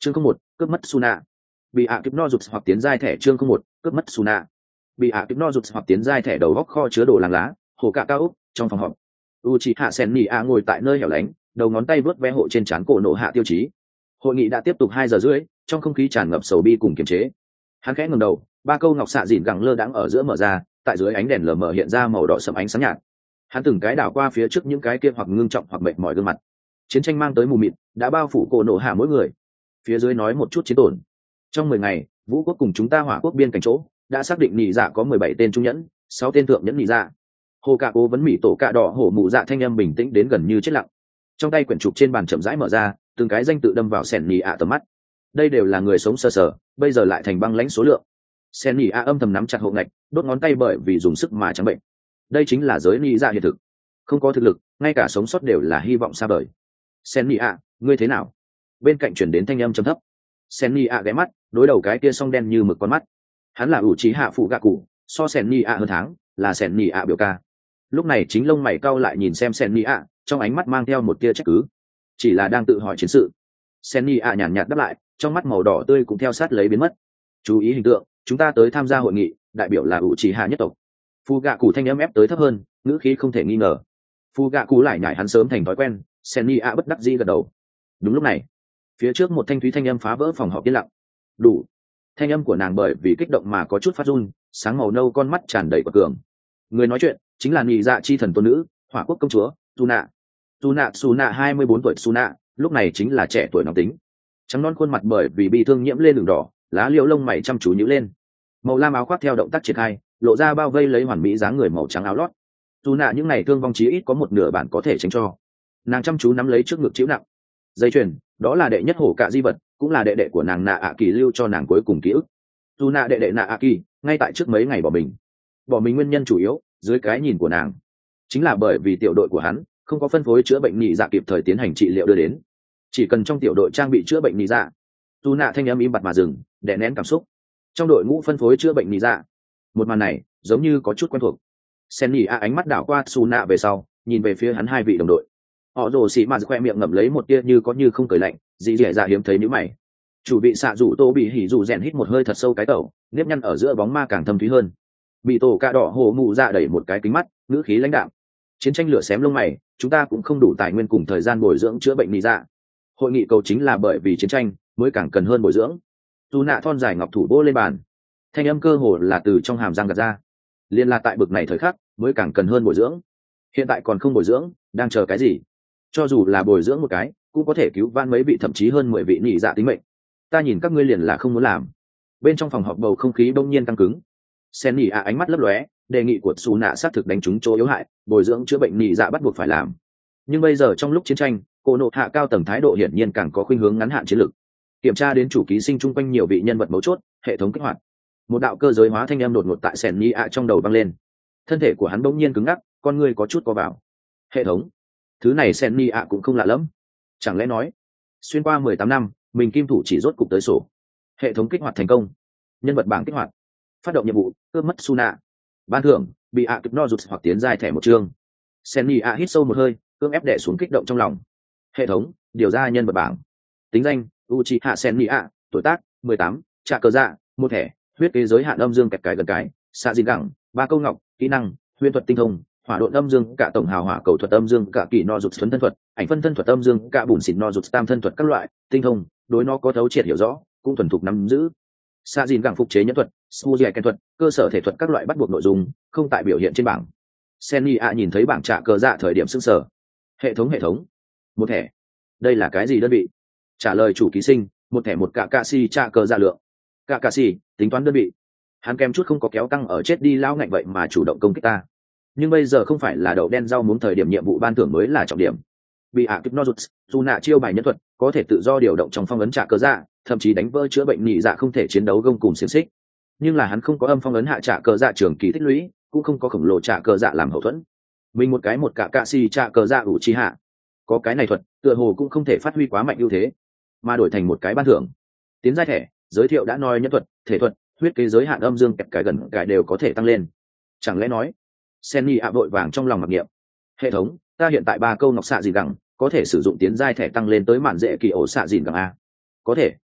chương 01, cướp mất Suna. Bị ạ kịp no rụt hoặc tiến giai thẻ chương 01, cướp mất Suna. Bị ạ kịp no rụt hoặc tiến giai thẻ đầu góc kho chứa đồ làng lá, hồ cạ cao úc, trong phòng họp. Uchiha Sennia ngồi tại nơi hẻo lánh, đầu ngón tay vớt ve hộ trên trán cổ nổ hạ tiêu chí. Hội nghị đã tiếp tục 2 giờ rưỡi, trong không khí tràn ngập sầu bi cùng kiềm chế. Hắn khẽ ngẩng đầu, ba câu ngọc xạ dịn gẳng lơ đãng ở giữa mở ra, tại dưới ánh đèn lờ mờ hiện ra màu đỏ sẫm ánh sáng nhạt. Hắn từng cái đảo qua phía trước những cái kia hoặc ngưng trọng hoặc mệt mỏi gương mặt. Chiến tranh mang tới mù mịt, đã bao phủ cổ nổ hạ mỗi người. Phía dưới nói một chút chiến tổn. Trong 10 ngày, Vũ quốc cùng chúng ta Hỏa quốc biên cảnh chỗ, đã xác định nhị dạ có 17 tên trung nhẫn, 6 tên thượng nhẫn nhị dạ. Hồ cạ cố vấn mỹ tổ cạ đỏ hổ mụ dạ thanh âm bình tĩnh đến gần như chết lặng. Trong tay quyển trục trên bàn chậm rãi mở ra, từng cái danh tự đâm vào sẻn nhị ạ tầm mắt. Đây đều là người sống sờ sờ, bây giờ lại thành băng lãnh số lượng. Sẻn nhị ạ âm thầm nắm chặt hộ ngạch, đốt ngón tay bởi vì dùng sức mà trắng bệnh. Đây chính là giới nhị dạ hiện thực. Không có thực lực, ngay cả sống sót đều là hy vọng xa vời. Sẻn nhị ạ, ngươi thế nào? Bên cạnh chuyển đến thanh âm trầm thấp. Sẻn nhị ạ ghé mắt, đối đầu cái kia song đen như mực con mắt. Hắn là ủ trí hạ phụ gạ cụ, so sẻn nhị ạ hơn tháng, là sẻn nhị ạ biểu ca. Lúc này chính lông mày cau lại nhìn xem sẻn nhị ạ, trong ánh mắt mang theo một tia trách cứ, chỉ là đang tự hỏi chiến sự. Sẻn nhị ạ nhàn nhạt đáp lại, trong mắt màu đỏ tươi cũng theo sát lấy biến mất. Chú ý hình tượng, chúng ta tới tham gia hội nghị, đại biểu là ủ trí hạ nhất tộc. Phụ gạ cụ thanh âm ép tới thấp hơn, ngữ khí không thể nghi ngờ. Phụ gạ cụ lại nhảy hắn sớm thành thói quen, sẻn nhị ạ bất đắc dĩ gật đầu. Đúng lúc này, phía trước một thanh thúy thanh âm phá vỡ phòng họp yên lặng. Đủ. Thanh âm của nàng bởi vì kích động mà có chút phát run, sáng màu nâu con mắt tràn đầy quật cường. Người nói chuyện chính là nhị dạ chi thần tôn nữ, Hỏa quốc công chúa Suna 24 tuổi. Suna lúc này chính là trẻ tuổi nóng tính, trắng non khuôn mặt bởi vì bị thương nhiễm lên đường đỏ, lá liễu lông mày chăm chú nhíu lên, màu lam áo khoác theo động tác triển khai, lộ ra bao vây lấy hoàn mỹ dáng người màu trắng áo lót. Suna những này thương vong chí ít có một nửa bản có thể tránh cho. Nàng chăm chú nắm lấy trước ngực chịu nặng dây chuyền, đó là đệ nhất hổ cạ di vật, cũng là đệ đệ của nàng Nạ ạ kỳ lưu cho nàng cuối cùng ký ức. Suna đệ đệ Nạ ạ kỳ ngay tại trước mấy ngày bỏ mình nguyên nhân chủ yếu dưới cái nhìn của nàng chính là bởi vì tiểu đội của hắn không có phân phối chữa bệnh nhị dạ kịp thời tiến hành trị liệu đưa đến. Chỉ cần trong tiểu đội trang bị chữa bệnh nhị dạ. Suna thanh âm im bặt mà dừng, đè nén cảm xúc. Trong đội ngũ phân phối chữa bệnh nhị dạ. Một màn này giống như có chút quen thuộc. Sen nhị ánh mắt đảo qua Suna về sau, nhìn về phía hắn hai vị đồng đội. Họ rồ xì mà khoe miệng ngậm lấy một tia như có như không cười lạnh, dị dẻ dạ hiếm thấy nhíu mày. Chủ bị xạ rủ tô bị hỉ rủ rèn hít một hơi thật sâu cái tẩu, nếp nhăn ở giữa bóng ma càng thâm thúy hơn. Bị tổ cạ đỏ hồ mụ dạ đẩy một cái kính mắt, ngữ khí lãnh đạm. Chiến tranh lửa xém lông mày, chúng ta cũng không đủ tài nguyên cùng thời gian bồi dưỡng chữa bệnh nhị dạ. Hội nghị cầu chính là bởi vì chiến tranh mới càng cần hơn bồi dưỡng. Dù nạ thon dài ngọc thủ bô lên bàn, thanh âm cơ hồ là từ trong hàm răng gạt ra. Liên là tại bực này thời khắc mới càng cần hơn bồi dưỡng. Hiện tại còn không bồi dưỡng, đang chờ cái gì? Cho dù là bồi dưỡng một cái, cũng có thể cứu van mấy vị thậm chí hơn 10 vị nhị dạ tính mệnh. Ta nhìn các ngươi liền là không muốn làm. Bên trong phòng họp bầu không khí bỗng nhiên căng cứng. Sen nhị ánh mắt lấp lóe, đề nghị của Sú nạ xác thực đánh trúng chỗ yếu hại, bồi dưỡng chữa bệnh nhị dạ bắt buộc phải làm. Nhưng bây giờ trong lúc chiến tranh, cô nộ hạ cao tầng thái độ hiển nhiên càng có khuynh hướng ngắn hạn chiến lược. Kiểm tra đến chủ ký sinh chung quanh nhiều vị nhân vật mấu chốt, hệ thống kích hoạt. Một đạo cơ giới hóa thanh âm đột ngột tại Sen nhị trong đầu vang lên. Thân thể của hắn bỗng nhiên cứng ngắc, con người có chút co vào. Hệ thống, thứ này Sen nhị cũng không lạ lắm. Chẳng lẽ nói, xuyên qua 18 năm, mình kim thủ chỉ rốt cục tới sổ. Hệ thống kích hoạt thành công, nhân vật bảng kích hoạt, phát động nhiệm vụ cướp mất Suna. Ban thưởng bị ạ kịp no rụt hoặc tiến dài thẻ một chương. Senny hít sâu một hơi, cưỡng ép đè xuống kích động trong lòng. Hệ thống điều ra nhân vật bảng. Tính danh Uchiha Senny, tuổi tác 18, trả cờ dạ một thẻ, huyết kế giới hạn âm dương kẹp cái gần cái, xạ dìn gẳng 3 câu ngọc, kỹ năng huyền thuật tinh thông, hỏa độn âm dương cả tổng hào hỏa cầu thuật âm dương cả kỳ no rụt thuấn thân thuật, ảnh phân thân thuật âm dương cả bùn xịt no rụt tam thân thuật các loại tinh thông, đối nó có thấu triệt hiểu rõ, cũng thuần thục nắm giữ. Xạ dìn gẳng phục chế nhân thuật, Suzy kèn thuật, cơ sở thể thuật các loại bắt buộc nội dung, không tại biểu hiện trên bảng. Senny nhìn thấy bảng trả cờ dạ thời điểm sững sờ. Hệ thống, một thẻ. Đây là cái gì đơn vị? Trả lời chủ ký sinh, một thẻ một Kakashi trả cờ dạ lượng. Kakashi, tính toán đơn vị. Hắn kém chút không có kéo căng ở chết đi lao ngạnh vậy mà chủ động công kích ta. Nhưng bây giờ không phải là đậu đen rau muống, thời điểm nhiệm vụ ban thưởng mới là trọng điểm. Bị Akipnozuts, Suna chiêu bài nhân thuật, có thể tự do điều động trong phong ấn trả cờ dạ, thậm chí đánh vỡ chữa bệnh nhị dạ không thể chiến đấu gông cùng xiềng xích. Nhưng là hắn không có âm phong ấn hạ trả cờ dạ trường kỳ tích lũy, cũng không có khổng lồ trả cờ dạ làm hậu thuẫn. Mình một cái một Kakashi trả cờ dạ Uchiha, có cái này thuật, tựa hồ cũng không thể phát huy quá mạnh ưu thế, mà đổi thành một cái ban thưởng. Tiến giai thẻ, giới thiệu đã nói nhân thuật, thể thuật, huyết kế giới hạn âm dương kẹp cái gần cái đều có thể tăng lên. Chẳng lẽ nói, Senny vội vàng trong lòng mặc niệm. Hệ thống, ta hiện tại 3 câu ngọc xạ dìn gẳng, có thể sử dụng tiến giai thẻ tăng lên tới mạn dễ kỳ ổ xạ dìn gẳng a. Có thể,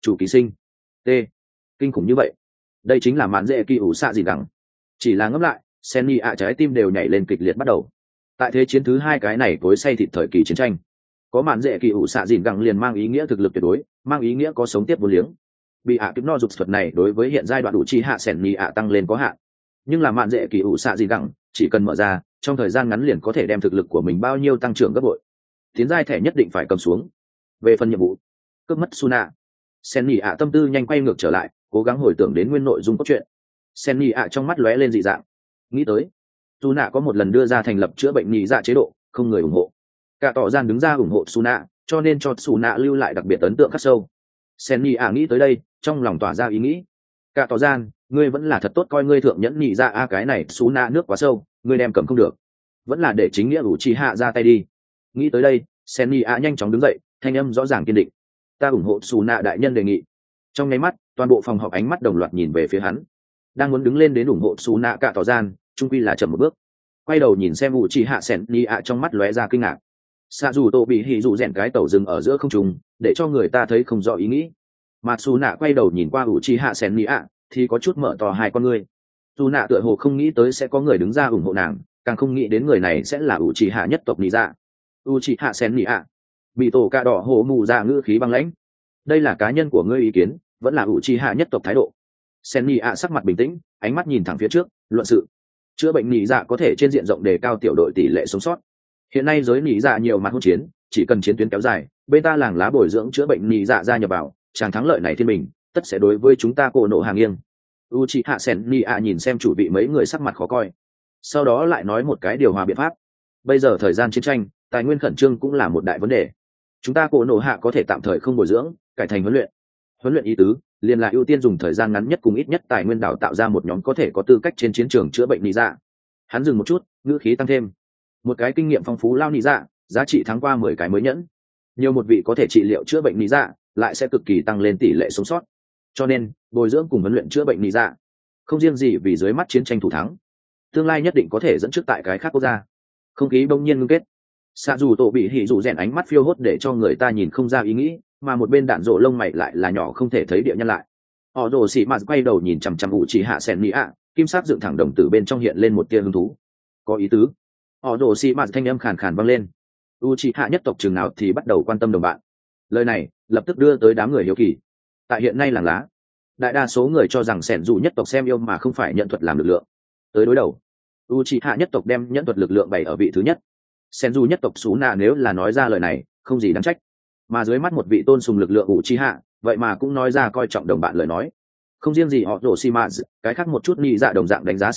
chủ ký sinh. T. Kinh khủng như vậy. Đây chính là mạn dễ kỳ ủ xạ gì gẳng. Chỉ là ngẫm lại, Senni ạ trái tim đều nhảy lên kịch liệt bắt đầu. Tại thế chiến thứ hai cái này cối xay thịt thời kỳ chiến tranh, có mạn dễ kỳ ủ xạ dìn gẳng liền mang ý nghĩa thực lực tuyệt đối, mang ý nghĩa có sống tiếp vô liếng. Bị ạ kiếp no dục thuật này đối với hiện giai đoạn đủ chi hạ Senni ạ tăng lên có hạn, nhưng là mạn dễ kỳ ủ xạ dìn gẳng chỉ cần mở ra, trong thời gian ngắn liền có thể đem thực lực của mình bao nhiêu tăng trưởng gấp bội. Tiến giai thẻ nhất định phải cầm xuống. Về phần nhiệm vụ cướp mất Suna, Senni ạ tâm tư nhanh quay ngược trở lại, cố gắng hồi tưởng đến nguyên nội dung cốt truyện. Senni ạ trong mắt lóe lên dị dạng, nghĩ tới Suna có một lần đưa ra thành lập chữa bệnh nhị dạ chế độ, không người ủng hộ, cả tỏ gian đứng ra ủng hộ Suna, cho nên cho Suna lưu lại đặc biệt ấn tượng khắc sâu. Senni ạ nghĩ tới đây, trong lòng tỏa ra ý nghĩ, cả tỏ gian, ngươi vẫn là thật tốt coi ngươi thượng nhẫn nhị dạ cái này Suna nước quá sâu, ngươi đem cầm không được, vẫn là để chính nghĩa Uchiha ra tay đi. Nghĩ tới đây, Senni ạ nhanh chóng đứng dậy, thanh âm rõ ràng kiên định, ta ủng hộ Suna đại nhân đề nghị. Trong nháy mắt, toàn bộ phòng họp ánh mắt đồng loạt nhìn về phía hắn. Đang muốn đứng lên đến ủng hộ Suna cả tỏ gian, trung quy là chậm một bước. Quay đầu nhìn xem Uchiha Senni trong mắt lóe ra kinh ngạc. Sạ dù tổ bị hỉ dù rèn cái tàu dừng ở giữa không trung, để cho người ta thấy không rõ ý nghĩ. Mà Suna quay đầu nhìn qua Uchiha Senni thì có chút mở to hai con ngươi. Suna tựa hồ không nghĩ tới sẽ có người đứng ra ủng hộ nàng, càng không nghĩ đến người này sẽ là Uchiha nhất tộc Nija. Uchiha Senni bị tổ cạ đỏ hổ mù ra ngữ khí băng lãnh. Đây là cá nhân của ngươi ý kiến, vẫn là Uchiha nhất tộc thái độ. Senni sắc mặt bình tĩnh, ánh mắt nhìn thẳng phía trước, luận sự. Chữa bệnh nhị dạ có thể trên diện rộng đề cao tiểu đội tỷ lệ sống sót. Hiện nay giới nhị dạ nhiều mặt hỗn chiến, chỉ cần chiến tuyến kéo dài, bên ta làng lá bồi dưỡng chữa bệnh nhị dạ gia nhập vào, chàng thắng lợi này thiên bình, tất sẽ đối với chúng ta cổ nộ hàng nghiêng. Uchiha Senni nhìn xem chủ vị mấy người sắc mặt khó coi, sau đó lại nói một cái điều hòa biện pháp. Bây giờ thời gian chiến tranh, tài nguyên khẩn trương cũng là một đại vấn đề. Chúng ta cổ nộ hạ có thể tạm thời không bồi dưỡng, cải thành huấn luyện. Huấn luyện ý tứ liền là ưu tiên dùng thời gian ngắn nhất cùng ít nhất tài nguyên đào tạo ra một nhóm có thể có tư cách trên chiến trường chữa bệnh nị dạ. Hắn dừng một chút, ngữ khí tăng thêm, một cái kinh nghiệm phong phú lao nị dạ, giá trị thắng qua 10 cái mới nhẫn. Nhiều một vị có thể trị liệu chữa bệnh nị dạ, lại sẽ cực kỳ tăng lên tỷ lệ sống sót. Cho nên, bồi dưỡng cùng huấn luyện chữa bệnh nị dạ, không riêng gì vì dưới mắt chiến tranh thủ thắng, tương lai nhất định có thể dẫn trước tại cái khác quốc gia. Không khí bỗng nhiên ngưng kết. Sạ dù tổ bị hỉ dù rèn ánh mắt phiêu hốt để cho người ta nhìn không ra ý nghĩ, mà một bên đạn rộ lông mày lại là nhỏ không thể thấy địa nhân lại. Họ rồ xì mạt quay đầu nhìn chằm chằm Uchiha Senni kim sắc dựng thẳng đồng tử bên trong hiện lên một tia hứng thú. Có ý tứ. Họ rồ xì mạt thanh âm khàn khàn vang lên. Uchiha nhất tộc trường nào thì bắt đầu quan tâm đồng bạn. Lời này lập tức đưa tới đám người hiếu kỳ. Tại hiện nay làng lá, đại đa số người cho rằng sẻn dù nhất tộc xem yêu mà không phải nhận thuật làm lực lượng. Tới đối đầu, Uchiha nhất tộc đem nhận thuật lực lượng bày ở vị thứ nhất. Sẻn dù nhất tộc Suna nếu là nói ra lời này, không gì đáng trách. Mà dưới mắt một vị tôn sùng lực lượng Uchiha, vậy mà cũng nói ra coi trọng đồng bạn lời nói. Không riêng gì họ rồ xi mạt, cái khác một chút nhị dạ đồng dạng đánh giá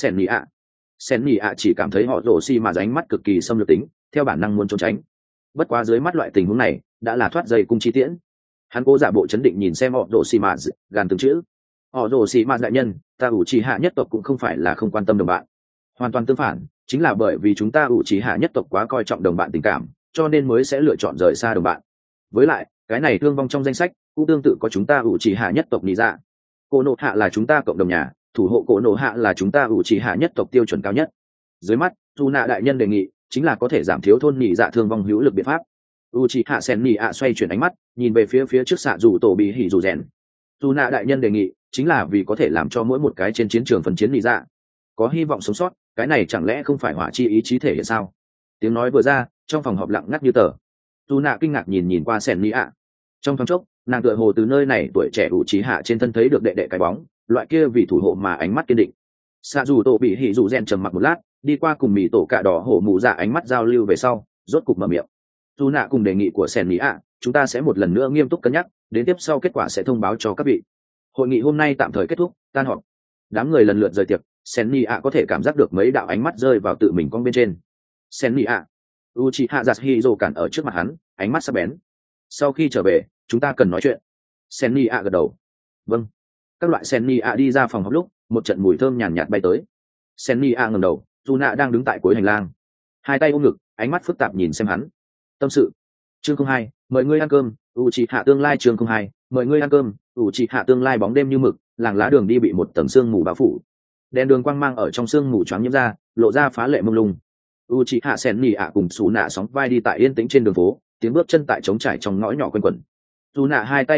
Senni chỉ cảm thấy họ rồ xi mạt ánh mắt cực kỳ xâm lược tính, theo bản năng muốn trốn tránh. Bất quá dưới mắt loại tình huống này đã là thoát dây cung chi tiễn. Hắn cố giả bộ chấn định nhìn xem họ rồ xi mạt, gàn từng chữ, họ rồ xi mạt đại nhân, ta Uchiha nhất tộc cũng không phải là không quan tâm đồng bạn, hoàn toàn tương phản, chính là bởi vì chúng ta Uchiha nhất tộc quá coi trọng đồng bạn tình cảm, cho nên mới sẽ lựa chọn rời xa đồng bạn. Với lại, cái này thương vong trong danh sách cũng tương tự có chúng ta Uchiha nhất tộc nị dạ. Cổ nộ hạ là chúng ta cộng đồng nhà, thủ hộ cổ nộ hạ là chúng ta Uchiha nhất tộc tiêu chuẩn cao nhất. Dưới mắt, Suna đại nhân đề nghị chính là có thể giảm thiếu thôn nị dạ thương vong hữu lực biện pháp. Uchiha Senni xoay chuyển ánh mắt, nhìn về phía trước xạ dù tổ bị hỉ dù rèn. Suna đại nhân đề nghị chính là vì có thể làm cho mỗi một cái trên chiến trường phần chiến nị dạ có hy vọng sống sót, cái này chẳng lẽ không phải hỏa chi ý chí thể hiện sao? Tiếng nói vừa ra, trong phòng họp lặng ngắt như tờ. Suna kinh ngạc nhìn qua Senni trong thoáng chốc, nàng tựa hồ từ nơi này tuổi trẻ Uchiha trên thân thấy được đệ đệ cái bóng, loại kia vì thủ hộ mà ánh mắt kiên định. Sạ dù tổ bị hỉ dù rèn trầm mặc một lát, đi qua cùng mì tổ cạ đỏ hổ mù dạ ánh mắt giao lưu về sau, rốt cục mở miệng. Suna cùng đề nghị của Senni chúng ta sẽ một lần nữa nghiêm túc cân nhắc, đến tiếp sau kết quả sẽ thông báo cho các vị. Hội nghị hôm nay tạm thời kết thúc, tan họp. Đám người lần lượt rời tiệc. Senni có thể cảm giác được mấy đạo ánh mắt rơi vào tự mình con bên trên. Senni Uchiha Yasuhiro cản ở trước mặt hắn, ánh mắt sắc bén. Sau khi trở về, chúng ta cần nói chuyện. Senni gật đầu. Vâng. Các loại Senni đi ra phòng họp lúc, một trận mùi thơm nhàn nhạt bay tới. Senni ngẩng đầu, Suna đang đứng tại cuối hành lang, hai tay ôm ngực, ánh mắt phức tạp nhìn xem hắn. Tâm sự. Chương 02, mời ngươi ăn cơm. Uchiha tương lai. Chương 02, mời ngươi ăn cơm. Uchiha tương lai. Bóng đêm như mực, làng lá đường đi bị một tầng sương mù bao phủ. Đèn đường quang mang ở trong sương mù choáng nhiễm ra, lộ ra phá lệ mông lung. Uchiha Senni cùng Suna sóng vai đi tại yên tĩnh trên đường phố, tiếng bước chân tại trống trải trong ngõ nhỏ quanh quẩn. Suna hai tay ôm ngực,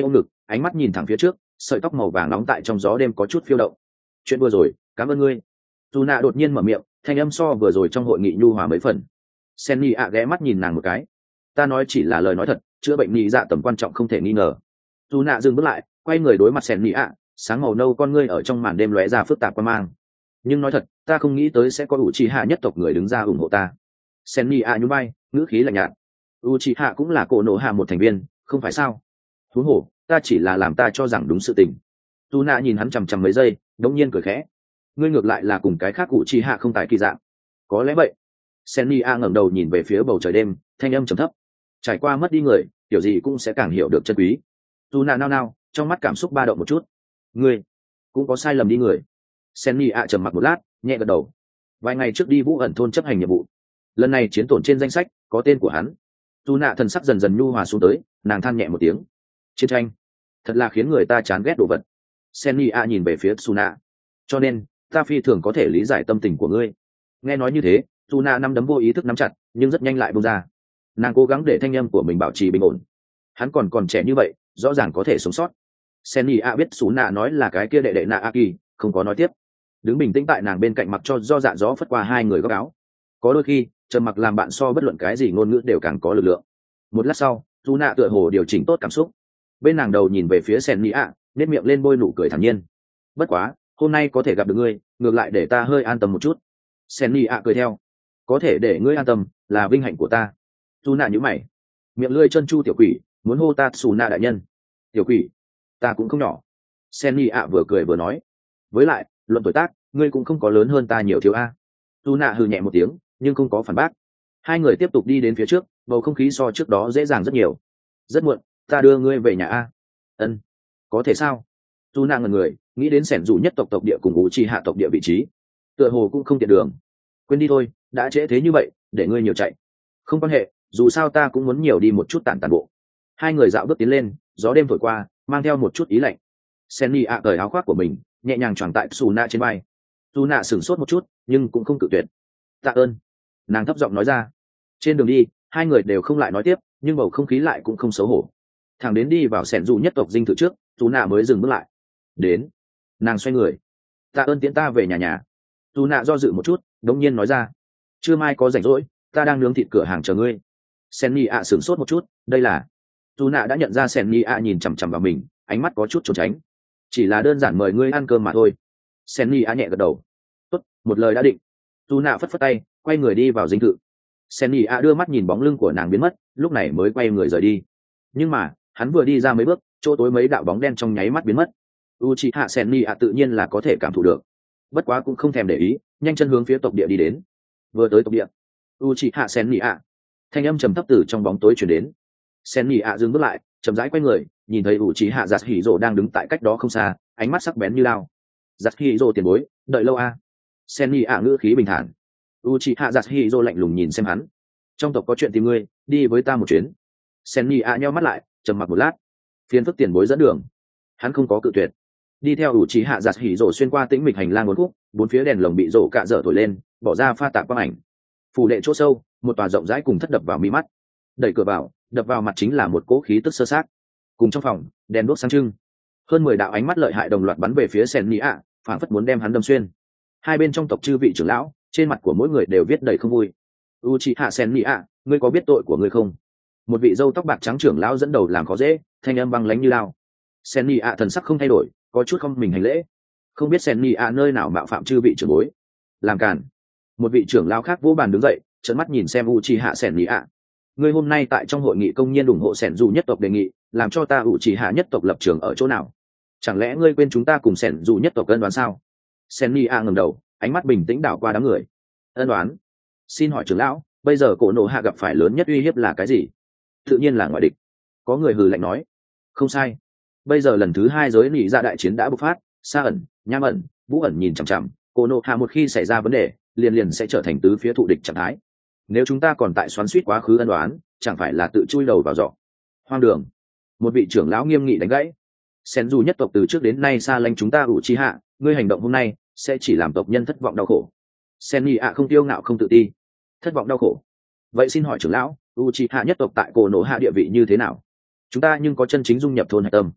ánh mắt nhìn thẳng phía trước, sợi tóc màu vàng nóng tại trong gió đêm có chút phiêu động. Chuyện vừa rồi cảm ơn ngươi. Dù nạ đột nhiên mở miệng, thanh âm so vừa rồi trong hội nghị nhu hòa mấy phần. Senni ạ ghé mắt nhìn nàng một cái. Ta nói chỉ là lời nói thật, chữa bệnh nhị dạ tầm quan trọng không thể nghi ngờ. Dù nạ dừng bước lại, quay người đối mặt Senni ạ, sáng màu nâu con ngươi ở trong màn đêm lóe ra phức tạp quan mang. Nhưng nói thật, ta không nghĩ tới sẽ có Uchiha nhất tộc người đứng ra ủng hộ ta. Senni ạ nhún vai, ngữ khí lạnh nhạt. Uchiha cũng là Konoha một thành viên, không phải sao? Huống hồ, ta chỉ là làm ta cho rằng đúng sự tình. Dù nạ nhìn hắn chằm chằm mấy giây, đống nhiên cười khẽ. Ngươi ngược lại là cùng cái khác Uchiha không tài kỳ dạng. Có lẽ vậy. Senni a ngẩng đầu nhìn về phía bầu trời đêm, thanh âm trầm thấp. Trải qua mất đi người, kiểu gì cũng sẽ càng hiểu được chân quý. Dù nạ nao, trong mắt cảm xúc ba động một chút. Ngươi cũng có sai lầm đi người. Senni a trầm mặc một lát, nhẹ gật đầu. Vài ngày trước đi Vũ ẩn thôn chấp hành nhiệm vụ, lần này chiến tổn trên danh sách có tên của hắn. Dù nạ thần sắc dần dần nhu hòa xuống tới, nàng than nhẹ một tiếng. Chiến tranh thật là khiến người ta chán ghét đồ vật. Senni a nhìn về phía Suna. Cho nên ta phi thường có thể lý giải tâm tình của ngươi. Nghe nói như thế, Suna nắm đấm vô ý thức nắm chặt, nhưng rất nhanh lại buông ra. Nàng cố gắng để thanh âm của mình bảo trì bình ổn. Hắn còn trẻ như vậy, rõ ràng có thể sống sót. Senni a biết Suna nói là cái kia đệ đệ Naaki, không có nói tiếp. Đứng bình tĩnh tại nàng bên cạnh, mặc cho do dạ gió phất qua hai người góc áo. Có đôi khi trầm mặc làm bạn so bất luận cái gì ngôn ngữ đều càng có lực lượng. Một lát sau, Suna tựa hồ điều chỉnh tốt cảm xúc. Bên nàng đầu nhìn về phía Senni a, nét miệng lên bôi nụ cười thản nhiên. Bất quá, hôm nay có thể gặp được ngươi, ngược lại để ta hơi an tâm một chút. Senni a cười theo. Có thể để ngươi an tâm là vinh hạnh của ta. Suna nhíu mày, miệng lưỡi chân chu tiểu quỷ, muốn hô ta Suna đại nhân. Tiểu quỷ, ta cũng không nhỏ. Senni a vừa cười vừa nói. Với lại, luận tuổi tác, ngươi cũng không có lớn hơn ta nhiều thiếu a. Suna hừ nhẹ một tiếng, nhưng không có phản bác. Hai người tiếp tục đi đến phía trước, bầu không khí so trước đó dễ dàng rất nhiều. Rất muộn, ta đưa ngươi về nhà a. Ân, có thể sao? Suna ngẩn người, nghĩ đến sẻn dù nhất tộc địa cùng Uchiha tộc địa vị trí, tựa hồ cũng không tiện đường. Quên đi thôi, đã trễ thế như vậy, để ngươi nhiều chạy. Không quan hệ, dù sao ta cũng muốn nhiều đi một chút tản bộ. Hai người dạo bước tiến lên, gió đêm thổi qua, mang theo một chút ý lạnh. Senni ạ cởi áo khoác của mình, nhẹ nhàng choàng tại Suna trên vai. Suna sửng sốt một chút, nhưng cũng không cự tuyệt. Tạ ơn, nàng thấp giọng nói ra. Trên đường đi, hai người đều không lại nói tiếp, nhưng bầu không khí lại cũng không xấu hổ. Thằng đến đi vào sẻn dù nhất tộc dinh thự trước, Suna mới dừng bước lại. Đến, nàng xoay người. Tạ ơn tiễn ta về nhà. Suna do dự một chút, đống nhiên nói ra. Trưa mai có rảnh rỗi, ta đang nướng thịt cửa hàng chờ ngươi. Senni ạ sửng sốt một chút, đây là. Suna đã nhận ra Senni ạ nhìn chằm chằm vào mình, ánh mắt có chút trốn tránh. Chỉ là đơn giản mời ngươi ăn cơm mà thôi. Senni ạ nhẹ gật đầu. Tốt, một lời đã định. Suna phất phất tay, quay người đi vào dinh thự. Senni ạ đưa mắt nhìn bóng lưng của nàng biến mất, lúc này mới quay người rời đi. Nhưng mà hắn vừa đi ra mấy bước, chỗ tối mấy đạo bóng đen trong nháy mắt biến mất. Uchiha Senni ạ tự nhiên là có thể cảm thụ được, bất quá cũng không thèm để ý, nhanh chân hướng phía tộc địa đi đến. Vừa tới tộc địa, Uchiha Senni ạ, thanh âm trầm thấp từ trong bóng tối truyền đến. Senni ạ dừng bước lại, chậm rãi quay người, nhìn thấy Uchiha Yasuhiro đang đứng tại cách đó không xa, ánh mắt sắc bén như lao. Yasuhiro tiền bối, đợi lâu a? Senni ạ ngữ khí bình thản. Uchiha Yasuhiro lạnh lùng nhìn xem hắn. Trong tộc có chuyện tìm ngươi, đi với ta một chuyến. Senni ạ nheo mắt lại, trầm mặc một lát. Phiền phức tiền bối dẫn đường. Hắn không có cự tuyệt. Đi theo Uchiha Yasuhiro xuyên qua tĩnh mịch hành lang uốn khúc, bốn phía đèn lồng bị rổ cạ dở thổi lên, bỏ ra pha tạp quang ảnh. Phủ đệ chỗ sâu, một tòa rộng rãi cùng thất đập vào mi mắt. Đẩy cửa vào, đập vào mặt chính là một cỗ khí tức sơ sát. Cùng trong phòng, đèn đuốc sáng trưng. Hơn 10 đạo ánh mắt lợi hại đồng loạt bắn về phía Senni ạ, phảng phất muốn đem hắn đâm xuyên. Hai bên trong tộc chư vị trưởng lão, trên mặt của mỗi người đều viết đầy không vui. Uchiha Senni ạ, ngươi có biết tội của ngươi không? Một vị râu tóc bạc trắng trưởng lão dẫn đầu làm khó dễ, thanh âm băng lãnh như lao. Senni ạ thần sắc không thay đổi, có chút không mình hành lễ. Không biết Senni ạ nơi nào mạo phạm chư vị trưởng bối. Làm cản. Một vị trưởng lão khác vỗ bàn đứng dậy, trợn mắt nhìn xem Uchiha Senni ạ. Ngươi hôm nay tại trong hội nghị công nhân ủng hộ sẻn dù nhất tộc đề nghị, làm cho ta Uchiha nhất tộc lập trường ở chỗ nào? Chẳng lẽ ngươi quên chúng ta cùng sẻn dù nhất tộc ân đoán sao? Senni ạ ngẩng đầu, ánh mắt bình tĩnh đảo qua đám người. Ân đoán? Xin hỏi trưởng lão, bây giờ Konoha gặp phải lớn nhất uy hiếp là cái gì? Tự nhiên là ngoại địch. Có người hừ lạnh nói. Không sai. Bây giờ lần thứ 2 giới nỉ ra đại chiến đã bộc phát, Sa ẩn, Nham ẩn, Vũ ẩn nhìn chằm chằm, Konoha một khi xảy ra vấn đề, liền sẽ trở thành tứ phía thụ địch trạng thái. Nếu chúng ta còn tại xoắn xuýt quá khứ ân đoán, chẳng phải là tự chui đầu vào giỏ. Hoang đường. Một vị trưởng lão nghiêm nghị đánh gãy. Sen dù nhất tộc từ trước đến nay xa lánh chúng ta Uchiha, ngươi hành động hôm nay sẽ chỉ làm tộc nhân thất vọng đau khổ. Senni ạ không tiêu ngạo không tự ti. Thất vọng đau khổ. Vậy xin hỏi trưởng lão, Uchiha nhất tộc tại Konoha địa vị như thế nào? Chúng ta nhưng có chân chính dung nhập thôn hạch tâm.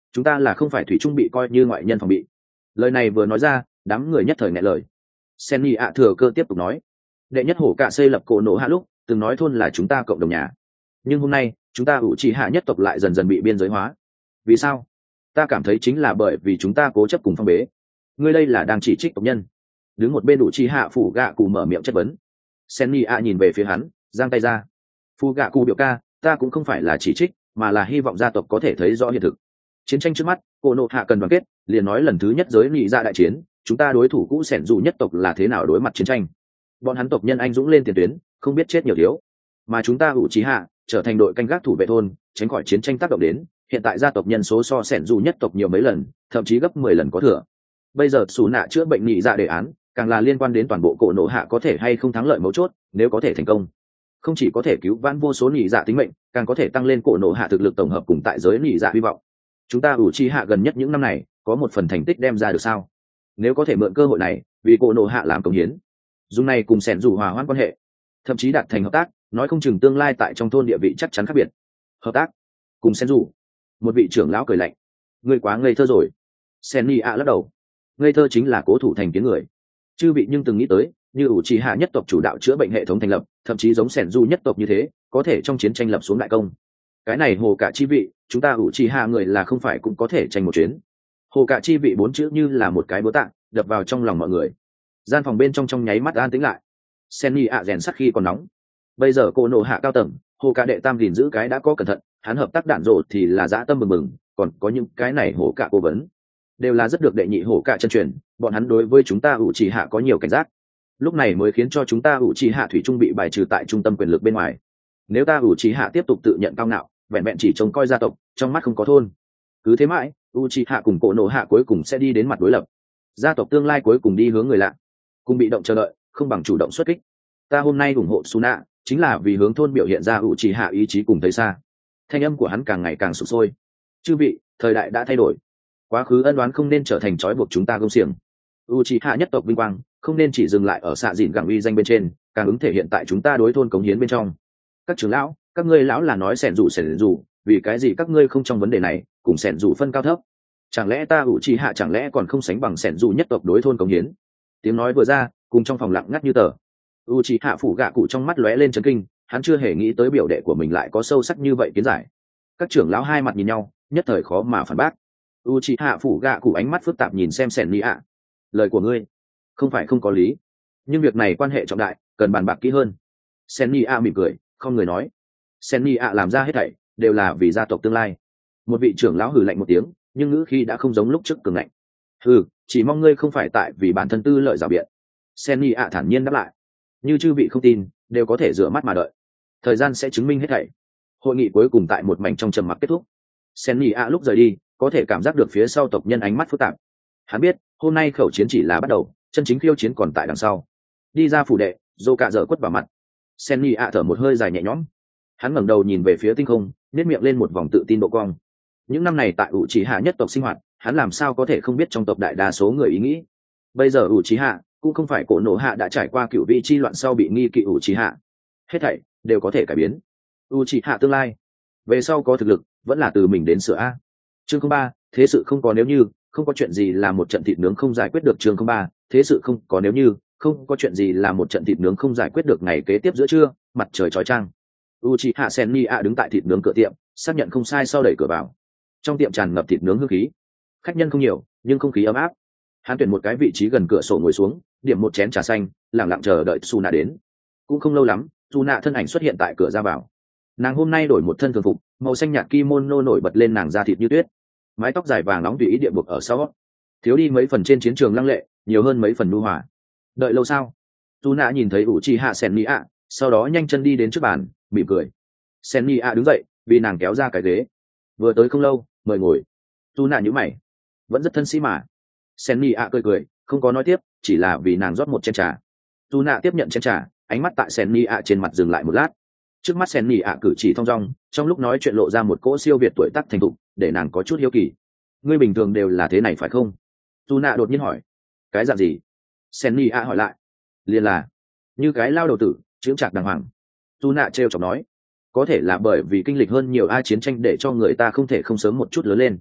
chúng ta là không phải thủy chung bị coi như ngoại nhân phòng bị. Lời này vừa nói ra, đám người nhất thời nghẹn lời. Senni ạ thừa cơ tiếp tục nói, đệ nhất hổ cạ xây lập cổ nổ hạ lúc từng nói thôn là chúng ta cộng đồng nhà, nhưng hôm nay chúng ta ủ trì hạ nhất tộc lại dần dần bị biên giới hóa. Vì sao? Ta cảm thấy chính là bởi vì chúng ta cố chấp cùng phong bế. Ngươi đây là đang chỉ trích tộc nhân. Đứng một bên ủ trì hạ phủ gạ cụ mở miệng chất vấn. Senni ạ nhìn về phía hắn, giang tay ra. Phu gạ cụ biểu ca, ta cũng không phải là chỉ trích, mà là hy vọng gia tộc có thể thấy rõ hiện thực. Chiến tranh trước mắt, cổ nộ hạ cần đoàn kết, liền nói lần thứ nhất giới nghị ra đại chiến, chúng ta đối thủ cũ sẻn dù nhất tộc là thế nào đối mặt chiến tranh. Bọn hắn tộc nhân anh dũng lên tiền tuyến, không biết chết nhiều thiếu, mà chúng ta ủ trí hạ trở thành đội canh gác thủ vệ thôn, tránh khỏi chiến tranh tác động đến. Hiện tại gia tộc nhân số so sẻn dù nhất tộc nhiều mấy lần, thậm chí gấp 10 lần có thừa. Bây giờ xù nạ chữa bệnh nghị ra đề án, càng là liên quan đến toàn bộ cổ nộ hạ có thể hay không thắng lợi mấu chốt. Nếu có thể thành công, không chỉ có thể cứu vãn vô số nghị dạ tính mệnh, càng có thể tăng lên cổ nộ hạ thực lực tổng hợp cùng tại giới nghị dạ hy vọng. Chúng ta ủ chi hạ gần nhất những năm này có một phần thành tích đem ra được sao? Nếu có thể mượn cơ hội này vì cổ nộ hạ làm công hiến, dùng này cùng sẻn dù hòa hoãn quan hệ, thậm chí đạt thành hợp tác, nói không chừng tương lai tại trong thôn địa vị chắc chắn khác biệt. Hợp tác cùng sẻn dù? Một vị trưởng lão cười lạnh, ngươi quá ngây thơ rồi. Senni ạ lắc đầu, ngây thơ chính là cố thủ thành tiếng người. Chư vị nhưng từng nghĩ tới, như ủ trì hạ nhất tộc chủ đạo chữa bệnh hệ thống thành lập, thậm chí giống sẻn du nhất tộc như thế, có thể trong chiến tranh lập xuống đại công. Cái này hồ cả chi vị, chúng ta ủ trì hạ người là không phải cũng có thể tranh một chuyến. Hồ cả chi vị 4 chữ như là một cái búa tạ đập vào trong lòng mọi người. Gian phòng bên trong nháy mắt an tĩnh lại. Senni ạ rèn sắt khi còn nóng. Bây giờ cô nộ hạ cao tầng, hồ cả đệ tam gìn giữ cái đã có cẩn thận, hắn hợp tác đạn rộ thì là dã tâm bừng bừng, còn có những cái này hồ cả cố vấn, đều là rất được đệ nhị hổ cả chân truyền, bọn hắn đối với chúng ta ủ trì hạ có nhiều cảnh giác, lúc này mới khiến cho chúng ta ủ trì hạ thủy trung bị bài trừ tại trung tâm quyền lực bên ngoài. Nếu ta ủ trì hạ tiếp tục tự nhận cao ngạo, vẹn vẹn chỉ trông coi gia tộc, trong mắt không có thôn, cứ thế mãi, ủ trì hạ cùng cổ nổ hạ cuối cùng sẽ đi đến mặt đối lập, gia tộc tương lai cuối cùng đi hướng người lạ, cùng bị động chờ đợi, không bằng chủ động xuất kích. Ta hôm nay ủng hộ Suna, chính là vì hướng thôn biểu hiện ra ủ trì hạ ý chí cùng thấy xa. Thanh âm của hắn càng ngày càng sụp sôi. Chư vị, thời đại đã thay đổi, quá khứ ân đoán không nên trở thành trói buộc chúng ta công xiềng. Uchiha nhất tộc vinh quang không nên chỉ dừng lại ở xạ dịn gẳng uy danh bên trên, càng ứng thể hiện tại chúng ta đối thôn cống hiến bên trong. Các trưởng lão, các ngươi lão là nói sẻn rủ, vì cái gì các ngươi không trong vấn đề này cùng sẻn rủ phân cao thấp? Chẳng lẽ ta Uchiha chẳng lẽ còn không sánh bằng sẻn rủ nhất tộc đối thôn cống hiến? Tiếng nói vừa ra, cùng trong phòng lặng ngắt như tờ. Uchiha phủ gạ cụ trong mắt lóe lên chấn kinh, hắn chưa hề nghĩ tới biểu đệ của mình lại có sâu sắc như vậy kiến giải. Các trưởng lão hai mặt nhìn nhau, nhất thời khó mà phản bác. Uchiha phủ gạ cụ ánh mắt phức tạp nhìn xem Senni ạ. Lời của ngươi không phải không có lý, nhưng việc này quan hệ trọng đại, cần bàn bạc kỹ hơn. Senni ạ mỉm cười, không người nói. Senni ạ làm ra hết thảy đều là vì gia tộc tương lai. Một vị trưởng lão hừ lạnh một tiếng, nhưng ngữ khí đã không giống lúc trước cường ngạnh. Hừ, chỉ mong ngươi không phải tại vì bản thân tư lợi rào biện. Senni ạ thản nhiên đáp lại. Như chư vị không tin, đều có thể rửa mắt mà đợi. Thời gian sẽ chứng minh hết thảy. Hội nghị cuối cùng tại một mảnh trong trầm mặc kết thúc. Senni ạ lúc rời đi, có thể cảm giác được phía sau tộc nhân ánh mắt phức tạp. Hắn biết, hôm nay khẩu chiến chỉ là bắt đầu, chân chính khiêu chiến còn tại đằng sau. Đi ra phủ đệ, Dô cạ dở quất vào mặt. Senni ạ thở một hơi dài nhẹ nhõm. Hắn ngẩng đầu nhìn về phía tinh không, nét miệng lên một vòng tự tin độ cong. Những năm này tại Uchiha nhất tộc sinh hoạt, hắn làm sao có thể không biết trong tộc đại đa số người ý nghĩ. Bây giờ Uchiha cũng không phải cổ nổ hạ đã trải qua cựu vị chi loạn sau bị nghi kỵ Uchiha. Hết thảy đều có thể cải biến. Uchiha tương lai, về sau có thực lực, vẫn là từ mình đến sửa a. Chương 03, thế sự không có nếu như, không có chuyện gì là một trận thịt nướng không giải quyết được. Chương 03, thế sự không có nếu như, không có chuyện gì là một trận thịt nướng không giải quyết được. Ngày kế tiếp giữa trưa, mặt trời chói chang. Uchiha Sennia đứng tại thịt nướng cửa tiệm, xác nhận không sai sau đẩy cửa vào. Trong tiệm tràn ngập thịt nướng hương khí. Khách nhân không nhiều, nhưng không khí ấm áp. Hắn tuyển một cái vị trí gần cửa sổ ngồi xuống, điểm một chén trà xanh, lặng lặng chờ đợi Suna đến. Cũng không lâu lắm, Suna thân ảnh xuất hiện tại cửa ra vào. Nàng hôm nay đổi một thân thường phục, màu xanh nhạt kimono nổi bật lên nàng da thịt như tuyết, mái tóc dài vàng nóng tùy ý địa buộc ở sau, thiếu đi mấy phần trên chiến trường lăng lệ, nhiều hơn mấy phần nhu hòa. Đợi lâu sao? Suna nhìn thấy Uchiha Sennia, sau đó nhanh chân đi đến trước bàn, mỉm cười. Sennia đứng dậy, vì nàng kéo ra cái ghế. Vừa tới không lâu, mời ngồi. Suna nhíu mày, vẫn rất thân sĩ mà. Sennia cười cười, không có nói tiếp, chỉ là vì nàng rót một chén trà. Suna tiếp nhận chén trà, ánh mắt tại Sennia trên mặt dừng lại một lát. Trước mắt Sennia cử chỉ thong dong, trong lúc nói chuyện lộ ra một cỗ siêu việt tuổi tác thành thục, để nàng có chút hiếu kỳ. Ngươi bình thường đều là thế này phải không? Suna đột nhiên hỏi. Cái dạng gì? Sennia hỏi lại. Liền là như cái lao đầu tử, chững chạc đàng hoàng. Suna trêu chọc nói. Có thể là bởi vì kinh lịch hơn nhiều chiến tranh để cho người ta không thể không sớm một chút lớn lên.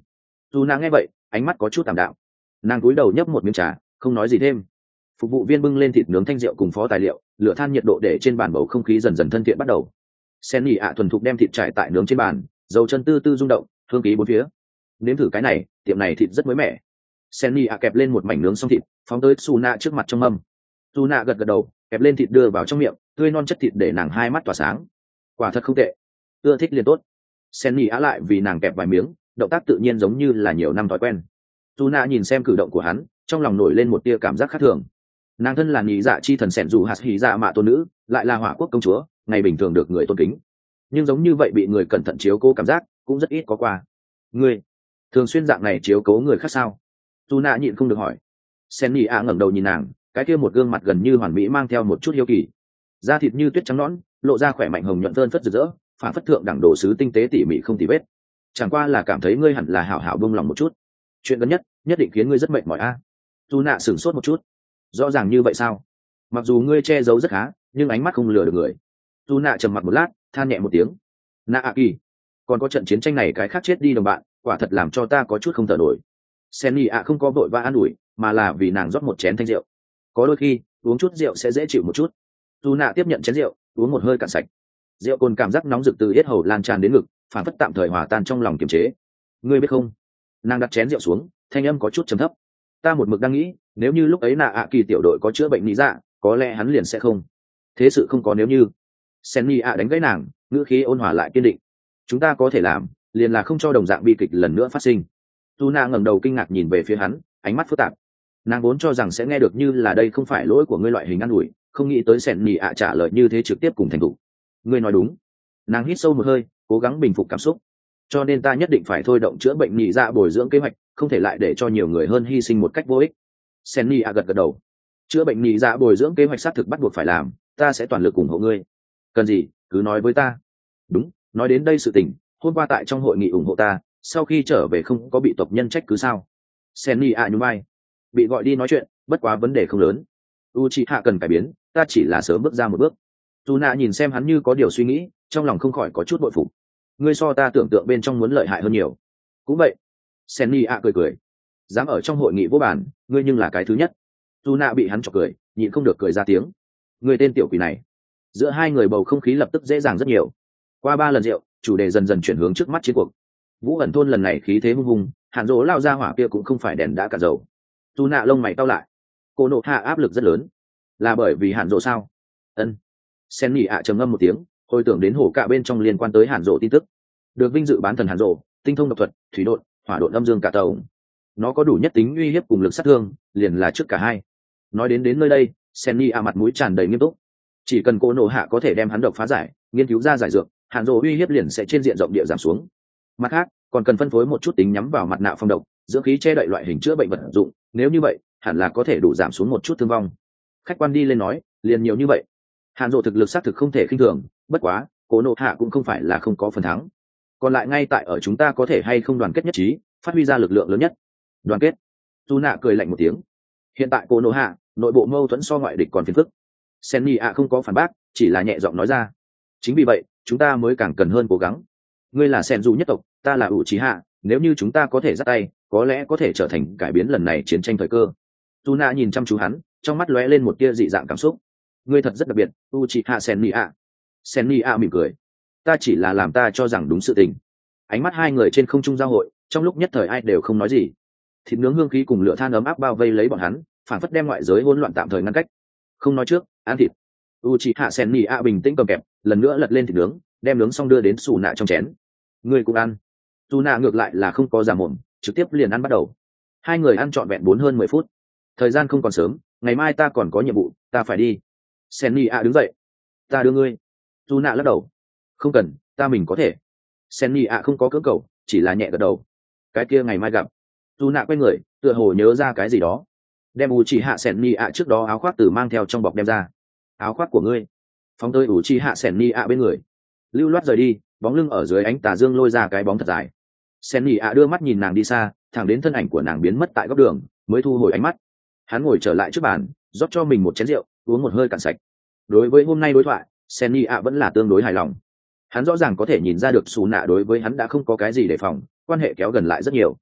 dù nàng nghe vậy ánh mắt có chút tạm đạm, nàng cúi đầu nhấp một miếng trà không nói gì thêm. Phục vụ viên bưng lên thịt nướng thanh rượu cùng phó tài liệu, lửa than nhiệt độ để trên bàn, bầu không khí dần dần thân thiện bắt đầu. Sen nhị ạ thuần thục đem thịt trải tại nướng trên bàn, dầu chân tư tư rung động, hương khí bốn phía. Nếm thử cái này, tiệm này thịt rất mới mẻ. Sen nhị ạ kẹp lên một mảnh nướng xong thịt, phóng tới Su Na trước mặt trong mâm. Su Na gật gật đầu, kẹp lên thịt đưa vào trong miệng, tươi non chất thịt để nàng hai mắt tỏa sáng. Quả thật không tệ, ưa thích liền tốt. Sen nhị ạ lại vì nàng kẹp vài miếng, động tác tự nhiên giống như là nhiều năm thói quen. Su Na nhìn xem cử động của hắn, trong lòng nổi lên một tia cảm giác khác thường. Nàng thân là nhị dạ chi thần sẻn dù hạt hỉ dạ mạ tôn nữ, lại là hỏa quốc công chúa, ngày bình thường được người tôn kính, nhưng giống như vậy bị người cẩn thận chiếu cố cảm giác cũng rất ít có qua. Ngươi thường xuyên dạng này chiếu cố người khác sao? Tu nạ nhịn không được hỏi. Sen nhị ạ ngẩng đầu nhìn nàng, cái kia một gương mặt gần như hoàn mỹ mang theo một chút hiếu kỳ, da thịt như tuyết trắng nõn, lộ ra khỏe mạnh hồng nhuận phơn phất rực rỡ, phản phất thượng đẳng đồ sứ tinh tế tỉ mỉ không tì vết. Chẳng qua là cảm thấy ngươi hẳn là hảo hảo buông lòng một chút, chuyện gần nhất nhất định khiến ngươi rất mệt mỏi a. Tu nạ sửng sốt một chút. Rõ ràng như vậy sao? Mặc dù ngươi che giấu rất khá, nhưng ánh mắt không lừa được người. Tu nạ trầm mặc một lát, than nhẹ một tiếng. Nạ ạ kỳ, còn có trận chiến tranh này cái khác chết đi đồng bạn, quả thật làm cho ta có chút không thở nổi. Senny ạ không có vội vã an ủi, mà là vì nàng rót một chén thanh rượu. Có đôi khi uống chút rượu sẽ dễ chịu một chút. Tu nạ tiếp nhận chén rượu, uống một hơi cạn sạch. Rượu cồn cảm giác nóng rực từ yết hầu lan tràn đến ngực, phản phất tạm thời hòa tan trong lòng kiềm chế. Ngươi biết không? Nàng đặt chén rượu xuống, thanh âm có chút trầm thấp. Ta một mực đang nghĩ, nếu như lúc ấy nạ ạ kỳ tiểu đội có chữa bệnh lý dạ, có lẽ hắn liền sẽ không. Thế sự không có nếu như. Senny ạ đánh gãy nàng, ngữ khí ôn hòa lại kiên định. Chúng ta có thể làm, liền là không cho đồng dạng bi kịch lần nữa phát sinh. Tuna ngẩng đầu kinh ngạc nhìn về phía hắn, ánh mắt phức tạp. Nàng vốn cho rằng sẽ nghe được như là đây không phải lỗi của ngươi loại hình ăn ủi, không nghĩ tới Senny ạ trả lời như thế trực tiếp cùng thành thủ. Ngươi nói đúng. Nàng hít sâu một hơi, cố gắng bình phục cảm xúc. Cho nên ta nhất định phải thôi động chữa bệnh nhị dạ bồi dưỡng kế hoạch, không thể lại để cho nhiều người hơn hy sinh một cách vô ích. Senny ạ gật gật đầu. Chữa bệnh nhị dạ bồi dưỡng kế hoạch xác thực bắt buộc phải làm, ta sẽ toàn lực ủng hộ ngươi. Cần gì cứ nói với ta. Đúng, nói đến đây sự tình, hôm qua tại trong hội nghị ủng hộ ta, sau khi trở về không có bị tộc nhân trách cứ sao? Senny ạ nhún vai. Bị gọi đi nói chuyện, bất quá vấn đề không lớn. Uchiha cần cải biến, ta chỉ là sớm bước ra một bước. Tuna nhìn xem hắn như có điều suy nghĩ, trong lòng không khỏi có chút bội phục. Ngươi so ta tưởng tượng bên trong muốn lợi hại hơn nhiều. Cũng vậy. Senny ạ cười cười. Dám ở trong hội nghị vô bản, ngươi nhưng là cái thứ nhất. Tuna bị hắn chọc cười, nhịn không được cười ra tiếng. Ngươi tên tiểu quỷ này. Giữa hai người bầu không khí lập tức dễ dàng rất nhiều. Qua 3 lần rượu, chủ đề dần dần chuyển hướng trước mắt chiến cuộc. Vũ ẩn thôn lần này khí thế hung hùng, Hàn Dỗ lao ra hỏa kia cũng không phải đèn đã cả dầu. Tu nạ lông mày cau lại. Cô nộ hạ áp lực rất lớn, là bởi vì Hàn Dỗ sao? Ân. Sen nhị ạ trầm ngâm một tiếng, hồi tưởng đến hổ cạ bên trong liên quan tới Hàn Dỗ tin tức. Được vinh dự bán thần Hàn Dỗ, tinh thông độc thuật, thủy độn, hỏa độn âm dương cả tàu. Nó có đủ nhất tính uy hiếp cùng lực sát thương, liền là trước cả hai. Nói đến nơi đây, Sen nhị ạ mặt mũi tràn đầy nghiêm túc. Chỉ cần cô nộ hạ có thể đem hắn độc phá giải, nghiên cứu ra giải dược, Hàn Dỗ uy hiếp liền sẽ trên diện rộng địa giảm xuống. Mặt khác, còn cần phân phối một chút tính nhắm vào mặt nạ phong độc, dưỡng khí che đậy loại hình chữa bệnh vật dụng, nếu như vậy hẳn là có thể đủ giảm xuống một chút thương vong. Khách quan đi lên nói, liền nhiều như vậy. Hàn Dỗ thực lực xác thực không thể khinh thường, bất quá cố nộ hạ cũng không phải là không có phần thắng, còn lại ngay tại ở chúng ta có thể hay không đoàn kết nhất trí, phát huy ra lực lượng lớn nhất. Đoàn kết? Tu nạ cười lạnh một tiếng. Hiện tại cố nộ hạ nội bộ mâu thuẫn so ngoại địch còn phiền phức. Senny ạ không có phản bác, chỉ là nhẹ giọng nói ra. Chính vì vậy chúng ta mới càng cần hơn cố gắng. Ngươi là sen du nhất tộc, ta là Uchiha, nếu như chúng ta có thể dắt tay, có lẽ có thể trở thành cải biến lần này chiến tranh thời cơ. Tuna nhìn chăm chú hắn, trong mắt lóe lên một tia dị dạng cảm xúc. Ngươi thật rất đặc biệt, Uchiha Sennia. Sennia mỉm cười. Ta chỉ là làm ta cho rằng đúng sự tình. Ánh mắt hai người trên không trung giao hội, trong lúc nhất thời ai đều không nói gì. Thịt nướng hương khí cùng lửa than ấm áp bao vây lấy bọn hắn, phản phất đem ngoại giới hỗn loạn tạm thời ngăn cách. Không nói trước, ăn thịt. Uchiha Sennia bình tĩnh cầm kẹp, lần nữa lật lên thịt nướng, đem nướng xong đưa đến Sủ Nạ trong chén. Ngươi cũng ăn. Sủ Nạ ngược lại là không có giả mồm, trực tiếp liền ăn bắt đầu. Hai người ăn trọn vẹn 4 hơn 10 phút. Thời gian không còn sớm, ngày mai ta còn có nhiệm vụ, ta phải đi. Sennia đứng dậy. Ta đưa ngươi. Sủ Nạ lắc đầu. Không cần, ta mình có thể. Sennia không có cưỡng cầu, chỉ là nhẹ gật đầu. Cái kia ngày mai gặp. Sủ Nạ quay người, tựa hồ nhớ ra cái gì đó. Đem Uchiha Sennia trước đó áo khoác từ mang theo trong bọc đem ra. Áo khoác của ngươi. Phóng tới Uchiha Sennia bên người. Lưu loát rời đi, bóng lưng ở dưới ánh tà dương lôi ra cái bóng thật dài. Sennia đưa mắt nhìn nàng đi xa, thẳng đến thân ảnh của nàng biến mất tại góc đường, mới thu hồi ánh mắt. Hắn ngồi trở lại trước bàn, rót cho mình một chén rượu, uống một hơi cạn sạch. Đối với hôm nay đối thoại, Sennia vẫn là tương đối hài lòng. Hắn rõ ràng có thể nhìn ra được Sủ Nạ đối với hắn đã không có cái gì đề phòng, quan hệ kéo gần lại rất nhiều.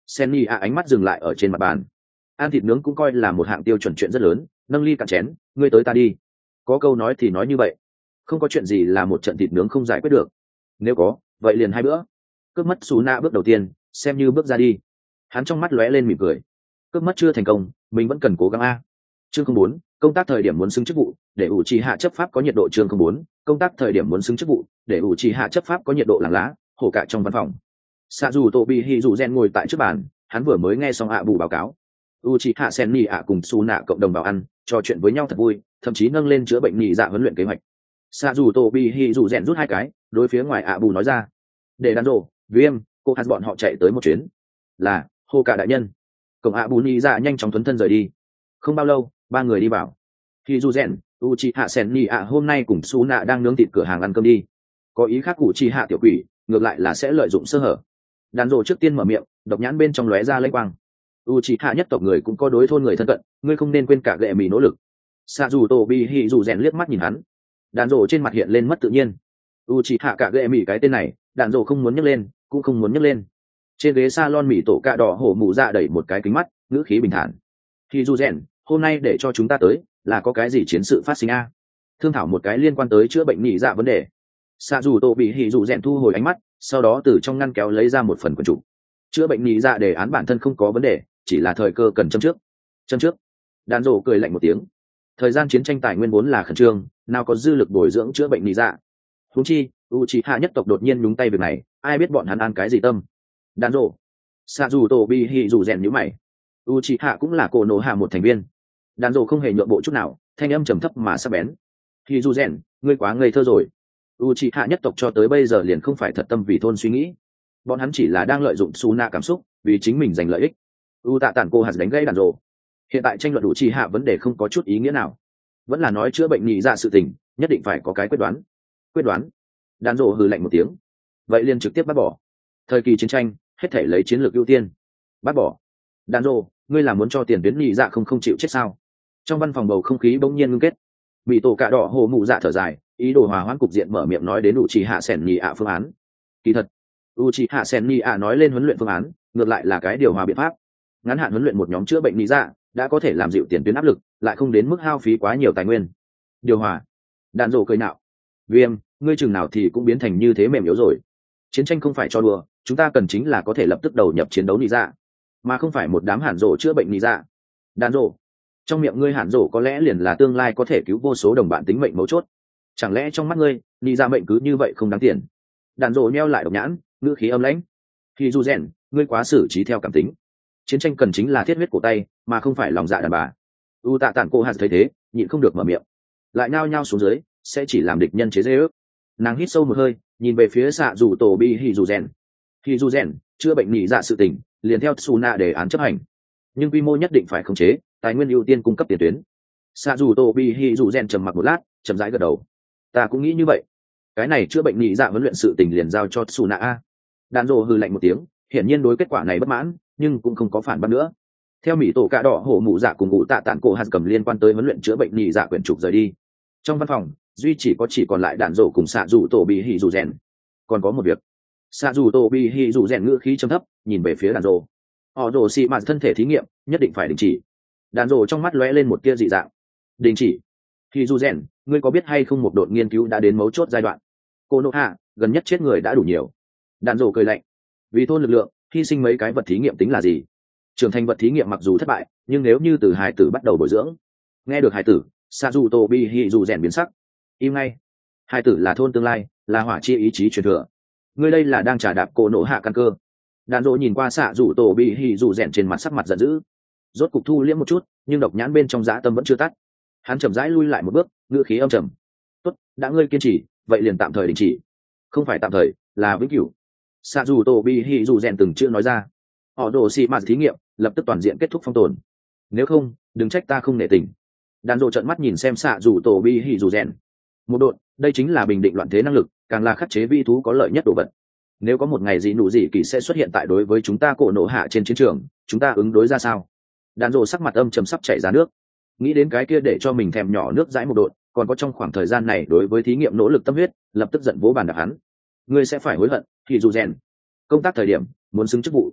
Senni ạ ánh mắt dừng lại ở trên mặt bàn. Ăn thịt nướng cũng coi là một hạng tiêu chuẩn chuyện rất lớn, nâng ly cạn chén, ngươi tới ta đi. Có câu nói thì nói như vậy, không có chuyện gì là một trận thịt nướng không giải quyết được. Nếu có, vậy liền 2 bữa. Cướp mất Sú Na bước đầu tiên, xem như bước ra đi. Hắn trong mắt lóe lên mỉm cười. Cướp mất chưa thành công, mình vẫn cần cố gắng a. Chương 04, công tác thời điểm muốn xứng chức vụ, để ủ trì hạ chấp pháp có nhiệt độ. Chương 04, công tác thời điểm muốn xứng chức vụ, để ủ trì hạ chấp pháp có nhiệt độ. Làng lá, hổ cả trong văn phòng. Sạ dù Tô Bị Hỉ dù Gen ngồi tại trước bàn, hắn vừa mới nghe xong ạ bù báo cáo. Uchiha Senni ạ cùng Su Nạ cộng đồng vào ăn, trò chuyện với nhau thật vui, thậm chí nâng lên chữa bệnh nhị dạ huấn luyện kế hoạch. Sạ dù Tô Bị Hỉ dù Gen rút 2 cái, đối phía ngoài ạ bù nói ra: để đàn rồ, viêm, cô hạt bọn họ chạy tới một chuyến. Là, hô cả đại nhân. Cổng ạ bù nhị dạ nhanh chóng thuấn thân rời đi. Không bao lâu, 3 người đi vào. Hỉ dù Gen, Uchiha Senni ạ hôm nay cùng Su Nạ đang nướng thịt cửa hàng ăn cơm đi. Có ý khác Uchiha tiểu quỷ, ngược lại là sẽ lợi dụng sơ hở. Đàn rồ trước tiên mở miệng, độc nhãn bên trong lóe ra lênh quang. Uchiha nhất tộc người cũng có đối thôn người thân cận, ngươi không nên quên cả gệ mì nỗ lực. Sạ dù Tô Bị Hỉ dù Rèn liếc mắt nhìn hắn. Đàn rồ trên mặt hiện lên mất tự nhiên. Uchiha cả gệ mì cái tên này, đàn rồ không muốn nhắc lên, cũng không muốn nhắc lên. Trên ghế salon mì tổ cạ đỏ hổ mụ dạ đẩy một cái kính mắt, ngữ khí bình thản. Hỉ dù Rèn, hôm nay để cho chúng ta tới, là có cái gì chiến sự phát sinh a? Thương thảo một cái liên quan tới chữa bệnh nhị dạ vấn đề. Sạ dù Tô Bị Hỉ dù Rèn thu hồi ánh mắt, sau đó từ trong ngăn kéo lấy ra một phần quyển trục. Chữa bệnh nhị dạ đề án bản thân không có vấn đề, chỉ là thời cơ cần châm trước. Đàn rồ cười lạnh một tiếng. Thời gian chiến tranh tài nguyên vốn là khẩn trương, nào có dư lực bồi dưỡng chữa bệnh nhị dạ. Huống chi Uchiha nhất tộc đột nhiên nhúng tay việc này, ai biết bọn hắn ăn cái gì tâm. Đàn rồ. Sạ dù Tô Bị Hỉ dù Rèn nhíu mày. Uchiha cũng là Konoha một thành viên. Đàn rồ không hề nhượng bộ chút nào, thanh âm trầm thấp mà sắc bén. Hỉ dù Rèn, ngươi quá ngây thơ rồi. Uchiha nhất tộc cho tới bây giờ liền không phải thật tâm vì thôn suy nghĩ, bọn hắn chỉ là đang lợi dụng Su Na cảm xúc, vì chính mình giành lợi ích. Tạ Tản cô hạt đánh gãy đàn rồ. Hiện tại tranh luận Uchiha vấn đề không có chút ý nghĩa nào, vẫn là nói chữa bệnh nhị dạ sự tình, nhất định phải có cái quyết đoán. Đàn rồ hừ lạnh một tiếng. Vậy liền trực tiếp bắt bỏ. Thời kỳ chiến tranh, hết thể lấy chiến lược ưu tiên. Bắt bỏ. Đàn rồ, ngươi là muốn cho tiền tuyến nhị dạ không chịu chết sao? Trong văn phòng bầu không khí bỗng nhiên ngưng kết. Bị tổ cạ đỏ hồ mụ dạ thở dài, ý đồ hòa hoãn cục diện mở miệng nói đến Uchiha Senni phương án. Kỳ thật, Uchiha Senni nói lên huấn luyện phương án, ngược lại là cái điều hòa biện pháp. Ngắn hạn huấn luyện một nhóm chữa bệnh lý dạ, đã có thể làm dịu tiền tuyến áp lực, lại không đến mức hao phí quá nhiều tài nguyên. Điều hòa. Đàn rồ cười nạo. Viêm, ngươi chừng nào thì cũng biến thành như thế mềm yếu rồi. Chiến tranh không phải cho đùa, chúng ta cần chính là có thể lập tức đầu nhập chiến đấu lý dạ, mà không phải một đám hàn rồ chữa bệnh lý dạ. Đàn rồ. Trong miệng ngươi hàn rồ có lẽ liền là tương lai có thể cứu vô số đồng bạn tính mệnh mấu chốt. Chẳng lẽ trong mắt ngươi, lý dạ mệnh cứ như vậy không đáng tiền? Đàn rồ nheo lại độc nhãn, ngữ khí âm lãnh. Khi du rèn, ngươi quá xử trí theo cảm tính. Chiến tranh cần chính là thiết huyết cổ tay, mà không phải lòng dạ đàn bà. Tạ Tản cô hạt thấy thế, nhịn không được mở miệng, lại nhao nhao xuống dưới, sẽ chỉ làm địch nhân chế dễ ước. Nàng hít sâu một hơi, nhìn về phía Sạ dù Tô Bị Hỉ dù Rèn. Hỉ dù Rèn, chữa bệnh nhị dạ sự tình, liền theo Su Na đề án chấp hành, nhưng quy mô nhất định phải khống chế, tài nguyên ưu tiên cung cấp tiền tuyến. Sạ dù Tô Bị Hỉ dù Rèn trầm mặc một lát, chậm rãi gật đầu. Ta cũng nghĩ như vậy. Cái này chữa bệnh nhị dạ huấn luyện sự tình liền giao cho Su Na. Đàn rồ hừ lạnh một tiếng, hiển nhiên đối kết quả này bất mãn, nhưng cũng không có phản bác nữa. Theo mỹ tổ cạ đỏ hổ mụ dạ cùng Tạ Tản cổ hạt cầm liên quan tới huấn luyện chữa bệnh nhị dạ quyển trục rời đi. Trong văn phòng, duy chỉ còn lại đàn rồ cùng Sạ dù Tô Bị Hỉ dù Rèn. Còn có một việc. Sạ dù Tô Bị Hỉ dù Rèn ngữ khí trầm thấp, nhìn về phía đàn rồ. Họ rồ xì mạt thân thể thí nghiệm, nhất định phải đình chỉ. Đàn rồ trong mắt lóe lên một tia dị dạng. Đình chỉ? Hỉ dù Rèn, ngươi có biết hay không một đội nghiên cứu đã đến mấu chốt giai đoạn? Konoha, gần nhất chết người đã đủ nhiều. Đàn rồ cười lạnh. Vì thôn lực lượng, hy sinh mấy cái vật thí nghiệm tính là gì? Trưởng thành vật thí nghiệm mặc dù thất bại, nhưng nếu như từ hài tử bắt đầu bồi dưỡng. Nghe được hài tử, Sạ dù Tô Bị Hỉ dù Rèn biến sắc. Im ngay. Hài tử là thôn tương lai, là hỏa chi ý chí truyền thừa. Ngươi đây là đang trả đạp Konoha căn cơ. Đàn rồ nhìn qua Sạ dù Tô Bị Hỉ dù Rèn trên mặt sắc mặt giận dữ. Rốt cục thu liễm một chút, nhưng độc nhãn bên trong dã tâm vẫn chưa tắt. Hắn chậm rãi lui lại một bước, ngữ khí âm trầm. Tốt, đã ngươi kiên trì, vậy liền tạm thời đình chỉ. Không phải tạm thời, là vĩnh cửu. Sạ dù Tô Bị Hỉ dù Rèn từng chưa nói ra. Họ đồ xì mạt thí nghiệm lập tức toàn diện kết thúc phong tồn, nếu không đừng trách ta không nể tình. Đàn rộ trợn mắt nhìn xem Sạ dù Tô Bị Hỉ dù Rèn. Một độn, đây chính là bình định loạn thế năng lực, càng là khắc chế vi thú có lợi nhất đồ vật. Nếu có một ngày gì nụ gì kỳ sẽ xuất hiện tại đối với chúng ta cổ nổ hạ trên chiến trường, chúng ta ứng đối ra sao? Đàn rộ sắc mặt âm trầm sắp chảy ra nước, nghĩ đến cái kia để cho mình thèm nhỏ nước dãi một độn, còn có trong khoảng thời gian này đối với thí nghiệm nỗ lực tâm huyết, lập tức giận vỗ bàn đạp hắn. Ngươi sẽ phải hối hận. Hỉ dù Rèn, công tác thời điểm muốn xứng chức vụ,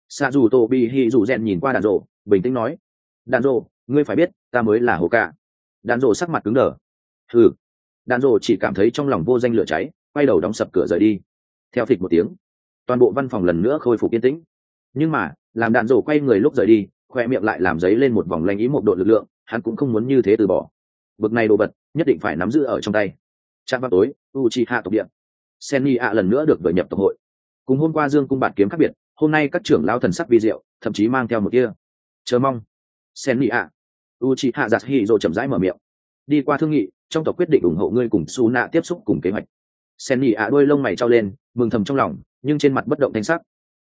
xạ dù tổ bị hì dù rèn nhìn qua đàn rộ bình tĩnh nói, đàn rộ, ngươi phải biết ta mới là hồ cả. Đàn rộ sắc mặt cứng đờ. Ừ. Đàn rộ chỉ cảm thấy trong lòng vô danh lửa cháy, quay đầu đóng sập cửa rời đi. Theo phịch một tiếng, toàn bộ văn phòng lần nữa khôi phục yên tĩnh. Nhưng mà làm đàn rộ quay người lúc rời đi, khoe miệng lại làm giấy lên một vòng lanh ý, một độ lực lượng hắn cũng không muốn như thế từ bỏ. Bực này đồ vật nhất định phải nắm giữ ở trong tay. Trạm vào tối, Uchiha tộc địa, Senni ạ lần nữa được gửi nhập tộc hội. Cùng hôm qua Dương cung bạt kiếm khác biệt, hôm nay các trưởng lão thần sắc vi diệu, thậm chí mang theo một kia chờ mong. Senni ạ, Uchiha Yasuhiro chậm rãi mở miệng. Đi qua thương nghị, trong tộc quyết định ủng hộ ngươi cùng Suna tiếp xúc cùng kế hoạch. Senni ạ đôi lông mày trao lên, mừng thầm trong lòng, nhưng trên mặt bất động thanh sắc.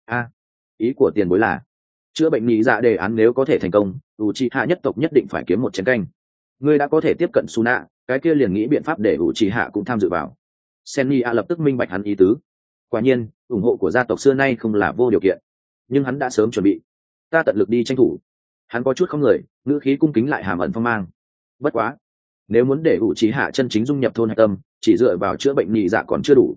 Ý của tiền bối là chữa bệnh nhị dạ đề án nếu có thể thành công, Uchiha nhất tộc nhất định phải kiếm một chén canh. Ngươi đã có thể tiếp cận Suna, cái kia liền nghĩ biện pháp để Uchiha cũng tham dự vào. Senni a lập tức minh bạch hắn ý tứ. Quả nhiên ủng hộ của gia tộc xưa nay không là vô điều kiện, nhưng hắn đã sớm chuẩn bị. Ta tận lực đi tranh thủ. Hắn có chút không người, ngữ khí cung kính lại hàm ẩn phong mang. Bất quá, nếu muốn để Uchiha chân chính dung nhập thôn hạch tâm, chỉ dựa vào chữa bệnh nhị dạ còn chưa đủ.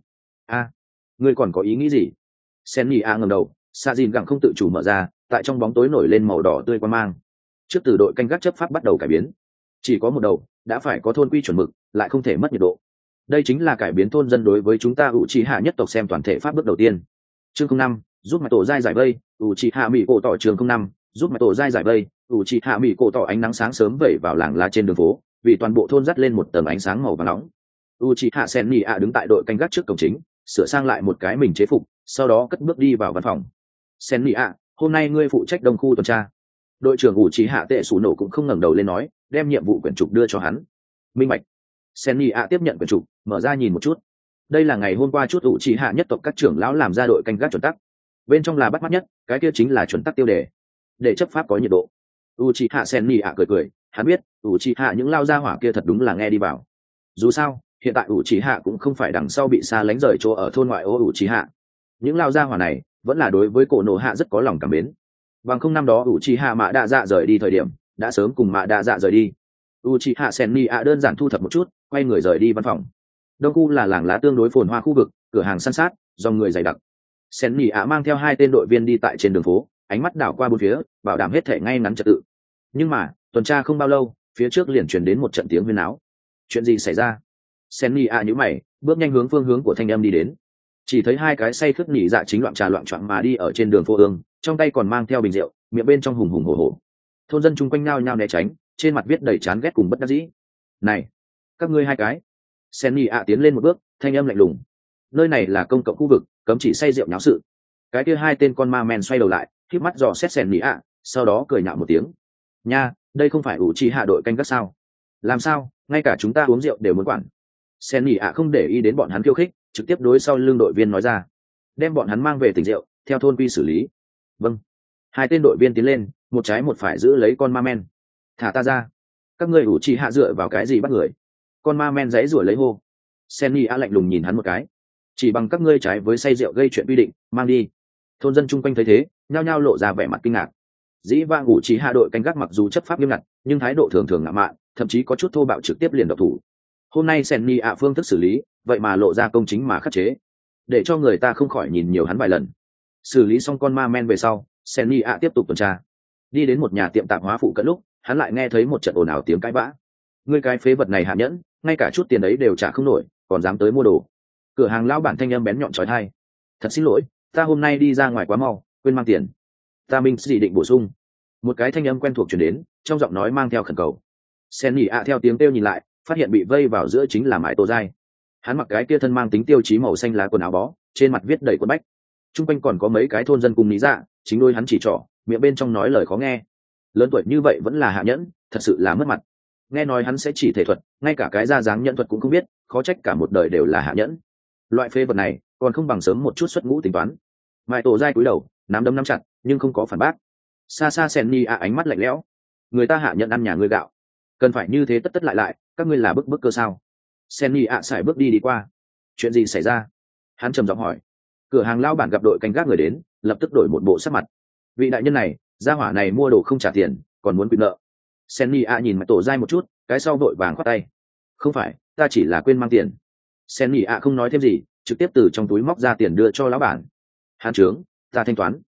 Ngươi còn có ý nghĩ gì? Senni a ngẩng đầu, xạ dìn gẳng không tự chủ mở ra, tại trong bóng tối nổi lên màu đỏ tươi quan mang. Trước từ đội canh gác chấp pháp bắt đầu cải biến, chỉ có một đầu đã phải có thôn quy chuẩn mực, lại không thể mất nhiệt độ. Đây chính là cải biến thôn dân đối với chúng ta Uchiha nhất tộc xem toàn thể pháp bước đầu tiên. Chương 05, giúp mạch tổ giai giải vây, Uchiha mỹ cổ tỏ. Chương 05, giúp mạch tổ giai giải vây, Uchiha mỹ cổ tỏ. Ánh nắng sáng sớm vẩy vào làng lá trên đường phố, vì toàn bộ thôn dắt lên một tầng ánh sáng màu vàng nóng. Uchiha Senni a đứng tại đội canh gác trước cổng chính, sửa sang lại một cái mình chế phục, sau đó cất bước đi vào văn phòng. Senni a, hôm nay ngươi phụ trách đông khu tuần tra. Đội trưởng Uchiha Tệ Sủ Nổ cũng không ngẩng đầu lên nói, đem nhiệm vụ quyển trục đưa cho hắn. Minh bạch. Senni a tiếp nhận quyển trục, mở ra nhìn một chút. Đây là ngày hôm qua chút Uchiha nhất tộc các trưởng lão làm ra đội canh gác chuẩn tắc. Bên trong là bắt mắt nhất, cái kia chính là chuẩn tắc tiêu đề, để chấp pháp có nhiệt độ. Uchiha Senni a cười cười, hắn biết Uchiha những lao gia hỏa kia thật đúng là nghe đi vào. Dù sao hiện tại Uchiha cũng không phải đằng sau bị xa lánh rời chỗ ở thôn ngoại ô Uchiha. Những lao gia hỏa này vẫn là đối với cổ nổ hạ rất có lòng cảm mến. Bằng không năm đó Uchiha Mạ Đa Dạ rời đi thời điểm, đã sớm cùng Mạ Đa Dạ rời đi. Uchiha Senni a đơn giản thu thập một chút, quay người rời đi văn phòng. Đông khu là làng lá tương đối phồn hoa khu vực, cửa hàng săn sát, dòng người dày đặc. Senni a mang theo 2 tên đội viên đi tại trên đường phố, ánh mắt đảo qua bốn phía, bảo đảm hết thể ngay ngắn trật tự. Nhưng mà tuần tra không bao lâu, phía trước liền truyền đến một trận tiếng huyên náo. Chuyện gì xảy ra? Senni a nhíu mày, bước nhanh hướng phương hướng của thanh âm đi đến. Chỉ thấy 2 cái say khướt nhị dạ chính loạn choạng mà đi ở trên đường phố ương, trong tay còn mang theo bình rượu, miệng bên trong hùng hùng hổ hổ. Thôn dân chung quanh nhao nhao né tránh, trên mặt viết đầy chán ghét cùng bất đắc dĩ. Này, các ngươi 2 cái! Senni a tiến lên một bước, thanh âm lạnh lùng. Nơi này là công cộng khu vực, cấm chỉ say rượu nháo sự. Cái kia 2 tên con ma men xoay đầu lại, khép mắt dò xét Senni a, sau đó cười nhạo một tiếng. Nha, đây không phải Uchiha đội canh gác sao? Làm sao, ngay cả chúng ta uống rượu đều muốn quản? Senni a không để ý đến bọn hắn khiêu khích, trực tiếp đối sau lưng đội viên nói ra, đem bọn hắn mang về tỉnh rượu, theo thôn quy xử lý. Vâng. 2 tên đội viên tiến lên, một trái một phải giữ lấy con ma men. Thả ta ra! Các ngươi Uchiha dựa vào cái gì bắt người? Con ma men giãy giụa lấy hô. Senni a lạnh lùng nhìn hắn một cái. Chỉ bằng các ngươi trái với say rượu gây chuyện quy định, mang đi. Thôn dân chung quanh thấy thế, nhao nhao lộ ra vẻ mặt kinh ngạc. Dĩ vãng Uchiha đội canh gác mặc dù chấp pháp nghiêm ngặt, nhưng thái độ thường thường ngạo mạn, thậm chí có chút thô bạo trực tiếp liền độc thủ. Hôm nay Senni a phương thức xử lý, vậy mà lộ ra công chính mà khắc chế, để cho người ta không khỏi nhìn nhiều hắn vài lần. Xử lý xong con ma men về sau, Senni a tiếp tục tuần tra. Đi đến một nhà tiệm tạp hóa phụ cận lúc, hắn lại nghe thấy một trận ồn ào tiếng cãi vã. Ngươi cái phế vật này hạ nhẫn, ngay cả chút tiền ấy đều trả không nổi, còn dám tới mua đồ. Cửa hàng lão bản thanh âm bén nhọn chói tai. Thật xin lỗi, ta hôm nay đi ra ngoài quá mau, quên mang tiền. Ta minh gì định bổ sung. Một cái thanh âm quen thuộc truyền đến, trong giọng nói mang theo khẩn cầu. Senni a theo tiếng kêu nhìn lại, phát hiện bị vây vào giữa chính là Mãi Tổ Giai. Hắn mặc cái kia thân mang tính tiêu chí màu xanh lá quần áo bó, trên mặt viết đầy quần bách. Trung quanh còn có mấy cái thôn dân cùng lý dạ, chính đôi hắn chỉ trỏ, miệng bên trong nói lời khó nghe. Lớn tuổi như vậy vẫn là hạ nhẫn, thật sự là mất mặt. Nghe nói hắn sẽ chỉ thể thuật, ngay cả cái ra dáng nhẫn thuật cũng không biết, khó trách cả một đời đều là hạ nhẫn. Loại phê vật này còn không bằng sớm một chút xuất ngũ tính toán. Mãi Tổ Giai cúi đầu, nắm đấm nắm chặt, nhưng không có phản bác. Xa xa Senni a ánh mắt lạnh lẽo. Người ta hạ nhẫn ăn nhà ngươi gạo, cần phải như thế tất tất lại, các ngươi là bức cơ sao? Senni a sải bước đi qua. Chuyện gì xảy ra? Hắn trầm giọng hỏi. Cửa hàng lao bản gặp đội canh gác người đến, lập tức đổi một bộ sắc mặt. Vị đại nhân này, gia hỏa này mua đồ không trả tiền, còn muốn quy nợ. Senni a nhìn Mãi Tổ Giai một chút, cái sau vội vàng khoát tay. Không phải, ta chỉ là quên mang tiền. Senni a không nói thêm gì, trực tiếp từ trong túi móc ra tiền đưa cho lão bản. Hán trướng, ta thanh toán.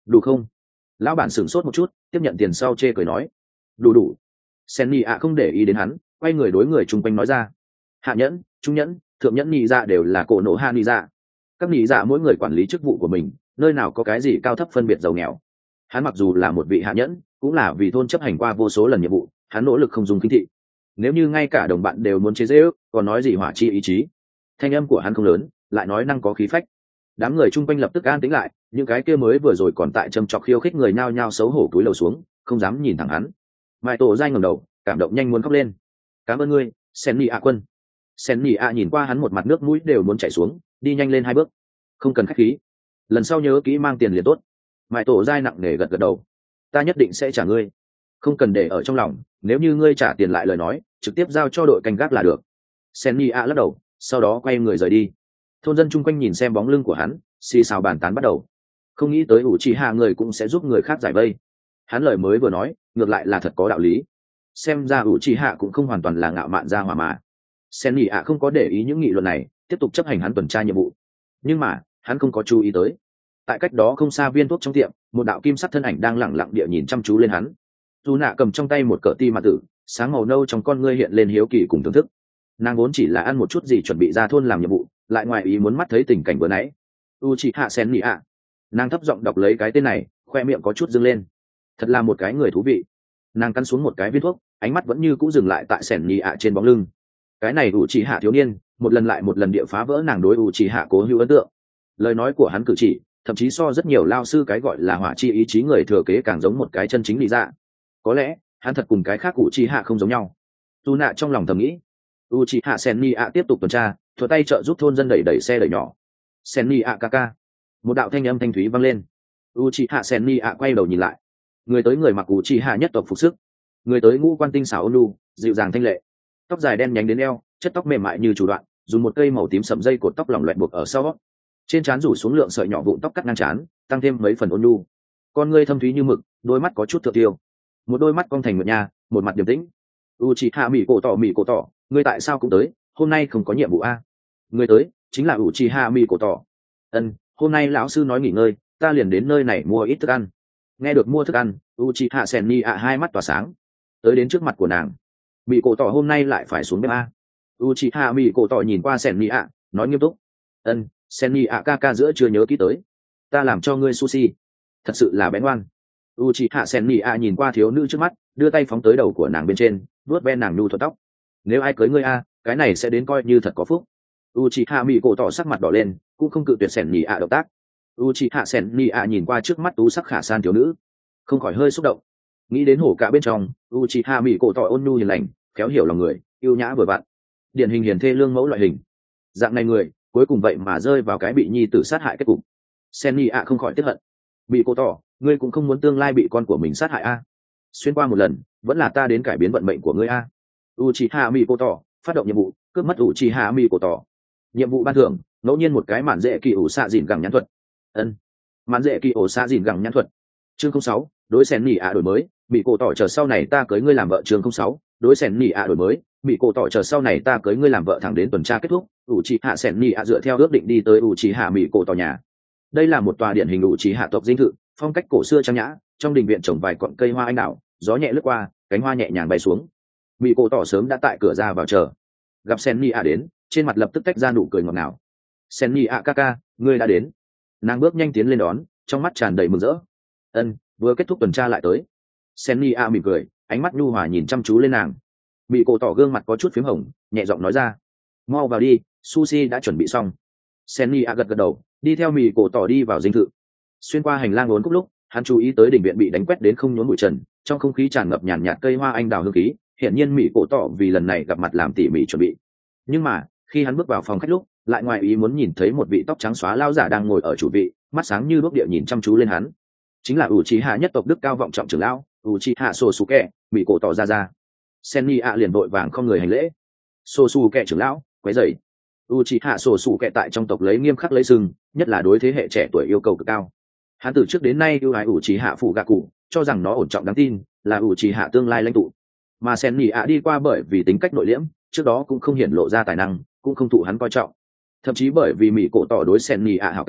Đủ không? Lão bản sửng sốt một chút, tiếp nhận tiền sau chê cười nói. Đủ. Sen nhị ạ không để ý đến hắn, quay người đối người chung quanh nói ra. Hạ nhẫn, trung nhẫn, thượng nhẫn nhị dạ đều là cổ nổ hạ nhị dạ. Các nhị dạ mỗi người quản lý chức vụ của mình, nơi nào có cái gì cao thấp phân biệt giàu nghèo. Hắn mặc dù là một vị hạ nhẫn, cũng là vì thôn chấp hành qua vô số lần nhiệm vụ, hắn nỗ lực không dùng kinh thị. Nếu như ngay cả đồng bạn đều muốn chế giễu, còn nói gì hỏa chi ý chí. Thanh âm của hắn không lớn, lại nói năng có khí phách. Đám người chung quanh lập tức an tĩnh lại, những cái kia mới vừa rồi còn tại châm chọc khiêu khích người nhao nhao xấu hổ cúi lầu xuống, không dám nhìn thẳng hắn. Mai tổ dai ngẩng đầu, cảm động nhanh muốn khóc lên. Cảm ơn ngươi, Sen Nhi ạ quân. Sen Nhi ạ nhìn qua hắn một mặt nước mũi đều muốn chảy xuống, đi nhanh lên 2 bước. Không cần khách khí, lần sau nhớ kỹ mang tiền liền tốt. Mai tổ dai nặng nề gật gật đầu. Ta nhất định sẽ trả ngươi, không cần để ở trong lòng, nếu như ngươi trả tiền lại lời nói, trực tiếp giao cho đội canh gác là được. Sen Nhi ạ lắc đầu, sau đó quay người rời đi. Thôn dân chung quanh nhìn xem bóng lưng của hắn, xì xào bàn tán bắt đầu. Không nghĩ tới ủ trì hạ người cũng sẽ giúp người khác giải vây. Hắn lời mới vừa nói, ngược lại là thật có đạo lý. Xem ra ủ trì hạ cũng không hoàn toàn là ngạo mạn ra hỏa mà. Sen nhị ạ không có để ý những nghị luận này, tiếp tục chấp hành hắn tuần tra nhiệm vụ. Nhưng mà hắn không có chú ý tới, tại cách đó không xa viên thuốc trong tiệm, một đạo kim sắc thân ảnh đang lẳng lặng địa nhìn chăm chú lên hắn. Dù nạ cầm trong tay một cỡ ti mà tử, sáng màu nâu trong con ngươi hiện lên hiếu kỳ cùng thưởng thức. Nàng vốn chỉ là ăn một chút gì chuẩn bị ra thôn làm nhiệm vụ, lại ngoài ý muốn mắt thấy tình cảnh vừa nãy. Uchiha Sen nhị ạ. Nàng thấp giọng đọc lấy cái tên này, khoe miệng có chút dâng lên. Thật là một cái người thú vị. Nàng cắn xuống một cái viên thuốc, ánh mắt vẫn như cũ dừng lại tại Sen nhị ạ trên bóng lưng. Cái này Uchiha thiếu niên, một lần lại một lần địa phá vỡ nàng đối Uchiha cố hữu ấn tượng. Lời nói của hắn cử chỉ, thậm chí so rất nhiều lao sư cái gọi là hỏa chi ý chí người thừa kế càng giống một cái chân chính lý dạ. Có lẽ hắn thật cùng cái khác Uchiha không giống nhau. Tu nạ trong lòng thầm nghĩ. Uchiha Sen nhị ạ tiếp tục tuần tra, thuận tay trợ giúp thôn dân đẩy xe đẩy nhỏ. Sen nhị ạ kaka. Một đạo thanh âm thanh thúy vang lên. Uchiha Sen nhị ạ quay đầu nhìn lại. Người tới người mặc Uchiha nhất tộc phục sức, người tới ngũ quan tinh xảo ôn nhu, dịu dàng thanh lệ, tóc dài đen nhánh đến eo, chất tóc mềm mại như chủ đoạn, dùng một cây màu tím sẫm dây cột tóc lỏng loẹt buộc ở sau, trên trán rủ xuống lượng sợi nhỏ vụn tóc cắt ngang trán, tăng thêm mấy phần ôn nhu. Con ngươi thâm thúy như mực, đôi mắt có chút thượng tiêu, một đôi mắt cong thành nguyệt nha, một mặt điềm tĩnh. Uchiha Mỉ cổ tỏ, ngươi tại sao cũng tới? Hôm nay không có nhiệm vụ a? Ngươi tới chính là Uchiha Mỉ cổ tỏ. Ân, hôm nay lão sư nói nghỉ ngơi, ta liền đến nơi này mua ít thức ăn. Nghe được mua thức ăn, Uchiha Sen nhị ạ hai mắt tỏa sáng, tới đến trước mặt của nàng. Mỉ cổ tỏ hôm nay lại phải xuống bếp a? Uchiha Mỉ cổ tỏ nhìn qua Sen nhị ạ, nói nghiêm túc. Ân, Sen nhị ạ ca giữa chưa nhớ kỹ tới. Ta làm cho ngươi sushi, thật sự là bén ngoan. Uchiha Sen nhị ạ nhìn qua thiếu nữ trước mắt, đưa tay phóng tới đầu của nàng bên trên, vuốt ve nàng nhu thuận tóc. Nếu ai cưới ngươi a, cái này sẽ đến coi như thật có phúc. Uchiha Mỉ cổ tỏ sắc mặt đỏ lên, cũng không cự tuyệt Sen nhị ạ động tác. Uchiha Sen nhị ạ nhìn qua trước mắt tú sắc khả san thiếu nữ, không khỏi hơi xúc động. Nghĩ đến hổ cả bên trong, Uchiha Mỉ cổ tỏ ôn nhu hiền lành, khéo hiểu lòng người, yêu nhã vừa vặn, điển hình hiền thê lương mẫu loại hình. Dạng này người, cuối cùng vậy mà rơi vào cái bị nhi tử sát hại kết cục. Sen nhị ạ không khỏi tiếc hận. Mỉ cổ tỏ, ngươi cũng không muốn tương lai bị con của mình sát hại a? Xuyên qua một lần, vẫn là ta đến cải biến vận mệnh của ngươi a. Uchiha Mỉ cổ tỏ phát động nhiệm vụ, cướp mất Uchiha Mỉ cổ tỏ. Nhiệm vụ ban thưởng, ngẫu nhiên một cái mạn dễ kỳ ủ xạ dìn gẳng nhãn thuật. Ân, mạn dễ kỳ ủ xạ dìn gẳng nhãn thuật. Chương 06, đối Sen nhị ạ đổi mới, Mỉ cổ tỏ chờ sau này ta cưới ngươi làm vợ. Chương 06, đối Sen nhị ạ đổi mới, Mỉ cổ tỏ chờ sau này ta cưới ngươi làm vợ. Thẳng đến tuần tra kết thúc, Uchiha Sen nhị ạ dựa theo ước định đi tới Uchiha Mỉ cổ tỏ nhà. Đây là một tòa điện hình Uchiha tộc dinh thự, phong cách cổ xưa trang nhã, trong đình viện trồng vài cọn cây hoa anh đào, gió nhẹ lướt qua, cánh hoa nhẹ nhàng bay xuống. Mỉ cổ tỏ sớm đã tại cửa ra vào chờ, gặp Sen nhị ạ đến, trên mặt lập tức tách ra nụ cười ngọt ngào. Sen nhị ạ ca, ngươi đã đến. Nàng bước nhanh tiến lên đón, trong mắt tràn đầy mừng rỡ. Ân, vừa kết thúc tuần tra lại tới. Sen nhị ạ mỉm cười, ánh mắt nhu hòa nhìn chăm chú lên nàng. Mỉ cổ tỏ gương mặt có chút phím hồng, nhẹ giọng nói ra. Mau vào đi, sushi đã chuẩn bị xong. Sen nhị ạ gật gật đầu, đi theo Mỉ cổ tỏ đi vào dinh thự. Xuyên qua hành lang uốn cúc lúc, hắn chú ý tới đình viện bị đánh quét đến không nhốn bụi trần, trong không khí tràn ngập nhàn nhạt cây hoa anh đào hương khí, hiển nhiên Mỉ cổ tỏ vì lần này gặp mặt làm tỉ mỉ chuẩn bị. Nhưng mà khi hắn bước vào phòng khách lúc, lại ngoài ý muốn nhìn thấy một vị tóc trắng xóa lao giả đang ngồi ở chủ vị, mắt sáng như đuốc địa nhìn chăm chú lên hắn. Chính là Uchiha nhất tộc đức cao vọng trọng trưởng lão Uchiha Sosuke. Mỉ cổ tỏ ra. Sen nhị ạ liền vội vàng không người hành lễ. Sosuke trưởng lão, quấy rầy. Uchiha Sosuke tại trong tộc lấy nghiêm khắc lấy sừng, nhất là đối thế hệ trẻ tuổi yêu cầu cực cao. Hắn từ trước đến nay ưu ái Uchiha Fugaku, cho rằng nó ổn trọng đáng tin, là Uchiha tương lai lãnh tụ. Mà Sen nhị ạ đi qua bởi vì tính cách nội liễm, trước đó cũng không hiển lộ ra tài năng, cũng không thụ hắn coi trọng. Thậm chí bởi vì Mỉ cổ tỏ đối Sen nhị ạ hảo cảm,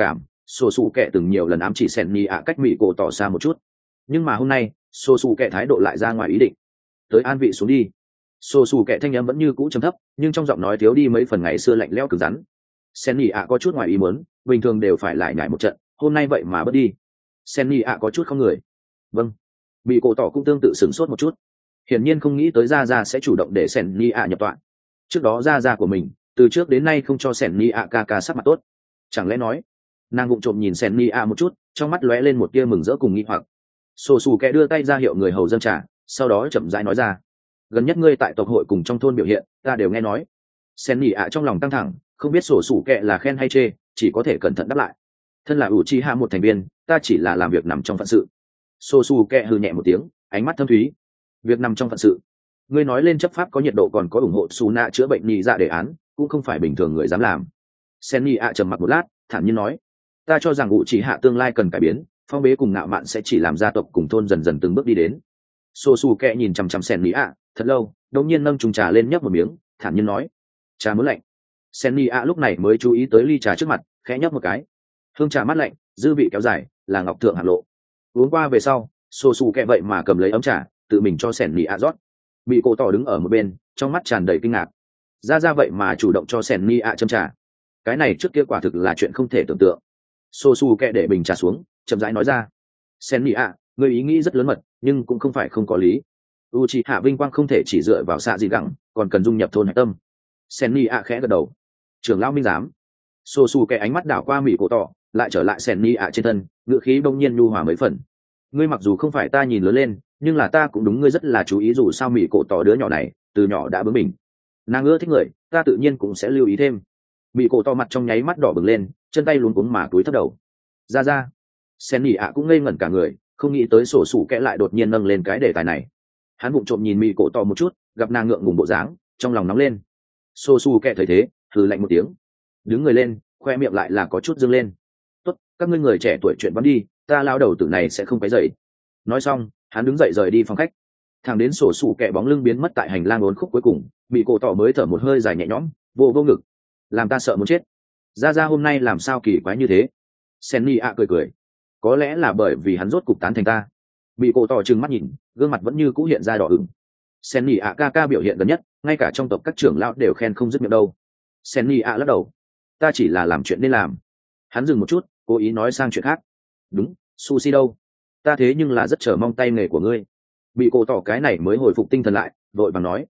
sổ sủ kẹ từng nhiều lần ám chỉ sẻn nhì ạ cách mỹ cổ tỏ xa một chút, nhưng mà hôm nay sổ sủ kẹ thái độ lại ra ngoài ý định. Tới an vị xuống đi. Sổ sủ kẹ thanh âm vẫn như cũ trầm thấp, nhưng trong giọng nói thiếu đi mấy phần ngày xưa lạnh lẽo cứng rắn. Sẻn nhì ạ có chút ngoài ý muốn, bình thường đều phải lại nhảy một trận, hôm nay vậy mà bớt đi. Sẻn nhì ạ có chút không người. Vâng. Mỹ cổ tỏ cũng tương tự sửng sốt một chút, hiển nhiên không nghĩ tới ra ra sẽ chủ động để sẻn nhì ạ nhập tọa. Trước đó ra ra của mình từ trước đến nay không cho sẻn nhì ạ ca ca sắc mặt tốt, chẳng lẽ nói. Nàng vụng trộm nhìn sẻn nhì ạ một chút, trong mắt lóe lên một tia mừng rỡ cùng nghi hoặc. Sổ sủ kẹ đưa tay ra hiệu người hầu dâng trà, sau đó chậm rãi nói ra, gần nhất ngươi tại tộc hội cùng trong thôn biểu hiện ta đều nghe nói. Sẻn nhì ạ trong lòng căng thẳng, không biết sổ sủ kẹ là khen hay chê, chỉ có thể cẩn thận đáp lại. Thân là ủ chi hạ một thành viên, ta chỉ là làm việc nằm trong phận sự. Sổ sủ kẹ hừ nhẹ một tiếng, ánh mắt thâm thúy. Việc nằm trong phận sự. Ngươi nói lên chấp pháp có nhiệt độ còn có ủng hộ xù nạ chữa bệnh nhị dạ đề án, cũng không phải bình thường người dám làm. Sen nhị ạ trầm mặc một lát, thản nhiên nói, ta cho rằng ủ chỉ hạ tương lai cần cải biến, phong bế cùng ngạo mạn sẽ chỉ làm gia tộc cùng thôn dần dần từng bước đi đến. Sô su kẹ nhìn chằm chằm Sen nhị ạ thật lâu, đột nhiên nâng chung trà lên nhấp một miếng, thản nhiên nói, trà muốn lạnh. Sen nhị ạ lúc này mới chú ý tới ly trà trước mặt, khẽ nhấp một cái, hương trà mát lạnh, dư vị kéo dài, là ngọc thượng hạt lộ. Uống qua về sau, Sô su kẹ vậy mà cầm lấy ấm trà, tự mình cho Sen nhị ạ rót. Bị cổ tỏ đứng ở một bên, trong mắt tràn đầy kinh ngạc. Ra vậy mà chủ động cho Sen nhị ạ châm trà, cái này trước kia quả thực là chuyện không thể tưởng tượng. Sô su kẹ để bình trà xuống, chậm rãi nói ra, Sen nhị ạ, người ý nghĩ rất lớn mật, nhưng cũng không phải không có lý. Uchiha vinh quang không thể chỉ dựa vào xạ gì gẳng, còn cần dung nhập thôn hạch tâm. Sen nhị ạ khẽ gật đầu, trưởng lão minh giám. Sô su kẹ ánh mắt đảo qua mỹ cổ tỏ, lại trở lại Sen nhị ạ trên thân, ngữ khí bỗng nhiên nhu hòa mấy phần. Ngươi mặc dù không phải ta nhìn lớn lên, nhưng là ta cũng đúng ngươi rất là chú ý, dù sao mỹ cổ tỏ đứa nhỏ này từ nhỏ đã bướng bỉnh, nàng ưa thích người, ta tự nhiên cũng sẽ lưu ý thêm. Mỹ cổ tỏ mặt trong nháy mắt đỏ bừng lên, chân tay luống cuống mà túi thấp đầu. Ra Sen nhị ạ cũng ngây ngẩn cả người, không nghĩ tới sổ sủ kẽ lại đột nhiên nâng lên cái đề tài này. Hắn vụng trộm nhìn mỹ cổ tỏ một chút, gặp nàng ngượng ngùng bộ dáng, trong lòng nóng lên. Sổ sủ kẽ thấy thế, hừ lạnh một tiếng, đứng người lên, khoe miệng lại là có chút dương lên. Tốt, các ngươi người trẻ tuổi chuyện bắn đi, ta lao đầu tử này sẽ không phải dậy. Nói xong, hắn đứng dậy rời đi phòng khách. Thằng đến sổ sủ kẹ bóng lưng biến mất tại hành lang uốn khúc cuối cùng, bị cổ tỏ mới thở một hơi dài nhẹ nhõm, vô ngực, làm ta sợ muốn chết. Ra hôm nay làm sao kỳ quái như thế. Senni ạ cười, có lẽ là bởi vì hắn rốt cục tán thành ta. Bị cổ tỏ trừng mắt nhìn, gương mặt vẫn như cũ hiện ra đỏ ửng. Senni ạ ca biểu hiện gần nhất, ngay cả trong tộc các trưởng lão đều khen không dứt miệng đâu. Senni ạ lắc đầu, ta chỉ là làm chuyện nên làm. Hắn dừng một chút, cố ý nói sang chuyện khác. Đúng, sushi đâu? Ta thế nhưng là rất chờ mong tay nghề của ngươi. Bị cổ tỏ cái này mới hồi phục tinh thần lại, vội vàng nói,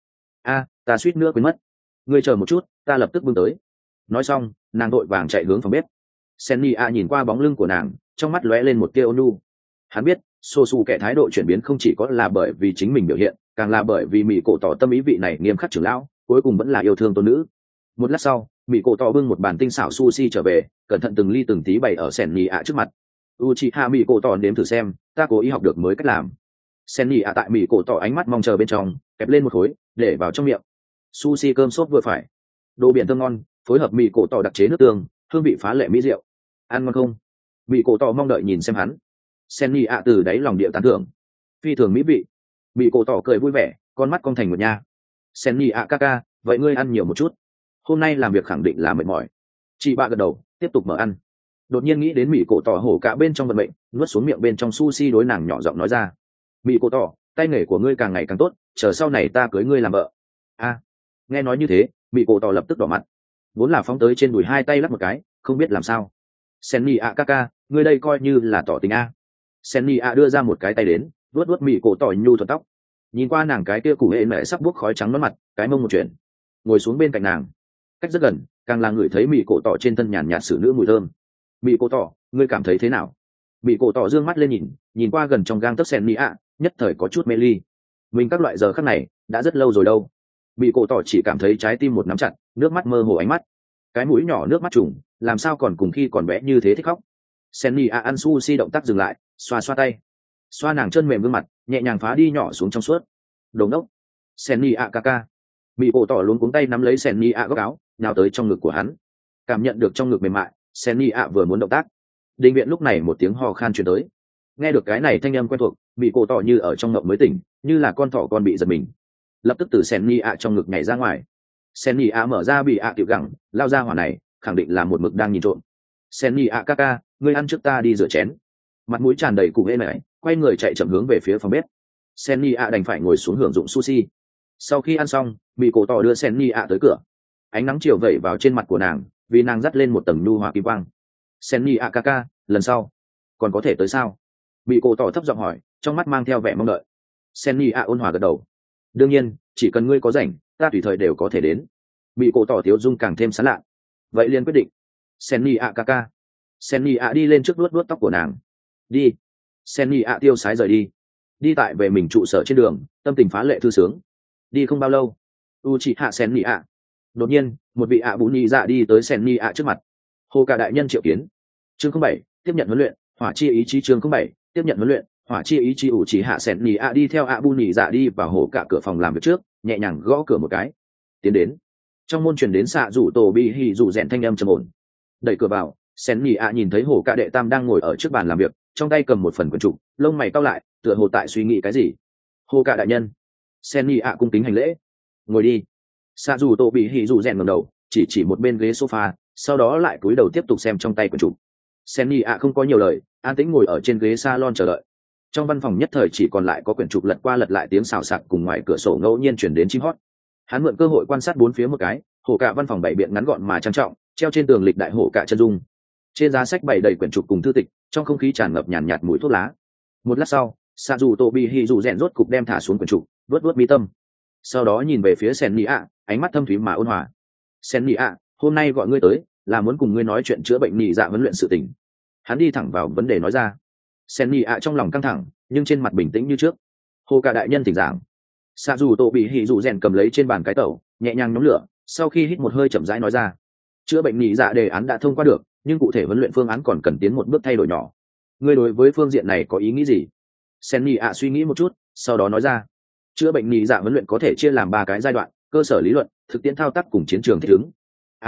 ta suýt nữa quên mất. Ngươi chờ một chút, ta lập tức bưng tới. Nói xong, nàng vội vàng chạy hướng phòng bếp. Senni a nhìn qua bóng lưng của nàng, trong mắt lóe lên một tia ôn nhu. Hắn biết sô su kẻ thái độ chuyển biến không chỉ có là bởi vì chính mình biểu hiện, càng là bởi vì mỹ cổ tỏ tâm ý vị này nghiêm khắc trưởng lão, cuối cùng vẫn là yêu thương tôn nữ. Một lát sau, mỹ cổ tỏ bưng một bàn tinh xảo sushi trở về, cẩn thận từng ly từng tí bày ở Senni a trước mặt. Uchiha mỹ cổ tỏ nếm thử xem, ta cố ý học được mới cách làm. Senni a tại mỹ cổ tỏ ánh mắt mong chờ bên trong, kẹp lên một khối để vào trong miệng. Sushi cơm sốt vừa phải, đồ biển thơm ngon, phối hợp mỹ cổ tỏ đặc chế nước tương, hương vị phá lệ mỹ diệu. Ăn ngon không? Mỹ cổ tỏ mong đợi nhìn xem hắn. Senni a từ đáy lòng địa tán thưởng, phi thường mỹ vị. Mỹ cổ tỏ cười vui vẻ, con mắt cong thành một nha. Senni a ca, vậy ngươi ăn nhiều một chút, hôm nay làm việc khẳng định là mệt mỏi. Chị bạ gật đầu, tiếp tục mở ăn. Đột nhiên nghĩ đến mỹ cổ tỏ hổ cả bên trong vận mệnh, nuốt xuống miệng bên trong sushi, đối nàng nhỏ giọng nói ra, mỹ cổ tỏ, tay nghề của ngươi càng ngày càng tốt, chờ sau này ta cưới ngươi làm vợ. Nghe nói như thế, mỹ cổ tỏ lập tức đỏ mặt, vốn là phóng tới trên đùi hai tay lắp một cái, không biết làm sao. Senni a ca, ngươi đây coi như là tỏ tình a. Senni a đưa ra một cái tay đến, vuốt mỹ cổ tỏ nhu thuận tóc, nhìn qua nàng cái kia củ hệ mẹ sắp buốc khói trắng nón mặt, cái mông một chuyện, ngồi xuống bên cạnh nàng, cách rất gần, càng là ngửi thấy mỹ cổ tỏ trên thân nhàn nhạt xử nữ mùi thơm. Mỹ cổ tỏ, ngươi cảm thấy thế nào? Mỹ cổ tỏ dương mắt lên nhìn qua gần trong gang tấc Senni a, nhất thời có chút mê ly. Mình các loại giờ khắc này đã rất lâu rồi đâu. Mỹ cổ tỏ chỉ cảm thấy trái tim một nắm chặt, nước mắt mơ hồ ánh mắt, cái mũi nhỏ nước mắt trùng, làm sao còn cùng khi còn bé như thế thích khóc. Senni a ăn sushi động tác dừng lại, xoa tay, xoa nàng chân mềm gương mặt, nhẹ nhàng phá đi nhỏ xuống trong suốt. Đồ ngốc. Senni a ca. Mỹ cổ tỏ luống cuống tay nắm lấy Senni a góc áo, nhào tới trong ngực của hắn. Cảm nhận được trong ngực mềm mại, Senni a vừa muốn động tác, đình viện lúc này một tiếng hò khan truyền tới. Nghe được cái này thanh âm quen thuộc, Mỹ cổ tỏ như ở trong ngộng mới tỉnh, như là con thỏ con bị giật mình, lập tức từ Senni a trong ngực nhảy ra ngoài. Senni a mở ra bị tiểu gẳng, lao ra hỏa này khẳng định là một mực đang nhìn trộm. Senni a ca, ngươi ăn trước ta đi rửa chén. Mặt mũi tràn đầy cụ hễ mày quay người chạy chậm hướng về phía phòng bếp. Senni ạ đành phải ngồi xuống hưởng dụng sushi. Sau khi ăn xong, bị cổ tỏ đưa Senni ạ tới cửa. Ánh nắng chiều vẩy vào trên mặt của nàng, vì nàng dắt lên một tầng nhu hòa kim quang. Senni ạ ca ca, lần sau còn có thể tới sao? Bị cổ tỏ thấp giọng hỏi, trong mắt mang theo vẻ mong đợi. Senni ạ ôn hòa gật đầu. Đương nhiên, chỉ cần ngươi có rảnh, ta tùy thời đều có thể đến. Bị cổ tỏ thiếu dung càng thêm sán lạ. Vậy liền quyết định. Senni ạ ca ca. Senni ạ đi lên trước vuốt vuốt tóc của nàng. Đi. Senni ạ tiêu sái rời đi. Đi tại về mình trụ sở trên đường, tâm tình phá lệ thư sướng. Đi không bao lâu, Uchiha Senni ạ. Đột nhiên, một vị ạ bù nhị dạ đi tới Senni ạ trước mặt. Hồ cả đại nhân triệu kiến. Chương 07, tiếp nhận huấn luyện, hỏa chi ý chí. Chương 07, tiếp nhận huấn luyện, hỏa chi ý chí. Uchiha Senni ạ đi theo ạ bù nhị dạ đi vào hồ cả cửa phòng làm việc trước, nhẹ nhàng gõ cửa một cái. Tiến đến. Trong môn truyền đến xạ rủ tổ bị hỉ rủ rèn thanh âm trầm ổn. Đẩy cửa vào, Senni ạ nhìn thấy hồ cả đệ tam đang ngồi ở trước bàn làm việc, trong tay cầm một phần quyển trục, lông mày cau lại, tựa hồ tại suy nghĩ cái gì. Hồ cả đại nhân. Senni ạ cung kính hành lễ. Ngồi đi. Xạ dù tổ bị hỉ dù rèn ngẩng đầu, chỉ một bên ghế sofa, sau đó lại cúi đầu tiếp tục xem trong tay quyển trục. Senni ạ không có nhiều lời, an tĩnh ngồi ở trên ghế salon chờ đợi. Trong văn phòng nhất thời chỉ còn lại có quyển trục lật qua lật lại tiếng xào xạc cùng ngoài cửa sổ ngẫu nhiên chuyển đến chim hót. Hắn mượn cơ hội quan sát bốn phía một cái, hồ cả văn phòng bảy biện ngắn gọn mà trang trọng, treo trên tường lịch đại hồ cả chân dung. Trên giá sách bày đầy quyển trục cùng thư tịch, trong không khí tràn ngập nhàn nhạt mùi thuốc lá. Một lát sau, xạ dù tổ bị hỉ dù rèn rốt cục đem thả xuống quyển trục, vớt mi tâm. Sau đó nhìn về phía Senni ạ, ánh mắt thâm thúy mà ôn hòa. Senni ạ, hôm nay gọi ngươi tới là muốn cùng ngươi nói chuyện chữa bệnh nhị dạ huấn luyện sự tình. Hắn đi thẳng vào vấn đề nói ra. Senni ạ trong lòng căng thẳng, nhưng trên mặt bình tĩnh như trước. Hồ cả đại nhân thỉnh giảng. Xạ dù tổ bị hỉ dù rèn cầm lấy trên bàn cái tẩu, nhẹ nhàng nhóm lửa, sau khi hít một hơi chậm rãi nói ra. Chữa bệnh nhị dạ đề án đã thông qua được, nhưng cụ thể huấn luyện phương án còn cần tiến một bước thay đổi nhỏ. Ngươi đối với phương diện này có ý nghĩ gì? Senni ạ suy nghĩ một chút, sau đó nói ra. Chữa bệnh nhị dạ huấn luyện có thể chia làm 3 cái giai đoạn: cơ sở lý luận, thực tiễn thao tác cùng chiến trường thích ứng.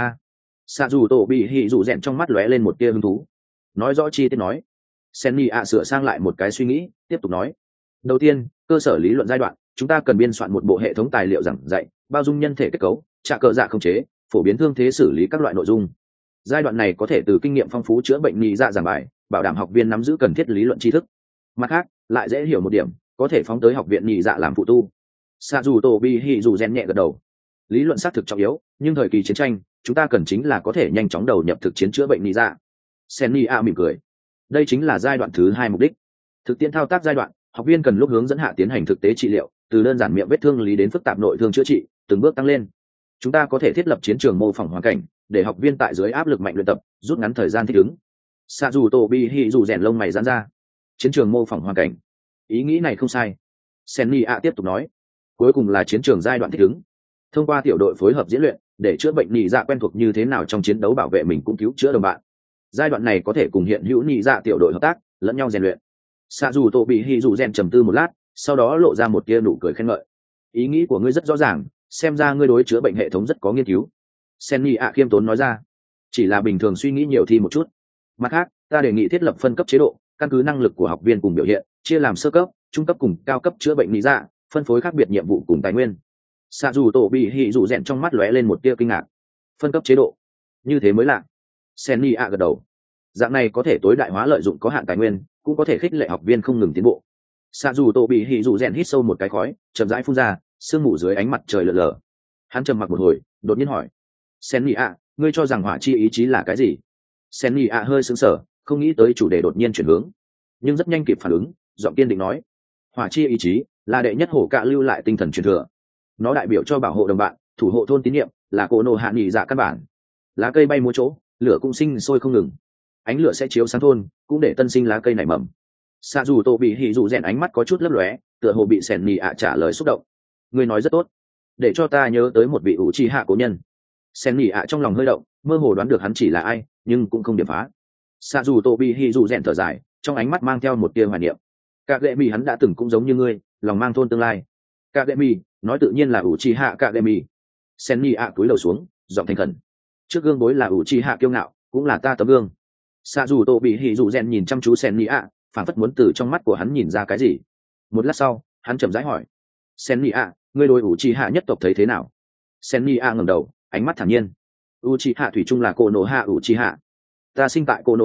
Xạ dù tổ bị hỉ dù rèn trong mắt lóe lên một tia hứng thú. Nói rõ chi tiết nói. Senni ạ sửa sang lại một cái suy nghĩ, tiếp tục nói. Đầu tiên, cơ sở lý luận giai đoạn, chúng ta cần biên soạn một bộ hệ thống tài liệu giảng dạy, bao dung nhân thể kết cấu, trả cờ dạ không chế, phổ biến thương thế xử lý các loại nội dung. Giai đoạn này có thể từ kinh nghiệm phong phú chữa bệnh nhị dạ giảng bài, bảo đảm học viên nắm giữ cần thiết lý luận tri thức. Mặt khác, lại dễ hiểu một điểm, có thể phóng tới học viện nhị dạ làm phụ tu. Xạ dù tổ bị hỉ dù rèn nhẹ gật đầu. Lý luận xác thực trọng yếu, nhưng thời kỳ chiến tranh, chúng ta cần chính là có thể nhanh chóng đầu nhập thực chiến chữa bệnh nhị dạ. Senni a mỉm cười. Đây chính là giai đoạn thứ 2 mục đích. Thực tiễn thao tác giai đoạn, học viên cần lúc hướng dẫn hạ tiến hành thực tế trị liệu, từ đơn giản miệng vết thương lý đến phức tạp nội thương chữa trị, từng bước tăng lên. Chúng ta có thể thiết lập chiến trường mô phỏng hoàn cảnh, để học viên tại dưới áp lực mạnh luyện tập, rút ngắn thời gian thích ứng. Xạ dù tổ bị hỉ dù rèn lông mày giãn ra. Chiến trường mô phỏng hoàn cảnh, ý nghĩ này không sai. Senni a tiếp tục nói. Cuối cùng là chiến trường giai đoạn thích ứng. Thông qua tiểu đội phối hợp diễn luyện, để chữa bệnh nhị dạ quen thuộc như thế nào trong chiến đấu bảo vệ mình cũng cứu chữa đồng bạn. Giai đoạn này có thể cùng hiện hữu nhị dạ tiểu đội hợp tác, lẫn nhau rèn luyện. Xạ dù tổ bị hỉ dù rèn trầm tư một lát, sau đó lộ ra một tia nụ cười khen ngợi. Ý nghĩ của ngươi rất rõ ràng, xem ra ngươi đối chữa bệnh hệ thống rất có nghiên cứu. Senni a khiêm tốn nói ra. Chỉ là bình thường suy nghĩ nhiều thi một chút. Mặt khác, ta đề nghị thiết lập phân cấp chế độ, căn cứ năng lực của học viên cùng biểu hiện, chia làm sơ cấp, trung cấp cùng cao cấp chữa bệnh nhị dạ, phân phối khác biệt nhiệm vụ cùng tài nguyên. Xạ dù tổ bị hỉ dù rèn trong mắt lóe lên một tia kinh ngạc. Phân cấp chế độ, như thế mới lạ. Senni a gật đầu. Dạng này có thể tối đại hóa lợi dụng có hạn tài nguyên, cũng có thể khích lệ học viên không ngừng tiến bộ. Xạ dù tổ bị hỉ dù rèn hít sâu một cái khói, chậm rãi phun ra, sương mù dưới ánh mặt trời lờ lờ. Hắn trầm mặc một hồi, đột nhiên hỏi. Senni a, ngươi cho rằng hỏa chi ý chí là cái gì? Senni a hơi sững sờ, không nghĩ tới chủ đề đột nhiên chuyển hướng, nhưng rất nhanh kịp phản ứng, giọng kiên định nói. Hỏa chi ý chí là đệ nhất hổ cạ lưu lại tinh thần truyền thừa. Nó đại biểu cho bảo hộ đồng bạn, thủ hộ thôn tín nhiệm, là cổ nổ hạ nhị dạ căn bản. Lá cây bay múa chỗ, lửa cũng sinh sôi không ngừng. Ánh lửa sẽ chiếu sáng thôn, cũng để tân sinh lá cây nảy mầm. Xạ dù tổ bị hỉ dù rèn ánh mắt có chút lấp lóe, tựa hồ bị Senni a trả lời xúc động. Ngươi nói rất tốt, để cho ta nhớ tới một vị Uchiha cố nhân. Senni a trong lòng hơi động, mơ hồ đoán được hắn chỉ là ai, nhưng cũng không điểm phá. Xạ dù tổ bị hỉ dù rèn thở dài, trong ánh mắt mang theo một tia hoài niệm. Cả gệ mì hắn đã từng cũng giống như ngươi, lòng mang thôn tương lai. Cả gệ mì nói tự nhiên là Uchiha cả gệ mì. Senni a cúi đầu xuống, giọng thành khẩn. Trước gương bối là Uchiha kiêu ngạo, cũng là ta tấm gương. Xạ dù tổ bị hỉ dù rèn nhìn chăm chú Senni a, phảng phất muốn từ trong mắt của hắn nhìn ra cái gì. Một lát sau, hắn chậm rãi hỏi. Senni a, ngươi đối Uchiha nhất tộc thấy thế nào? Senni a ngẩng đầu, ánh mắt thản nhiên. Uchiha thủy chung là Konoha Uchiha. Ta sinh tại Konoha,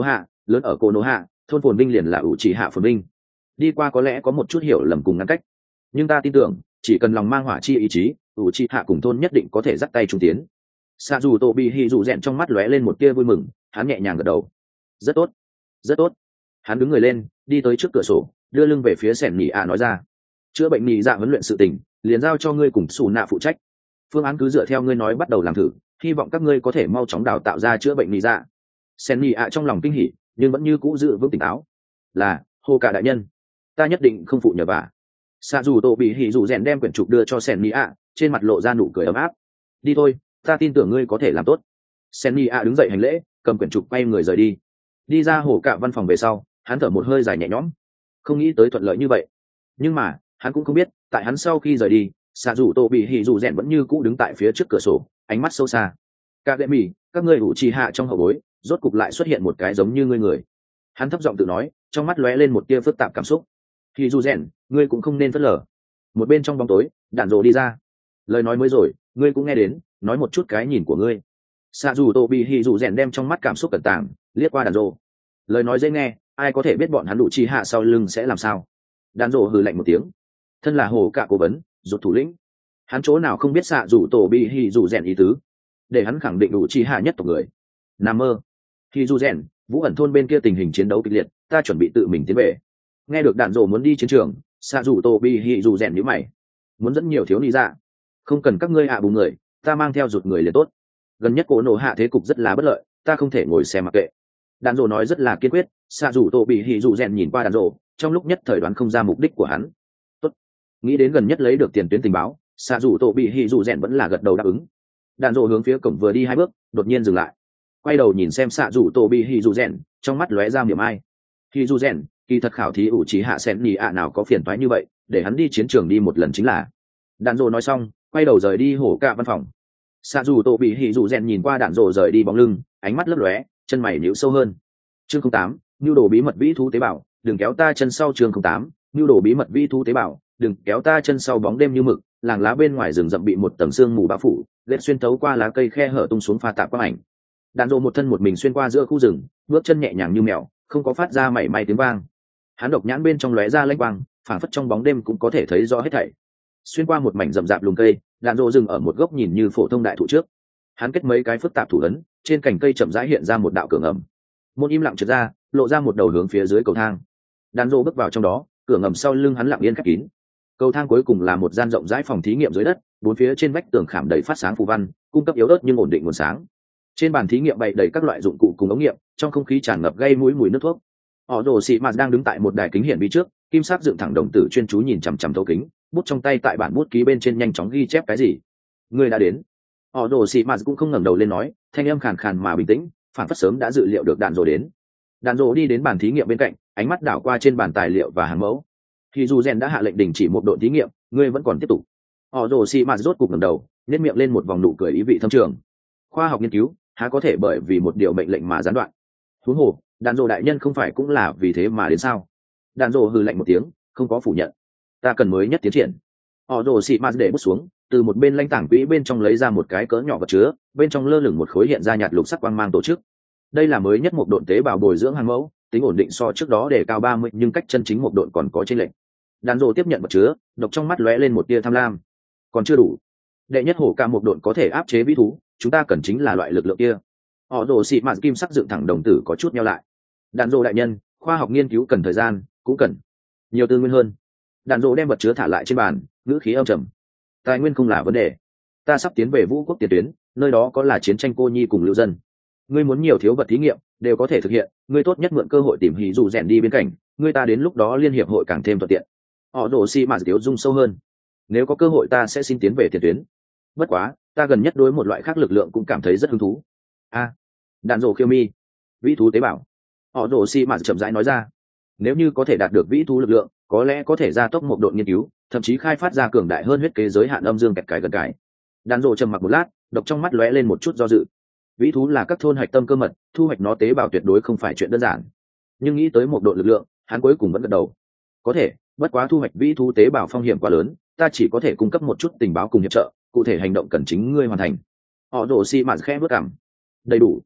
lớn ở cô nô hạ thôn phồn binh liền là ủ trì hạ phồn binh, đi qua có lẽ có một chút hiểu lầm cùng ngăn cách, nhưng ta tin tưởng chỉ cần lòng mang hỏa chi ý chí, ủ trì hạ cùng thôn nhất định có thể dắt tay trung tiến. Sa dù tô bị hì dù rèn trong mắt lóe lên một tia vui mừng, hắn nhẹ nhàng gật đầu. Rất tốt, rất tốt. Hắn đứng người lên, đi tới trước cửa sổ, đưa lưng về phía sẻn nhị ạ nói ra, chữa bệnh nhị dạ huấn luyện sự tình liền giao cho ngươi cùng xù nạ phụ trách, phương án cứ dựa theo ngươi nói bắt đầu làm thử, hy vọng các ngươi có thể mau chóng đào tạo ra chữa bệnh nhị dạ. Sẻn nhị ạ trong lòng kinh hỉ nhưng vẫn như cũ giữ vững tỉnh táo. Là hô cả đại nhân, ta nhất định không phụ nhờ vả. Sa dù tô bị hì dù rèn đem quyển trục đưa cho sẻn nhị ạ, trên mặt lộ ra nụ cười ấm áp. Đi thôi, ta tin tưởng ngươi có thể làm tốt. Sẻn nhị ạ đứng dậy hành lễ, cầm quyển trục quay người rời đi. Đi ra hồ cạ văn phòng về sau, hắn thở một hơi dài nhẹ nhõm, không nghĩ tới thuận lợi như vậy. Nhưng mà hắn cũng không biết, tại hắn sau khi rời đi, xạ dù tô bị hỉ dù rèn vẫn như cũ đứng tại phía trước cửa sổ, ánh mắt sâu xa. Cả lệ mì, các ngươi ủ trì hạ trong hậu bối rốt cục lại xuất hiện một cái giống như ngươi người. Hắn thấp giọng tự nói, trong mắt lóe lên một tia phức tạp cảm xúc. Hỉ dù rèn, ngươi cũng không nên phớt lờ. Một bên trong bóng tối, đạn rồ đi ra. Lời nói mới rồi, ngươi cũng nghe đến, nói một chút cái nhìn của ngươi. Xạ dù tô bị hỉ dù rèn đem trong mắt cảm xúc cẩn tàng liếc qua đạn rồ. Lời nói dễ nghe, ai có thể biết bọn hắn đủ chi hạ sau lưng sẽ làm sao. Đàn rồ hừ lạnh một tiếng, thân là hồ cạ cố vấn rụt thủ lĩnh, hắn chỗ nào không biết xạ dù tổ bị hì dù rèn ý tứ, để hắn khẳng định đủ chi hạ nhất tộc người. Nam mơ. Hì dù rèn, vũ ẩn thôn bên kia tình hình chiến đấu kịch liệt, ta chuẩn bị tự mình tiến về. Nghe được đàn rồ muốn đi chiến trường, xạ dù tổ bị hì dù rèn nhíu mày, muốn dẫn nhiều thiếu ni ra, không cần các ngươi bù người, ta mang theo rụt người liền tốt. Gần nhất cổ nổ hạ thế cục rất là bất lợi, ta không thể ngồi xem mặc kệ. Đàn rồ nói rất là kiên quyết. Xạ dù tổ bị hì dù rèn nhìn qua đàn rồ, trong lúc nhất thời đoán không ra mục đích của hắn. Tốt. Nghĩ đến gần nhất lấy được tiền tuyến tình báo, xạ dù tổ bị hì dù rèn vẫn là gật đầu đáp ứng. Đàn rồ hướng phía cổng vừa đi 2 bước, đột nhiên dừng lại, quay đầu nhìn xem xạ dù tổ bị hì dù rèn, trong mắt lóe ra miệng ai. Hì dù rèn, kỳ thật khảo thí ủ trí hạ sen nhì ạ nào có phiền toái như vậy, để hắn đi chiến trường đi một lần chính là. Đàn rồ nói xong, quay đầu rời đi hổ cạ văn phòng. Xạ dù tổ bị hì dù rèn nhìn qua đàn rồ rời đi bóng lưng, ánh mắt lấp lóe, chân mày nhíu sâu hơn. Chương 08, nhu đồ bí mật vĩ thú tế bào, đừng kéo ta chân sau. Chương 08, nhu đồ bí mật vĩ thú tế bào, đừng kéo ta chân sau. Bóng đêm như mực, làng lá bên ngoài rừng rậm bị một tầng sương mù bao phủ, lết xuyên thấu qua lá cây khe hở tung xuống pha tạp quang ảnh. Đàn rồ một thân một mình xuyên qua giữa khu rừng, bước chân nhẹ nhàng như mèo, không có phát ra mảy may tiếng vang. Hắn độc nhãn bên trong lóe ra lênh quang, phảng phất trong bóng đêm cũng có thể thấy rõ hết thảy. Xuyên qua một mảnh rậm rạp lùm cây, đàn rồ dừng ở một gốc nhìn như phổ thông đại thụ trước. Hắn kết mấy cái phức tạp thủ ấn, trên cành cây chậm rãi hiện ra một đạo cửa ngầm. Môn im lặng trượt ra, lộ ra một đầu hướng phía dưới cầu thang. Đàn rô bước vào trong đó, cửa ngầm sau lưng hắn lặng yên khép kín. Cầu thang cuối cùng là một gian rộng rãi phòng thí nghiệm dưới đất, 4 phía trên vách tường khảm đầy phát sáng phù văn, cung cấp yếu ớt nhưng ổn định nguồn sáng. Trên bàn thí nghiệm bày đầy các loại dụng cụ cùng ống nghiệm, trong không khí tràn ngập gây mũi mùi nước thuốc. Họ Rồ Sĩ Mạt đang đứng tại một đài kính hiển vi trước, kim sắc dựng thẳng đồng tử chuyên chú nhìn chằm chằm thấu kính, bút trong tay tại bản bút ký bên trên nhanh chóng ghi chép cái gì. Người đã đến. Họ Rồ Sĩ Mạt cũng không ngẩng đầu lên nói, thanh âm khàn khàn mà bình tĩnh, phản phất sớm đã dự liệu được đạn rồ đến. Đàn rồ đi đến bàn thí nghiệm bên cạnh, ánh mắt đảo qua trên bàn tài liệu và hàng mẫu. Thì dù rèn đã hạ lệnh đình chỉ một đội thí nghiệm, ngươi vẫn còn tiếp tục. Họ rồ xì mạt rốt cục ngẩng đầu, nhếch miệng lên một vòng nụ cười ý vị thâm trường. Khoa học nghiên cứu há có thể bởi vì một điều mệnh lệnh mà gián đoạn? Huống hồ, đàn rồ đại nhân không phải cũng là vì thế mà đến sao? Đàn rồ hừ lạnh một tiếng, không có phủ nhận. Ta cần mới nhất tiến triển. Họ rồ xì mạt để bút xuống, từ một bên lãnh tảng quỹ bên trong lấy ra một cái cỡ nhỏ vật chứa, bên trong lơ lửng một khối hiện ra nhạt lục sắc quang mang tổ chức. Đây là mới nhất một độn tế bào bồi dưỡng hàng mẫu, tính ổn định so trước đó để cao 30, nhưng cách chân chính một độn còn có chênh lệch. Đàn rồ tiếp nhận vật chứa, độc trong mắt lóe lên một tia tham lam. Còn chưa đủ. Đệ nhất hổ ca một độn có thể áp chế vĩ thú, chúng ta cần chính là loại lực lượng kia. Họ rồ xị mạt kim sắc dựng thẳng đồng tử có chút nheo lại. Đàn rồ đại nhân, khoa học nghiên cứu cần thời gian, cũng cần nhiều tư nguyên hơn. Đàn rồ đem vật chứa thả lại trên bàn, ngữ khí âm trầm. Tài nguyên không là vấn đề, ta sắp tiến về vũ quốc tiền tuyến, nơi đó có là chiến tranh cô nhi cùng lưu dân. Ngươi muốn nhiều thiếu vật thí nghiệm đều có thể thực hiện, ngươi tốt nhất mượn cơ hội tìm hì dù rèn đi bên cạnh, ngươi ta đến lúc đó liên hiệp hội càng thêm thuận tiện. Họ rồ xi mạt tiếu dung sâu hơn. Nếu có cơ hội ta sẽ xin tiến về tiền tuyến, bất quá ta gần nhất đối một loại khác lực lượng cũng cảm thấy rất hứng thú. Đạn rồ khiêu mi, vĩ thú tế bào. Họ rồ xi mạt chậm rãi nói ra, nếu như có thể đạt được vĩ thú lực lượng, có lẽ có thể gia tốc một độ nghiên cứu, thậm chí khai phát ra cường đại hơn huyết kế giới hạn âm dương kẹt cái gần cái. Đạn rồ trầm mặc một lát, độc trong mắt lóe lên một chút do dự. Vĩ thú là các thôn hạch tâm cơ mật, thu hoạch nó tế bào tuyệt đối không phải chuyện đơn giản. Nhưng nghĩ tới một độ lực lượng, hắn cuối cùng vẫn gật đầu. Có thể, bất quá thu hoạch vĩ thú tế bào phong hiểm quá lớn, ta chỉ có thể cung cấp một chút tình báo cùng hiệp trợ, cụ thể hành động cần chính ngươi hoàn thành. Họ rồ xi mạt khẽ bước cảm. Đầy đủ.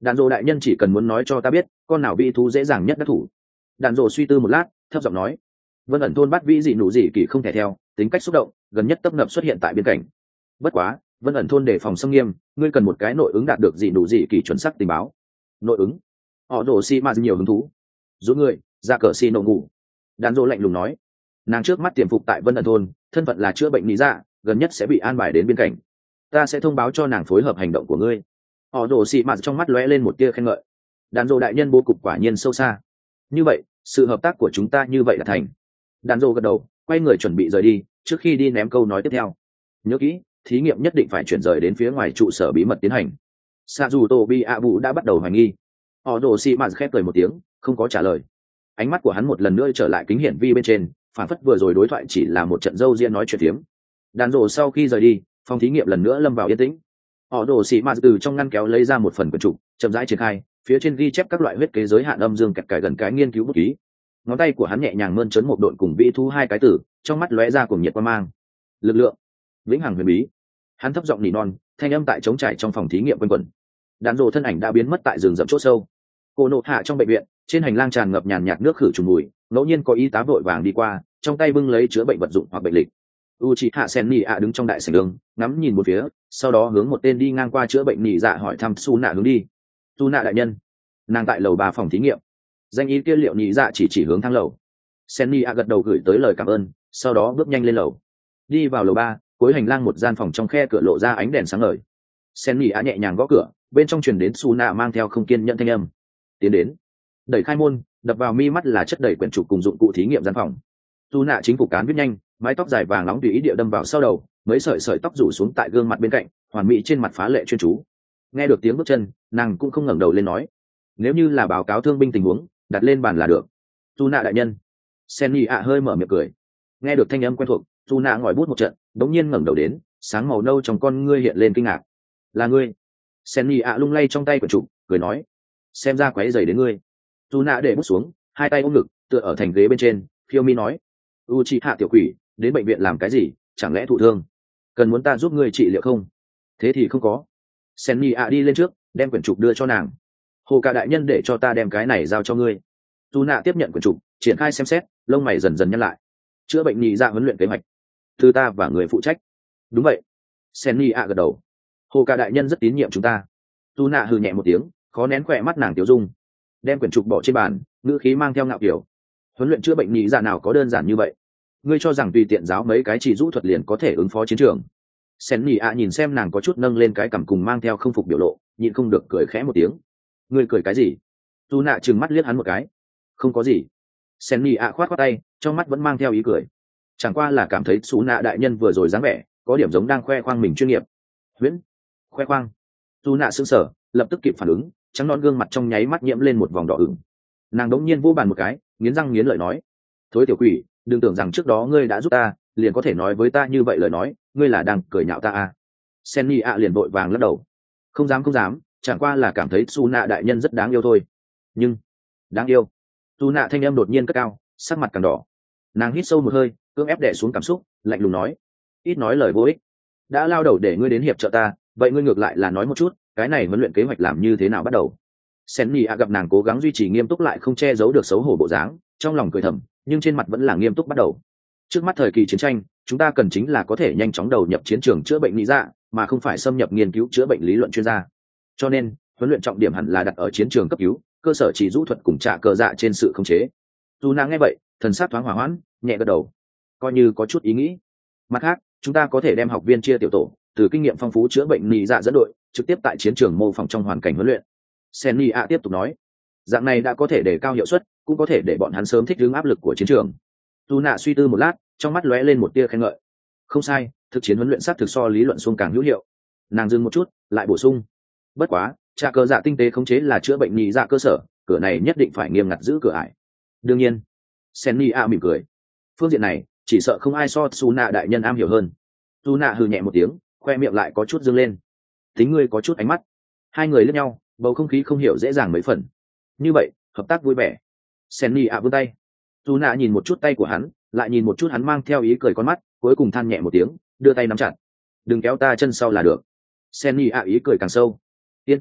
Đàn rộ đại nhân chỉ cần muốn nói cho ta biết con nào vị thú dễ dàng nhất đắc thủ. Đàn rộ suy tư một lát thấp giọng nói. Vân ẩn thôn bắt vĩ dị nụ dị kỳ không thể theo, tính cách xúc động gần nhất tấp nập xuất hiện tại biên cảnh. Bất quá Vân ẩn thôn đề phòng xâm nghiêm, ngươi cần một cái nội ứng đạt được dị nụ dị kỳ chuẩn xác tình báo. Nội ứng? Họ rồ xi mà nhiều hứng thú. Rút người ra cờ xi nổ ngủ. Đàn rộ lạnh lùng nói. Nàng trước mắt tiềm phục tại Vân ẩn thôn, thân phận là chữa bệnh lý dạ, gần nhất sẽ bị an bài đến biên cảnh. Ta sẽ thông báo cho nàng phối hợp hành động của ngươi. Họ rồ xi mà trong mắt lóe lên một tia khen ngợi. Đàn rộ đại nhân bố cục quả nhiên sâu xa. Như vậy sự hợp tác của chúng ta như vậy là thành. Đàn rộ gật đầu quay người chuẩn bị rời đi, trước khi đi ném câu nói tiếp theo. Nhớ kỹ, thí nghiệm nhất định phải chuyển rời đến phía ngoài trụ sở bí mật tiến hành. Sa dù tô bi a bụ đã bắt đầu hoài nghi. Họ đổ xì mạt khép cười một tiếng không có trả lời. Ánh mắt của hắn một lần nữa trở lại kính hiển vi bên trên, phản phất vừa rồi đối thoại chỉ là một trận dâu riêng nói chuyện phiếm. Đàn rộ sau khi rời đi, phòng thí nghiệm lần nữa lâm vào yên tĩnh. Họ đổ xì mạt từ trong ngăn kéo lấy ra một phần quyển trục, chậm rãi triển khai, phía trên ghi chép các loại huyết kế giới hạn âm dương kẹt cải gần cái nghiên cứu bút ký. Ngón tay của hắn nhẹ nhàng mơn trớn một độn cùng vĩ thú hai cái tử, trong mắt lóe ra cùng nhiệt quang mang. Lực lượng, vĩnh hằng huyền bí. Hắn thấp giọng nỉ non, thanh âm tại trống trải trong phòng thí nghiệm quanh quẩn. Đàn rộ thân ảnh đã biến mất tại rừng rậm chỗ sâu. Cô nộ hạ trong bệnh viện, trên hành lang tràn ngập nhàn nhạt nước khử trùng mùi, ngẫu nhiên có y tá vội vàng đi qua, trong tay bưng lấy chữa bệnh vật dụng hoặc bệnh lịch. Uchiha Senni đứng trong đại sảnh đường, ngắm nhìn một phía, sau đó hướng một tên đi ngang qua chữa bệnh nhị dạ hỏi thăm Suna hướng đi. Suna đại nhân, nàng tại lầu 3 phòng thí nghiệm. Danh y kia liệu nhị dạ chỉ hướng thang lầu. Senni gật đầu gửi tới lời cảm ơn, sau đó bước nhanh lên lầu. Đi vào lầu 3, cuối hành lang một gian phòng trong khe cửa lộ ra ánh đèn sáng ngời. Senni nhẹ nhàng gõ cửa, bên trong truyền đến Suna mang theo không kiên nhẫn thanh âm. Tiến đến. Đẩy khai môn, đập vào mi mắt là chất đầy quyển trục cùng dụng cụ thí nghiệm gian phòng. Suna chính phủ cán viết nhanh, mái tóc dài vàng nóng tùy ý địa đâm vào sau đầu, mấy sợi tóc rủ xuống tại gương mặt bên cạnh, hoàn mỹ trên mặt phá lệ chuyên chú. Nghe được tiếng bước chân, nàng cũng không ngẩng đầu lên nói, nếu như là báo cáo thương binh tình huống, đặt lên bàn là được. Suna đại nhân. Senni hơi mở miệng cười. Nghe được thanh âm quen thuộc, Suna ngòi bút một trận, đống nhiên ngẩng đầu đến, sáng màu nâu trong con ngươi hiện lên kinh ngạc. Là ngươi? Senni lung lay trong tay quyển trục, cười nói, xem ra quấy rầy đến ngươi. Suna để bút xuống, hai tay ôm ngực, tựa ở thành ghế bên trên, phiêu mi nói, Uchiha tiểu quỷ, đến bệnh viện làm cái gì, chẳng lẽ thụ thương? Cần muốn ta giúp ngươi trị liệu không? Thế thì không có. Senni đi lên trước, đem quyển trục đưa cho nàng. Hồ cả đại nhân để cho ta đem cái này giao cho ngươi. Suna tiếp nhận quyển trục, triển khai xem xét, lông mày dần dần nhăn lại. Chữa bệnh nhị dạ huấn luyện kế hoạch, từ ta và người phụ trách. Đúng vậy. Senni gật đầu. Hồ cả đại nhân rất tín nhiệm chúng ta. Suna hừ nhẹ một tiếng, khó nén khỏe mắt nàng tiểu dung. Đem quyển trục bỏ trên bàn, ngữ khí mang theo ngạo kiểu. Huấn luyện chữa bệnh nhị dạ nào có đơn giản như vậy? Ngươi cho rằng tùy tiện giáo mấy cái chỉ rũ thuật liền có thể ứng phó chiến trường? Senni nhìn xem nàng có chút nâng lên cái cằm cùng mang theo không phục biểu lộ, nhịn không được cười khẽ một tiếng. Ngươi cười cái gì? Suna trừng mắt liếc hắn một cái. Không có gì. Senni khoát tay, trong mắt vẫn mang theo ý cười. Chẳng qua là cảm thấy Suna đại nhân vừa rồi dáng vẻ có điểm giống đang khoe khoang mình chuyên nghiệp. Huyễn? Khoe khoang? Suna sững sờ, lập tức kịp phản ứng, trắng nõn gương mặt trong nháy mắt nhiễm lên một vòng đỏ ửng. Nàng đống nhiên vô bàn một cái, nghiến răng nghiến lợi nói, thối tiểu quỷ, đừng tưởng rằng trước đó ngươi đã giúp ta liền có thể nói với ta như vậy lời nói, ngươi là đang cười nhạo ta à? Senni liền vội vàng lắc đầu. Không dám, chẳng qua là cảm thấy Suna đại nhân rất đáng yêu thôi. Nhưng đáng yêu? Suna thanh âm đột nhiên cất cao, sắc mặt càng đỏ. Nàng hít sâu một hơi, cưỡng ép đè xuống cảm xúc, lạnh lùng nói, ít nói lời vô ích. Đã lao đầu để ngươi đến hiệp trợ ta, vậy ngươi ngược lại là nói một chút, cái này huấn luyện kế hoạch làm như thế nào bắt đầu? Senni gặp nàng cố gắng duy trì nghiêm túc lại không che giấu được xấu hổ bộ dáng, trong lòng cười thầm, nhưng trên mặt vẫn là nghiêm túc bắt đầu. Trước mắt thời kỳ chiến tranh, chúng ta cần chính là có thể nhanh chóng đầu nhập chiến trường chữa bệnh lý dạ, mà không phải xâm nhập nghiên cứu chữa bệnh lý luận chuyên gia. Cho nên, huấn luyện trọng điểm hẳn là đặt ở chiến trường cấp cứu, cơ sở chỉ rũ thuật cùng trả cờ dạ trên sự khống chế. Dù nàng nghe vậy, thần sắc thoáng hỏa hoãn, nhẹ gật đầu, coi như có chút ý nghĩ. Mặt khác, chúng ta có thể đem học viên chia tiểu tổ, từ kinh nghiệm phong phú chữa bệnh lý dạ dẫn đội, trực tiếp tại chiến trường mô phỏng trong hoàn cảnh huấn luyện. Senni tiếp tục nói, dạng này đã có thể để cao hiệu suất, cũng có thể để bọn hắn sớm thích ứng áp lực của chiến trường. Suna suy tư một lát, trong mắt lóe lên một tia khen ngợi. Không sai, thực chiến huấn luyện sát thực so lý luận xuông càng hữu hiệu. Nàng dừng một chút, lại bổ sung, bất quá trả cờ dạ tinh tế khống chế là chữa bệnh nhị dạ cơ sở, cửa này nhất định phải nghiêm ngặt giữ cửa ải. Đương nhiên. Senni mỉm cười. Phương diện này chỉ sợ không ai so Suna đại nhân am hiểu hơn. Suna hừ nhẹ một tiếng, khoe miệng lại có chút dương lên. Tính ngươi có chút ánh mắt. Hai người liếc nhau, bầu không khí không hiểu dễ dàng mấy phần. Như vậy hợp tác vui vẻ. Senni vươn tay. Suna nhìn một chút tay của hắn, lại nhìn một chút hắn mang theo ý cười con mắt, cuối cùng than nhẹ một tiếng, đưa tay nắm chặt. Đừng kéo ta chân sau là được. Senni ý cười càng sâu. Yên tâm,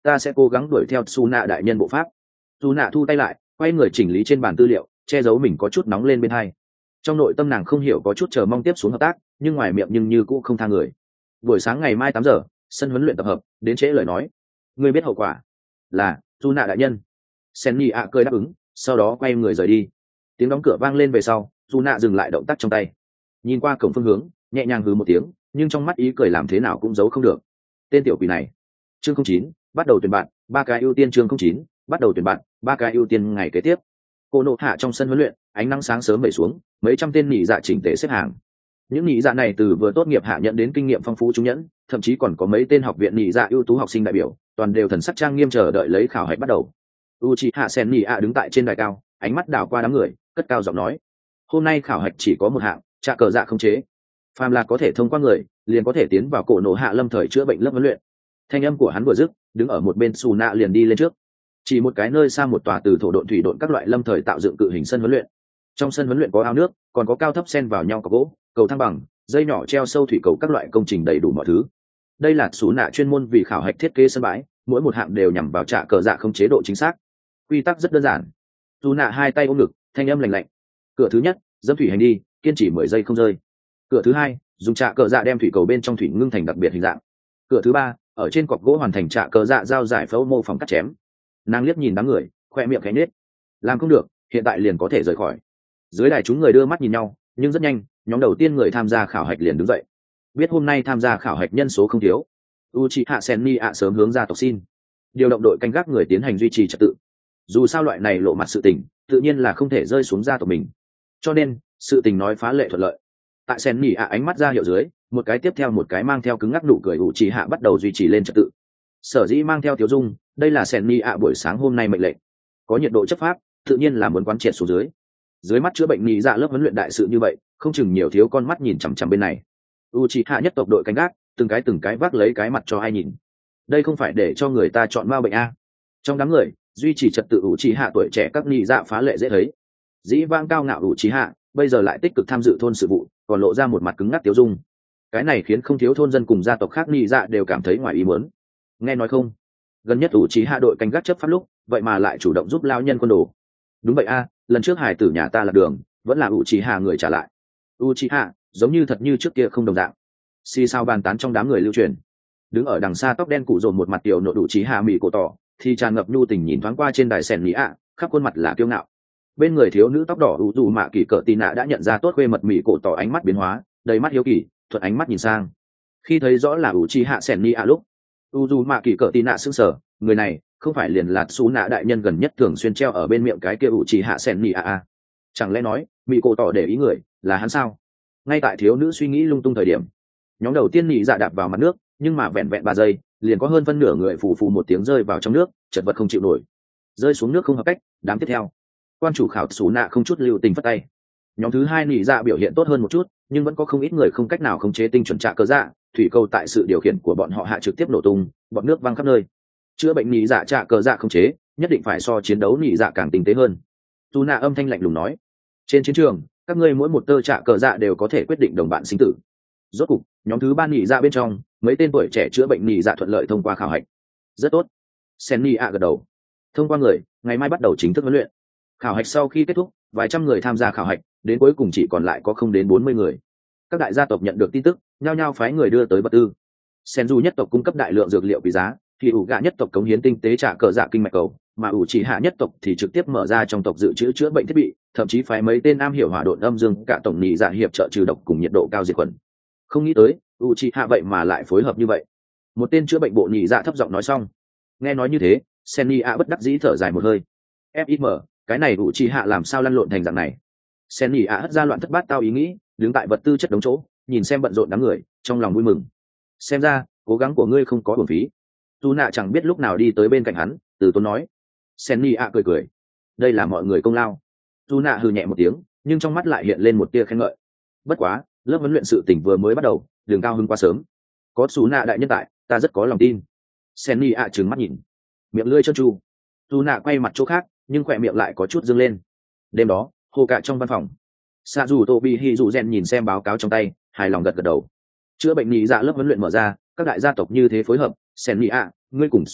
ta sẽ cố gắng đuổi theo su nạ đại nhân bộ pháp. Su nạ thu tay lại, quay người chỉnh lý trên bàn tư liệu, che giấu mình có chút nóng lên bên hai. Trong nội tâm nàng không hiểu có chút chờ mong tiếp xuống hợp tác, nhưng ngoài miệng nhưng như cũng không tha người. Buổi sáng ngày mai 8 giờ, sân huấn luyện tập hợp, đến trễ lời nói. Ngươi biết hậu quả. Là, su nạ đại nhân. Senni ạ cười đáp ứng, sau đó quay người rời đi. Tiếng đóng cửa vang lên về sau, su nạ dừng lại động tác trong tay, nhìn qua cổng phương hướng, nhẹ nhàng hừ một tiếng, nhưng trong mắt ý cười làm thế nào cũng giấu không được. Tên tiểu quỷ này. Chương 09, bắt đầu tuyển bạn, 3 cái ưu tiên. Chương 09, bắt đầu tuyển bạn, 3 cái ưu tiên. Ngày kế tiếp, cô nộ hạ trong sân huấn luyện, ánh nắng sáng sớm vẩy xuống, mấy trăm tên nhị dạ chỉnh tề xếp hàng. Những nhị dạ này từ vừa tốt nghiệp hạ nhận đến kinh nghiệm phong phú trung nhẫn, thậm chí còn có mấy tên học viện nhị dạ ưu tú học sinh đại biểu, toàn đều thần sắc trang nghiêm chờ đợi lấy khảo hạch bắt đầu. Uchiha Sennia đứng tại trên đài cao, ánh mắt đảo qua đám người, cất cao giọng nói: hôm nay khảo hạch chỉ có một hạng, trả cờ dạ không chế. Phàm là có thể thông qua người, liền có thể tiến vào cổ nổ hạ lâm thời chữa bệnh lớp huấn luyện. Thanh âm của hắn vừa dứt, đứng ở một bên Sù Nạ liền đi lên trước. Chỉ một cái nơi xa một tòa từ thổ độn thủy độn các loại lâm thời tạo dựng cự hình sân huấn luyện. Trong sân huấn luyện có ao nước, còn có cao thấp xen vào nhau có gỗ, cầu thang bằng, dây nhỏ treo sâu thủy cầu các loại công trình đầy đủ mọi thứ. Đây là Sù Nạ chuyên môn vì khảo hạch thiết kế sân bãi, mỗi một hạng đều nhằm vào trả cờ dạ không chế độ chính xác. Quy tắc rất đơn giản. Sù Nạ hai tay ôm ngực, thanh âm lạnh lạnh. Cửa thứ nhất, dẫm thủy hành đi, kiên trì 10 giây không rơi. Cửa thứ hai, dùng trả cờ dạ đem thủy cầu bên trong thủy ngưng thành đặc biệt hình dạng. Cửa thứ ba, ở trên cọc gỗ hoàn thành trả cờ dạ giao giải phẫu mô phỏng cắt chém. Nàng liếc nhìn đám người, khoe miệng khẽ nhếch. Làm không được, hiện tại liền có thể rời khỏi. Dưới đài chúng người đưa mắt nhìn nhau, nhưng rất nhanh, nhóm đầu tiên người tham gia khảo hạch liền đứng dậy. Biết hôm nay tham gia khảo hạch nhân số không thiếu, Uchiha Sennia sớm hướng ra tộc xin điều động đội canh gác người tiến hành duy trì trật tự. Dù sao loại này lộ mặt sự tình, tự nhiên là không thể rơi xuống gia tộc mình. Cho nên, sự tình nói phá lệ thuận lợi. Tại Sennia ánh mắt ra hiệu dưới, một cái tiếp theo một cái mang theo cứng ngắc nụ cười Uchiha bắt đầu duy trì lên trật tự. Sở dĩ mang theo tiểu dung, đây là Sennia buổi sáng hôm nay mệnh lệnh. Có nhiệt độ chấp pháp, tự nhiên là muốn quán triệt xuống dưới. Dưới mắt chữa bệnh nhị dạ lớp huấn luyện đại sự như vậy, không chừng nhiều thiếu con mắt nhìn chằm chằm bên này. Uchiha nhất tộc đội canh gác, từng cái vác lấy cái mặt cho ai nhìn. Đây không phải để cho người ta chọn ma bệnh a. Trong đám người, duy trì trật tự Uchiha tuổi trẻ các nhị dạ phá lệ dễ thấy. Dĩ vãng cao ngạo Uchiha, bây giờ lại tích cực tham dự thôn sự vụ, còn lộ ra một mặt cứng ngắc tiêu dung. Cái này khiến không thiếu thôn dân cùng gia tộc khác nhị dạ đều cảm thấy ngoài ý muốn. Nghe nói không? Gần nhất Uchiha đội canh gác chấp pháp lúc, vậy mà lại chủ động giúp lao nhân quân đồ. Đúng vậy a, lần trước hải tử nhà ta lạc đường, vẫn là Uchiha người trả lại. Uchiha, giống như thật như trước kia không đồng dạng. Xì sao bàn tán trong đám người lưu truyền. Đứng ở đằng xa tóc đen cụ dồn một mặt tiểu nội Uchiha mỉ cổ tỏ, thì tràn ngập nhu tình nhìn thoáng qua trên đài sèn mỹ ạ, khắp khuôn mặt là kiêu ngạo. Bên người thiếu nữ tóc đỏ dù mạ kỳ cỡ tì nạ đã nhận ra tốt khuê mật mỉ cổ tỏ ánh mắt biến hóa, đầy mắt hiếu kỳ, thuận ánh mắt nhìn sang. Khi thấy rõ là Uchiha sèn mỹ ạ lúc, dù mạ kỳ cỡ tì nạ sững sờ, người này không phải liền là Sú Nạ đại nhân gần nhất thường xuyên treo ở bên miệng cái kia Uchiha sèn mỹ ạ? Chẳng lẽ nói mỉ cổ tỏ để ý người là hắn sao? Ngay tại thiếu nữ suy nghĩ lung tung thời điểm, nhóm đầu tiên nhị dạ đạp vào mặt nước, nhưng mà vẹn vẹn 3 giây liền có hơn phân nửa người phù phù một tiếng rơi vào trong nước, chật vật không chịu nổi, rơi xuống nước không hợp cách. Đám tiếp theo, quan chủ khảo Sú Nạ không chút lưu tình phất tay. Nhóm thứ hai nhị dạ biểu hiện tốt hơn một chút, nhưng vẫn có không ít người không cách nào khống chế tinh chuẩn trả cơ dạ, thủy cầu tại sự điều khiển của bọn họ hạ trực tiếp nổ tung, bọt nước văng khắp nơi. Chữa bệnh nhị dạ trả cơ dạ khống chế, nhất định phải so chiến đấu nhị dạ càng tinh tế hơn. Sú Nạ âm thanh lạnh lùng nói: trên chiến trường, các ngươi mỗi một tơ trả cơ dạ đều có thể quyết định đồng bạn sinh tử. Rốt cục, nhóm thứ ba nhị dạ bên trong, mấy tên tuổi trẻ chữa bệnh nhị dạ thuận lợi thông qua khảo hạch. Rất tốt. Sennia gật đầu. Thông qua người, ngày mai bắt đầu chính thức huấn luyện. Khảo hạch sau khi kết thúc, vài trăm người tham gia khảo hạch, đến cuối cùng chỉ còn lại có không đến 40 người. Các đại gia tộc nhận được tin tức, nhao nhao phái người đưa tới vật tư. Senju nhất tộc cung cấp đại lượng dược liệu quý giá, thì ủ gạ nhất tộc cống hiến tinh tế trả cờ dạ kinh mạch cầu, mà ủ chỉ hạ nhất tộc thì trực tiếp mở ra trong tộc dự trữ chữa bệnh thiết bị, thậm chí phái mấy tên am hiểu hỏa độn âm dương cả tổng nhị dạ hiệp trợ trừ độc cùng nhiệt độ cao diệt khuẩn. Không nghĩ tới Uchiha vậy mà lại phối hợp như vậy. Một tên chữa bệnh bộ nhị dạ thấp giọng nói xong. Nghe nói như thế, Sennia bất đắc dĩ thở dài một hơi. FIM, cái này Uchiha làm sao lăn lộn thành dạng này? Sennia hất ra loạn thất bát tao ý nghĩ, đứng tại vật tư chất đống chỗ, nhìn xem bận rộn đám người, trong lòng vui mừng. Xem ra, cố gắng của ngươi không có uổng phí. Tu Nạ chẳng biết lúc nào đi tới bên cạnh hắn, từ tốn nói. Sennia cười cười. Đây là mọi người công lao. Tu Nạ hừ nhẹ một tiếng, nhưng trong mắt lại hiện lên một tia khen ngợi. Bất quá, lớp huấn luyện sự tỉnh vừa mới bắt đầu, đường cao hưng quá sớm. Có Sú Nạ đại nhân tại, ta rất có lòng tin. Sennia trừng mắt nhìn, miệng lưỡi trơn tru. Sú Nạ quay mặt chỗ khác, nhưng khỏe miệng lại có chút dương lên. Đêm đó, hồ cạ trong văn phòng, Sa dù Tobi Hizuzen nhìn xem báo cáo trong tay, hài lòng gật gật đầu. Chữa bệnh nhị dạ lớp huấn luyện mở ra, các đại gia tộc như thế phối hợp. Sennia, ngươi cùng Sú Nạ,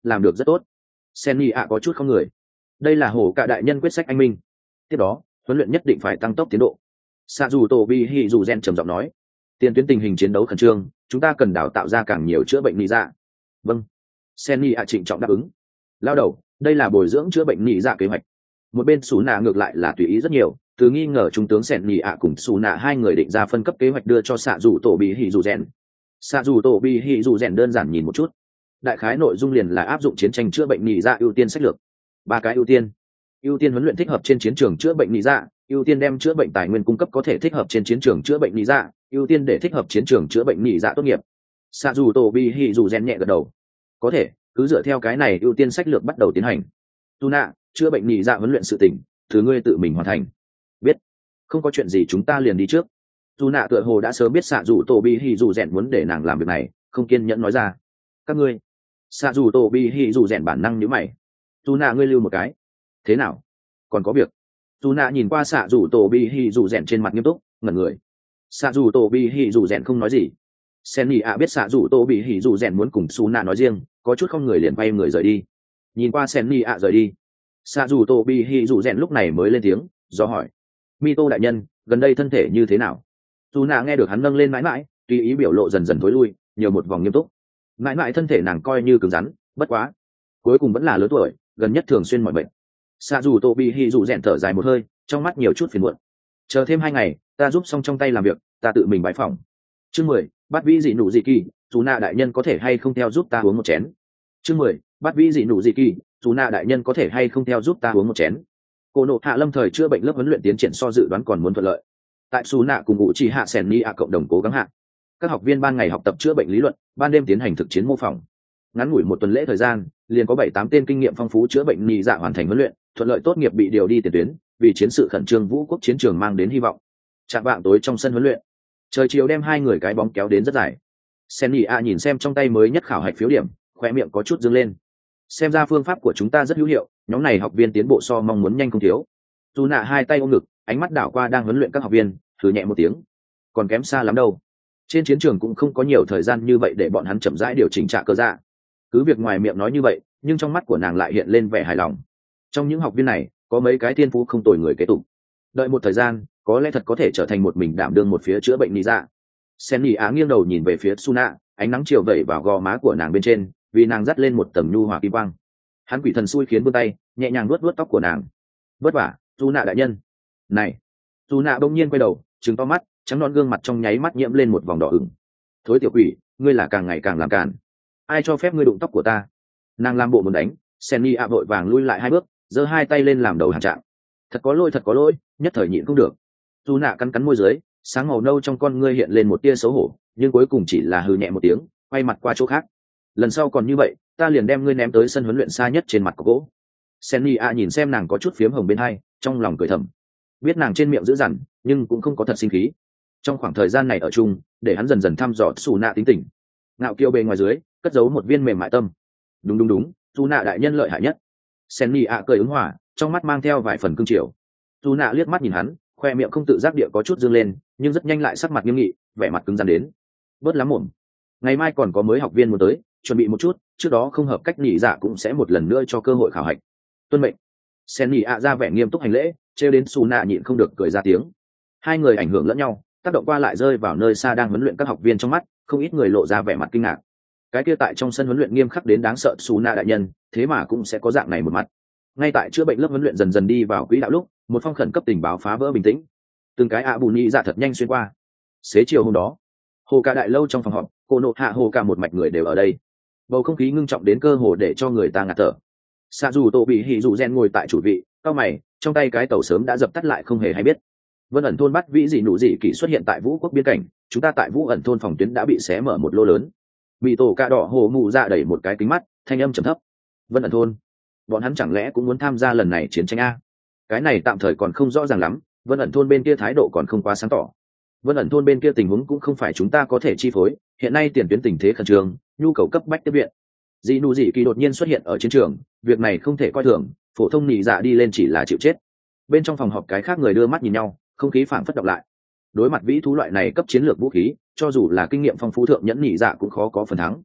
làm được rất tốt. Sen nhị ạ có chút không người. Đây là hổ cả đại nhân quyết sách anh minh. Tiếp đó huấn luyện nhất định phải tăng tốc tiến độ. Sa dù tổ bi hỉ dù gen trầm giọng nói, tiền tuyến tình hình chiến đấu khẩn trương, chúng ta cần đào tạo ra càng nhiều chữa bệnh nhị dạ. Vâng. Sen nhị ạ trịnh trọng đáp ứng. Lao đầu, đây là bồi dưỡng chữa bệnh nhị dạ kế hoạch. Một bên Sú Nạ ngược lại là tùy ý rất nhiều, từ nghi ngờ trung tướng Sen nhị ạ cùng Sú Nạ hai người định ra phân cấp kế hoạch đưa cho Sa dù tổ bi hỉ dù gen. Sa dù tổ bi hỉ dù gen đơn giản nhìn một chút, đại khái nội dung liền là áp dụng chiến tranh chữa bệnh nhị dạ ưu tiên sách lược. Ba cái ưu tiên huấn luyện thích hợp trên chiến trường chữa bệnh nhị dạ, ưu tiên đem chữa bệnh tài nguyên cung cấp có thể thích hợp trên chiến trường chữa bệnh nhị dạ, ưu tiên để thích hợp chiến trường chữa bệnh nhị dạ tốt nghiệp. Sa dù tổ bi hỉ dù gen nhẹ gật đầu, có thể cứ dựa theo cái này ưu tiên sách lược bắt đầu tiến hành. Tu nạ, chữa bệnh nhị dạ huấn luyện sự tỉnh thứ ngươi tự mình hoàn thành. Biết. Không có chuyện gì chúng ta liền đi trước. Tu nạ tựa hồ đã sớm biết Sa dù tổ bi hỉ dù rèn muốn để nàng làm việc này, không kiên nhẫn nói ra, các ngươi. Sa dù tổ bi hỉ dù rèn bản năng nhíu mày. Tu nạ ngươi lưu một cái. Thế nào? Còn có việc. Tu nạ nhìn qua Sa dù tổ bi hỉ dù rèn trên mặt nghiêm túc, ngẩn người. Sa dù tổ bi hỉ dù rèn không nói gì. Sen nhị ạ biết Sa dù tổ bi hỉ dù rèn muốn cùng Su nạ nói riêng, có chút không người liền bay người rời đi. Nhìn qua Sen nhị ạ rời đi, Sa dù tổ bi hỉ dù rèn lúc này mới lên tiếng do hỏi, Mito đại nhân gần đây thân thể như thế nào? Su nạ nghe được hắn nâng lên mãi mãi, tùy ý biểu lộ dần dần thối lui, nhiều một vòng nghiêm túc. Mãi mãi thân thể nàng coi như cứng rắn, bất quá cuối cùng vẫn là lớn tuổi, gần nhất thường xuyên mỏi bệnh. Sa dù tổ bi hỉ dù rèn thở dài một hơi, trong mắt nhiều chút phiền muộn. Chờ thêm 2 ngày, ta giúp xong trong tay làm việc, ta tự mình bãi phòng. Chương 10, bắt vĩ dị nụ dị kỳ, Su nạ đại nhân có thể hay không theo giúp ta uống một chén. Chương 10, bắt vĩ dị nụ dị kỳ, Su nạ đại nhân có thể hay không theo giúp ta uống một chén. Cô nộ hạ lâm thời chữa bệnh lớp huấn luyện tiến triển so dự đoán còn muốn thuận lợi. Tại Su nạ cùng ngụ chỉ hạ sèn ni a cộng đồng cố gắng hạ, các học viên ban ngày học tập chữa bệnh lý luận, ban đêm tiến hành thực chiến mô phỏng. Ngắn ngủi một tuần lễ thời gian, liền có 7-8 tên kinh nghiệm phong phú chữa bệnh nhị dạ hoàn thành huấn luyện, thuận lợi tốt nghiệp bị điều đi tiền tuyến, vì chiến sự khẩn trương vũ quốc chiến trường mang đến hy vọng. Chạm vạng tối trong sân huấn luyện, trời chiều đem hai người cái bóng kéo đến rất dài. Sen nhị a nhìn xem trong tay mới nhất khảo hạch phiếu điểm, khoe miệng có chút dương lên. Xem ra phương pháp của chúng ta rất hữu hiệu, nhóm này học viên tiến bộ so mong muốn nhanh không thiếu. Dù nạ hai tay ôm ngực, ánh mắt đảo qua đang huấn luyện các học viên, thử nhẹ một tiếng, còn kém xa lắm đâu. Trên chiến trường cũng không có nhiều thời gian như vậy để bọn hắn chậm rãi điều chỉnh trạ cơ dạ. Cứ việc ngoài miệng nói như vậy, nhưng trong mắt của nàng lại hiện lên vẻ hài lòng. Trong những học viên này, có mấy cái thiên phú không tồi người kế tục. Đợi một thời gian, có lẽ thật có thể trở thành một mình đảm đương một phía chữa bệnh lý dạ. Sen nhị á nghiêng đầu nhìn về phía Suna, ánh nắng chiều vẩy vào gò má của nàng bên trên, vì nàng dắt lên một tầng nhu hòa kim quang. Hắn quỷ thần xui khiến vươn tay, nhẹ nhàng vuốt vuốt tóc của nàng. Vất vả, Suna đại nhân. Này, Suna bỗng nhiên quay đầu, trừng to mắt, trắng non gương mặt trong nháy mắt nhiễm lên một vòng đỏ ửng. Thối tiểu quỷ, ngươi là càng ngày càng làm càn. Ai cho phép ngươi đụng tóc của ta? Nàng làm bộ muốn đánh, Sen nhị á vội vàng lui lại 2 bước, giơ 2 tay lên làm đầu hàng trạng. Thật có lỗi, nhất thời nhịn không được. Suna cắn cắn môi dưới, sáng màu nâu trong con ngươi hiện lên một tia xấu hổ, nhưng cuối cùng chỉ là hừ nhẹ một tiếng, quay mặt qua chỗ khác. Lần sau còn như vậy, ta liền đem ngươi ném tới sân huấn luyện xa nhất trên mặt của gỗ. Senny a nhìn xem nàng có chút phiếm hồng bên hai, trong lòng cười thầm. Biết nàng trên miệng dữ dằn, nhưng cũng không có thật sinh khí. Trong khoảng thời gian này ở chung, để hắn dần dần thăm dò Suna tính tình. Ngạo kiêu bề ngoài dưới, cất giấu một viên mềm mại tâm. Đúng, Suna đại nhân lợi hại nhất. Senny a cười ứng hòa, trong mắt mang theo vài phần cương triều. Suna liếc mắt nhìn hắn, khoe miệng không tự giác địa có chút dương lên, nhưng rất nhanh lại sắc mặt nghiêm nghị, vẻ mặt cứng rắn đến. Bớt lắm mồm. Ngày mai còn có mới học viên muốn tới, chuẩn bị một chút, trước đó không hợp cách nhị dạ cũng sẽ một lần nữa cho cơ hội khảo hạch. Tuân mệnh. Sen nhị ạ ra vẻ nghiêm túc hành lễ, trêu đến Suna nhịn không được cười ra tiếng. Hai người ảnh hưởng lẫn nhau, tác động qua lại rơi vào nơi xa đang huấn luyện các học viên trong mắt, không ít người lộ ra vẻ mặt kinh ngạc. Cái kia tại trong sân huấn luyện nghiêm khắc đến đáng sợ Suna đại nhân, thế mà cũng sẽ có dạng này một mặt. Ngay tại chữa bệnh lớp huấn luyện dần dần đi vào quỹ đạo lúc, một phong khẩn cấp tình báo phá vỡ bình tĩnh. Từng cái ạ bù nhị dạ thật nhanh xuyên qua. Xế chiều hôm đó, hồ cả đại lâu trong phòng họp, cô nộ hạ hồ cả một mạch người đều ở đây. Bầu không khí ngưng trọng đến cơ hồ để cho người ta ngạt thở. Sa dù tổ bị hỉ dù gen ngồi tại chủ vị, cao mày, trong tay cái tàu sớm đã dập tắt lại không hề hay biết. Vân ẩn thôn bắt vĩ dị nụ dị kỷ xuất hiện tại vũ quốc biên cảnh, chúng ta tại vũ ẩn thôn phòng tuyến đã bị xé mở một lô lớn. Bị tổ cà đỏ hồ mụ ra đẩy một cái kính mắt, thanh âm trầm thấp. Vân ẩn thôn, bọn hắn chẳng lẽ cũng muốn tham gia lần này chiến tranh a? Cái này tạm thời còn không rõ ràng lắm, Vân ẩn thôn bên kia thái độ còn không quá sáng tỏ. Vân ẩn thôn bên kia tình huống cũng không phải chúng ta có thể chi phối, hiện nay tiền tuyến tình thế khẩn trương, nhu cầu cấp bách tiếp viện. Dị nụ dị kỳ đột nhiên xuất hiện ở chiến trường, việc này không thể coi thường, phổ thông nhị dạ đi lên chỉ là chịu chết. Bên trong phòng họp cái khác người đưa mắt nhìn nhau, không khí phảng phất đọc lại. Đối mặt vĩ thú loại này cấp chiến lược vũ khí, cho dù là kinh nghiệm phong phú thượng nhẫn nhị dạ cũng khó có phần thắng.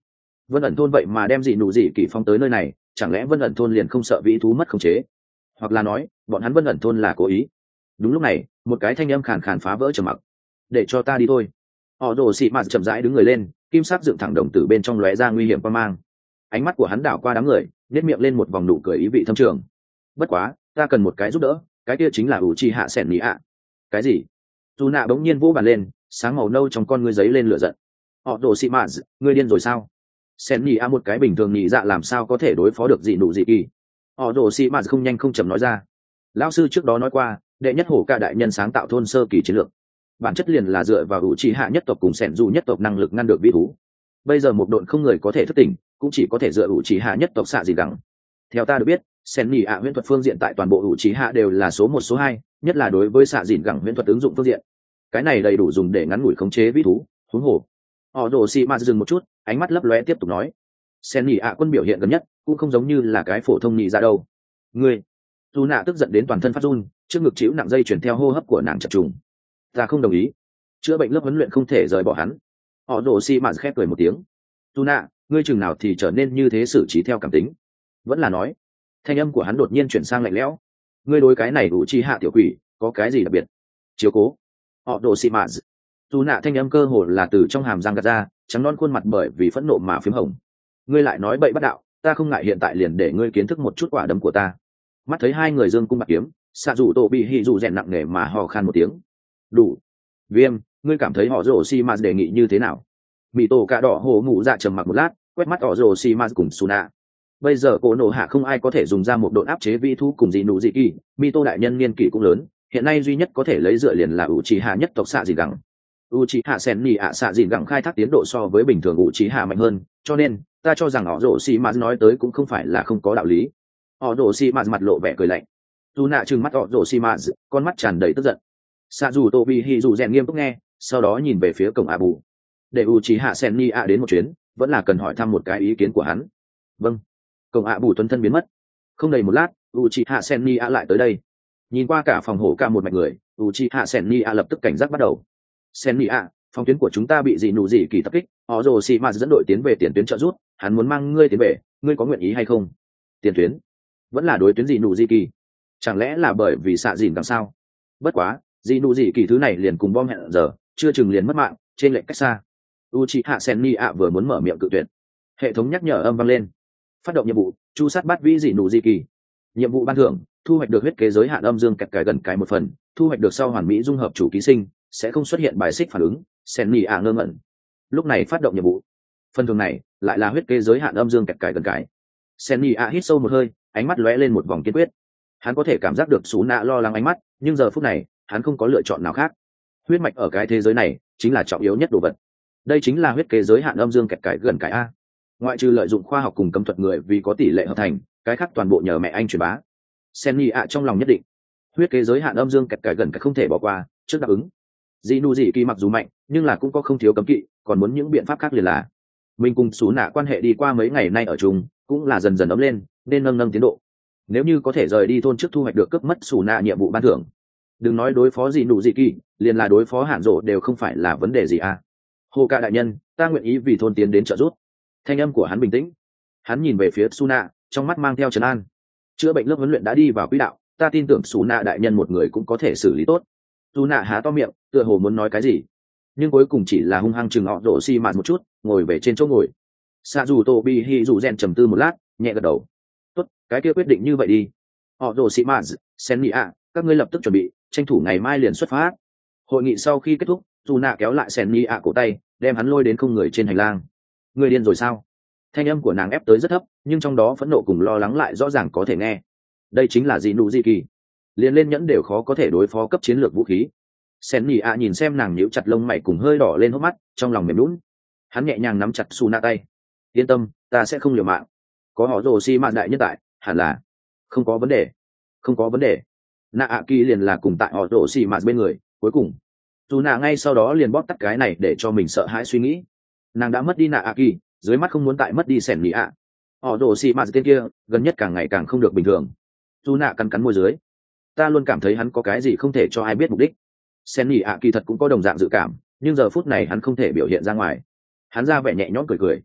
Vân ẩn thôn vậy mà đem dị nụ dị kỳ phong tới nơi này, chẳng lẽ Vân ẩn thôn liền không sợ vĩ thú mất khống chế, hoặc là nói bọn hắn Vân ẩn thôn là cố ý? Đúng lúc này một cái thanh âm khàn khàn phá vỡ trầm mặc. Để cho ta đi thôi. Họ rồ xị mạt chậm rãi đứng người lên, kim sắc dựng thẳng đồng tử bên trong lóe ra nguy hiểm qua mang. Ánh mắt của hắn đảo qua đám người, nét miệng lên một vòng nụ cười ý vị thâm trường. Bất quá ta cần một cái giúp đỡ, cái kia chính là Uchiha Sennia. Cái gì? Dù nạ bỗng nhiên vỗ bàn lên, sáng màu nâu trong con ngươi giấy lên lửa giận. Họ rồ xị mạt, ngươi điên rồi sao? Sennia một cái bình thường nhị dạ làm sao có thể đối phó được dị nụ dị kỳ? Họ rồ xị mạt không nhanh không chậm nói ra. Lão sư trước đó nói qua, đệ nhất hổ ca đại nhân sáng tạo thôn sơ kỳ chiến lược, bản chất liền là dựa vào Uchiha nhất tộc cùng Sẻn dù nhất tộc năng lực ngăn được vĩ thú. Bây giờ một độn không người có thể thức tỉnh, cũng chỉ có thể dựa Uchiha nhất tộc xạ gì gắng. Theo ta được biết, Sennia huyễn thuật phương diện tại toàn bộ Uchiha đều là số 1 số 2, nhất là đối với xạ dịn gắng huyễn thuật ứng dụng phương diện. Cái này đầy đủ dùng để ngắn ngủi khống chế vĩ thú, huống hồ. Orochimaru dừng một chút, ánh mắt lấp lóe tiếp tục nói: Sennia quân biểu hiện gần nhất, cũng không giống như là cái phổ thông nhị ra đâu. Ngươi, Tu nạ tức giận đến toàn thân phát run, trước ngực chịu nặng dây chuyển theo hô hấp của nàng chập trùng. Ta không đồng ý. Chữa bệnh lớp huấn luyện không thể rời bỏ hắn. Orochimaru khép cười một tiếng. Tu nạ, ngươi chừng nào thì trở nên như thế xử trí theo cảm tính? Vẫn là nói. Thanh âm của hắn đột nhiên chuyển sang lạnh lẽo. Ngươi đối cái này Uchiha tiểu quỷ có cái gì đặc biệt? Chiếu cố. Orochimaru. Tu nạ thanh âm cơ hồ là từ trong hàm răng gạt ra, trắng non khuôn mặt bởi vì phẫn nộ mà phím hồng. Ngươi lại nói bậy bắt đạo, ta không ngại hiện tại liền để ngươi kiến thức một chút quả đấm của ta. Mắt thấy hai người dương cung bạc kiếm, xạ dù tổ bị hì dù rèn nặng nề mà hò khan một tiếng. Đủ. Viêm, ngươi cảm thấy họ rồ xi ma đề nghị như thế nào? Mị tổ cà đỏ hồ ngủ dạ trầm mặc một lát, quét mắt họ rồ xi ma cùng Suna. Bây giờ cổ nổ hạ không ai có thể dùng ra một độn áp chế vi thu cùng dị nụ dị kỳ, Mị tô đại nhân niên kỷ cũng lớn, hiện nay duy nhất có thể lấy dựa liền là Uchiha nhất tộc xạ dị gẳng. Uchiha Senni xạ dị gẳng khai thác tiến độ so với bình thường Uchiha mạnh hơn, cho nên ta cho rằng họ rồ xi ma nói tới cũng không phải là không có đạo lý. Họ rồ xi ma mặt lộ vẻ cười lạnh. Dù nạ trừng mắt họ rồ xi ma, con mắt tràn đầy tức giận. Sạ dù tô bị hì dù rèn nghiêm túc nghe, sau đó nhìn về phía cổng ạ bù. Để Uchiha Senni đến một chuyến, vẫn là cần hỏi thăm một cái ý kiến của hắn. Vâng. Cổng ạ bù tuấn thân biến mất. Không đầy một lát, Uchiha Senni lại tới đây. Nhìn qua cả phòng hổ cả một mạch người, Uchiha Senni lập tức cảnh giác bắt đầu. Senni, phòng tuyến của chúng ta bị dị nụ dị kỳ tập kích, họ rồ xi ma dẫn đội tiến về tiền tuyến trợ giúp, hắn muốn mang ngươi tiến về, ngươi có nguyện ý hay không? Tiền tuyến? Vẫn là đối tuyến dị nụ dị kỳ? Chẳng lẽ là bởi vì xạ dìn đằng sao? Bất quá, dị nụ dị kỳ thứ này liền cùng bom hẹn giờ, chưa chừng liền mất mạng, trên lệnh cách xa. Uchiha Senni vừa muốn mở miệng cự tuyệt, hệ thống nhắc nhở âm vang lên. Phát động nhiệm vụ, chu sát bắt vĩ dị nụ dị kỳ. Nhiệm vụ ban thưởng, thu hoạch được huyết kế giới hạn âm dương kẹt cài gần cái 1 phần, thu hoạch được sau hoàn mỹ dung hợp chủ ký sinh, sẽ không xuất hiện bài xích phản ứng. Senni ngơ ngẩn. Lúc này phát động nhiệm vụ, phần thưởng này lại là huyết kế giới hạn âm dương kẹt cài gần cái. Senni hít sâu một hơi, ánh mắt lóe lên một vòng kiên quyết. Hắn có thể cảm giác được Sú Nạ lo lắng ánh mắt, nhưng giờ phút này hắn không có lựa chọn nào khác. Huyết mạch ở cái thế giới này chính là trọng yếu nhất đồ vật. Đây chính là huyết kế giới hạn âm dương kẹt cài gần cái a. Ngoại trừ lợi dụng khoa học cùng cấm thuật người vì có tỷ lệ hợp thành, cái khác toàn bộ nhờ mẹ anh truyền bá. Senni trong lòng nhất định, huyết kế giới hạn âm dương kẹt cài gần cái không thể bỏ qua, trước đáp ứng. Dị nụ dị kỳ mặc dù mạnh, nhưng là cũng có không thiếu cấm kỵ, còn muốn những biện pháp khác liền là. Mình cùng Sú Nạ quan hệ đi qua mấy ngày nay ở chung, cũng là dần dần ấm lên, nên nâng tiến độ. Nếu như có thể rời đi thôn trước thu hoạch được cướp mất Sú Nạ nhiệm vụ ban thưởng, đừng nói đối phó dị nụ dị kỳ, liền là đối phó Hạn Dỗ đều không phải là vấn đề gì à. Hồ Ca đại nhân, ta nguyện ý vì thôn tiến đến trợ giúp. Thanh âm của hắn bình tĩnh. Hắn nhìn về phía Sú Nạ, trong mắt mang theo trấn an. Chữa bệnh lớp huấn luyện đã đi vào quỹ đạo, ta tin tưởng Sú Nạ đại nhân một người cũng có thể xử lý tốt. Sú Nạ há to miệng, tựa hồ muốn nói cái gì, nhưng cuối cùng chỉ là hung hăng chừng họ rổ xi mạt một chút, ngồi về trên chỗ ngồi. Xạ dù tô bi hi dù rèn trầm tư một lát, nhẹ gật đầu. Tốt, cái kia quyết định như vậy đi. Họ rổ xi mạt, Senni các ngươi lập tức chuẩn bị, tranh thủ ngày mai liền xuất phát. Hội nghị sau khi kết thúc, Sú Nạ kéo lại Senni cổ tay, đem hắn lôi đến không người trên hành lang. Ngươi điên rồi sao? Thanh âm của nàng ép tới rất thấp, nhưng trong đó phẫn nộ cùng lo lắng lại rõ ràng có thể nghe. Đây chính là dị nụ dị kỳ, liền lên nhẫn đều khó có thể đối phó cấp chiến lược vũ khí. Senni nhìn xem nàng nhíu chặt lông mày cùng hơi đỏ lên hốc mắt, trong lòng mềm nhũn. Hắn nhẹ nhàng nắm chặt Sú Nạ tay. Yên tâm, ta sẽ không liều mạng. Có họ rồ xi mạn đại nhân tại, hẳn là không có vấn đề. Không có vấn đề. Nạ Kỳ liền là cùng tại họ rồ xi mạn bên người. Cuối cùng, Sú Nạ ngay sau đó liền bóp tắt cái này để cho mình sợ hãi suy nghĩ. Nàng đã mất đi Nạ Kỳ, dưới mắt không muốn tại mất đi Senni họ rồ xi mạn tên kia gần nhất càng ngày càng không được bình thường. Sú Nạ cắn cắn môi dưới. Ta luôn cảm thấy hắn có cái gì không thể cho ai biết mục đích. Senni kỳ thật cũng có đồng dạng dự cảm, nhưng giờ phút này hắn không thể biểu hiện ra ngoài. Hắn ra vẻ nhẹ nhõm cười cười.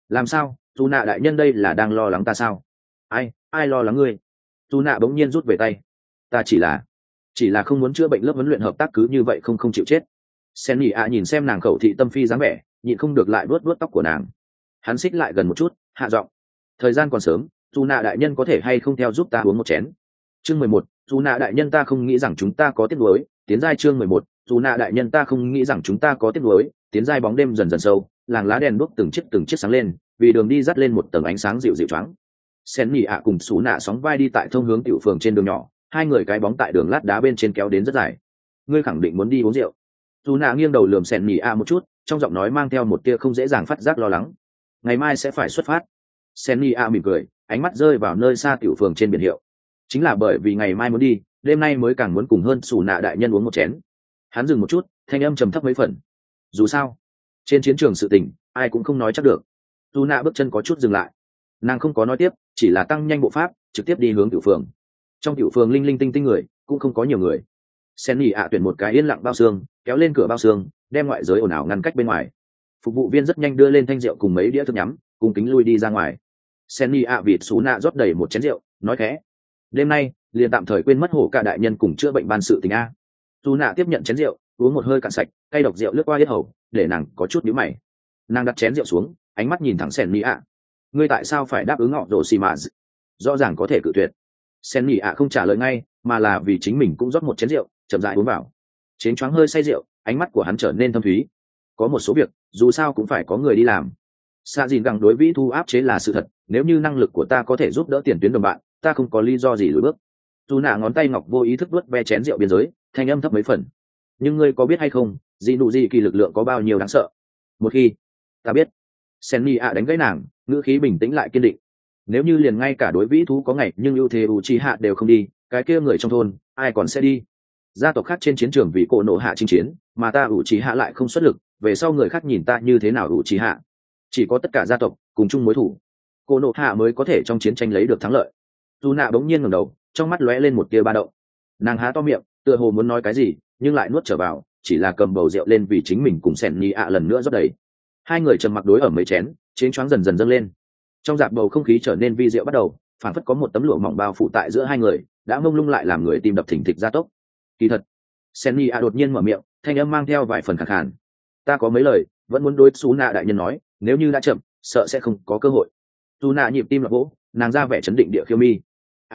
Làm sao, dù nạ đại nhân đây là đang lo lắng ta sao? Ai lo lắng ngươi? Dù nạ bỗng nhiên rút về tay. Ta chỉ là không muốn chữa bệnh lớp huấn luyện hợp tác cứ như vậy không chịu chết. Sen nhị ạ nhìn xem nàng khẩu thị tâm phi dáng vẻ, nhịn không được lại vuốt tóc của nàng. Hắn xích lại gần một chút, hạ giọng. Thời gian còn sớm, dù nạ đại nhân có thể hay không theo giúp ta uống một chén. Chương 11, dù nạ đại nhân ta không nghĩ rằng chúng ta có tiếc nuối. Tiến giai chương 11, dù nạ đại nhân ta không nghĩ rằng chúng ta có tiếc nuối. Tiến giai bóng đêm dần dần sâu, làng lá đèn đuốc từng chiếc sáng lên, vì đường đi dắt lên một tầng ánh sáng dịu dịu choáng. Sen nhị ạ cùng Sú nạ sóng vai đi tại thông hướng tiểu phường trên đường nhỏ, hai người cái bóng tại đường lát đá bên trên kéo đến rất dài. Ngươi khẳng định muốn đi uống rượu? Sú nạ nghiêng đầu lườm Sen nhị ạ một chút, trong giọng nói mang theo một tia không dễ dàng phát giác lo lắng. Ngày mai sẽ phải xuất phát. Sen nhị ạ mỉm cười, ánh mắt rơi vào nơi xa tiểu phường trên biển hiệu. Chính là bởi vì ngày mai muốn đi, đêm nay mới càng muốn cùng hơn Sú nạ đại nhân uống một chén. Hắn dừng một chút, thanh âm trầm thấp mấy phần. Dù sao, trên chiến trường sự tình, ai cũng không nói chắc được. Sú nạ bước chân có chút dừng lại, nàng không có nói tiếp, chỉ là tăng nhanh bộ pháp, trực tiếp đi hướng tiểu phường. Trong tiểu phường linh linh tinh tinh người, cũng không có nhiều người. Sen nhị ạ tuyển một cái yên lặng bao xương, kéo lên cửa bao xương, đem ngoại giới ồn ào ngăn cách bên ngoài. Phục vụ viên rất nhanh đưa lên thanh rượu cùng mấy đĩa thức nhắm, cùng kính lui đi ra ngoài. Sen nhị ạ vịt Sú nạ rót đầy một chén rượu, nói khẽ: đêm nay liền tạm thời quên mất hổ cả đại nhân cùng chữa bệnh ban sự tình a. Sú nạ tiếp nhận chén rượu, uống một hơi cạn sạch, cay độc rượu lướt qua yết hầu, để nàng có chút nhíu mày. Nàng đặt chén rượu xuống, ánh mắt nhìn thẳng Sen nhị ạ. Ngươi tại sao phải đáp ứng họ rồ xì mà? Rõ ràng có thể cự tuyệt. Sen nhị ạ không trả lời ngay, mà là vì chính mình cũng rót một chén rượu, chậm rãi uống vào. Chén choáng hơi say rượu, ánh mắt của hắn trở nên thâm thúy. Có một số việc, dù sao cũng phải có người đi làm. Xạ dìn gẳng đối vĩ thu áp chế là sự thật, nếu như năng lực của ta có thể giúp đỡ tiền tuyến đồng bạn, ta không có lý do gì lùi bước. Dù nạ ngón tay ngọc vô ý thức vuốt ve chén rượu biên giới, thanh âm thấp mấy phần. Nhưng ngươi có biết hay không, dị nụ dị kỳ lực lượng có bao nhiêu đáng sợ? Một khi ta biết. Sen nhị ạ đánh gãy nàng, ngữ khí bình tĩnh lại kiên định. Nếu như liền ngay cả đối vĩ thú có ngày nhưng ưu thế Uchiha đều không đi, cái kia người trong thôn ai còn sẽ đi? Gia tộc khác trên chiến trường vì cổ nộ hạ chinh chiến, mà ta Uchiha lại không xuất lực, về sau người khác nhìn ta như thế nào? Uchiha chỉ có tất cả gia tộc cùng chung mối thù, cổ nộ hạ mới có thể trong chiến tranh lấy được thắng lợi. Dù nạ bỗng nhiên ngẩng đầu, trong mắt lóe lên một tia ba động. Nàng há to miệng, tựa hồ muốn nói cái gì, nhưng lại nuốt trở vào, chỉ là cầm bầu rượu lên vì chính mình cùng Sen nhị ạ lần nữa rót đầy. Hai người trầm mặc đối ở mấy chén, chén choáng dần dần dâng lên. Trong dạp bầu không khí trở nên vi diệu bắt đầu, phảng phất có một tấm lụa mỏng bao phủ tại giữa hai người, đã mông lung lại làm người tim đập thình thịch gia tốc. Kỳ thật, Sen nhị ạ đột nhiên mở miệng, thanh âm mang theo vài phần khàn khàn. Ta có mấy lời vẫn muốn đối Sú nạ đại nhân nói, nếu như đã chậm, sợ sẽ không có cơ hội. Sú nạ nhịp tim lập vỗ, nàng ra vẻ chấn định địa khiêu mi.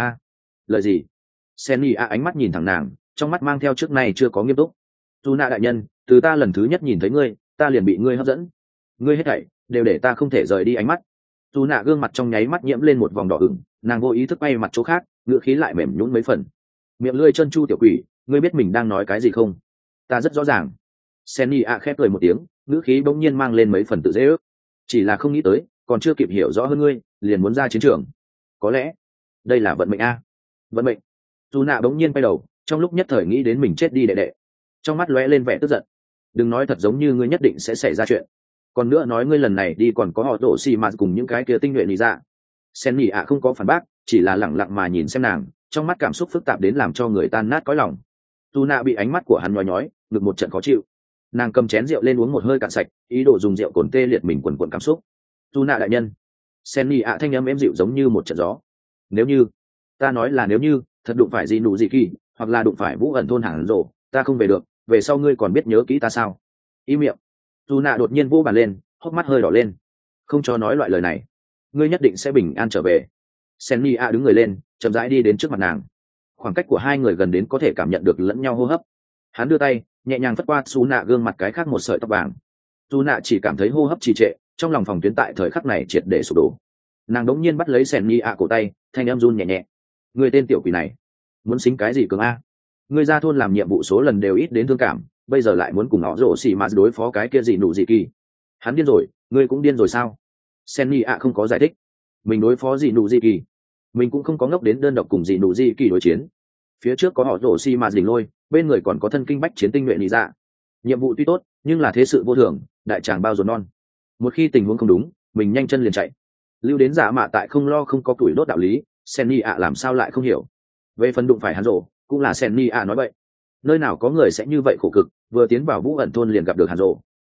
Lời gì? Sen nhị ạ ánh mắt nhìn thẳng nàng, trong mắt mang theo trước nay chưa có nghiêm túc. Sú nạ đại nhân, từ ta lần thứ nhất nhìn thấy ngươi, ta liền bị ngươi hấp dẫn. Ngươi hết thảy đều để ta không thể rời đi ánh mắt. Sú nạ gương mặt trong nháy mắt nhiễm lên một vòng đỏ ửng, nàng vô ý thức bay mặt chỗ khác, ngữ khí lại mềm nhũn mấy phần. Miệng lưỡi chân chu tiểu quỷ, ngươi biết mình đang nói cái gì không? Ta rất rõ ràng. Sen nhị ạ khép cười một tiếng, ngữ khí bỗng nhiên mang lên mấy phần tự dễ ước. Chỉ là không nghĩ tới, còn chưa kịp hiểu rõ hơn ngươi, liền muốn ra chiến trường. Có lẽ đây là vận mệnh a. Vận mệnh. Sú nạ bỗng nhiên quay đầu, trong lúc nhất thời nghĩ đến mình chết đi đệ đệ, trong mắt lóe lên vẻ tức giận. Đừng nói thật giống như ngươi nhất định sẽ xảy ra chuyện, còn nữa nói ngươi lần này đi còn có họ rồ xì mà cùng những cái kia tinh nhuệ lý ra. Sen nhị ạ không có phản bác, chỉ là lẳng lặng mà nhìn xem nàng, trong mắt cảm xúc phức tạp đến làm cho người tan nát cõi lòng. Sú nạ bị ánh mắt của hắn nhói, ngực một trận khó chịu. Nàng cầm chén rượu lên uống một hơi cạn sạch, ý đồ dùng rượu cồn tê liệt mình quần quần cảm xúc. Sú nạ đại nhân. Sen nhị ạ thanh âm êm dịu giống như một trận gió. Nếu như, ta nói là nếu như thật đụng phải gì nụ gì kỳ, hoặc là đụng phải vũ ẩn thôn hàng rồ, ta không về được, về sau ngươi còn biết nhớ kỹ ta sao? Im miệng. Sú nạ đột nhiên vỗ bàn lên, hốc mắt hơi đỏ lên. Không cho nói loại lời này, ngươi nhất định sẽ bình an trở về. Sen nhị ạ đứng người lên, chậm rãi đi đến trước mặt nàng. Khoảng cách của hai người gần đến có thể cảm nhận được lẫn nhau hô hấp. Hắn đưa tay nhẹ nhàng phất qua Sú nạ gương mặt cái khác một sợi tóc vàng. Sú nạ chỉ cảm thấy hô hấp trì trệ, trong lòng phòng tuyến tại thời khắc này triệt để sụp đổ. Nàng đống nhiên bắt lấy Sen nhị ạ cổ tay, thanh em run nhẹ nhẹ. Người tên tiểu quỷ này, muốn xính cái gì cường a? Ngươi ra thôn làm nhiệm vụ số lần đều ít đến thương cảm, bây giờ lại muốn cùng họ rổ xì mà đối phó cái kia gì nụ gì kỳ. Hắn điên rồi, ngươi cũng điên rồi sao? Sen nhị ạ không có giải thích. Mình đối phó gì nụ gì kỳ, mình cũng không có ngốc đến đơn độc cùng gì nụ gì kỳ đối chiến. Phía trước có họ rổ xì mà đỉnh lôi, bên người còn có thân kinh bách chiến tinh nhuệ lý dạ. Nhiệm vụ tuy tốt, nhưng là thế sự vô thường, đại tràng bao dồn non. Một khi tình huống không đúng, mình nhanh chân liền chạy. Lưu đến giả mạ tại không lo không có tuổi đốt đạo lý, Sen nhị ạ làm sao lại không hiểu? Về phần đụng phải hắn rổ, cũng là Sen nhị ạ nói vậy. Nơi nào có người sẽ như vậy khổ cực, vừa tiến vào vũ ẩn thôn liền gặp được hàn rộ.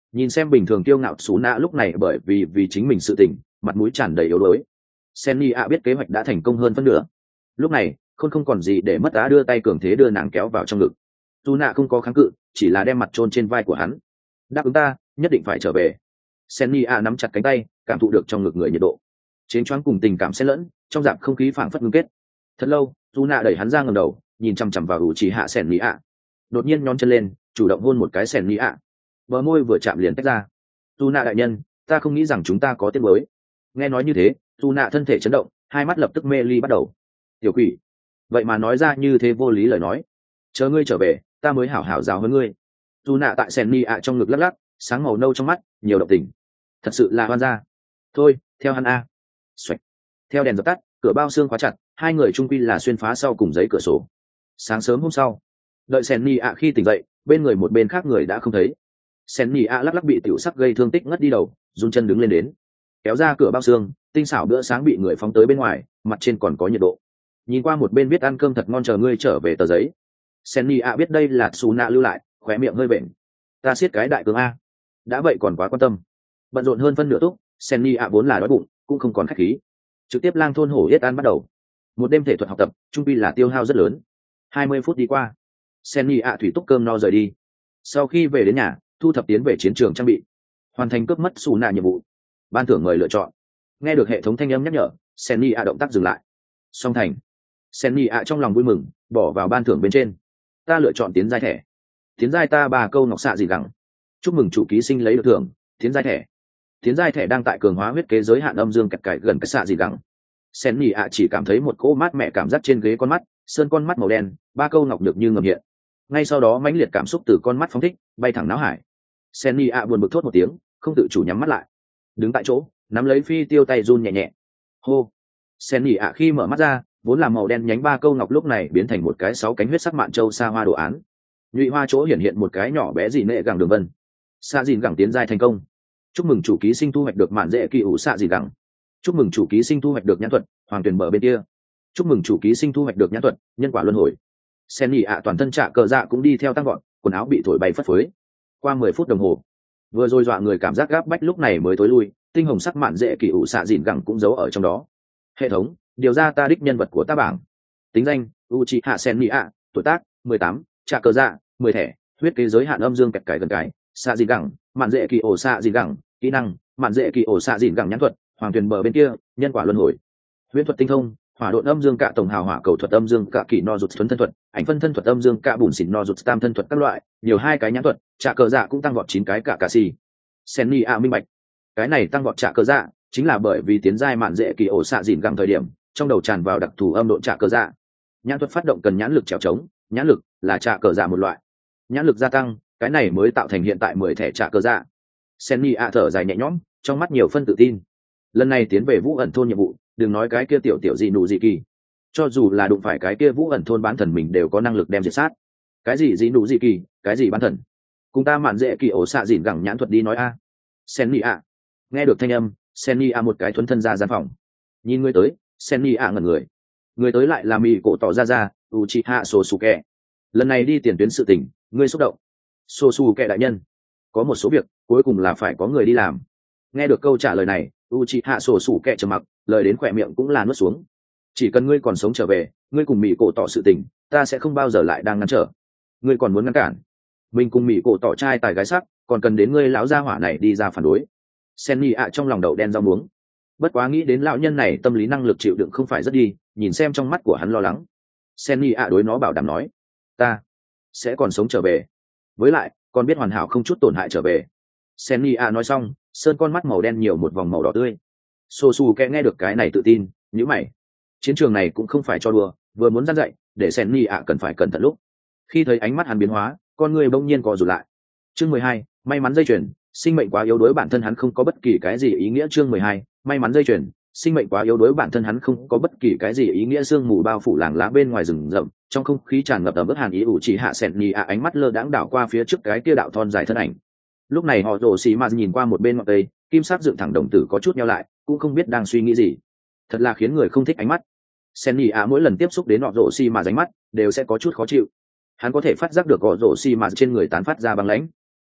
Nhìn xem bình thường kiêu ngạo xú nạ lúc này bởi vì chính mình sự tình mặt mũi tràn đầy yếu đuối. Senni ạ biết kế hoạch đã thành công hơn phân nửa. Lúc này không còn gì để mất, đã đưa tay cường thế đưa nàng kéo vào trong ngực. Xú nạ không có kháng cự, chỉ là đem mặt chôn trên vai của hắn. Đáp ứng ta, nhất định phải trở về. Senni ạ nắm chặt cánh tay, cảm thụ được trong ngực người nhiệt độ. Chén choáng cùng tình cảm xen lẫn, trong dạp không khí phảng phất ngưng kết. Thật lâu, Xú nạ đẩy hắn ra ngẩng đầu, nhìn chằm chằm vào Uchiha Senni ạ. Đột nhiên nhón chân lên, chủ động hôn một cái Senni ạ. Bờ môi vừa chạm liền tách ra. Tu nạ đại nhân, ta không nghĩ rằng chúng ta có tiếng mới. Nghe nói như thế, tu nạ thân thể chấn động, hai mắt lập tức mê ly bắt đầu. Tiểu quỷ, vậy mà nói ra như thế vô lý lời nói. Chờ ngươi trở về, ta mới hảo hảo giáo hơn ngươi. Tu nạ tại Senni ạ trong ngực lắc lắc, sáng màu nâu trong mắt, nhiều động tình. Thật sự là hoan gia. Thôi, theo hắn a. Xoạch. Theo đèn dập tắt, cửa bao xương khóa chặt, hai người chung quy là xuyên phá sau cùng giấy cửa sổ. Sáng sớm hôm sau, đợi Senni ạ khi tỉnh dậy, bên người một bên khác người đã không thấy. Senni ạ lắc lắc bị tiểu sắc gây thương tích ngất đi đầu, run chân đứng lên đến, kéo ra cửa bao xương, tinh xảo bữa sáng bị người phóng tới bên ngoài, mặt trên còn có nhiệt độ. Nhìn qua một bên biết ăn cơm thật ngon chờ ngươi trở về tờ giấy. Senni ạ biết đây là Suna lưu lại, khóe miệng hơi vện. Ta siết cái đại tướng a. Đã vậy còn quá quan tâm. Bận rộn hơn phân nửa túc, Senni ạ vốn là đói bụng, cũng không còn khách khí. Trực tiếp lang thôn hổ yết ăn bắt đầu. Một đêm thể thuật học tập, trung quy là tiêu hao rất lớn. 20 phút đi qua, Senni ạ thủy túc cơm no rời đi. Sau khi về đến nhà, thu thập tiến về chiến trường trang bị, hoàn thành cướp mất Suna nhiệm vụ. Ban thưởng người lựa chọn. Nghe được hệ thống thanh âm nhắc nhở, Senni ạ động tác dừng lại. Song thành. Senni ạ trong lòng vui mừng, bỏ vào ban thưởng bên trên. Ta lựa chọn tiến giai thẻ. Tiến giai ta 3 câu ngọc xạ gì gẳng. Chúc mừng chủ ký sinh lấy được thưởng. Tiến giai thẻ. Tiến giai thẻ đang tại cường hóa huyết kế giới hạn âm dương kẹt cải gần cái xạ gì gẳng. Senni ạ chỉ cảm thấy một cỗ mát mẻ cảm giác trên ghế con mắt, sơn con mắt màu đen, 3 câu ngọc được như ngầm hiện. Ngay sau đó mãnh liệt cảm xúc từ con mắt phóng thích, bay thẳng não hải. Senni ạ buồn bực thốt một tiếng, không tự chủ nhắm mắt lại. Đứng tại chỗ, nắm lấy phi tiêu tay run nhẹ nhẹ. Hô. Senni ạ khi mở mắt ra, vốn là màu đen nhánh 3 câu ngọc lúc này biến thành một cái 6 cánh huyết sắc mạn châu sa hoa đồ án. Nhụy hoa chỗ hiển hiện một cái nhỏ bé dị nệ gẳng đường vân. Sa dìn gẳng tiến giai thành công. Chúc mừng chủ ký sinh thu hoạch được mạn dễ kỳ ủ xạ dìn gẳng. Chúc mừng chủ ký sinh thu hoạch được nhãn thuật hoàng tuyển bờ bên kia. Chúc mừng chủ ký sinh thu hoạch được nhãn thuật nhân quả luân hồi. Senni ạ toàn thân trạ cờ dạ cũng đi theo tăng gọn, quần áo bị thổi bay phất phới. Qua 10 phút đồng hồ, vừa rồi dọa người cảm giác gáp bách lúc này mới tối lui, tinh hồng sắc mạn dễ kỳ ủ xạ dìn gẳng cũng giấu ở trong đó. Hệ thống điều ra ta đích nhân vật của ta bảng. Tính danh Uchiha Sennia, tuổi tác 18, trả cờ dạ 10 thẻ, huyết kế giới hạn âm dương kẹt cải gần cái, xạ dìn gẳng, mạn dễ kỳ ổ xạ dìn gẳng, kỹ năng mạn dễ kỳ ổ xạ dìn gẳng nhãn thuật hoàng thuyền bờ bên kia, nhân quả luân hồi, huyễn thuật tinh thông, hỏa độn âm dương cạ tổng hào hỏa cầu thuật âm dương cạ kỳ no rụt thuấn thân thuật, ảnh phân thân thuật âm dương cạ bùn xỉn no rụt tam thân thuật các loại, nhiều 2 cái nhãn thuật, trả cờ dạ cũng tăng vọt 9 cái cả xì. Sennia minh bạch, cái này tăng vọt trả cờ dạ chính là bởi vì tiến giai mạn dễ kỳ ổ xạ dìn gẳng thời điểm trong đầu tràn vào đặc thù âm độn trả cờ dạ. Nhãn thuật phát động cần nhãn lực trèo trống, nhãn lực là trả cờ dạ một loại, nhãn lực gia tăng, cái này mới tạo thành hiện tại 10 thẻ trả cờ dạ. Sennia thở dài nhẹ nhõm, trong mắt nhiều phân tự tin. Lần này tiến về Vũ ẩn thôn nhiệm vụ, đừng nói cái kia tiểu gì nụ gì kỳ, cho dù là đụng phải cái kia Vũ ẩn thôn bán thần mình đều có năng lực đem diệt sát. Cái gì nụ gì kỳ, cái gì bán thần, cùng ta mạn dễ kỳ ổ xạ dìn gẳng nhãn thuật đi nói a. Sennia nghe được thanh âm, Sennia một cái thuấn thân ra gian phòng. Nhìn người tới, Sennia ngẩn người. Người tới lại là mì cổ tỏ ra Uchiha Sosuke. Lần này đi tiền tuyến sự tình, ngươi xúc động. Sosuke đại nhân, có một số việc cuối cùng là phải có người đi làm. Nghe được câu trả lời này, Uchiha Sosuke trầm mặc, lời đến khỏe miệng cũng là nuốt xuống. Chỉ cần ngươi còn sống trở về, ngươi cùng mì cổ tỏ sự tình, ta sẽ không bao giờ lại đang ngăn trở. Ngươi còn muốn ngăn cản? Mình cùng mì cổ tỏ trai tài gái sắc, còn cần đến ngươi lão gia hỏa này đi ra phản đối. Sennia trong lòng đậu đen rau muống. Bất quá nghĩ đến lão nhân này tâm lý năng lực chịu đựng không phải rất đi, nhìn xem trong mắt của hắn lo lắng. Sennia đối nó bảo đảm nói, ta sẽ còn sống trở về, với lại còn biết hoàn hảo không chút tổn hại trở về. Sennia nói xong, sơn con mắt màu đen nhiều một vòng màu đỏ tươi. Sosuke nghe được cái này tự tin, nhíu mày. Chiến trường này cũng không phải cho đùa, vừa muốn gian dạy, để Sennia cần phải cẩn thận lúc. Khi thấy ánh mắt hắn biến hóa, con người bỗng nhiên co rụt lại. Chương 12, may mắn dây chuyền, sinh mệnh quá yếu đuối bản thân hắn không có bất kỳ cái gì ý nghĩa. Chương 12, may mắn dây chuyền, sinh mệnh quá yếu đuối bản thân hắn không có bất kỳ cái gì ý nghĩa. Sương mù bao phủ làng lá bên ngoài rừng rậm, trong không khí tràn ngập ẩm ướt hàn ý. Uchiha Sennia ánh mắt lơ đãng đảo qua phía trước cái kia đạo thon dài thân ảnh. Lúc này họ rồ xì mà nhìn qua một bên ngọn cây, kim sắc dựng thẳng đồng tử có chút nheo lại, cũng không biết đang suy nghĩ gì. Thật là khiến người không thích ánh mắt. Sennia mỗi lần tiếp xúc đến họ rồ xì mà ánh mắt đều sẽ có chút khó chịu. Hắn có thể phát giác được họ rồ xì mà trên người tán phát ra băng lãnh.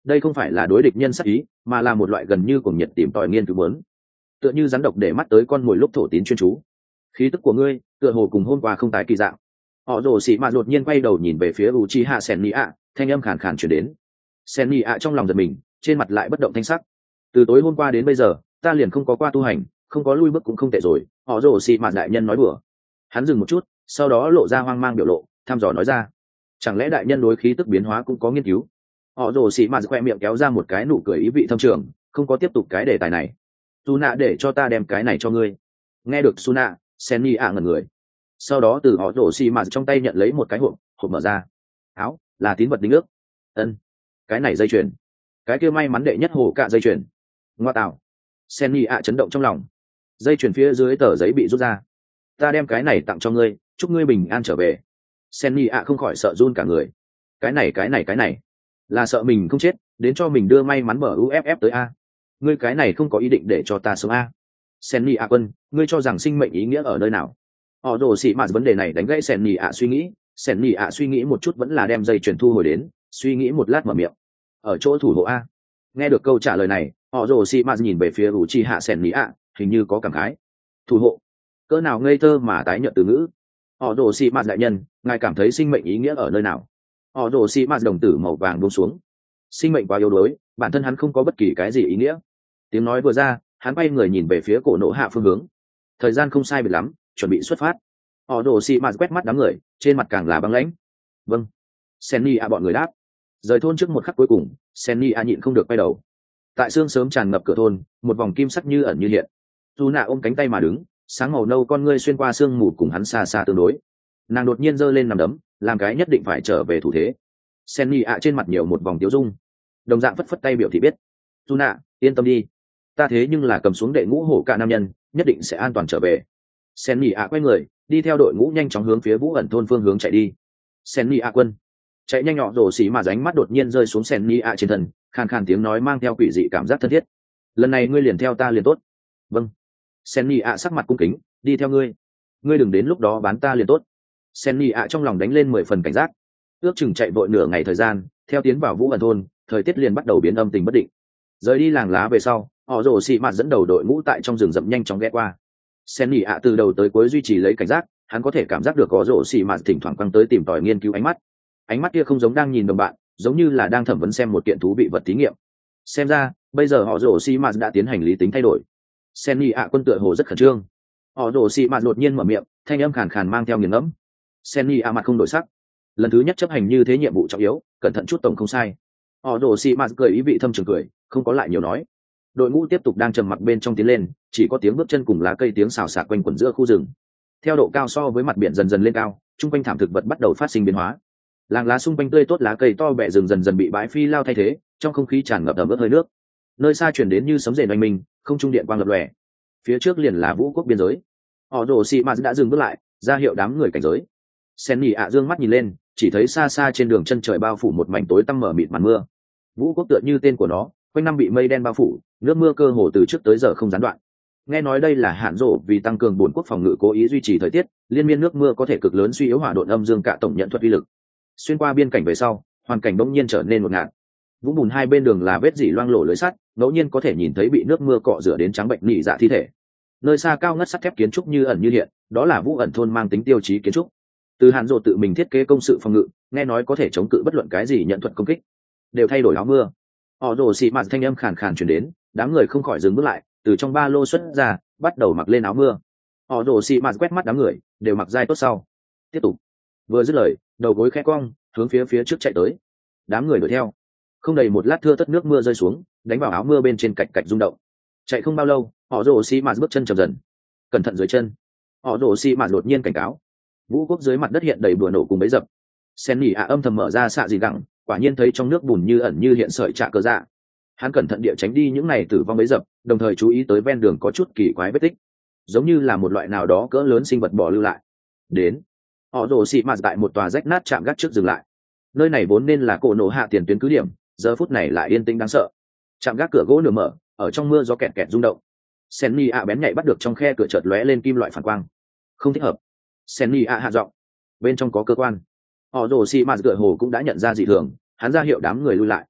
đây không phải là đối địch nhân sắc ý, mà là một loại gần như cuồng nhiệt tìm tòi nghiên cứu muốn, tựa như rắn độc để mắt tới con mồi lúc thổ tín chuyên chú. Khí tức của ngươi tựa hồ cùng hôm qua không tái kỳ dạng. Họ rồ xì mà đột nhiên quay đầu nhìn về phía Uchiha Sennia, thanh âm khàn khàn truyền đến. Sennia trong lòng giật mình, trên mặt lại bất động thanh sắc. Từ tối hôm qua đến bây giờ, ta liền không có qua tu hành, không có lui bước cũng không tệ rồi. Họ rồ xì mà đại nhân nói bừa. Hắn dừng một chút, sau đó lộ ra hoang mang biểu lộ, thăm dò nói ra: chẳng lẽ đại nhân đối khí tức biến hóa cũng có nghiên cứu? Họ rồ xì mà khoe miệng kéo ra một cái nụ cười ý vị thâm trường, không có tiếp tục cái đề tài này. Suna để cho ta đem cái này cho ngươi. Nghe được Suna, Sennia ngẩn người. Sau đó từ họ rồ xì mà trong tay nhận lấy một cái hộp mở ra. Áo, là tín vật đính ước. Ân, cái này dây chuyền. Cái kia may mắn đệ nhất hồ cạ dây chuyền. Ngoa tạo. Sennia chấn động trong lòng. Dây chuyền phía dưới tờ giấy bị rút ra. Ta đem cái này tặng cho ngươi, chúc ngươi bình an trở về. Sennia không khỏi sợ run cả người. Cái này là sợ mình không chết, đến cho mình đưa may mắn mở UFF tới a. Ngươi cái này không có ý định để cho ta sống a. Sennia quân, ngươi cho rằng sinh mệnh ý nghĩa ở nơi nào? Họ rồ xì mạt vấn đề này đánh gãy Sennia suy nghĩ. Sennia suy nghĩ một chút vẫn là đem dây chuyền thu hồi đến, suy nghĩ một lát mở miệng. Ở chỗ thủ hộ a. Nghe được câu trả lời này, họ rồ xì mạt nhìn về phía Uchiha Sennia, hình như có cảm khái. Thủ hộ? Cỡ nào ngây thơ mà tái nhận từ ngữ. Họ rồ xì mạt đại nhân, ngài cảm thấy sinh mệnh ý nghĩa ở nơi nào? Họ rồ xì mạt đồng tử màu vàng buông xuống. Sinh mệnh quá yếu đuối, bản thân hắn không có bất kỳ cái gì ý nghĩa. Tiếng nói vừa ra, hắn quay người nhìn về phía cổ nổ hạ phương hướng. Thời gian không sai biệt lắm, chuẩn bị xuất phát. Họ rồ xì mạt quét mắt đám người, trên mặt càng là băng lãnh. Vâng. Sennia bọn người đáp. Rời thôn trước một khắc cuối cùng, Sennia nhịn không được quay đầu. Tại sương sớm tràn ngập cửa thôn, một vòng kim sắc như ẩn như hiện. Suna ôm cánh tay mà đứng, sáng màu nâu con ngươi xuyên qua sương mù cùng hắn xa xa tương đối. Nàng đột nhiên giơ lên nằm đấm, làm cái nhất định phải trở về thủ thế. Sennia trên mặt nhiều một vòng tiếu dung, đồng dạng phất phất tay biểu thị biết. Suna, yên tâm đi, ta thế nhưng là cầm xuống đệ ngũ hổ cả nam nhân, nhất định sẽ an toàn trở về. Sennia quay người, đi theo đội ngũ nhanh chóng hướng phía Vũ ẩn thôn phương hướng chạy đi. Sennia quân, chạy nhanh nhỏ rồ xì mà ránh mắt đột nhiên rơi xuống Sennia trên thân, khàn khàn tiếng nói mang theo quỷ dị cảm giác thân thiết. Lần này ngươi liền theo ta liền tốt. Vâng. Sennia sắc mặt cung kính, đi theo ngươi. Ngươi đừng đến lúc đó bán ta liền tốt. Sennia trong lòng đánh lên 10 phần cảnh giác. Ước chừng chạy vội nửa ngày thời gian, theo tiến vào Vũ ẩn thôn, thời tiết liền bắt đầu biến âm tình bất định. Rời đi làng lá về sau, họ rồ xì mạt dẫn đầu đội ngũ tại trong rừng rậm nhanh chóng ghé qua. Sennia từ đầu tới cuối duy trì lấy cảnh giác, hắn có thể cảm giác được họ rồ xì mạt thỉnh thoảng quăng tới tìm tòi nghiên cứu ánh mắt kia không giống đang nhìn đồng bạn, giống như là đang thẩm vấn xem một kiện thú vị vật thí nghiệm. Xem ra bây giờ họ rồ xì mạt đã tiến hành lý tính thay đổi. Sennia quân tựa hồ rất khẩn trương. Họ rồ xì mạt đột nhiên mở miệng, thanh âm khàn khàn mang theo nghiền ngẫm. Sennia mặt không đổi sắc. Lần thứ nhất chấp hành như thế nhiệm vụ trọng yếu, cẩn thận chút tổng không sai. Họ rồ xì mạt cười ý vị thâm trường cười, không có lại nhiều nói. Đội ngũ tiếp tục đang trầm mặc bên trong tiến lên, chỉ có tiếng bước chân cùng lá cây tiếng xào xạc quanh quẩn giữa khu rừng. Theo độ cao so với mặt biển dần dần lên cao, trung quanh thảm thực vật bắt đầu phát sinh biến hóa. Làng lá xung quanh tươi tốt lá cây to bẹ rừng dần dần bị bãi phi lao thay thế, trong không khí tràn ngập ẩm ướt hơi nước. Nơi xa chuyển đến như sấm rền oanh minh, không trung điện quang lập lòe. Phía trước liền là vũ quốc biên giới. Họ rồ xì mạt đã dừng bước lại, ra hiệu đám người cảnh giới. Sennia dương mắt nhìn lên, chỉ thấy xa xa trên đường chân trời bao phủ một mảnh tối tăm mở mịt màn mưa. Vũ quốc tựa như tên của nó, quanh năm bị mây đen bao phủ, nước mưa cơ hồ từ trước tới giờ không gián đoạn. Nghe nói đây là hạn rộ vì tăng cường bổn quốc phòng ngự cố ý duy trì thời tiết, liên miên nước mưa có thể cực lớn suy yếu hỏa độn âm dương cả tổng nhận thuật uy lực. Xuyên qua biên cảnh về sau, hoàn cảnh bỗng nhiên trở nên ngột ngạt. Vũng bùn hai bên đường là vết dỉ loang lổ lưới sắt, ngẫu nhiên có thể nhìn thấy bị nước mưa cọ rửa đến trắng bệnh nị dạ thi thể. Nơi xa cao ngất sắt thép kiến trúc như ẩn như hiện, đó là Vũ ẩn thôn mang tính tiêu chí kiến trúc. Từ hạn rộ tự mình thiết kế công sự phòng ngự, nghe nói có thể chống cự bất luận cái gì nhận thuật công kích, đều thay đổi áo mưa. Họ rồ xì mạt thanh âm khàn khàn truyền đến, đám người không khỏi dừng bước lại, từ trong ba lô xuất ra, bắt đầu mặc lên áo mưa. Họ rồ xì mạt quét mắt đám người, đều mặc dai tốt sau. Tiếp tục. Vừa dứt lời, đầu gối khẽ cong, hướng phía trước chạy tới. Đám người đuổi theo. Không đầy một lát thưa tất nước mưa rơi xuống, đánh vào áo mưa bên trên cạch cạch rung động. Chạy không bao lâu, họ rồ xì mạt bước chân chậm dần. Cẩn thận dưới chân. Họ rồ xì mạt đột nhiên cảnh cáo. Vũ quốc dưới mặt đất hiện đầy bùa nổ cùng bấy dập. Sennia âm thầm mở ra xạ dị gẳng, quả nhiên thấy trong nước bùn như ẩn như hiện sợi trạ cơ dạ. Hắn cẩn thận địa tránh đi những này tử vong bấy dập, đồng thời chú ý tới ven đường có chút kỳ quái vết tích, giống như là một loại nào đó cỡ lớn sinh vật bỏ lưu lại. Đến, họ rồ xị mạt tại một tòa rách nát chạm gác trước dừng lại. Nơi này vốn nên là cổ nổ hạ tiền tuyến cứ điểm, giờ phút này lại yên tĩnh đáng sợ. Chạm gác cửa gỗ nửa mở, ở trong mưa gió kẹt kẹt rung động. Sennia bén nhạy bắt được trong khe cửa chợt lóe lên kim loại phản quang. Không thích hợp. Sennia hạ giọng, bên trong có cơ quan. Họ rồ xị mạt tựa hồ cũng đã nhận ra dị thường, hắn ra hiệu đám người lui lại.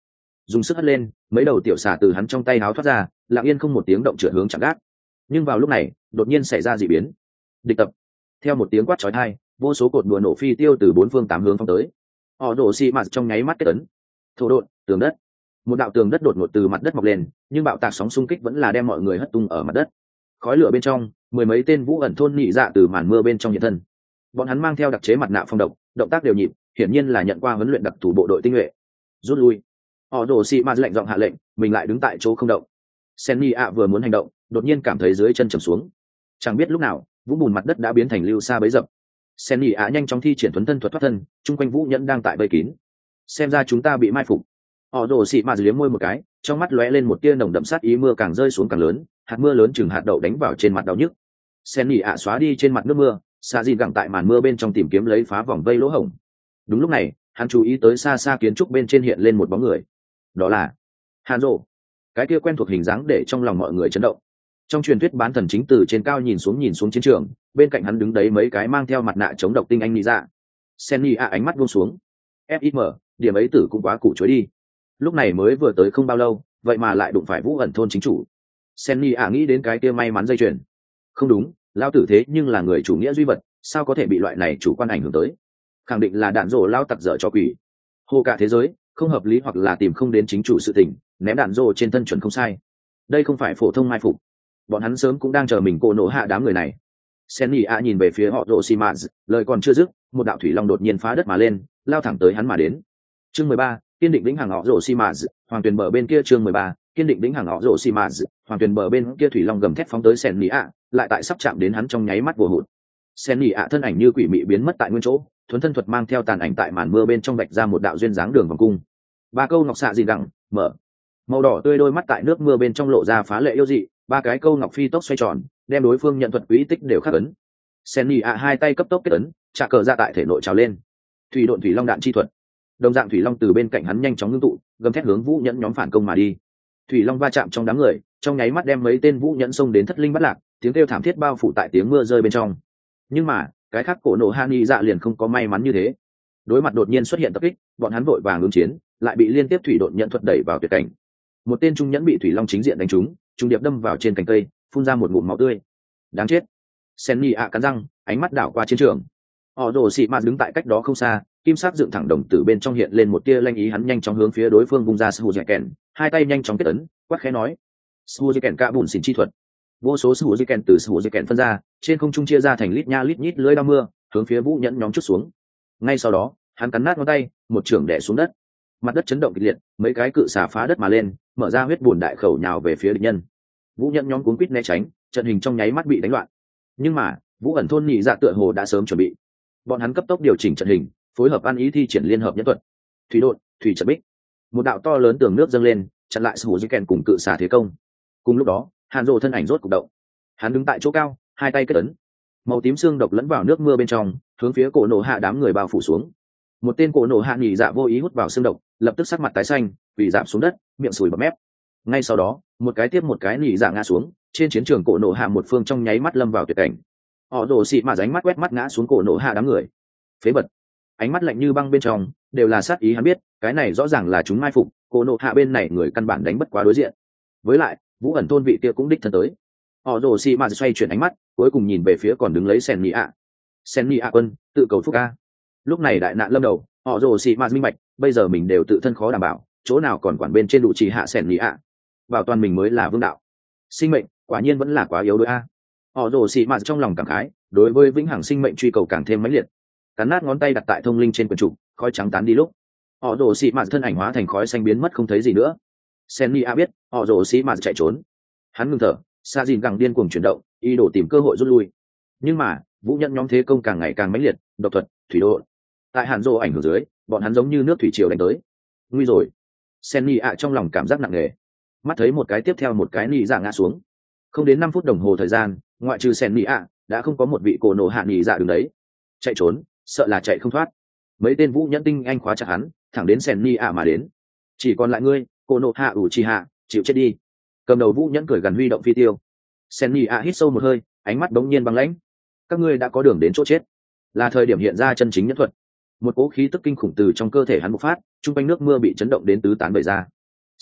dùng sức hất lên, mấy đầu tiểu xà từ hắn trong tay háo thoát ra, lặng yên không một tiếng động trượt hướng chạm gác. Nhưng vào lúc này đột nhiên xảy ra dị biến. Địch tập. Theo một tiếng quát chói tai, vô số cột đùa nổ phi tiêu từ bốn phương tám hướng phóng tới. Họ đổ xi mạt trong nháy mắt kết ấn. Thổ đột, tường đất. Một đạo tường đất đột ngột từ mặt đất mọc lên, nhưng bạo tạc sóng xung kích vẫn là đem mọi người hất tung ở mặt đất. Khói lửa bên trong, mười mấy tên vũ ẩn thôn nhị dạ từ màn mưa bên trong hiện thân. Bọn hắn mang theo đặc chế mặt nạ phong độc, động tác đều nhịp, hiển nhiên là nhận qua huấn luyện đặc thù bộ đội tinh nhuệ. Rút lui. Họ đổ xi mạt lệnh giọng hạ lệnh, mình lại đứng tại chỗ không động. Senni ạ vừa muốn hành động, đột nhiên cảm thấy dưới chân trầm xuống. Chẳng biết lúc nào, vũng bùn mặt đất đã biến thành lưu sa bấy dập. Senni ạ nhanh chóng thi triển thuấn thân thuật thoát thân, chung quanh vũ nhẫn đang tại vây kín. Xem ra chúng ta bị mai phục. Họ đổ xị mạt liếm môi một cái, trong mắt lóe lên một tia nồng đậm sát ý, mưa càng rơi xuống càng lớn, hạt mưa lớn chừng hạt đậu đánh vào trên mặt đau nhức. Senni ạ xóa đi trên mặt nước mưa, xa dìn gặng tại màn mưa bên trong tìm kiếm lấy phá vòng vây lỗ hổng. Đúng lúc này, hắn chú ý tới xa xa kiến trúc bên trên hiện lên một bóng người. Đó là Hàn Dỗ. Cái kia quen thuộc hình dáng để trong lòng mọi người chấn động. Trong truyền thuyết bán thần chính từ trên cao nhìn xuống chiến trường, bên cạnh hắn đứng đấy mấy cái mang theo mặt nạ chống độc tinh anh nhị dạ. Senni ạ ánh mắt buông xuống. FIM, điểm ấy tử cũng quá củ chuối đi. Lúc này mới vừa tới không bao lâu, vậy mà lại đụng phải vũ ẩn thôn chính chủ. Senni ạ nghĩ đến cái kia may mắn dây chuyền. Không đúng, lao tử thế nhưng là người chủ nghĩa duy vật, sao có thể bị loại này chủ quan ảnh hưởng tới? Khẳng định là đạn rồ lao tặc dở cho quỷ. Hồ cả thế giới không hợp lý hoặc là tìm không đến chính chủ sự tình, ném đạn rồ trên thân chuẩn không sai. Đây không phải phổ thông mai phục. Bọn hắn sớm cũng đang chờ mình cô nổ hạ đám người này. Senni ạ nhìn về phía họ rồ xi mạt, lời còn chưa dứt, một đạo thủy long đột nhiên phá đất mà lên, lao thẳng tới hắn mà đến. Chương 13, kiên định vĩnh hằng họ rồ xi mạt, hoàng tuyền bờ bên kia. Chương 13, kiên định vĩnh hằng họ rồ xi mạt, hoàng tuyền bờ bên kia. Thủy long gầm thét phóng tới Senni ạ, lại tại sắp chạm đến hắn trong nháy mắt vồ hụt. Senni ạ thân ảnh như quỷ mị biến mất tại nguyên chỗ, thuấn thân thuật mang theo tàn ảnh tại màn mưa bên trong vạch ra một đạo duyên dáng đường vòng cung. Ba câu ngọc xạ dị đằng mở, màu đỏ tươi đôi mắt tại nước mưa bên trong lộ ra phá lệ yêu dị, ba cái câu ngọc phi tốc xoay tròn, đem đối phương nhận thuật quỹ tích đều khắc ấn. Senni ạ hai tay cấp tốc kết ấn, trả cờ ra tại thể nội trào lên. Thủy độn thủy long đạn chi thuật. Đồng dạng thủy long từ bên cạnh hắn nhanh chóng ngưng tụ, gầm thét hướng vũ nhẫn nhóm phản công mà đi. Thủy long va chạm trong đám người, trong nháy mắt đem mấy tên vũ nhẫn xông đến thất linh bắt lạc, tiếng kêu thảm thiết bao phủ tại tiếng mưa rơi bên trong. Nhưng mà cái khác cổ nổ hạ nghi dạ liền không có may mắn như thế. Đối mặt đột nhiên xuất hiện tập kích, bọn hắn vội vàng ứng chiến, lại bị liên tiếp thủy độn nhận thuật đẩy vào tuyệt cảnh. Một tên trung nhẫn bị thủy long chính diện đánh trúng, trung điệp đâm vào trên cành cây, phun ra một ngụm máu tươi. Đáng chết. Senni ạ cắn răng, ánh mắt đảo qua chiến trường. Họ đổ xị mạt đứng tại cách đó không xa, kim sắc dựng thẳng đồng tử bên trong hiện lên một tia lanh ý, hắn nhanh chóng hướng phía đối phương vung ra Suzuken, hai tay nhanh chóng kết ấn, quát khẽ nói: Suzuken cả bùn xỉn chi thuật. Vô số Suzuken từ Suzuken phân ra, trên không trung chia ra thành lít nha lít nhít lưới đao mưa, hướng phía vũ nhẫn nhóm chút xuống. Ngay sau đó, hắn cắn nát ngón tay, một chưởng đè xuống đất. Mặt đất chấn động kịch liệt, mấy cái cự xà phá đất mà lên, mở ra huyết bùn đại khẩu nhào về phía địch nhân. Vũ nhẫn nhóm cuống quýt né tránh, trận hình trong nháy mắt bị đánh loạn. Nhưng mà vũ ẩn thôn nhị dạ tựa hồ đã sớm chuẩn bị. Bọn hắn cấp tốc điều chỉnh trận hình, phối hợp ăn ý thi triển liên hợp nhân thuật. Thủy đột, thủy trận bích. Một đạo to lớn tường nước dâng lên, chặn lại Suzuken cùng cự xà thế công. Cùng lúc đó, Hàn Dỗ thân ảnh rốt cục động. Hắn đứng tại chỗ cao, hai tay kết ấn, màu tím xương độc lẫn vào nước mưa bên trong, hướng phía cổ nổ hạ đám người bao phủ xuống. Một tên cổ nổ hạ nhị dạ vô ý hút vào xương độc, lập tức sắc mặt tái xanh, quỳ rạp xuống đất, miệng sùi bọt mép. Ngay sau đó, một cái tiếp một cái nhị dạ ngã xuống, trên chiến trường cổ nổ hạ một phương trong nháy mắt lâm vào tuyệt cảnh. Họ đổ xị mà ránh mắt quét mắt ngã xuống cổ nổ hạ đám người. Phế bật. Ánh mắt lạnh như băng bên trong đều là sát ý, hắn biết cái này rõ ràng là chúng mai phục, cổ nổ hạ bên này người căn bản đánh bất quá đối diện. Với lại vũ ẩn thôn vị kia cũng đích thân tới. Họ đổ xị mà xoay chuyển ánh mắt, cuối cùng nhìn về phía còn đứng lấy Senni ạ. Senni ạ quân tự cầu phúc a. Lúc này đại nạn lâm đầu, họ đổ xị mà minh bạch, bây giờ mình đều tự thân khó đảm bảo, chỗ nào còn quản bên trên đủ chỉ hạ Senni ạ. Bảo toàn mình mới là vương đạo. Sinh mệnh quả nhiên vẫn là quá yếu đuối a. Họ đổ xị mà trong lòng cảm khái, đối với vĩnh hằng sinh mệnh truy cầu càng thêm mãnh liệt. Cắn nát ngón tay đặt tại thông linh trên quyển trục, khói trắng tán đi lúc, họ đổ xị mà thân ảnh hóa thành khói xanh biến mất không thấy gì nữa. Senni a biết họ đổ xị mà chạy trốn. Hắn ngừng thở, xa dìn gẳng điên cuồng chuyển động, ý đồ tìm cơ hội rút lui. Nhưng mà vũ nhẫn nhóm thế công càng ngày càng mãnh liệt, độc thuật, thủy độ. Tại Hàn Dỗ ảnh hưởng dưới, bọn hắn giống như nước thủy triều đánh tới. Nguy rồi. Senni a trong lòng cảm giác nặng nề. Mắt thấy một cái tiếp theo một cái nị dạ ngã xuống. Không đến 5 phút đồng hồ thời gian, ngoại trừ Senni a, đã không có một vị cổ nổ hạ nị dạ đứng đấy. Chạy trốn, sợ là chạy không thoát. Mấy tên vũ nhẫn tinh anh khóa chặt hắn, thẳng đến Senni a mà đến. Chỉ còn lại ngươi, cổ nổ hạ Uchiha, chịu chết đi. Cầm đầu vũ nhẫn cười gần huy động phi tiêu. Senni a hít sâu một hơi, ánh mắt bỗng nhiên băng lãnh. Các ngươi đã có đường đến chỗ chết, là thời điểm hiện ra chân chính nhẫn thuật. Một cỗ khí tức kinh khủng từ trong cơ thể hắn bộc phát, trung quanh nước mưa bị chấn động đến tứ tán bời ra.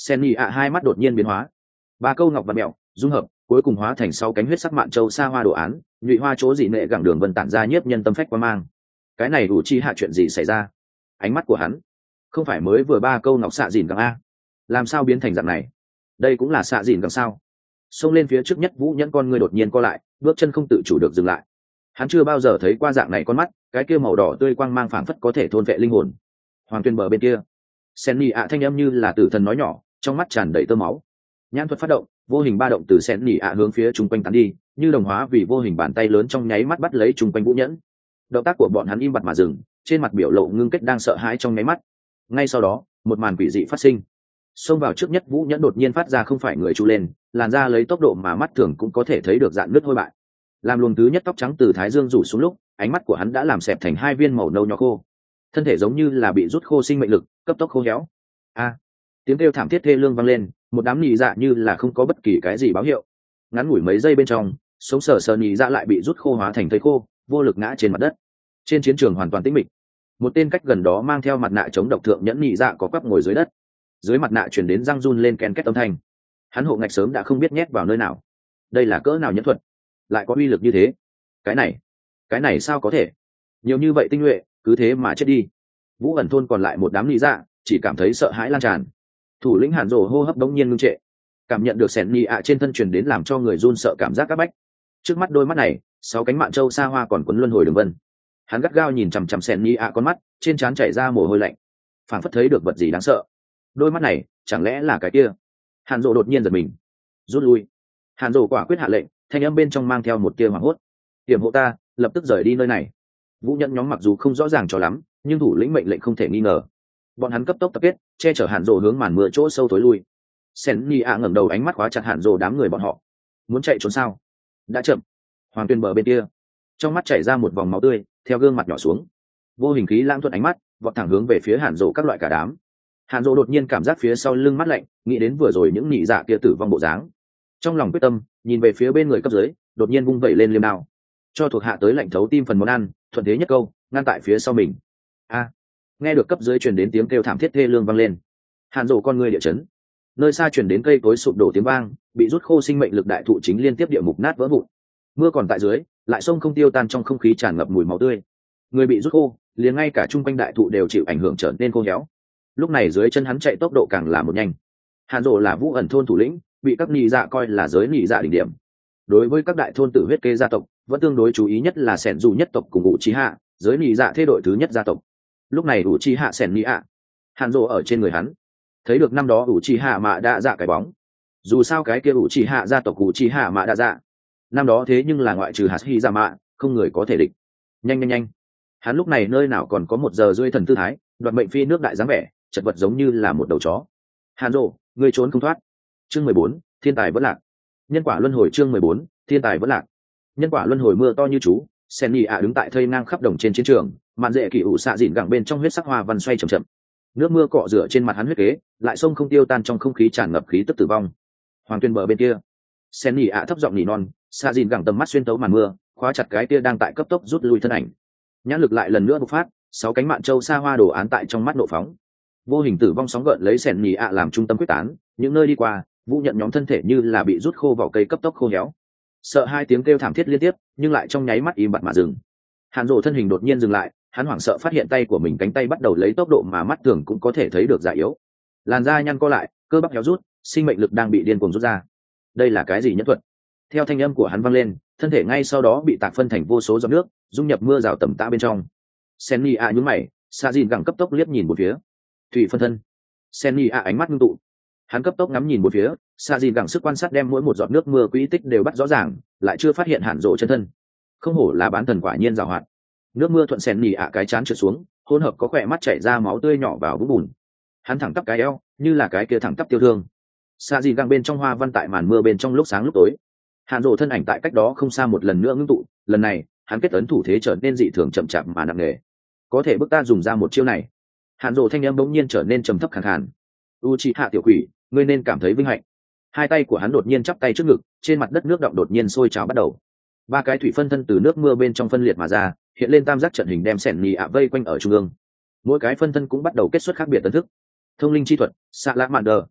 Sen nhị ạ hai mắt đột nhiên biến hóa, ba câu ngọc và mẹo dung hợp cuối cùng hóa thành 6 cánh huyết sắc mạn châu sa hoa đồ án, nhụy hoa chỗ dị nệ gẳng đường vân tản ra nhiếp nhân tâm phách quan mang. Cái này đủ chi hạ chuyện gì xảy ra? Ánh mắt của hắn không phải mới vừa ba câu ngọc xạ dìn gẳng a, làm sao biến thành dạng này? Đây cũng là xạ dìn gẳng sao? Xông lên phía trước nhất Vũ Nhẫn con người đột nhiên co lại, bước chân không tự chủ được dừng lại. Hắn chưa bao giờ thấy qua dạng này con mắt, cái kia màu đỏ tươi quang mang phảng phất có thể thôn vệ linh hồn. Hoàng Tuyên bờ bên kia, Sen nhị ạ thanh âm như là tử thần nói nhỏ, trong mắt tràn đầy tơ máu. Nhãn thuật phát động, vô hình ba động từ Sen nhị ạ hướng phía trung quanh tán đi, như đồng hóa vì vô hình bàn tay lớn trong nháy mắt bắt lấy trung quanh Vũ Nhẫn. Động tác của bọn hắn im bặt mà dừng, trên mặt biểu lộ ngưng kết đang sợ hãi trong nháy mắt. Ngay sau đó, một màn quỷ dị phát sinh. Xông vào trước nhất Vũ Nhẫn đột nhiên phát ra không phải người chu lên, làn ra lấy tốc độ mà mắt thường cũng có thể thấy được dạn nứt hôi bại. Làm luồng thứ nhất tóc trắng từ thái dương rủ xuống lúc, ánh mắt của hắn đã làm xẹp thành 2 viên màu nâu nhỏ khô. Thân thể giống như là bị rút khô sinh mệnh lực, cấp tốc khô héo. A! Tiếng kêu thảm thiết thê lương vang lên, một đám nhị dạ như là không có bất kỳ cái gì báo hiệu. Ngắn ngủi mấy giây bên trong, sống sờ sờ nhị dạ lại bị rút khô hóa thành thây khô, vô lực ngã trên mặt đất. Trên chiến trường hoàn toàn tĩnh mịch. Một tên cách gần đó mang theo mặt nạ chống độc thượng nhẫn nhị dạ có quắp ngồi dưới đất. Dưới mặt nạ truyền đến răng run lên ken két âm thanh. Hắn hộ ngạch sớm đã không biết nhét vào nơi nào. Đây là cỡ nào nhẫn thuật, lại có uy lực như thế? Cái này sao có thể? Nhiều như vậy tinh nhuệ, cứ thế mà chết đi. Vũ ẩn thôn còn lại một đám lý dạ, chỉ cảm thấy sợ hãi lan tràn. Thủ lĩnh Hàn Dỗ hô hấp đống nhiên ngưng trệ, cảm nhận được Sen nhị ạ trên thân truyền đến làm cho người run sợ cảm giác các bách. Trước mắt đôi mắt này, 6 cánh mạn châu sa hoa còn quấn luân hồi đường vân. Hắn gắt gao nhìn chằm chằm Sen nhị ạ con mắt, trên trán chảy ra mồ hôi lạnh, phảng phất thấy được vật gì đáng sợ. Đôi mắt này, chẳng lẽ là cái kia? Hàn Dỗ đột nhiên giật mình, rút lui. Hàn Dỗ quả quyết hạ lệnh, thanh âm bên trong mang theo một tia hoảng hốt. Tiềm hộ ta, lập tức rời đi nơi này. Vũ Nhẫn nhóm mặc dù không rõ ràng cho lắm, nhưng thủ lĩnh mệnh lệnh không thể nghi ngờ. Bọn hắn cấp tốc tập kết, che chở Hàn Dỗ hướng màn mưa chỗ sâu tối lui. Sen nhị ạ ngẩng đầu ánh mắt khóa chặt Hàn Dỗ đám người bọn họ. Muốn chạy trốn sao? Đã chậm. Hoàng Tuyên bờ bên kia, trong mắt chảy ra một vòng máu tươi, theo gương mặt nhỏ xuống. Vô hình khí lãng thuận ánh mắt, vọt thẳng hướng về phía Hàn Dỗ các loại cả đám. Hàn Dỗ đột nhiên cảm giác phía sau lưng mát lạnh, nghĩ đến vừa rồi những nhị dạ kia tử vong bộ dáng. Trong lòng quyết tâm, nhìn về phía bên người cấp dưới, đột nhiên vung vẩy lên liêm đao, cho thuộc hạ tới lạnh thấu tim phần món ăn, thuận thế nhất câu, ngăn tại phía sau mình. A! Nghe được cấp dưới truyền đến tiếng kêu thảm thiết thê lương vang lên. Hàn Dỗ con người địa chấn. Nơi xa truyền đến cây cối sụp đổ tiếng vang, bị rút khô sinh mệnh lực đại thụ chính liên tiếp địa mục nát vỡ vụn. Mưa còn tại dưới, lại sông không tiêu tan trong không khí tràn ngập mùi máu tươi. Người bị rút khô, liền ngay cả trung quanh đại thụ đều chịu ảnh hưởng trở nên khô héo. Lúc này dưới chân hắn chạy tốc độ càng là một nhanh. Hàn Dỗ là Vũ ẩn thôn thủ lĩnh, bị các nhị dạ coi là giới nhị dạ đỉnh điểm. Đối với các đại thôn tử huyết kê gia tộc, vẫn tương đối chú ý nhất là Sẻn dù nhất tộc cùng Uchiha, giới nhị dạ thế đội thứ nhất gia tộc. Lúc này Uchiha Sẻn nhị ạ, Hàn Dỗ ở trên người hắn, thấy được năm đó Uchiha Mạ Đa Dạ cái bóng. Dù sao cái kia Uchiha gia tộc Uchiha Mạ Đa Dạ, năm đó thế nhưng là ngoại trừ Hashirama, không người có thể địch. Nhanh, hắn lúc này nơi nào còn có 1 giờ rưỡi thần tư thái, đoạt mệnh phi nước đại dáng vẻ, chật vật giống như là một đầu chó. Hàn Dỗ, ngươi trốn không thoát. Chương 14, thiên tài vẫn lạc. Nhân quả luân hồi. Chương 14, thiên tài vẫn lạc. Nhân quả luân hồi. Mưa to như chú, Sen nhị ạ đứng tại thây ngang khắp đồng trên chiến trường, màn dễ kỳ ủ xạ dịn gẳng bên trong huyết sắc hoa văn xoay chậm chậm. Nước mưa cọ rửa trên mặt hắn huyết kế, lại sông không tiêu tan trong không khí tràn ngập khí tức tử vong. Hoàng Tuyên bờ bên kia, Sen nhị ạ thấp giọng nỉ non, xạ dịn gẳng tầm mắt xuyên tấu màn mưa, khóa chặt cái kia đang tại cấp tốc rút lui thân ảnh. Nhãn lực lại lần nữa bộc phát, 6 cánh mạn châu sa hoa đồ án tại trong mắt nộ phóng. Vô hình tử vong sóng gợn lấy Sen nhị ạ làm trung tâm quyết tán, những nơi đi qua, Vũ Nhận nhóm thân thể như là bị rút khô vỏ cây cấp tốc khô héo. Sợ hai tiếng kêu thảm thiết liên tiếp, nhưng lại trong nháy mắt im bặt mà dừng. Hàn Dỗ thân hình đột nhiên dừng lại, hắn hoảng sợ phát hiện tay của mình cánh tay bắt đầu lấy tốc độ mà mắt thường cũng có thể thấy được già yếu. Làn da nhăn co lại, cơ bắp héo rút, sinh mệnh lực đang bị điên cuồng rút ra. Đây là cái gì nhất thuật? Theo thanh âm của hắn vang lên, thân thể ngay sau đó bị tạc phân thành vô số giọt nước, dung nhập mưa rào tầm tã bên trong. Sen nhị ạ nhướng mày, Sa Jin gẳng cấp tốc liếc nhìn một phía. Thủy phân thân. Sen nhị ạ ánh mắt ngưng tụ. Hắn cấp tốc ngắm nhìn một phía, Sa Jin gẳng sức quan sát đem mỗi một giọt nước mưa quỹ tích đều bắt rõ ràng, lại chưa phát hiện Hàn Dỗ chân thân. Không hổ là bán thần quả nhiên giàu hoạt. Nước mưa thuận Sen nhị ạ cái chán trượt xuống, hỗn hợp có khỏe mắt chảy ra máu tươi nhỏ vào vũng bùn. Hắn thẳng tắp cái eo, như là cái kia thẳng tắp tiêu thương. Sa Jin gẳng bên trong hoa văn tại màn mưa bên trong lúc sáng lúc tối. Hàn Dỗ thân ảnh tại cách đó không xa một lần nữa ngưng tụ, lần này, hắn kết ấn thủ thế trở nên dị thường chậm chạp mà nặng nề. Có thể bức ta dùng ra một chiêu này. Hàn Dỗ thanh âm bỗng nhiên trở nên trầm thấp khàn khàn. Uchiha tiểu quỷ, ngươi nên cảm thấy vinh hạnh. Hai tay của hắn đột nhiên chắp tay trước ngực, trên mặt đất nước động đột nhiên sôi trào bắt đầu. 3 cái thủy phân thân từ nước mưa bên trong phân liệt mà ra, hiện lên tam giác trận hình đem Sẻn nhị ạ vây quanh ở trung ương. Mỗi cái phân thân cũng bắt đầu kết xuất khác biệt tấn thức. Thông linh chi thuật, xạ lạ mạn đờ.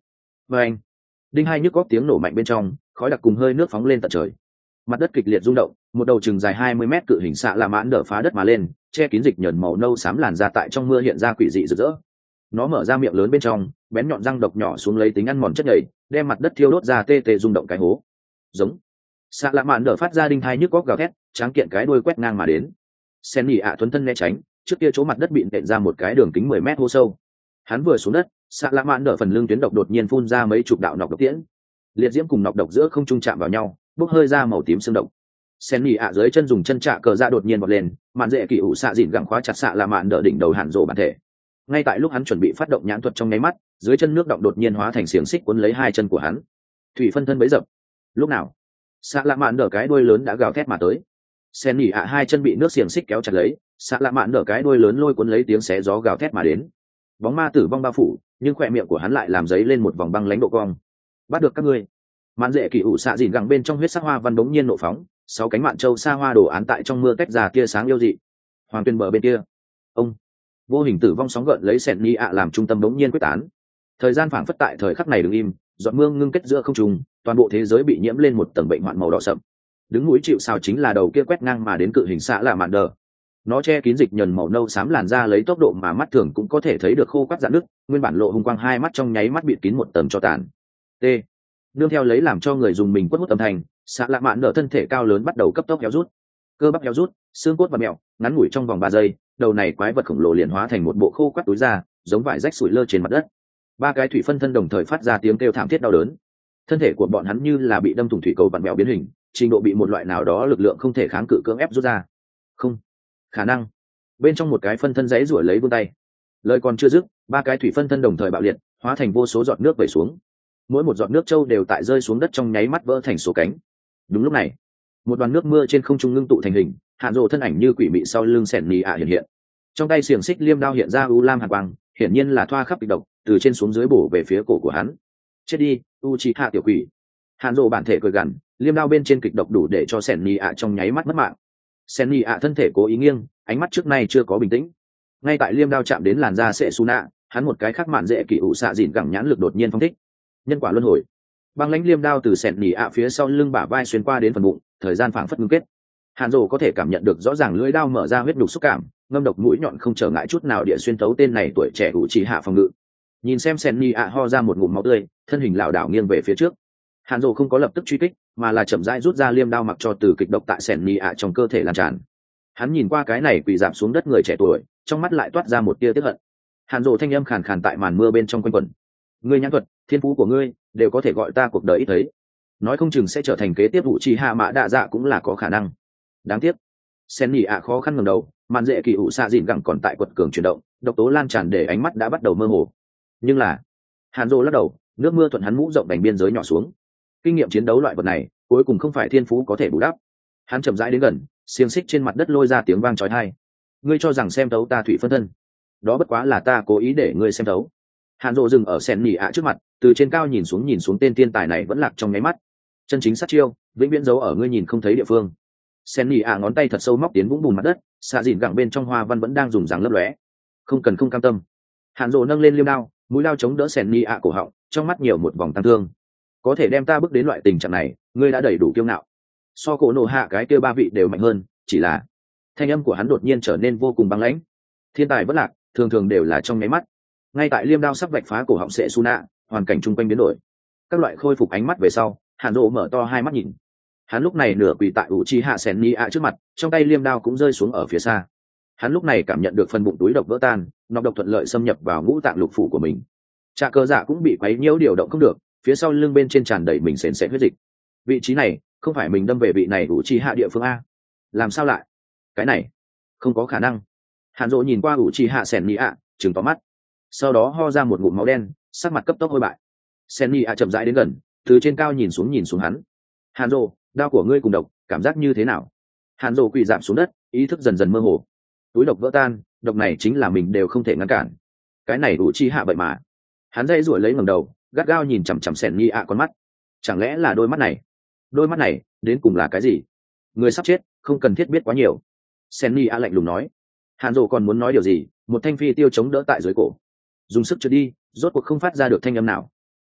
và anh đinh hai nhức góc tiếng nổ mạnh bên trong, khói đặc cùng hơi nước phóng lên tận trời. Mặt đất kịch liệt rung động, một đầu chừng dài 20 mét cự hình xạ lạ mãn đỡ phá đất mà lên, che kín dịch nhờn màu nâu xám làn ra tại trong mưa hiện ra quỷ dị rực rỡ. Nó mở ra miệng lớn bên trong, bén nhọn răng độc nhỏ xuống lấy tính ăn mòn chất nhầy, đem mặt đất thiêu đốt ra tê tê rung động cái hố. Giống. Xạ lạ mãn đỡ phát ra đinh hai nhức góc gào thét, tráng kiện cái đuôi quét ngang mà đến. Sen nhỉ ạ thuấn thân né tránh, trước kia chỗ mặt đất bị nện ra một cái đường kính 10 mét hố sâu. Hắn vừa xuống đất, xạ lạ mãn đỡ phần lưng tuyến độc đột nhiên phun ra mấy chục đạo nọc độc tiễn. Liệt diễm cùng nọc độc giữa không trung chạm vào nhau, bốc hơi ra màu tím xương độc. Sen nhỉ ạ dưới chân dùng chân trạ cờ ra đột nhiên vọt lên, mạn dễ kỳ ủ xạ dịn gặng khóa chặt xạ lạ mãn đỡ đỉnh đầu hàn rộ bản thể. Ngay tại lúc hắn chuẩn bị phát động nhãn thuật trong nháy mắt, dưới chân nước động đột nhiên hóa thành xiềng xích cuốn lấy hai chân của hắn. Thủy phân thân bấy dập. Lúc nào xạ lạ mạn đỡ cái đuôi lớn đã gào thét mà tới. Sen nhỉ ạ hai chân bị nước xiềng xích kéo chặt lấy, xạ lạ mạn đỡ cái đuôi lớn lôi cuốn lấy tiếng xé gió gào thét mà đến. Bóng ma tử vong bao phủ, nhưng khỏe miệng của hắn lại làm giấy lên một vòng băng lãnh độ cong. Bắt được các ngươi. Mạn dễ kỳ ủ xạ dìn gẳng bên trong huyết sắc hoa văn bỗng nhiên nổ phóng, 6 cánh mạn châu sa hoa đồ án tại trong mưa tách ra tia sáng yêu dị. Hoàng tuyên bờ bên kia, ông vô hình tử vong sóng gợn lấy Sen nhỉ ạ làm trung tâm bỗng nhiên quyết tán. Thời gian phảng phất tại thời khắc này đứng im, giọt mưa ngưng kết giữa không trung, toàn bộ thế giới bị nhiễm lên một tầng bệnh hoạn màu đỏ sậm. Đứng mũi chịu sào chính là đầu kia quét ngang mà đến cự hình xạ lạ mạn đờ. Nó che kín dịch nhờn màu nâu xám làn ra lấy tốc độ mà mắt thường cũng có thể thấy được khô quắt rạn nứt, nguyên bản lộ hung quang hai mắt trong nháy mắt bịt kín một tầng cho tàn. T. Nương theo lấy làm cho người dùng mình quất hút âm thanh, xạ lạ mạn đờ thân thể cao lớn bắt đầu cấp tốc héo rút. Cơ bắp héo rút, xương cốt và mẹo, ngắn ngủi trong vòng 3 giây, đầu này quái vật khổng lồ liền hóa thành một bộ khô quắt túi da, giống vải rách sủi lơ trên mặt đất. 3 cái thủy phân thân đồng thời phát ra tiếng kêu thảm thiết đau đớn. Thân thể của bọn hắn như là bị đâm thủng thủy cầu vặn vẹo biến hình, trình độ bị một loại nào đó lực lượng không thể kháng cự cưỡng ép rút ra. Không khả năng. Bên trong một cái phân thân giãy giụa lấy vươn tay. Lời còn chưa dứt, 3 cái thủy phân thân đồng thời bạo liệt, hóa thành vô số giọt nước vẩy xuống. Mỗi một giọt nước trâu đều tại rơi xuống đất trong nháy mắt vỡ thành số cánh. Đúng lúc này, một đoàn nước mưa trên không trung ngưng tụ thành hình, hạn rồ thân ảnh như quỷ mị sau lưng Sen nhỉ ạ hiện hiện. Trong tay xiềng xích liêm đao hiện ra u lam hàn quang, hiển nhiên là thoa khắp kịch độc, từ trên xuống dưới bổ về phía cổ của hắn. Chết đi, Uchiha tiểu quỷ. Hàn rồ bản thể cười gằn, liêm đao bên trên kịch độc đủ để cho Sen nhỉ ạ trong nháy mắt mất mạng. Sen nhỉ ạ thân thể cố ý nghiêng, ánh mắt trước nay chưa có bình tĩnh. Ngay tại liêm đao chạm đến làn da sệ Suna, hắn một cái khác mạn dễ kỳ ủ xạ dịn gẳng nhãn lực đột nhiên phóng thích. Nhân quả luân hồi. Băng lãnh liêm đao từ Sen nhỉ ạ phía sau lưng bả vai xuyên qua đến phần bụng, thời gian phảng phất ngưng kết. Hàn rồ có thể cảm nhận được rõ ràng lưỡi đao mở ra huyết đục xúc cảm, ngâm độc mũi nhọn không trở ngại chút nào địa xuyên thấu tên này tuổi trẻ Uchiha phòng ngự. Nhìn xem Sen nhỉ ạ ho ra một ngụm máu tươi, thân hình lảo đảo nghiêng về phía trước. Hàn rồ không có lập tức truy kích, mà là chậm rãi rút ra liêm đao mặc cho từ kịch độc tại Sen nhỉ ạ trong cơ thể lan tràn. Hắn nhìn qua cái này quỳ giảm xuống đất người trẻ tuổi, trong mắt lại toát ra một tia tức hận. Hàn rồ thanh âm khàn khàn tại màn mưa bên trong quanh quẩn. Ngươi nhãn thuật, thiên phú của ngươi đều có thể gọi ta cuộc đời ít thấy, nói không chừng sẽ trở thành kế tiếp vụ trì hạ mã đạ dạ cũng là có khả năng. Đáng tiếc. Sen nhỉ ạ khó khăn ngẩng đầu, màn dễ kỳ ủ xạ dịn gẳng còn tại quật cường chuyển động, độc tố lan tràn để ánh mắt đã bắt đầu mơ hồ. Nhưng là, Hàn rồ lắc đầu, nước mưa thuận hắn mũ rộng đành biên giới nhỏ xuống. Kinh nghiệm chiến đấu loại vật này cuối cùng không phải thiên phú có thể bù đắp. Hắn chậm rãi đến gần, xiềng xích trên mặt đất lôi ra tiếng vang chói tai. Ngươi cho rằng xem thấu ta thủy phân thân, đó bất quá là ta cố ý để ngươi xem thấu. Hàn rồ dừng ở Sen nhỉ ạ trước mặt, từ trên cao nhìn xuống tên thiên tài này vẫn lạc trong nháy mắt. Chân chính sát chiêu vĩnh viễn giấu ở ngươi nhìn không thấy địa phương. Sen nhỉ ạ ngón tay thật sâu móc tiến vũng bùn mặt đất, xạ dịn gẳng bên trong hoa văn vẫn đang dùng dáng lấp lóe. Không cần không cam tâm. Hàn rồ nâng lên liêm đao, mũi đao chống đỡ Sen nhỉ ạ cổ họng, trong mắt nhiều một vòng tăng thương. Có thể đem ta bước đến loại tình trạng này, ngươi đã đầy đủ kiêu ngạo. So cổ nổ hạ cái kia 3 vị đều mạnh hơn, chỉ là thanh âm của hắn đột nhiên trở nên vô cùng băng lãnh. Thiên tài vẫn lạc, thường thường đều là trong nháy mắt. Ngay tại liêm đao sắp vạch phá cổ họng sệ Suna, hoàn cảnh chung quanh biến đổi. Các loại khôi phục ánh mắt về sau, Hàn rồ mở to hai mắt nhìn. Hắn lúc này nửa quỳ tại Uchiha Sen nhỉ ạ trước mặt, trong tay liêm đao cũng rơi xuống ở phía xa. Hắn lúc này cảm nhận được phần bụng túi độc vỡ tan, nọc độc thuận lợi xâm nhập vào ngũ tạng lục phủ của mình. Trà cơ dạ cũng bị quấy nhiễu điều động không được, phía sau lưng bên trên tràn đầy mình sền sệt huyết dịch. Vị trí này không phải mình đâm về vị này Uchiha địa phương a? Làm sao lại? Cái này không có khả năng. Hàn rồ nhìn qua Uchiha Sen nhỉ ạ, trừng to mắt. Sau đó ho ra một ngụm máu đen, sắc mặt cấp tốc hôi bại. Sen nhỉ ạ chậm rãi đến gần, từ trên cao nhìn xuống hắn. Hàn rồ, đao của ngươi cùng độc cảm giác như thế nào? Hàn rồ quỳ dạp xuống đất, ý thức dần dần mơ hồ. Túi độc vỡ tan, độc này chính là mình đều không thể ngăn cản. Cái này đủ chi hạ vậy mà. Hắn dây ruổi lấy ngẩng đầu, gắt gao nhìn chằm chằm Sen nhỉ ạ con mắt. Chẳng lẽ là đôi mắt này? Đôi mắt này đến cùng là cái gì? Người sắp chết, không cần thiết biết quá nhiều. Sen nhỉ ạ lạnh lùng nói. Hàn rồ còn muốn nói điều gì, một thanh phi tiêu chống đỡ tại dưới cổ, dùng sức trượt đi, rốt cuộc không phát ra được thanh âm nào.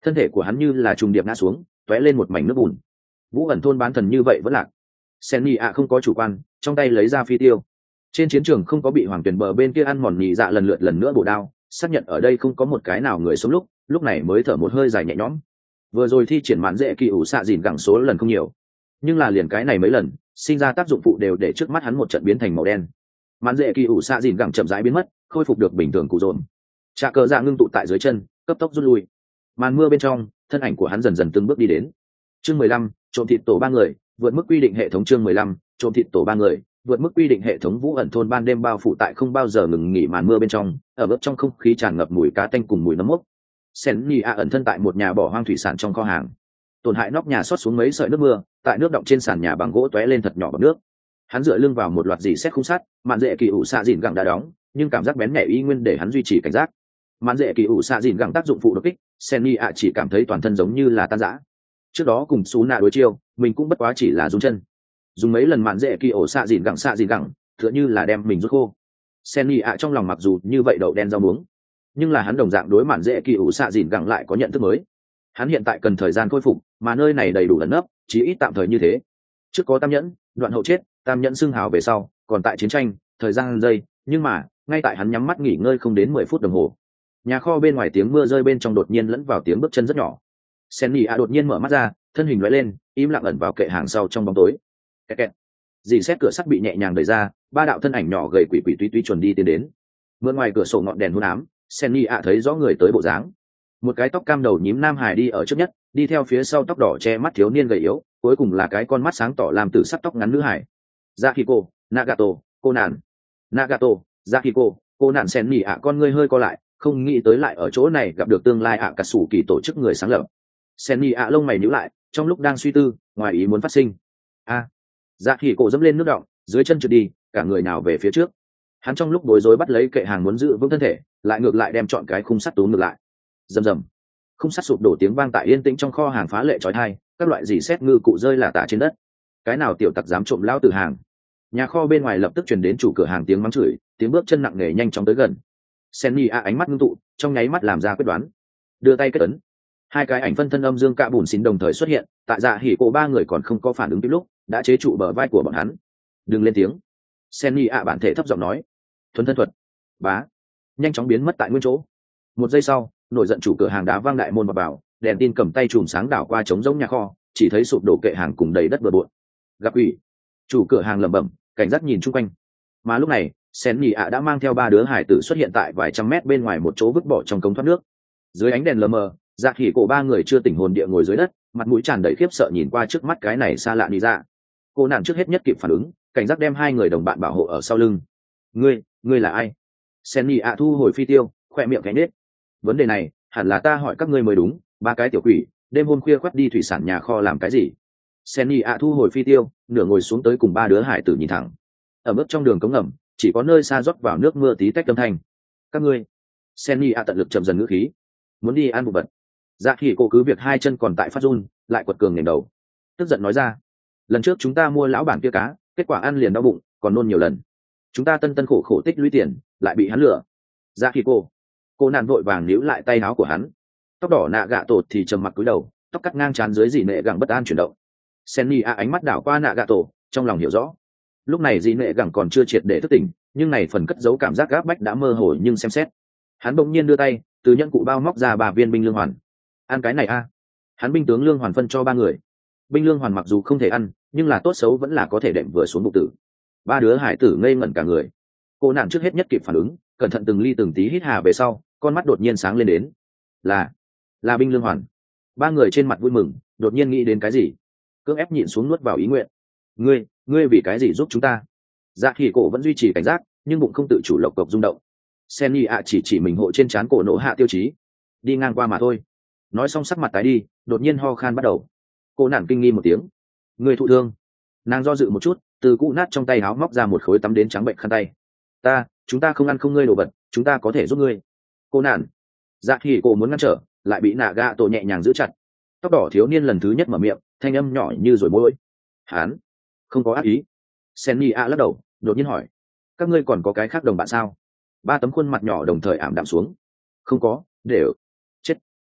thân thể của hắn như là trùng điệp ngã xuống tóe lên một mảnh nước bùn. Vũ ẩn thôn bán thần như vậy vẫn lạc. Senny ạ không có chủ quan, trong tay lấy ra phi tiêu. Trên chiến trường không có bị hoàng tuyển bờ bên kia ăn mòn nhị dạ lần nữa bổ đao, xác nhận ở đây không có một cái nào người sống lúc này mới thở một hơi dài nhẹ nhõm. Vừa rồi thi triển mạn dễ kỳ ủ xạ dìn gẳng số lần không nhiều, nhưng là liền cái này mấy lần sinh ra tác dụng phụ đều để trước mắt hắn một trận biến thành màu đen. Mạn dễ kỳ ủ xạ dìn gẳng chậm rãi biến mất, khôi phục được bình thường cụ dồn. Trà cờ dạ ngưng tụ tại dưới chân, cấp tốc rút lui. Màn mưa bên trong, thân ảnh của hắn dần dần từng bước đi đến. Chương 15, trộm thịt tổ 3 người, vượt mức quy định hệ thống. Chương 15, trộm thịt tổ 3 người, vượt mức quy định hệ thống. Vũ ẩn thôn ban đêm bao phủ tại không bao giờ ngừng nghỉ màn mưa bên trong, ở bước trong không khí tràn ngập mùi cá tanh cùng mùi nấm mốc. Senny a ẩn thân tại một nhà bỏ hoang thủy sản trong kho hàng. Tổn hại nóc nhà xót xuống mấy sợi nước mưa, tại nước động trên sàn nhà bằng gỗ tóe lên thật nhỏ bằng nước. Hắn dựa lưng vào một loạt dì xét khung sắt, mạn dễ kỳ ủ xạ dìn gẳng đã đóng, nhưng cảm giác bén nhạy y nguyên để hắn duy trì cảnh giác. Mạn dễ kỳ ủ xạ dìn gẳng tác dụng phụ đột kích, Senny a chỉ cảm thấy toàn thân giống như là tan rã. Trước đó cùng Sú Nạ đối chiêu, mình cũng bất quá chỉ là dùng chân, dùng mấy lần mạn dễ kỳ ủ xạ dìn gẳng, tựa như là đem mình rút khô. Senny a trong lòng mặc dù như vậy đậu đen rau muống, nhưng là hắn đồng dạng đối mạn dễ kỳ ủ xạ dìn gẳng lại có nhận thức mới. Hắn hiện tại cần thời gian khôi phục, mà nơi này đầy đủ ẩn nấp, chí ít tạm thời như thế. Trước có Tam Nhẫn, Đoạn Hậu chết, Tam Nhẫn xưng hào về sau, còn tại chiến tranh, thời gian giây, nhưng mà ngay tại hắn nhắm mắt nghỉ ngơi không đến 10 phút đồng hồ, nhà kho bên ngoài tiếng mưa rơi bên trong đột nhiên lẫn vào tiếng bước chân rất nhỏ. Senny a đột nhiên mở mắt ra, thân hình lóe lên, im lặng ẩn vào kệ hàng sau trong bóng tối. Kẹt kẹt. Dì xét cửa sắt bị nhẹ nhàng đẩy ra, ba đạo thân ảnh nhỏ gầy quỷ quỷ túy chuẩn đi tiến đến. Mượn ngoài cửa sổ ngọn đèn hôn ám, Senny a thấy rõ người tới bộ dáng. Một cái tóc cam đầu nhím nam hải đi ở trước nhất, đi theo phía sau tóc đỏ che mắt thiếu niên gầy yếu, cuối cùng là cái con mắt sáng tỏ làm tử sắc tóc ngắn nữ hải. Zakiko, Nagato, cô nạn. Nagato, Zakiko, cô nạn. Senny a con ngươi hơi co lại, không nghĩ tới lại ở chỗ này gặp được tương lai ạ cà sủ kỳ tổ chức người sáng lập. Senny a lông mày nhíu lại, trong lúc đang suy tư, ngoài ý muốn phát sinh. Zakiko dẫm lên nước động, dưới chân trượt đi, cả người nào về phía trước. Hắn trong lúc bối rối bắt lấy kệ hàng muốn giữ vững thân thể, lại ngược lại đem chọn cái khung sắt túm ngược lại. Rầm rầm, khung sắt sụp đổ, tiếng vang tại yên tĩnh trong kho hàng phá lệ chói tai, các loại dì xét ngư cụ rơi lả tả trên đất. Cái nào tiểu tặc dám trộm lão tử hàng? Nhà kho bên ngoài lập tức truyền đến chủ cửa hàng tiếng mắng chửi, tiếng bước chân nặng nề nhanh chóng tới gần. Senny a ánh mắt ngưng tụ, trong nháy mắt làm ra quyết đoán, đưa tay kết ấn. Hai cái ảnh phân thân âm dương cạ bùn xín đồng thời xuất hiện, tại Dạ Hỉ Cổ ba người còn không có phản ứng kịp lúc, đã chế trụ bờ vai của bọn hắn. Đừng lên tiếng. Senny a bản thể thấp giọng nói. Thuần thân thuật. Bá. Nhanh chóng biến mất tại nguyên chỗ. Một giây sau, nổi giận chủ cửa hàng đá vang đại môn vào, đèn tin cầm tay chùm sáng đảo qua trống rỗng nhà kho, chỉ thấy sụp đổ kệ hàng cùng đầy đất bừa bộn. Gặp ủy. Chủ cửa hàng lẩm bẩm, cảnh giác nhìn chung quanh. Mà lúc này, Senny a đã mang theo ba đứa hải tử xuất hiện tại vài trăm mét bên ngoài một chỗ vứt bỏ trong cống thoát nước. Dưới ánh đèn lờ mờ, Dạ Hỉ Cổ ba người chưa tỉnh hồn địa ngồi dưới đất, mặt mũi tràn đầy khiếp sợ nhìn qua trước mắt cái này xa lạ đi ra. Cô nàng trước hết nhất kịp phản ứng, cảnh giác đem hai người đồng bạn bảo hộ ở sau lưng. Ngươi là ai? Senny a thu hồi phi tiêu, khoe miệng cánh nết. Vấn đề này hẳn là ta hỏi các ngươi mới đúng, ba cái tiểu quỷ, đêm hôm khuya khoắt đi thủy sản nhà kho làm cái gì? Senny a thu hồi phi tiêu, nửa ngồi xuống tới cùng ba đứa hải tử nhìn thẳng. Ở bước trong đường cống ngầm, chỉ có nơi xa rót vào nước mưa tí tách âm thanh. Các ngươi. Senny a tận lực chậm dần ngữ khí. Muốn đi ăn bụng vật. Dạ Hỉ Cổ cứ việc hai chân còn tại phát run, lại quật cường ngẩng đầu, tức giận nói ra. Lần trước chúng ta mua lão bản kia cá, kết quả ăn liền đau bụng, còn nôn nhiều lần. Chúng ta tân khổ khổ tích lũy tiền, lại bị hắn lừa. Dạ Hỉ Cổ. Cô nạn vội vàng níu lại tay áo của hắn. Tóc đỏ nạ gạ tổ thì trầm mặc cúi đầu, tóc cắt ngang trán dưới dị nệ gẳng bất an chuyển động. Senny a ánh mắt đảo qua nạ gạ tổ, trong lòng hiểu rõ. Lúc này dị nệ gẳng còn chưa triệt để thức tỉnh, nhưng này phần cất giấu cảm giác gáp bách đã mơ hồ nhưng xem xét. Hắn bỗng nhiên đưa tay, từ nhẫn cụ bao móc ra 3 viên binh lương hoàn. Ăn cái này a. Hắn binh tướng lương hoàn phân cho 3 người. Binh lương hoàn mặc dù không thể ăn, nhưng là tốt xấu vẫn là có thể đệm vừa xuống bụng tử. Ba đứa hải tử ngây ngẩn cả người. Cô nàng trước hết nhất kịp phản ứng, cẩn thận từng ly từng tí hít hà về sau, con mắt đột nhiên sáng lên đến. Là binh lương hoàn. Ba người trên mặt vui mừng, đột nhiên nghĩ đến cái gì, cưỡng ép nhịn xuống nuốt vào ý nguyện. Ngươi vì cái gì giúp chúng ta? Dạ Hỉ Cổ vẫn duy trì cảnh giác, nhưng bụng không tự chủ lộc cộc rung động. Senny a chỉ mình hộ trên trán cổ nổ hạ tiêu chí. Đi ngang qua mà thôi. Nói xong sắc mặt tái đi, đột nhiên ho khan bắt đầu. Cô nản kinh nghi một tiếng. Người thụ thương. Nàng do dự một chút, từ cũ nát trong tay áo móc ra một khối tắm đến trắng bệnh khăn tay. Chúng ta không ăn không ngươi đồ vật, chúng ta có thể giúp ngươi. Cô nản. Dạ Hỉ Cổ muốn ngăn trở, lại bị nạ gạ tổ nhẹ nhàng giữ chặt. Tóc đỏ thiếu niên lần thứ nhất mở miệng, thanh âm nhỏ như rồi môi. Hán không có ác ý. Senny a lắc đầu, đột nhiên hỏi. Các ngươi còn có cái khác đồng bạn sao? 3 tấm khuôn mặt nhỏ đồng thời ảm đạm xuống. Không có, đều chết.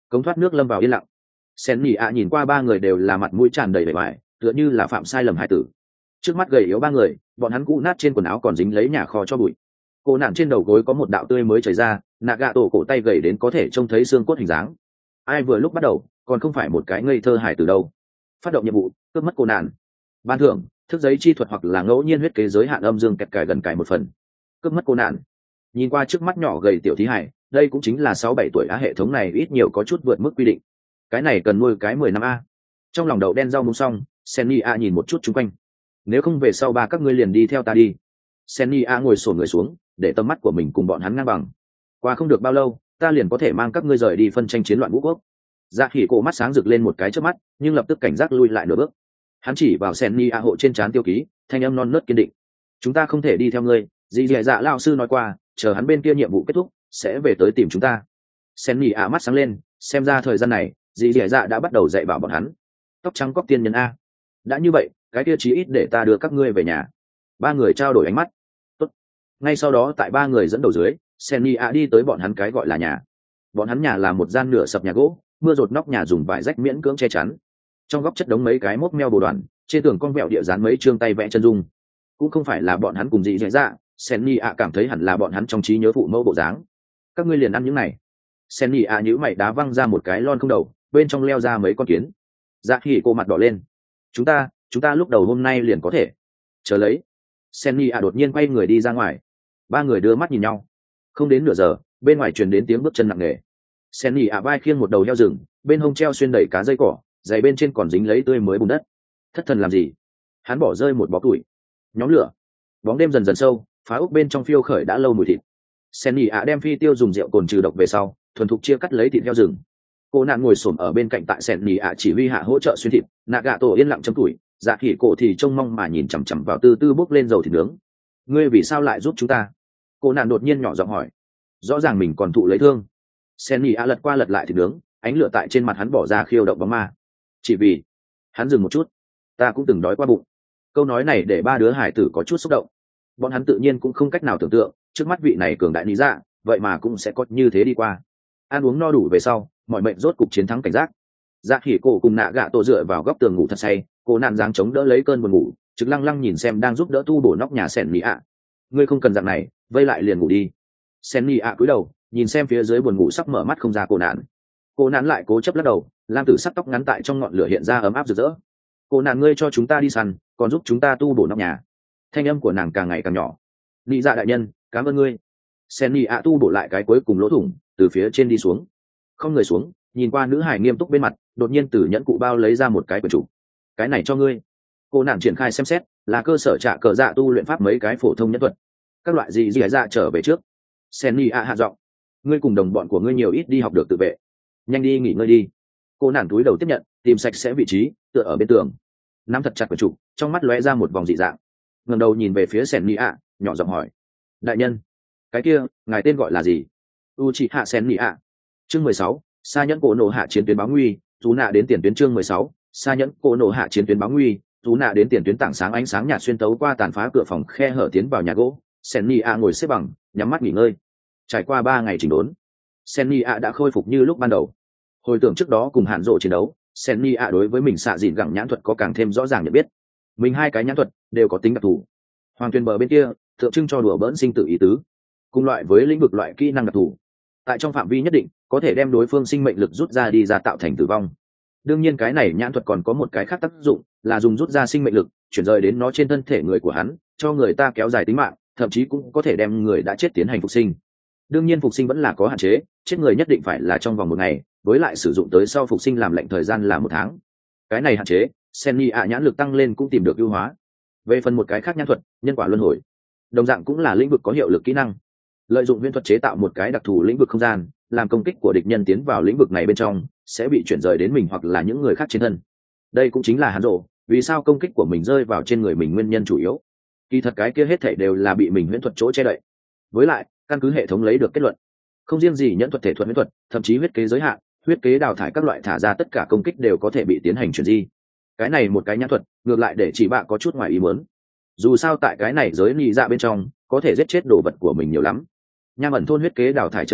cống thoát nước lâm vào yên lặng. Sen nhị ạ nhìn qua ba người đều là mặt mũi tràn đầy vẻ vải, tựa như là phạm sai lầm hai tử. Trước mắt gầy yếu ba người, bọn hắn cũ nát trên quần áo còn dính lấy nhà kho cho bụi. Cô nạn trên đầu gối có một đạo tươi mới chảy ra, nạ gạ tổ cổ tay gầy đến có thể trông thấy xương cốt hình dáng. Ai vừa lúc bắt đầu còn không phải một cái ngây thơ hải từ đâu. Phát động nhiệm vụ, cướp mất cô nạn. Ban thưởng, thức giấy chi thuật hoặc là ngẫu nhiên huyết kế giới hạn âm dương kẹt cài gần cài một phần. Cướp mất cô nạn. Nhìn qua trước mắt nhỏ gầy tiểu thí hải, đây cũng chính là 6-7 tuổi á, hệ thống này ít nhiều có chút vượt mức quy định. Cái này cần nuôi cái 10 năm a. Trong lòng đậu đen rau muống xong, Senny a nhìn một chút chung quanh. Nếu không về sau ba các ngươi liền đi theo ta đi. Senny a ngồi xổm người xuống, để tầm mắt của mình cùng bọn hắn ngang bằng. Qua không được bao lâu, ta liền có thể mang các ngươi rời đi phân tranh chiến loạn vũ quốc. Dạ Khỉ cổ mắt sáng rực lên một cái trước mắt, nhưng lập tức cảnh giác lui lại nửa bước. Hắn chỉ vào Senny a hộ trên trán tiêu ký, thanh âm non nớt kiên định. Chúng ta không thể đi theo ngươi, dì dì dạ lão sư nói qua, chờ hắn bên kia nhiệm vụ kết thúc sẽ về tới tìm chúng ta. Senny a mắt sáng lên, xem ra thời gian này dì dì dạ đã bắt đầu dạy bảo bọn hắn. Tóc trắng cóc tiên nhân a. Đã như vậy, cái kia chí ít để ta đưa các ngươi về nhà. Ba người trao đổi ánh mắt. Tốt. Ngay sau đó tại ba người dẫn đầu dưới, Senny a đi tới bọn hắn cái gọi là nhà. Bọn hắn nhà là một gian nửa sập nhà gỗ, mưa rột nóc nhà dùng vải rách miễn cưỡng che chắn. Trong góc chất đống mấy cái móc meo bồ đoàn, trên tường con vẹo địa dán mấy chương tay vẽ chân dung. Cũng không phải là bọn hắn cùng dì dì dạ, Senny a cảm thấy hẳn là bọn hắn trong trí nhớ phụ mẫu bộ dáng. Các ngươi liền ăn những này. Senny a nhíu mày đá văng ra một cái lon không đầu, bên trong leo ra mấy con kiến. Dạ Khỉ cô mặt đỏ lên. Chúng ta lúc đầu hôm nay liền có thể. Chờ lấy. Senny a đột nhiên quay người đi ra ngoài. Ba người đưa mắt nhìn nhau. Không đến nửa giờ, bên ngoài truyền đến tiếng bước chân nặng nề. Senny a vai khiêng một đầu heo rừng, bên hông treo xuyên đầy cá dây cỏ, giày bên trên còn dính lấy tươi mới bùn đất. Thất thần làm gì? Hắn bỏ rơi một bó củi. Nhóm lửa. Bóng đêm dần dần sâu, phá úc bên trong phiêu khởi đã lâu mùi thịt. Senny a đem phi tiêu dùng rượu cồn trừ độc về sau, thuần thục chia cắt lấy thịt heo rừng. Cô nạn ngồi xổm ở bên cạnh tại Senny a chỉ huy hạ hỗ trợ xuyên thịt, nạ gạ tổ yên lặng châm tuổi, Dạ Khỉ cổ thì trông mong mà nhìn chằm chằm vào từ từ bốc lên dầu thịt nướng. Ngươi vì sao lại giúp chúng ta? Cô nạn đột nhiên nhỏ giọng hỏi. Rõ ràng mình còn thụ lấy thương. Senny a lật qua lật lại thịt nướng, ánh lửa tại trên mặt hắn bỏ ra khiêu động bóng ma. Chỉ vì hắn dừng một chút. Ta cũng từng đói qua bụng. Câu nói này để ba đứa hải tử có chút xúc động. Bọn hắn tự nhiên cũng không cách nào tưởng tượng trước mắt vị này cường đại lý dạ vậy mà cũng sẽ có như thế đi qua. Ăn uống no đủ về sau, mọi mệnh rốt cục chiến thắng cảnh giác. Dạ Khỉ cổ cùng nạ gạ tổ dựa vào góc tường ngủ thật say, cô nạn dáng chống đỡ lấy cơn buồn ngủ, trực lăng lăng nhìn xem đang giúp đỡ tu bổ nóc nhà Senny a. Ngươi không cần dạng này, vây lại liền ngủ đi. Senny a cúi đầu nhìn xem phía dưới buồn ngủ sắp mở mắt không ra cô nạn. Cô nạn lại cố chấp lắc đầu, lam tử sắc tóc ngắn tại trong ngọn lửa hiện ra ấm áp rực rỡ. Cô nạn, ngươi cho chúng ta đi săn, còn giúp chúng ta tu bổ nóc nhà. Thanh âm của nàng càng ngày càng nhỏ. Lý dạ đại nhân, cảm ơn ngươi. Senny a tu bổ lại cái cuối cùng lỗ thủng, từ phía trên đi xuống. Không người xuống, nhìn qua nữ hải nghiêm túc bên mặt, đột nhiên từ nhẫn cụ bao lấy ra một cái quyển trục. Cái này cho ngươi. Cô nạn triển khai xem xét, là cơ sở trả cờ dạ tu luyện pháp mấy cái phổ thông nhẫn thuật. Các loại gì dạ trở về trước. Senny a hạ giọng. Ngươi cùng đồng bọn của ngươi nhiều ít đi học được tự vệ. Nhanh đi nghỉ ngơi đi. Cô nạn túi đầu tiếp nhận, tìm sạch sẽ vị trí, tựa ở bên tường. Nắm thật chặt quyển trục, trong mắt lóe ra một vòng dị dạng. Ngẩng đầu nhìn về phía Senny a, nhỏ giọng hỏi. Đại nhân, cái kia, ngài tên gọi là gì? Uchiha Senny a. Chương 16, Sa nhẫn cổ nổ hạ chiến tuyến báo nguy, Tú nạ đến tiền tuyến. Chương 16, Sa nhẫn cổ nổ hạ chiến tuyến báo nguy, Tú nạ đến tiền tuyến. Tảng sáng ánh sáng nhạt xuyên tấu qua tàn phá cửa phòng khe hở tiến vào nhà gỗ. Senny a ngồi xếp bằng, nhắm mắt nghỉ ngơi. Trải qua 3 ngày chỉnh đốn, Senny a đã khôi phục như lúc ban đầu. Hồi tưởng trước đó cùng Hàn Dộ chiến đấu, Senny a đối với mình xạ dịn gẳng nhãn thuật có càng thêm rõ ràng nhận biết. Mình hai cái nhãn thuật đều có tính đặc thù. Hoàng Tuyền bờ bên kia tượng trưng cho đùa bỡn sinh tử ý tứ, cùng loại với lĩnh vực loại kỹ năng đặc thù, tại trong phạm vi nhất định có thể đem đối phương sinh mệnh lực rút ra đi ra tạo thành tử vong. Đương nhiên cái này nhãn thuật còn có một cái khác tác dụng, là dùng rút ra sinh mệnh lực chuyển rời đến nó trên thân thể người của hắn, cho người ta kéo dài tính mạng, thậm chí cũng có thể đem người đã chết tiến hành phục sinh. Đương nhiên phục sinh vẫn là có hạn chế, chết người nhất định phải là trong vòng 1 ngày, với lại sử dụng tới sau phục sinh làm lệnh thời gian là 1 tháng. Cái này hạn chế, Senny a nhãn lực tăng lên cũng tìm được ưu hóa. Về phần một cái khác nhãn thuật, nhân quả luân hồi, đồng dạng cũng là lĩnh vực có hiệu lực kỹ năng. Lợi dụng huyễn thuật chế tạo một cái đặc thù lĩnh vực không gian, làm công kích của địch nhân tiến vào lĩnh vực này bên trong sẽ bị chuyển rời đến mình hoặc là những người khác trên thân. Đây cũng chính là Hàn Dộ vì sao công kích của mình rơi vào trên người mình nguyên nhân chủ yếu. Kỳ thật cái kia hết thảy đều là bị mình huyễn thuật chỗ che đậy. Với lại, căn cứ hệ thống lấy được kết luận, không riêng gì nhẫn thuật, thể thuật, huyễn thuật, thậm chí huyết kế giới hạn, huyết kế đào thải các loại thả ra tất cả công kích đều có thể bị tiến hành chuyển di. Cái này một cái nhãn thuật, ngược lại để chỉ bạ có chút ngoài ý muốn. Dù sao tại cái này giới nhị dạ bên trong, có thể giết chết đồ vật của mình nhiều lắm. Nham ẩn thôn huyết kế đào thải chân độn,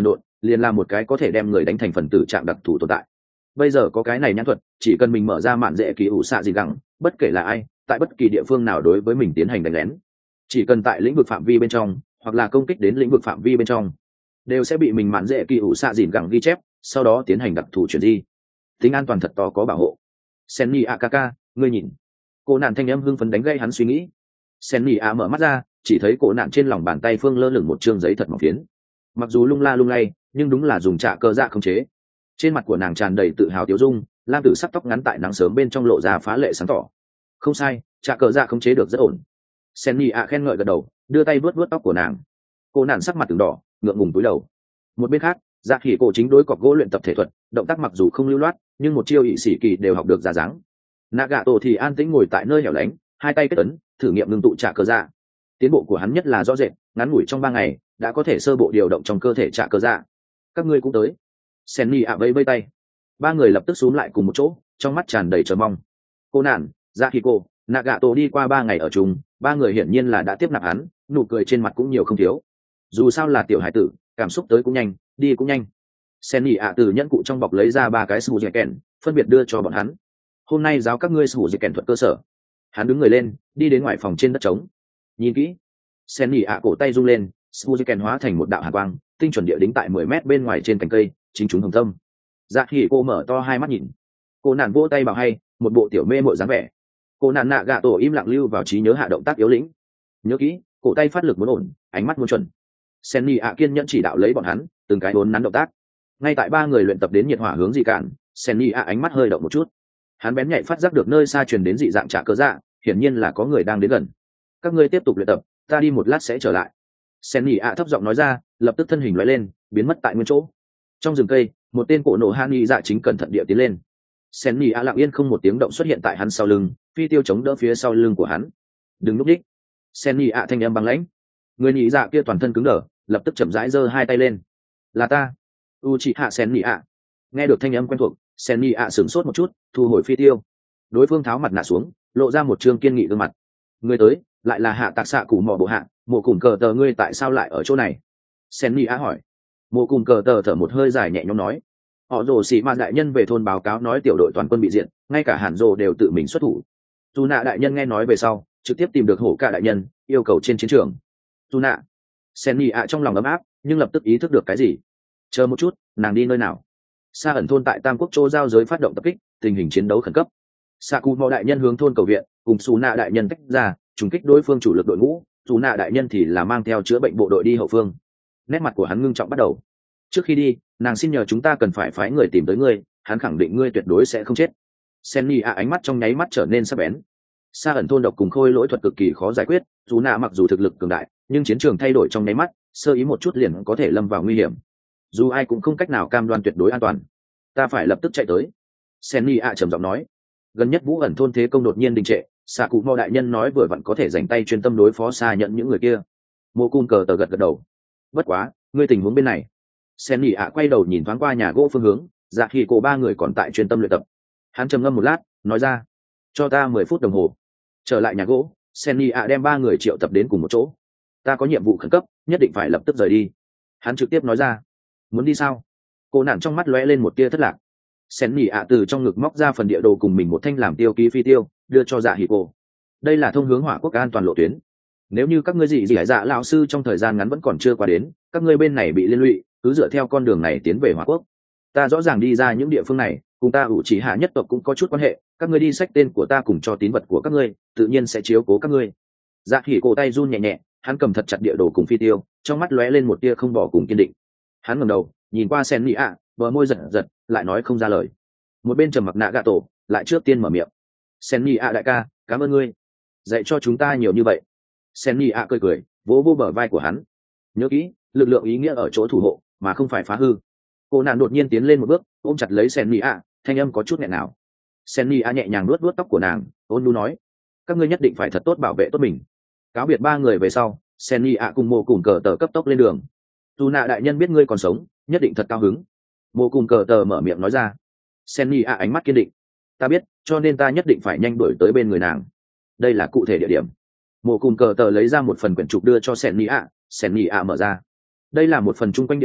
liền là một cái có thể đem người đánh thành phần tử trạng đặc thù tồn tại. Bây giờ có cái này nhãn thuật, chỉ cần mình mở ra mạn dễ kỳ ủ xạ gì gẳng, bất kể là ai tại bất kỳ địa phương nào đối với mình tiến hành đánh lén, chỉ cần tại lĩnh vực phạm vi bên trong hoặc là công kích đến lĩnh vực phạm vi bên trong, đều sẽ bị mình mạn dễ kỳ ủ xạ dìn gẳng ghi chép, sau đó tiến hành đặc thù chuyển di. Tính an toàn thật to có bảo hộ. Senni Akaka, ngươi nhìn. Cô nạn thanh âm hưng phấn đánh gây hắn suy nghĩ. Senni A mở mắt ra, chỉ thấy cổ nạn trên lòng bàn tay phương lơ lửng một trương giấy thật mỏng phiến. Mặc dù lung la lung lay, nhưng đúng là dùng trạ cơ dạ khống chế. Trên mặt của nàng tràn đầy tự hào tiêu dung, lam tử sắc tóc ngắn tại nắng sớm bên trong lộ ra phá lệ sáng tỏ. Không sai, trạ cơ dạ khống chế được rất ổn. Senni A khen ngợi gật đầu, đưa tay vuốt vuốt tóc của nàng. Cô nạn sắc mặt từng đỏ, ngượng ngùng cúi đầu. Một bên khác, dạ khỉ cổ chính đối cọc gỗ luyện tập thể thuật, động tác mặc dù không lưu loát, nhưng một chiêu ỵ sĩ kỳ đều học được ra dáng. Nagato thì an tĩnh ngồi tại nơi hẻo lánh, hai tay kết ấn, thử nghiệm ngưng tụ trạ cơ dạ. Tiến bộ của hắn nhất là rõ rệt, ngắn ngủi trong 3 ngày đã có thể sơ bộ điều động trong cơ thể trạ cơ dạ. Các ngươi cũng tới. Senni ạ vẫy vẫy tay. 3 người lập tức xúm lại cùng một chỗ, trong mắt tràn đầy chờ mong. Cô nạn, Zakiko, Nagato đi qua 3 ngày ở chung, 3 người hiển nhiên là đã tiếp nạp hắn, nụ cười trên mặt cũng nhiều không thiếu. Dù sao là tiểu hải tử, cảm xúc tới cũng nhanh, đi cũng nhanh. Senni ạ từ nhẫn cụ trong bọc lấy ra 3 cái sủ dẻ kèn, phân biệt đưa cho bọn hắn. Hôm nay giáo các ngươi sủ dẻ kèn thuật cơ sở. Hắn đứng người lên, đi đến ngoài phòng trên đất trống. Nhìn kỹ. Senni ạ cổ tay rung lên, sủ dẻ kèn hóa thành một đạo hàn quang, tinh chuẩn địa đính tại 10 mét bên ngoài trên cành cây, chính chúng hồng tâm. Dạ khi cô mở to hai mắt nhìn. Cô nạn vỗ tay bảo hay, một bộ tiểu mê mội dáng vẻ. Cô nạn nạ gạ tổ im lặng lưu vào trí nhớ hạ động tác yếu lĩnh. Nhớ kỹ, cổ tay phát lực muốn ổn, ánh mắt muốn chuẩn. Senni ạ kiên nhẫn chỉ đạo lấy bọn hắn, từng cái uốn nắn động tác. Ngay tại 3 người luyện tập đến nhiệt hỏa hướng dị cản, Senni ạ ánh mắt hơi động một chút. Hắn bén nhạy phát giác được nơi xa truyền đến dị dạng trả cơ dạ, hiển nhiên là có người đang đến gần. Các ngươi tiếp tục luyện tập, ta đi một lát sẽ trở lại. Senni ạ thấp giọng nói ra, lập tức thân hình lóe lên, biến mất tại nguyên chỗ. Trong rừng cây, một tên cổ nổ Hani dạ chính cẩn thận địa tiến lên. Senni ạ lặng yên không một tiếng động xuất hiện tại hắn sau lưng, phi tiêu chống đỡ phía sau lưng của hắn. Đừng núp đích. Senni ạ thanh âm băng lãnh. Người nhị dạ kia toàn thân cứng đờ, lập tức chậm rãi giơ hai tay lên. Là ta, Uchiha Senni ạ. Nghe được thanh âm quen thuộc, Senni ạ sửng sốt một chút, thu hồi phi tiêu. Đối phương tháo mặt nạ xuống, lộ ra một trương kiên nghị gương mặt. Người tới, lại là hạ tạc xạ cụ mỏ bộ hạ, mộ cùng cờ tờ ngươi tại sao lại ở chỗ này? Senni ạ hỏi. Mộ cùng cờ tờ thở một hơi dài nhẹ nhõm nói. Họ rồ xỉ mạn đại nhân về thôn báo cáo nói tiểu đội toàn quân bị diện, ngay cả hàn rồ đều tự mình xuất thủ. Dù nạ đại nhân nghe nói về sau, trực tiếp tìm được hổ cả đại nhân, yêu cầu trên chiến trường. Dù nạ. Senni ạ trong lòng ấm áp, nhưng lập tức ý thức được cái gì. Chờ một chút, nàng đi nơi nào? Sa ẩn thôn tại Tam Quốc Châu giao giới phát động tập kích, tình hình chiến đấu khẩn cấp. Sakumo đại nhân hướng thôn cầu viện, cùng Sú nạ đại nhân tách ra, trùng kích đối phương chủ lực đội ngũ. Sú nạ đại nhân thì là mang theo chữa bệnh bộ đội đi hậu phương. Nét mặt của hắn ngưng trọng bắt đầu. Trước khi đi, nàng xin nhờ chúng ta cần phải phái người tìm tới ngươi, hắn khẳng định ngươi tuyệt đối sẽ không chết. Senni ạ ánh mắt trong nháy mắt trở nên sắc bén. Sa ẩn thôn độc cùng khôi lỗi thuật cực kỳ khó giải quyết, Sú nạ mặc dù thực lực cường đại, nhưng chiến trường thay đổi trong nháy mắt, sơ ý một chút liền có thể lâm vào nguy hiểm. Dù ai cũng không cách nào cam đoan tuyệt đối an toàn. Ta phải lập tức chạy tới. Senni ạ trầm giọng nói. Gần nhất Vũ ẩn thôn thế công đột nhiên đình trệ, xạ cụ mò đại nhân nói vừa vặn có thể dành tay chuyên tâm đối phó xa nhận những người kia. Mô cung cờ tờ gật gật đầu. Bất quá, ngươi tình huống bên này. Senni ạ quay đầu nhìn thoáng qua nhà gỗ phương hướng, dạ khi cổ 3 người còn tại chuyên tâm luyện tập. Hắn trầm ngâm một lát, nói ra. Cho ta 10 phút đồng hồ. Trở lại nhà gỗ, Senni ạ đem 3 người triệu tập đến cùng một chỗ. Ta có nhiệm vụ khẩn cấp, nhất định phải lập tức rời đi. Hắn trực tiếp nói ra. Muốn đi sao? Cô nạn trong mắt lóe lên một tia thất lạc. Senni ạ từ trong ngực móc ra phần địa đồ cùng mình một thanh làm tiêu ký phi tiêu, đưa cho dạ hỉ cô. Đây là thông hướng hỏa quốc an toàn lộ tuyến. Nếu như các ngươi gì dạ lão sư trong thời gian ngắn vẫn còn chưa qua đến, các ngươi bên này bị liên lụy, cứ dựa theo con đường này tiến về hỏa quốc. Ta rõ ràng đi ra những địa phương này, cùng ta ủ chỉ hạ nhất tộc cũng có chút quan hệ, các ngươi đi xách tên của ta cùng cho tín vật của các ngươi, tự nhiên sẽ chiếu cố các ngươi. Dạ hỉ cô tay run nhẹ nhẹ, hắn cầm thật chặt địa đồ cùng phi tiêu, trong mắt lóe lên một tia không bỏ cùng kiên định. Hắn ngẩng đầu, nhìn qua Senni ạ, bờ môi giật giật, lại nói không ra lời. Một bên trầm mặc nạ gạ tổ, lại trước tiên mở miệng. Senni ạ đại ca, cảm ơn ngươi, dạy cho chúng ta nhiều như vậy. Senni ạ cười cười, vỗ vỗ bờ vai của hắn. Nhớ kỹ, lực lượng ý nghĩa ở chỗ thủ hộ, mà không phải phá hư. Cô nạn đột nhiên tiến lên một bước, ôm chặt lấy Senni ạ, thanh âm có chút nghẹn nào. Senni ạ nhẹ nhàng nuốt nuốt tóc của nàng, ôn nhu nói: các ngươi nhất định phải thật tốt bảo vệ tốt mình. Cáo biệt 3 người về sau, Senni ạ cùng mồ cùng cờ tờ cấp tốc lên đường. Dù nạ đại nhân biết ngươi còn sống, nhất định thật cao hứng. Mồ cùng cờ tờ mở miệng nói ra. Senni ạ ánh mắt kiên định. Ta biết, cho nên ta nhất định phải nhanh đuổi tới bên người nàng. Đây là cụ thể địa điểm. Mồ cùng cờ tờ lấy ra một phần quyển trục đưa cho Senni ạ. Senni ạ mở ra. Đây là một phần chung quanh địa đồ,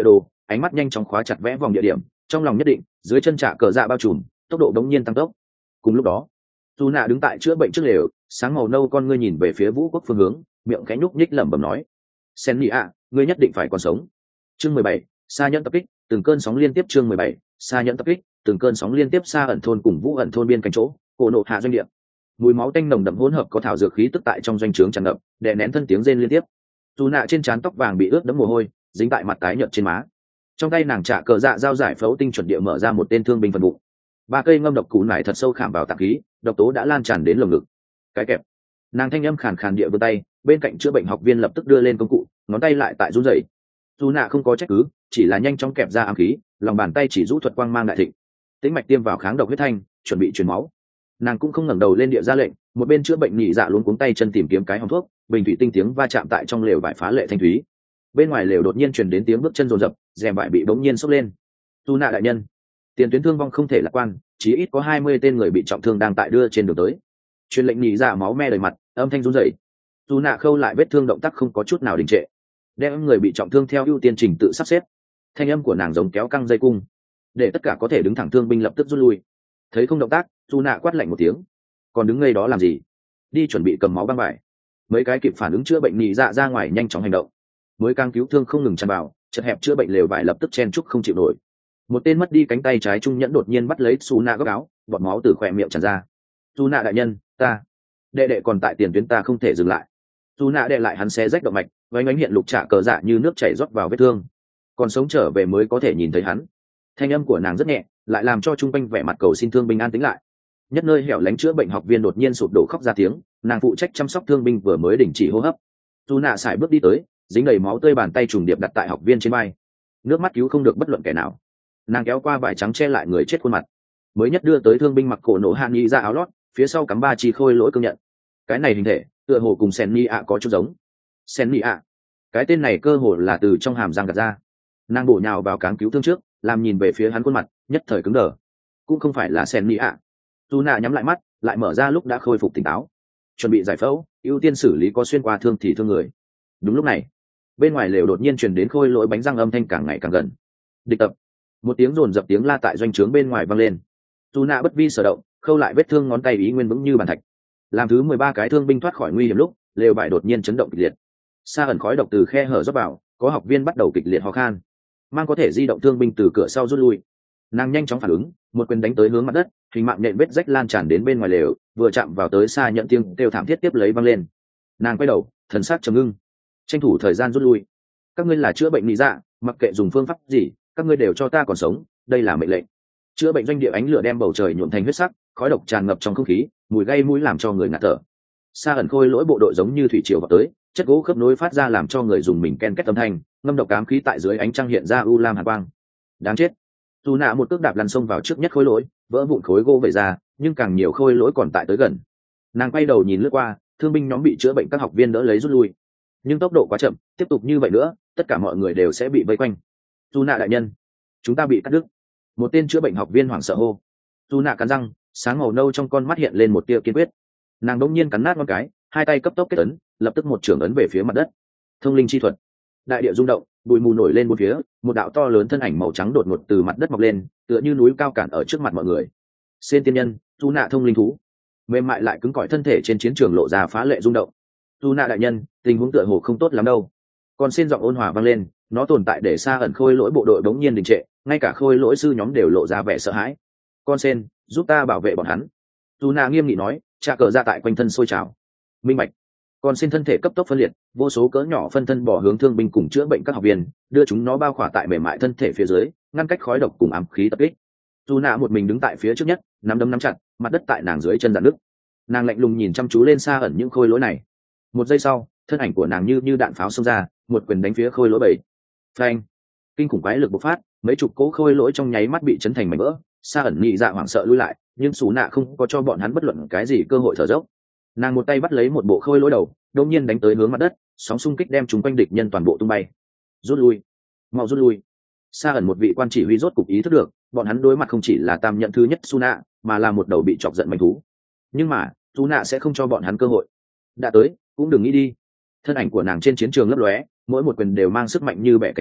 ánh mắt nhanh chóng khóa chặt vẽ vòng địa điểm, trong lòng nhất định dưới chân trả cờ dạ bao trùm, tốc độ đống nhiên tăng tốc. Cùng lúc đó dù nạ đứng tại chữa bệnh trước lều, sáng màu nâu con ngươi nhìn về phía vũ quốc phương hướng, miệng khẽ nhúc nhích lẩm bẩm nói: sen nhị ạ, ngươi nhất định phải còn sống. Chương 17, xa nhẫn tập kích, từng cơn sóng liên tiếp. Chương 17, xa nhẫn tập kích, từng cơn sóng liên tiếp. Xa ẩn thôn cùng vũ ẩn thôn biên cảnh chỗ, cổ nộ hạ doanh địa. Mùi máu tanh nồng đậm hỗn hợp có thảo dược khí tức tại trong doanh trướng tràn ngập, đè nén thân tiếng rên liên tiếp. Dù nạ trên trán tóc vàng bị ướt đẫm mồ hôi, dính tại mặt tái nhợt trên má. Trong tay nàng trả cờ dạ dao giải phẫu tinh chuẩn địa mở ra một tên thương binh phần bụng. 3 cây ngâm độc cú nải thật sâu khảm vào tạng khí, độc tố đã lan tràn đến lồng ngực. Cái kẹp. Nàng thanh âm khàn khàn địa vươn tay, bên cạnh chữa bệnh học viên lập tức đưa lên công cụ, ngón tay lại tại run rẩy. Dù nạ không có trách cứ, chỉ là nhanh chóng kẹp ra ám khí, lòng bàn tay chỉ rũ thuật quang mang đại thịnh. Tĩnh mạch tiêm vào kháng độc huyết thanh, chuẩn bị truyền máu. Nàng cũng không ngẩng đầu lên địa ra lệnh, một bên chữa bệnh nhị dạ luống cuống tay chân tìm kiếm cái hòm thuốc, bình thủy tinh tiếng va chạm tại trong lều vải phá lệ thanh thúy. Bên ngoài lều đột nhiên truyền đến tiếng bước chân rồn rập, rèm vải bị bỗng nhiên xốc lên. Tu nạ đại nhân, tiền tuyến thương vong không thể lạc quan, chí ít có 20 tên người bị trọng thương đang tại đưa trên đường tới. Truyền lệnh nhị dạ máu me đầy mặt, âm thanh run rẩy. Tu nạ khâu lại vết thương, động tác không có chút nào đình trệ, đem người bị trọng thương theo ưu tiên trình tự sắp xếp. Thanh âm của nàng giống kéo căng dây cung, để tất cả có thể đứng thẳng thương binh lập tức rút lui. Thấy không động tác, Tu nạ quát lạnh một tiếng: còn đứng ngây đó làm gì, đi chuẩn bị cầm máu băng vải. Mấy cái kịp phản ứng chữa bệnh nhị dạ ra ngoài nhanh chóng hành động. Mới càng cứu thương không ngừng tràn vào, chật hẹp chữa bệnh lều vải lập tức chen chúc không chịu nổi. Một tên mất đi cánh tay trái trung nhẫn đột nhiên bắt lấy Su nạ góc áo, bọt máu từ khỏe miệng tràn ra. Su nạ đại nhân, ta đệ đệ còn tại tiền tuyến, ta không thể dừng lại. Su nạ đệ lại hắn xé rách động mạch, vánh ánh hiện lục trả cờ dạ như nước chảy rót vào vết thương. Còn sống trở về mới có thể nhìn thấy hắn. Thanh âm của nàng rất nhẹ, lại làm cho trung quanh vẻ mặt cầu xin thương binh an tĩnh lại. Nhất nơi hẻo lánh chữa bệnh học viên đột nhiên sụp đổ khóc ra tiếng, nàng phụ trách chăm sóc thương binh vừa mới đình chỉ hô hấp. Su nạ sải bước đi tới, dính đầy máu tươi bàn tay trùng điệp đặt tại học viên trên vai. Nước mắt cứu không được bất luận kẻ nào, nàng kéo qua vải trắng che lại người chết khuôn mặt. Mới nhất đưa tới thương binh mặc cổ nổ hạ nghi ra áo lót, phía sau cắm 3 chi khôi lỗi cương nhận. Cái này hình thể tựa hồ cùng sen ni ạ có chút giống. Sen ni ạ, cái tên này cơ hồ là từ trong hàm răng gạt ra. Nàng bổ nhào vào cáng cứu thương trước, làm nhìn về phía hắn, khuôn mặt nhất thời cứng đờ. Cũng không phải là sen ni ạ. Dù nạ nhắm lại mắt, lại mở ra lúc đã khôi phục tỉnh táo, chuẩn bị giải phẫu, ưu tiên xử lý có xuyên qua thương thì thương người. Đúng lúc này, bên ngoài lều đột nhiên truyền đến khôi lỗi bánh răng âm thanh càng ngày càng gần. Địch tập. Một tiếng rồn dập tiếng la tại doanh trướng bên ngoài vang lên. Dù nạ bất vi sở động, khâu lại vết thương, ngón tay ý nguyên vững như bàn thạch. Làm thứ 13 cái thương binh thoát khỏi nguy hiểm lúc, lều vải đột nhiên chấn động kịch liệt. Xa ẩn khói độc từ khe hở rót vào, có học viên bắt đầu kịch liệt ho khan. Mang có thể di động thương binh từ cửa sau rút lui. Nàng nhanh chóng phản ứng, một quyền đánh tới hướng mặt đất, hình mạng nện vết rách lan tràn đến bên ngoài lều, vừa chạm vào tới Xa nhận tiếng kêu thảm thiết tiếp lấy vang lên. Nàng quay đầu, thần sắc trầm ngưng, tranh thủ thời gian rút lui. Các ngươi là chữa bệnh lý dạ, mặc kệ dùng phương pháp gì, các ngươi đều cho ta còn sống, đây là mệnh lệnh. Chữa bệnh doanh địa ánh lửa đem bầu trời nhuộm thành huyết sắc, khói độc tràn ngập trong không khí, mùi gây mũi làm cho người ngạt thở. Xa ẩn khôi lỗi bộ đội giống như thủy triều vào tới, chất gỗ khớp nối phát ra làm cho người dùng mình ken két âm thanh, ngâm độc ám khí tại dưới ánh trăng hiện ra u lam hàn quang. Đáng chết. Dù nạ một cước đạp lăn sông vào trước nhất khôi lỗi, vỡ vụn khối gỗ về ra, nhưng càng nhiều khôi lỗi còn tại tới gần. Nàng quay đầu nhìn lướt qua, thương binh nhóm bị chữa bệnh các học viên đỡ lấy rút lui, nhưng tốc độ quá chậm, tiếp tục như vậy nữa tất cả mọi người đều sẽ bị vây quanh. Dù nạ đại nhân, chúng ta bị cắt đứt. Một tên chữa bệnh học viên hoảng sợ hô. Dù nạ cắn răng, sáng màu nâu trong con mắt hiện lên một tia kiên quyết. Nàng đống nhiên cắn nát ngón cái, hai tay cấp tốc kết ấn, lập tức một chưởng ấn về phía mặt đất. Thông linh chi thuật. Đại địa rung động, bụi mù nổi lên bốn phía, một đạo to lớn thân ảnh màu trắng đột ngột từ mặt đất mọc lên, tựa như núi cao cản ở trước mặt mọi người. Sen tiên nhân, dù nạ thông linh thú. Mềm mại lại cứng cỏi thân thể trên chiến trường lộ ra phá lệ rung động. Dù nạ đại nhân, tình huống tựa hồ không tốt lắm đâu. Còn sen giọng ôn hòa vang lên, nó tồn tại để Xa ẩn khôi lỗi bộ đội bỗng nhiên đình trệ, ngay cả khôi lỗi sư nhóm đều lộ ra vẻ sợ hãi. Con sen, giúp ta bảo vệ bọn hắn. Dù nạ nghiêm nghị nói, trà cờ ra tại quanh thân sôi trào. Minh bạch. Còn sen thân thể cấp tốc phân liệt, vô số cỡ nhỏ phân thân bỏ hướng thương binh cùng chữa bệnh các học viên, đưa chúng nó bao khỏa tại mềm mại thân thể phía dưới, ngăn cách khói độc cùng ám khí tập kích. Dù nạ một mình đứng tại phía trước nhất, nắm đấm nắm chặt, mặt đất tại nàng dưới chân dạn nước. Nàng lạnh lùng nhìn chăm chú lên Xa ẩn những khôi lỗi này. Một giây sau, thân ảnh của nàng như đạn pháo xông ra, một quyền đánh phía khôi lỗi bảy. Phanh! Kinh khủng quái lực bộc phát, mấy chục cỗ khôi lỗi trong nháy mắt bị chấn thành mảnh vỡ. Xa ẩn nhị dạ hoảng sợ lui lại, nhưng Sú nạ không có cho bọn hắn bất luận cái gì cơ hội thở dốc. Nàng một tay bắt lấy một bộ khôi lỗi đầu, đột nhiên đánh tới hướng mặt đất, sóng xung kích đem chúng quanh địch nhân toàn bộ tung bay. Rút lui, mau rút lui. Xa ẩn một vị quan chỉ huy rốt cục ý thức được, bọn hắn đối mặt không chỉ là tam nhận thứ nhất Sú nạ, mà là một đầu bị chọc giận manh thú. Nhưng mà Sú nạ sẽ không cho bọn hắn cơ hội. Đã tới, cũng đừng nghĩ đi. Thân ảnh của nàng trên chiến trường lấp lóe, mỗi một quyền đều mang sức mạnh như bẻ cánh khô,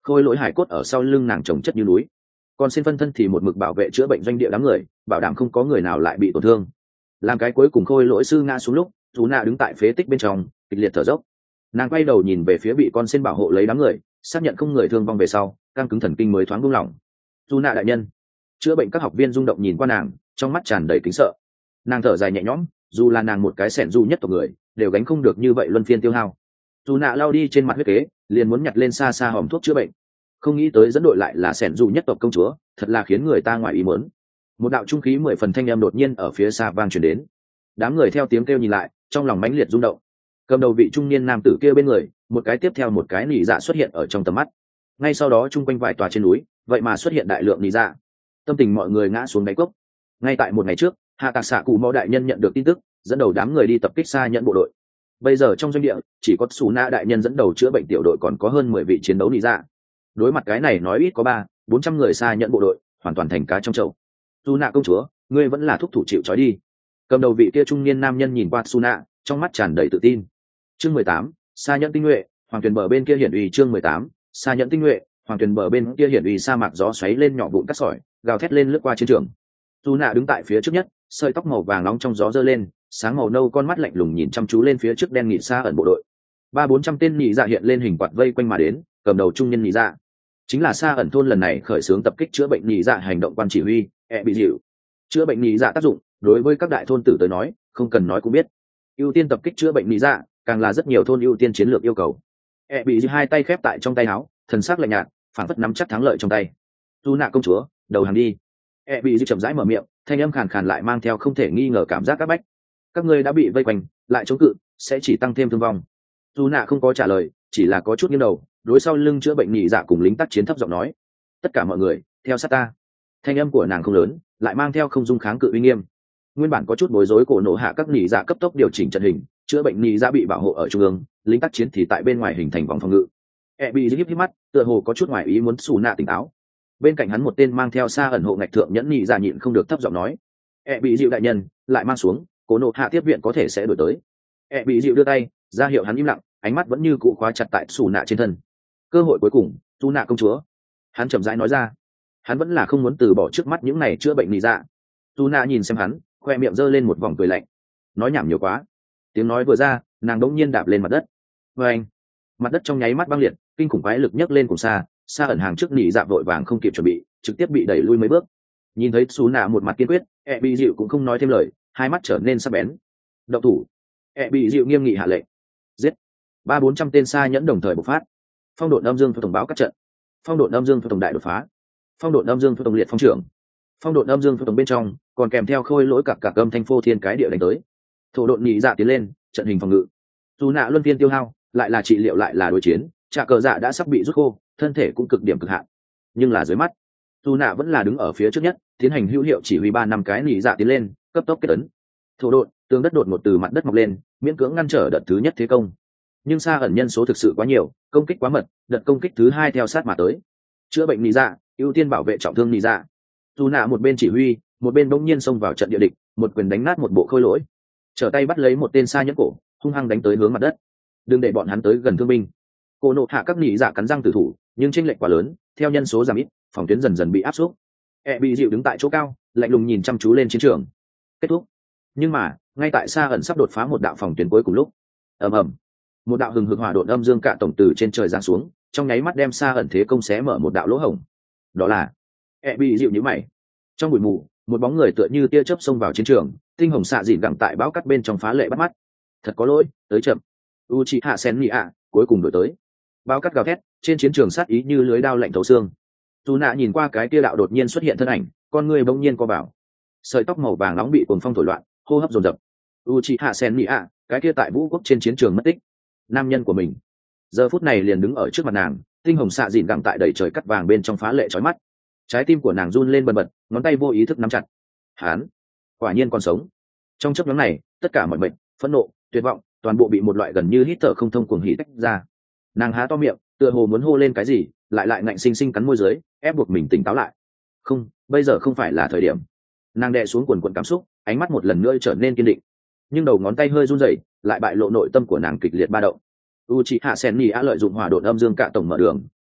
khôi lỗi hải cốt ở sau lưng nàng trồng chất như núi, còn xin phân thân thì một mực bảo vệ chữa bệnh doanh địa đám người, bảo đảm không có người nào lại bị tổn thương. Làm cái cuối cùng khôi lỗi sư ngã xuống lúc, dù nạ đứng tại phế tích bên trong kịch liệt thở dốc. Nàng quay đầu nhìn về phía bị con xin bảo hộ lấy đám người, xác nhận không người thương vong về sau, căng cứng thần kinh mới thoáng buông lỏng. Dù nạ đại nhân. Chữa bệnh các học viên rung động nhìn qua nàng, trong mắt tràn đầy kính sợ. Nàng thở dài nhẹ nhõm, dù là nàng một cái sẻn du nhất tộc người đều gánh không được như vậy luân phiên tiêu hao. Dù nạ lao đi trên mặt huyết kế, liền muốn nhặt lên xa xa hòm thuốc chữa bệnh, không nghĩ tới dẫn đội lại là sẻn du nhất tộc công chúa, thật là khiến người ta ngoài ý muốn. Một đạo trung khí 10 phần thanh âm đột nhiên ở phía xa vang truyền đến. Đám người theo tiếng kêu nhìn lại, trong lòng mãnh liệt rung động. Cầm đầu vị trung niên nam tử kia bên người, một cái tiếp theo một cái nỉ dạ xuất hiện ở trong tầm mắt. Ngay sau đó chung quanh vài tòa trên núi, vậy mà xuất hiện đại lượng nỉ dạ. Tâm tình mọi người ngã xuống đáy cốc. Ngay tại một ngày trước, hạ tạc xạ cụ mẫu đại nhân nhận được tin tức, dẫn đầu đám người đi tập kích xa nhận bộ đội. Bây giờ trong doanh địa chỉ có Sủ Na đại nhân dẫn đầu chữa bệnh tiểu đội, còn có hơn 10 vị chiến đấu nỉ dạ. Đối mặt cái này nói ít có 300-400 người xa nhận bộ đội, hoàn toàn thành cá trong chậu. Su Na công chúa, ngươi vẫn là thúc thủ chịu trói đi. Cầm đầu vị kia trung niên nam nhân nhìn qua Su Na, trong mắt tràn đầy tự tin. Chương 18, xa nhận tinh nhuệ, hoàng tuyền bờ bên kia hiển uy. Chương 18, xa nhận tinh nhuệ, hoàng tuyền bờ bên kia hiển uy. Sa mạc gió xoáy lên nhỏ vụn cát sỏi, gào thét lên lướt qua chiến trường. Su Na đứng tại phía trước nhất, sợi tóc màu vàng nóng trong gió giơ lên, sáng màu nâu con mắt lạnh lùng nhìn chăm chú lên phía trước đen nghịt xa ẩn bộ đội. 300-400 tên nhị dạ hiện lên hình quạt vây quanh mà đến, cầm đầu trung nhân nhị dạ chính là xa ẩn thôn lần này khởi xướng tập kích chữa bệnh nhị dạ hành động quan chỉ huy bị dịu. Chữa bệnh nhị dạ tác dụng đối với các đại thôn tử tới nói không cần nói cũng biết, ưu tiên tập kích chữa bệnh nhị dạ càng là rất nhiều thôn ưu tiên chiến lược yêu cầu. Bị dịu hai tay khép tại trong tay áo, thần sắc lạnh nhạt, phảng phất nắm chắc thắng lợi trong tay. Du nạ công chúa, đầu hàng đi. Bị dịu chậm rãi mở miệng, thanh âm khàn khàn lại mang theo không thể nghi ngờ cảm giác các bách. Các ngươi đã bị vây quanh, lại chống cự sẽ chỉ tăng thêm thương vong. Du nạ không có trả lời, chỉ là có chút nghiêng đầu, đối sau lưng chữa bệnh nhị dạ cùng lính tác chiến thấp giọng nói: tất cả mọi người theo sát ta. Thanh âm của nàng không lớn, lại mang theo không dung kháng cự uy nghiêm. Nguyên bản có chút bối rối cổ nổ hạ các nhị dạ cấp tốc điều chỉnh trận hình, chữa bệnh nhị dạ bị bảo hộ ở trung ương, lính tác chiến thì tại bên ngoài hình thành vòng phòng ngự. Bị híp híp mắt, tựa hồ có chút ngoài ý muốn Su nạ tỉnh táo. Bên cạnh hắn một tên mang theo xa ẩn hộ ngạch thượng nhẫn nhị dạ nhịn không được thấp giọng nói: bị dịu đại nhân lại mang xuống, cổ nổ hạ tiếp viện có thể sẽ đổi tới. Bị dịu đưa tay ra hiệu hắn im lặng, ánh mắt vẫn như cũ khóa chặt tại Su nạ trên thân. Cơ hội cuối cùng, Su nạ công chúa, hắn chậm rãi nói ra. Hắn vẫn là không muốn từ bỏ trước mắt những này chữa bệnh nhị dạ. Su nạ nhìn xem hắn, khoe miệng giơ lên một vòng cười lạnh. Nói nhảm nhiều quá. Tiếng nói vừa ra, nàng đống nhiên đạp lên mặt đất. Và anh, mặt đất trong nháy mắt băng liệt, kinh khủng quái lực nhấc lên cùng xa ẩn hàng trước nhị dạ vội vàng không kịp chuẩn bị, trực tiếp bị đẩy lui mấy bước. Nhìn thấy Su nạ một mặt kiên quyết, bị dịu cũng không nói thêm lời, hai mắt trở nên sắc bén. Động thủ. Bị dịu nghiêm nghị hạ lệnh. Giết. 300-400 tên xa nhẫn đồng thời bộc phát. Phong độn âm dương tổng báo các trận. Phong độn âm dương tổng đại đột phá. Phong độn âm dương tổng liệt phong trưởng. Phong độn âm dương tổng bên trong còn kèm theo khôi lỗi cặp âm thanh phô thiên cái địa đánh tới. Thổ độn nhị dạ tiến lên, trận hình phòng ngự. Dù nạ luân phiên tiêu hao, lại là trị liệu lại là đối chiến, trà cờ dạ đã sắp bị rút khô, thân thể cũng cực điểm cực hạn. Nhưng là dưới mắt, dù nạ vẫn là đứng ở phía trước nhất, tiến hành hữu hiệu chỉ huy 3-5 cái nhị dạ tiến lên, cấp tốc kết ấn. Thổ độn, tường đất đột ngột từ mặt đất mọc lên, miễn cưỡng ngăn trở đợt thứ nhất thế công. Nhưng xa ẩn nhân số thực sự quá nhiều, công kích quá mật, đợt công kích thứ hai theo sát mà tới. Chữa bệnh nhị dạ ưu tiên bảo vệ trọng thương nhị dạ. Dù nạ một bên chỉ huy, một bên bỗng nhiên xông vào trận địa địch, một quyền đánh nát một bộ khôi lỗi, trở tay bắt lấy một tên xa nhẫn cổ, hung hăng đánh tới hướng mặt đất. Đừng để bọn hắn tới gần thương binh. Cô nộ hạ các nhị dạ cắn răng tử thủ, nhưng chênh lệch quá lớn, theo nhân số giảm ít, phòng tuyến dần dần bị áp suất. Bị dịu đứng tại chỗ cao, lạnh lùng nhìn chăm chú lên chiến trường. Kết thúc. Nhưng mà ngay tại xa ẩn sắp đột phá một đạo phòng tuyến cuối cùng lúc, ầm ầm, một đạo hừng hực hỏa độn âm dương cạ tổng từ trên trời giáng xuống, trong nháy mắt đem xa ẩn thế công xé mở một đạo lỗ hổng. Đó là bị dịu như mày. Trong bụi mù, một bóng người tựa như tia chớp xông vào chiến trường, tinh hồng xạ dịn gẳng tại bão cắt bên trong phá lệ bắt mắt. Thật có lỗi, tới chậm. Uchiha Sennia cuối cùng đổi tới. Bão cắt gào thét, trên chiến trường sát ý như lưới đao lạnh thấu xương. Dù nạ nhìn qua cái tia đạo đột nhiên xuất hiện thân ảnh, con người bỗng nhiên co vào. Sợi tóc màu vàng nóng bị cuồng phong thổi loạn, hô hấp dồn dập. Uchiha Sennia, cái kia tại vũ quốc trên chiến trường mất tích, nam nhân của mình giờ phút này liền đứng ở trước mặt nàng, tinh hồng xạ dịn gẳng tại đầy trời cắt vàng bên trong phá lệ chói mắt. Trái tim của nàng run lên bần bật, ngón tay vô ý thức nắm chặt. Hán, quả nhiên còn sống. Trong chốc ngắn này, tất cả mọi mệnh, phẫn nộ, tuyệt vọng, toàn bộ bị một loại gần như hít thở không thông cuồng hỉ tách ra. Nàng há to miệng, tựa hồ muốn hô lên cái gì, lại ngạnh sinh sinh cắn môi dưới, ép buộc mình tỉnh táo lại. Không, bây giờ không phải là thời điểm. Nàng đè xuống quần quần cảm xúc, ánh mắt một lần nữa trở nên kiên định. Nhưng đầu ngón tay hơi run rẩy, lại bại lộ nội tâm của nàng kịch liệt ba động. Uchiha Sennia lợi dụng hỏa độn âm dương cạ tổng mở đường,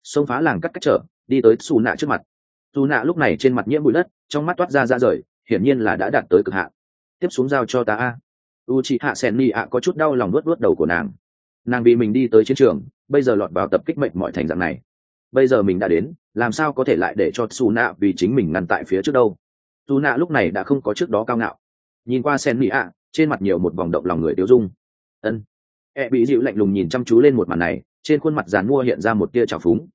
xông phá làng cắt cách trở đi tới xù nạ trước mặt. Xù nạ lúc này trên mặt nhiễm bụi đất, trong mắt toát ra ra rời, hiển nhiên là đã đạt tới cực hạn. Tiếp xuống giao cho ta a. Uchiha Senni có chút đau lòng nuốt nuốt đầu của nàng vì mình đi tới chiến trường, bây giờ lọt vào tập kích mệnh mọi thành dạng này, bây giờ mình đã đến, làm sao có thể lại để cho Xù nạ vì chính mình ngăn tại phía trước đâu. Xù nạ lúc này đã không có trước đó cao ngạo, nhìn qua Senni trên mặt nhiều một vòng động lòng người tiêu dung. Ân. Bị dịu lạnh lùng nhìn chăm chú lên một màn này, trên khuôn mặt giàn mua hiện ra một tia trào phúng.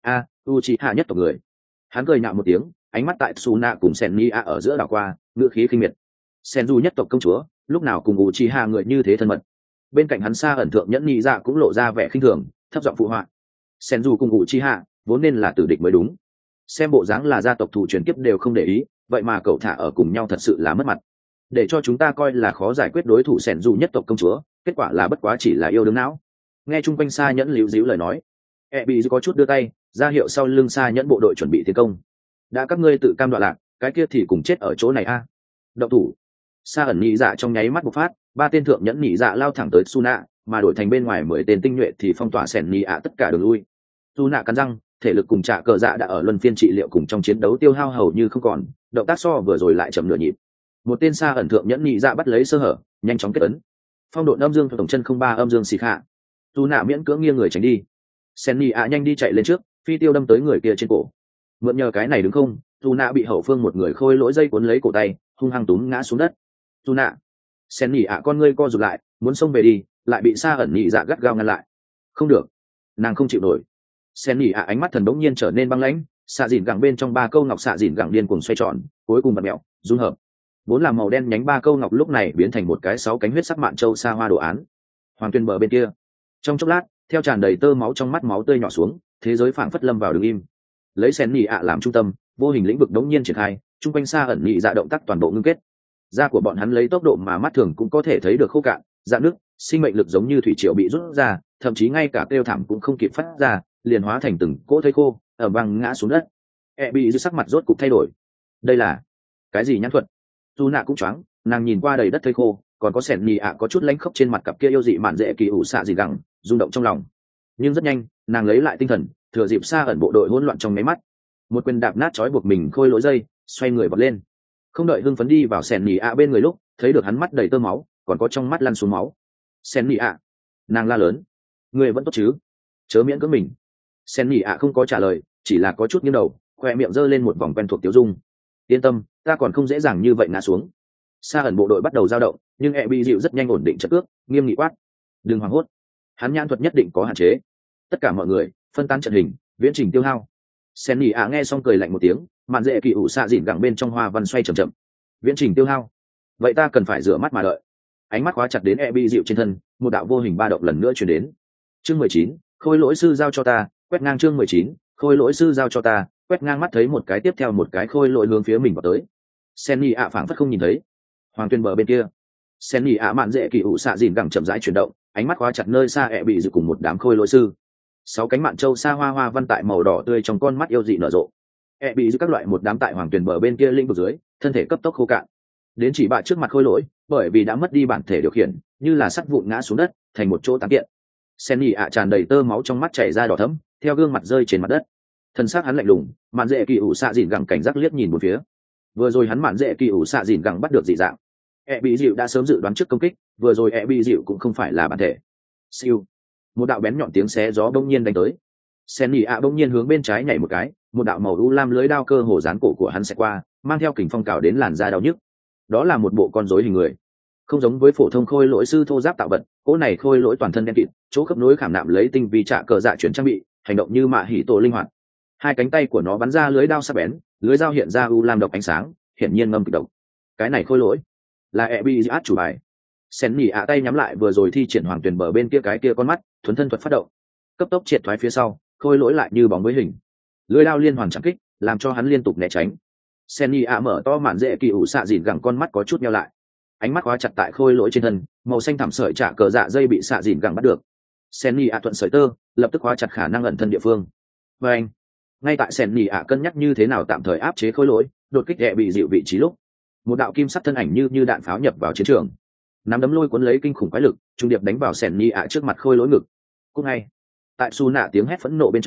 Uchiha nhất tộc người. Hắn cười nhạo một tiếng, ánh mắt tại Xù nạ cùng Senni ở giữa đảo qua, ngữ khí khinh miệt. Senju nhất tộc công chúa lúc nào cùng Uchiha người như thế thân mật. Bên cạnh hắn xa ẩn thượng nhẫn nhị dạ cũng lộ ra vẻ khinh thường, thấp giọng phụ họa. Senju cùng Uchiha vốn nên là tử địch mới đúng, xem bộ dáng là gia tộc thủ truyền kiếp đều không để ý, vậy mà cậu thả ở cùng nhau thật sự là mất mặt, để cho chúng ta coi là khó giải quyết đối thủ Senju nhất tộc công chúa, kết quả là bất quá chỉ là yêu đương não. Nghe chung quanh xa nhẫn líu díu lời nói, bị có chút đưa tay ra hiệu sau lưng xa nhẫn bộ đội chuẩn bị tiến công. Đã các ngươi tự cam đoạ lạc, cái kia thì cùng chết ở chỗ này a. Động thủ. Sa ẩn nhị dạ trong nháy mắt bộc phát, ba tên thượng nhẫn nhị dạ lao thẳng tới Suna, mà đổi thành bên ngoài 10 tên tinh nhuệ thì phong tỏa sẻn nhị tất cả đường lui. Suna cắn răng, thể lực cùng trả cờ dạ đã ở luân phiên trị liệu cùng trong chiến đấu tiêu hao hầu như không còn, động tác so vừa rồi lại chậm nửa nhịp. Một tên sa ẩn thượng nhẫn nhị dạ bắt lấy sơ hở, nhanh chóng kết ấn. Phong độ âm dương tổng chân 03 âm dương xì khạ. Suna miễn cưỡng nghiêng người tránh đi. Sẻn nhị nhanh đi chạy lên trước, phi tiêu đâm tới người kia trên cổ. Mượn nhờ cái này đứng không, Suna bị hậu phương một người khôi lỗi dây cuốn lấy cổ tay, hung hăng túm ngã xuống đất. Suna, Sen nhị con ngươi co rụt lại, muốn xông về đi, lại bị Sa ẩn nhị dạ gắt gao ngăn lại. Không được, nàng không chịu nổi. Sen nhị ánh mắt thần đống nhiên trở nên băng lãnh, xạ dìn gẳng bên trong ba câu ngọc xạ dìn gẳng điên cuồng xoay tròn, cuối cùng bật mẹo, dung hợp. Vốn là màu đen nhánh ba câu ngọc lúc này biến thành một cái 6 cánh huyết sắc mạn châu sa hoa đồ án. Hoàng tuyên bờ bên kia, trong chốc lát, theo tràn đầy tơ máu trong mắt máu tươi nhỏ xuống, thế giới phảng phất lâm vào đứng im. Lấy Sen nhị làm trung tâm, vô hình lĩnh vực đống nhiên triển khai, trung quanh Sa ẩn nhị dạ động tác toàn bộ ngưng kết. Da của bọn hắn lấy tốc độ mà mắt thường cũng có thể thấy được khô cạn, dạn nước, sinh mệnh lực giống như thủy triều bị rút ra, thậm chí ngay cả kêu thảm cũng không kịp phát ra, liền hóa thành từng cỗ thây khô, ở văng ngã xuống đất. Bị dưới sắc mặt rốt cục thay đổi. Đây là cái gì nhãn thuật? Tu nạ cũng choáng, nàng nhìn qua đầy đất thây khô, còn có sẻn nhì có chút lánh khóc trên mặt cặp kia yêu dị mạn dễ kỳ ủ xạ gì gẳng, rung động trong lòng. Nhưng rất nhanh, nàng lấy lại tinh thần, thừa dịp Sa ẩn bộ đội hỗn loạn trong máy mắt, một quyền đạp nát trói buộc mình khôi lỗi dây, xoay người vọt lên. Không đợi hưng phấn đi vào sẻn nhì bên người lúc thấy được hắn mắt đầy tơ máu, còn có trong mắt lăn xuống máu. Sẻn nhì nàng la lớn, người vẫn tốt chứ, chớ miễn cưỡng mình. Sẻn nhì không có trả lời, chỉ là có chút nghiêng đầu, khoe miệng giơ lên một vòng quen thuộc tiêu dung. Yên tâm, ta còn không dễ dàng như vậy ngã xuống. Sa ẩn bộ đội bắt đầu dao động, nhưng bị dịu rất nhanh ổn định chất cước, nghiêm nghị quát, đừng hoảng hốt, hắn nhãn thuật nhất định có hạn chế. Tất cả mọi người phân tán trận hình, viễn trình tiêu hao. Sen nhì nghe xong cười lạnh một tiếng, mạn dễ kỳ ủ xạ dịn gẳng bên trong hoa văn xoay chậm chậm. Viễn trình tiêu hao, vậy ta cần phải rửa mắt mà đợi. Ánh mắt khóa chặt đến bị dịu trên thân, một đạo vô hình ba động lần nữa truyền đến. Chương 19, khôi lỗi sư giao cho ta, quét ngang. Chương 19, khôi lỗi sư giao cho ta, quét ngang. Mắt thấy một cái tiếp theo một cái khôi lỗi hướng phía mình vào tới. Sen nhì phảng phất không nhìn thấy. Hoàng tuyên bờ bên kia, Sen nhì mạn dễ kỳ ủ xạ dịn gẳng chậm rãi chuyển động, ánh mắt khóa chặt nơi xa bị dịu cùng một đám khôi lỗi sư. 6 cánh mạn châu sa hoa hoa văn tại màu đỏ tươi trong con mắt yêu dị nở rộ. Bị giữ các loại một đám tại hoàng tuyển bờ bên kia linh vực dưới, thân thể cấp tốc khô cạn. Đến chỉ bạ trước mặt khôi lỗi, bởi vì đã mất đi bản thể điều khiển, như là sắt vụn ngã xuống đất, thành một chỗ tán kiện. Sen nhì tràn đầy tơ máu trong mắt chảy ra đỏ thẫm, theo gương mặt rơi trên mặt đất. Thân xác hắn lạnh lùng, mạn dễ kỳ ủ xạ dìn gẳng cảnh giác liếc nhìn một phía. Vừa rồi hắn mạn dễ kỳ ủ xạ dìn gẳng bắt được dị dạng. Bị dịu đã sớm dự đoán trước công kích, vừa rồi bị dịu cũng không phải là bản thể. Siêu, một đạo bén nhọn tiếng xé gió bỗng nhiên đánh tới. Sen nhì bỗng nhiên hướng bên trái nhảy một cái, một đạo màu u lam lưới đao cơ hồ dán cổ của hắn sẽ qua, mang theo kình phong cào đến làn da đau nhức. Đó là một bộ con rối hình người, không giống với phổ thông khôi lỗi sư thô giáp tạo vật, cỗ này khôi lỗi toàn thân đen kịt, chỗ khớp nối khảm nạm lấy tinh vi trả cờ dạ chuyển trang bị, hành động như mạ hỉ tổ linh hoạt. Hai cánh tay của nó bắn ra lưới đao sắc bén, lưới dao hiện ra u lam độc ánh sáng, hiển nhiên ngâm kịch độc. Cái này khôi lỗi là Ebiat chủ bài. Sen nhì tay nhắm lại vừa rồi thi triển hoàng tuyển bờ bên kia cái kia con mắt, thuần thân thuật phát động, cấp tốc triệt thoái phía sau, khôi lỗi lại như bóng với hình, lưỡi đao liên hoàn chạm kích, làm cho hắn liên tục né tránh. Sen nhì mở to mạn dễ kỳ ủ xạ dìn gẳng con mắt có chút nheo lại, ánh mắt khóa chặt tại khôi lỗi trên thân, màu xanh thảm sợi trả cờ dạ dây bị xạ dìn gẳng bắt được. Sen nhì thuận sợi tơ, lập tức khóa chặt khả năng ẩn thân địa phương. Và anh, ngay tại Sen nhì cân nhắc như thế nào tạm thời áp chế khôi lỗi, đột kích nhẹ bị dịu vị trí lúc, một đạo kim sắc thân ảnh như đạn pháo nhập vào chiến trường, nắm đấm lôi cuốn lấy kinh khủng quái lực, trung điệp đánh vào Sen nhì trước mặt khôi lỗi ngực. Cũng ngay tại su nạ tiếng hét phẫn nộ bên trong,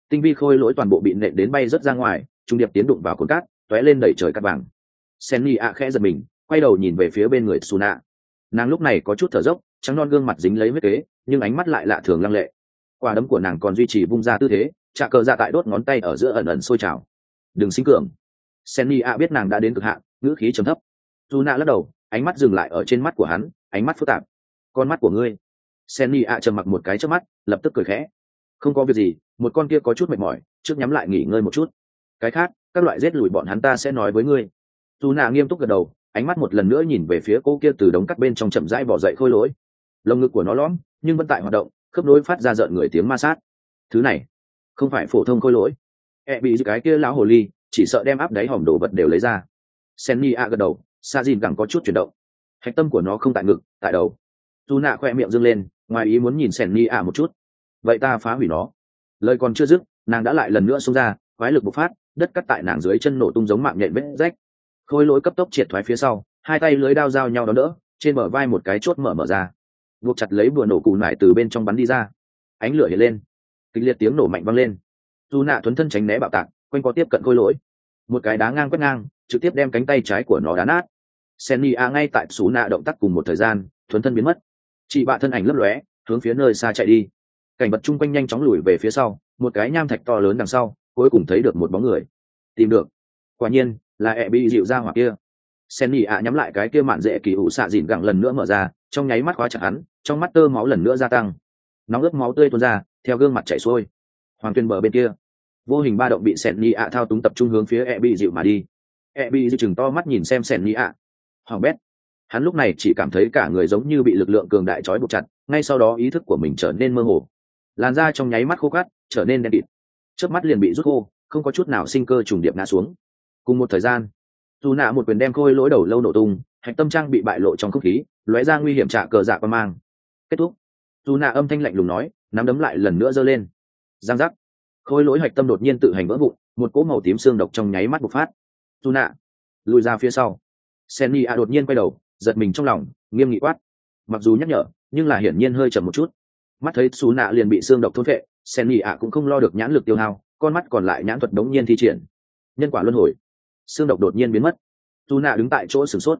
tinh vi khôi lỗi toàn bộ bị nện đến bay rớt ra ngoài, trung điệp tiến đụng vào cồn cát, tóe lên đẩy trời cát vàng. Senni ạ khẽ giật mình, quay đầu nhìn về phía bên người Suna. Nàng lúc này có chút thở dốc, trắng non gương mặt dính lấy huyết kế, nhưng ánh mắt lại lạ thường lăng lệ. Quả đấm của nàng còn duy trì vung ra tư thế, trà cờ dạ tại đốt ngón tay ở giữa ẩn ẩn sôi trào. Đừng sinh cường. Senni ạ biết nàng đã đến cực hạn, ngữ khí trầm thấp. Suna lắc đầu, ánh mắt dừng lại ở trên mắt của hắn, ánh mắt phức tạp. Con mắt của ngươi. Senni ạ trầm mặc một cái trước mắt, lập tức cười khẽ. Không có việc gì, một con kia có chút mệt mỏi, trước nhắm lại nghỉ ngơi một chút. Cái khác, các loại giết lùi bọn hắn ta sẽ nói với ngươi. Suna nghiêm túc gật đầu, ánh mắt một lần nữa nhìn về phía cô kia từ đống cắt bên trong chậm rãi bỏ dậy khôi lỗi. Lồng ngực của nó lõm, nhưng vẫn tại hoạt động, khớp nối phát ra rợn người tiếng ma sát. Thứ này không phải phổ thông khôi lỗi. Bị cái kia lão hồ ly chỉ sợ đem áp đáy hòm đồ vật đều lấy ra. Senni a gật đầu, Sa Jin càng có chút chuyển động. Hạch tâm của nó không tại ngực, tại đầu. Suna khoe miệng dương lên, ngoài ý muốn nhìn Senni a một chút. Vậy ta phá hủy nó. Lời còn chưa dứt, nàng đã lại lần nữa xông ra, quái lực bộc phát, đất cắt tại nàng dưới chân nổ tung giống mạng nhện vết rách. Khôi lỗi cấp tốc triệt thoái phía sau, hai tay lưới đao giao nhau đó đỡ, trên bờ vai một cái chốt mở ra, buộc chặt lấy bùa nổ cù nải từ bên trong bắn đi ra. Ánh lửa hiện lên, kịch liệt tiếng nổ mạnh vang lên. Dù nạ thuấn thân tránh né bạo tạc, quanh co tiếp cận khôi lỗi, một cái đá ngang quét ngang, trực tiếp đem cánh tay trái của nó đá nát. Senni a ngay tại Sú nạ động tác cùng một thời gian, thuấn thân biến mất. Chị bạ thân ảnh lấp lóe, hướng phía nơi xa chạy đi. Cảnh vật chung quanh nhanh chóng lùi về phía sau, một cái nham thạch to lớn đằng sau, cuối cùng thấy được một bóng người. Tìm được. Quả nhiên là bị dịu ra hỏa kia. Senni a nhắm lại cái kia mạn dễ kỳ ủ xạ dịn gẳng lần nữa mở ra, trong nháy mắt khóa chặt hắn, trong mắt tơ máu lần nữa gia tăng, nóng ướt máu tươi tuôn ra theo gương mặt chảy xuôi. Hoàng tuyên bờ bên kia, vô hình ba động bị Senni a thao túng tập trung hướng phía bị dịu mà đi. Bị dịu chừng to mắt nhìn xem Senni a, hoàng bét. Hắn lúc này chỉ cảm thấy cả người giống như bị lực lượng cường đại trói buộc chặt, ngay sau đó ý thức của mình trở nên mơ hồ, làn da trong nháy mắt khô cát, trở nên đen kịt, chớp mắt liền bị rút khô, không có chút nào sinh cơ trùng điệp ngã xuống. Cùng một thời gian, dù nạ một quyền đem khôi lỗi đầu lâu nổ tung, hạch tâm trang bị bại lộ trong không khí, lóe ra nguy hiểm trả cờ dạ qua mang. Kết thúc. Dù nạ âm thanh lạnh lùng nói, nắm đấm lại lần nữa giơ lên. Giang giác. Khôi lỗi hạch tâm đột nhiên tự hành vỡ vụn, một cỗ màu tím xương độc trong nháy mắt bộc phát. Dù nạ lùi ra phía sau. Senni a đột nhiên quay đầu, giật mình trong lòng, nghiêm nghị quát. Mặc dù nhắc nhở, nhưng là hiển nhiên hơi chậm một chút. Mắt thấy Sú nạ liền bị xương độc thôn phệ, Senni a cũng không lo được nhãn lực tiêu hao, con mắt còn lại nhãn thuật đống nhiên thi triển. Nhân quả luân hồi. Xương độc đột nhiên biến mất. Sú nạ đứng tại chỗ sửng sốt.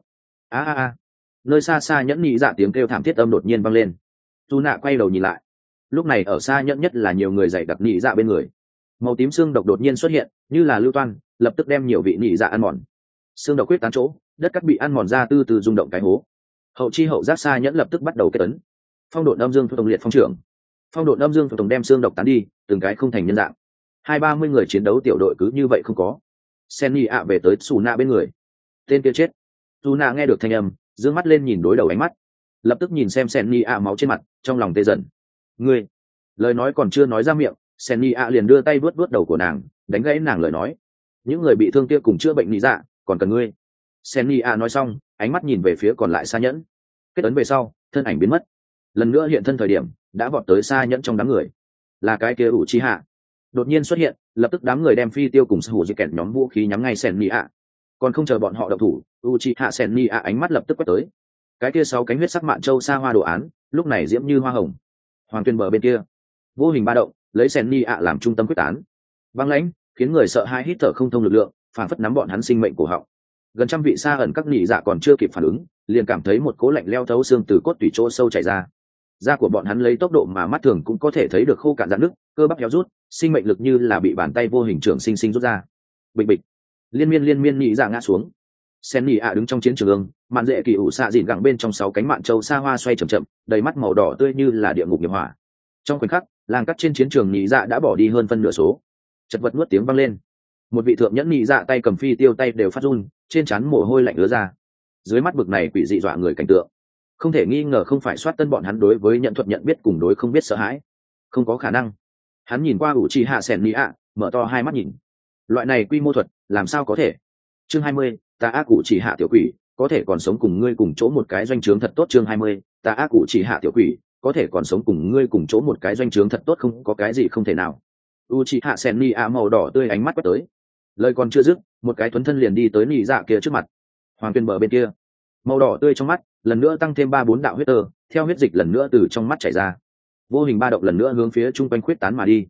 Nơi xa xa nhẫn nhị dạ tiếng kêu thảm thiết âm đột nhiên vang lên. Sú nạ quay đầu nhìn lại, lúc này ở xa nhẫn nhất là nhiều người dày đặc nhị dạ bên người. Màu tím xương độc đột nhiên xuất hiện, như là lưu toan, lập tức đem nhiều vị nhị dạ ăn mòn. Xương độc quyết tán chỗ, đất cát bị ăn mòn ra từ từ rung động cái hố. Hậu chi hậu giác xa nhẫn lập tức bắt đầu kết ấn. Phong độn âm dương tổng liệt phong trưởng. Phong độn âm dương tổng đem xương độc tán đi, từng cái không thành nhân dạng. 20-30 người chiến đấu tiểu đội cứ như vậy không có. Senni ạ về tới Sú nạ bên người. Tên kia chết. Sú nạ nghe được thanh âm, dương mắt lên nhìn đối đầu ánh mắt, lập tức nhìn xem Senni a máu trên mặt, trong lòng tê dần. Ngươi. Lời nói còn chưa nói ra miệng, Senni a liền đưa tay vuốt vuốt đầu của nàng, đánh gãy nàng lời nói. Những người bị thương kia cùng chữa bệnh lý dạ, còn cần ngươi. Senni a nói xong, ánh mắt nhìn về phía còn lại Sa nhẫn. Kết ấn về sau, thân ảnh biến mất. Lần nữa hiện thân thời điểm, đã vọt tới Sa nhẫn trong đám người. Là cái kia Uchiha. Đột nhiên xuất hiện, lập tức đám người đem phi tiêu cùng Sủ Dị kẹt nhóm vũ khí nhắm ngay Senni a. Còn không chờ bọn họ động thủ, Uchiha Senni a ánh mắt lập tức quét tới. Cái kia 6 cánh huyết sắc mạn châu sa hoa đồ án, lúc này diễm như hoa hồng. Hoàng tuyên bờ bên kia, vô hình ba động, lấy Senni a làm trung tâm quyết tán. Băng lãnh, khiến người sợ hãi hít thở không thông lực lượng, phản phất nắm bọn hắn sinh mệnh cổ họng. Gần trăm vị xa ẩn các nhị dạ còn chưa kịp phản ứng, liền cảm thấy một cỗ lạnh leo thấu xương từ cốt tủy chỗ sâu chảy ra. Da của bọn hắn lấy tốc độ mà mắt thường cũng có thể thấy được khô cạn rạn nứt, cơ bắp héo rút, sinh mệnh lực như là bị bàn tay vô hình trưởng sinh rút ra. Bịch bịch, liên miên nhị dạ ngã xuống. Senni a đứng trong chiến trường, mạn dễ kỳ ủ xạ dịn gẳng bên trong 6 cánh mạn châu sa hoa xoay chậm chậm, đầy mắt màu đỏ tươi như là địa ngục nghiệp hỏa. Trong khoảnh khắc, làng cắt trên chiến trường nhị dạ đã bỏ đi hơn phân nửa số. Chật vật nuốt tiếng vang lên. Một vị thượng nhẫn nhị dạ tay cầm phi tiêu tay đều phát run, trên trán mồ hôi lạnh ứa ra. Dưới mắt bực này quỷ dị dọa người cảnh tượng, không thể nghi ngờ không phải soát tân bọn hắn đối với nhận thuật nhận biết cùng đối không biết sợ hãi. Không có khả năng. Hắn nhìn qua Uchiha Senni-a, mở to hai mắt nhìn. Loại này quy mô thuật, làm sao có thể? Chương 20, ta ác cụ chỉ hạ tiểu quỷ, có thể còn sống cùng ngươi cùng chỗ một cái doanh trướng thật tốt. Chương 20, ta ác cụ chỉ hạ tiểu quỷ, có thể còn sống cùng ngươi cùng chỗ một cái doanh trướng thật tốt, không có cái gì không thể nào. Uchiha Senni-a màu đỏ tươi ánh mắt quét tới. Lời còn chưa dứt, một cái tuấn thân liền đi tới nị dạ kia trước mặt. Hoàng tuyên bờ bên kia, màu đỏ tươi trong mắt lần nữa tăng thêm 3-4 đạo huyết tơ, theo huyết dịch lần nữa từ trong mắt chảy ra. Vô hình ba động lần nữa hướng phía trung quanh khuyết tán mà đi.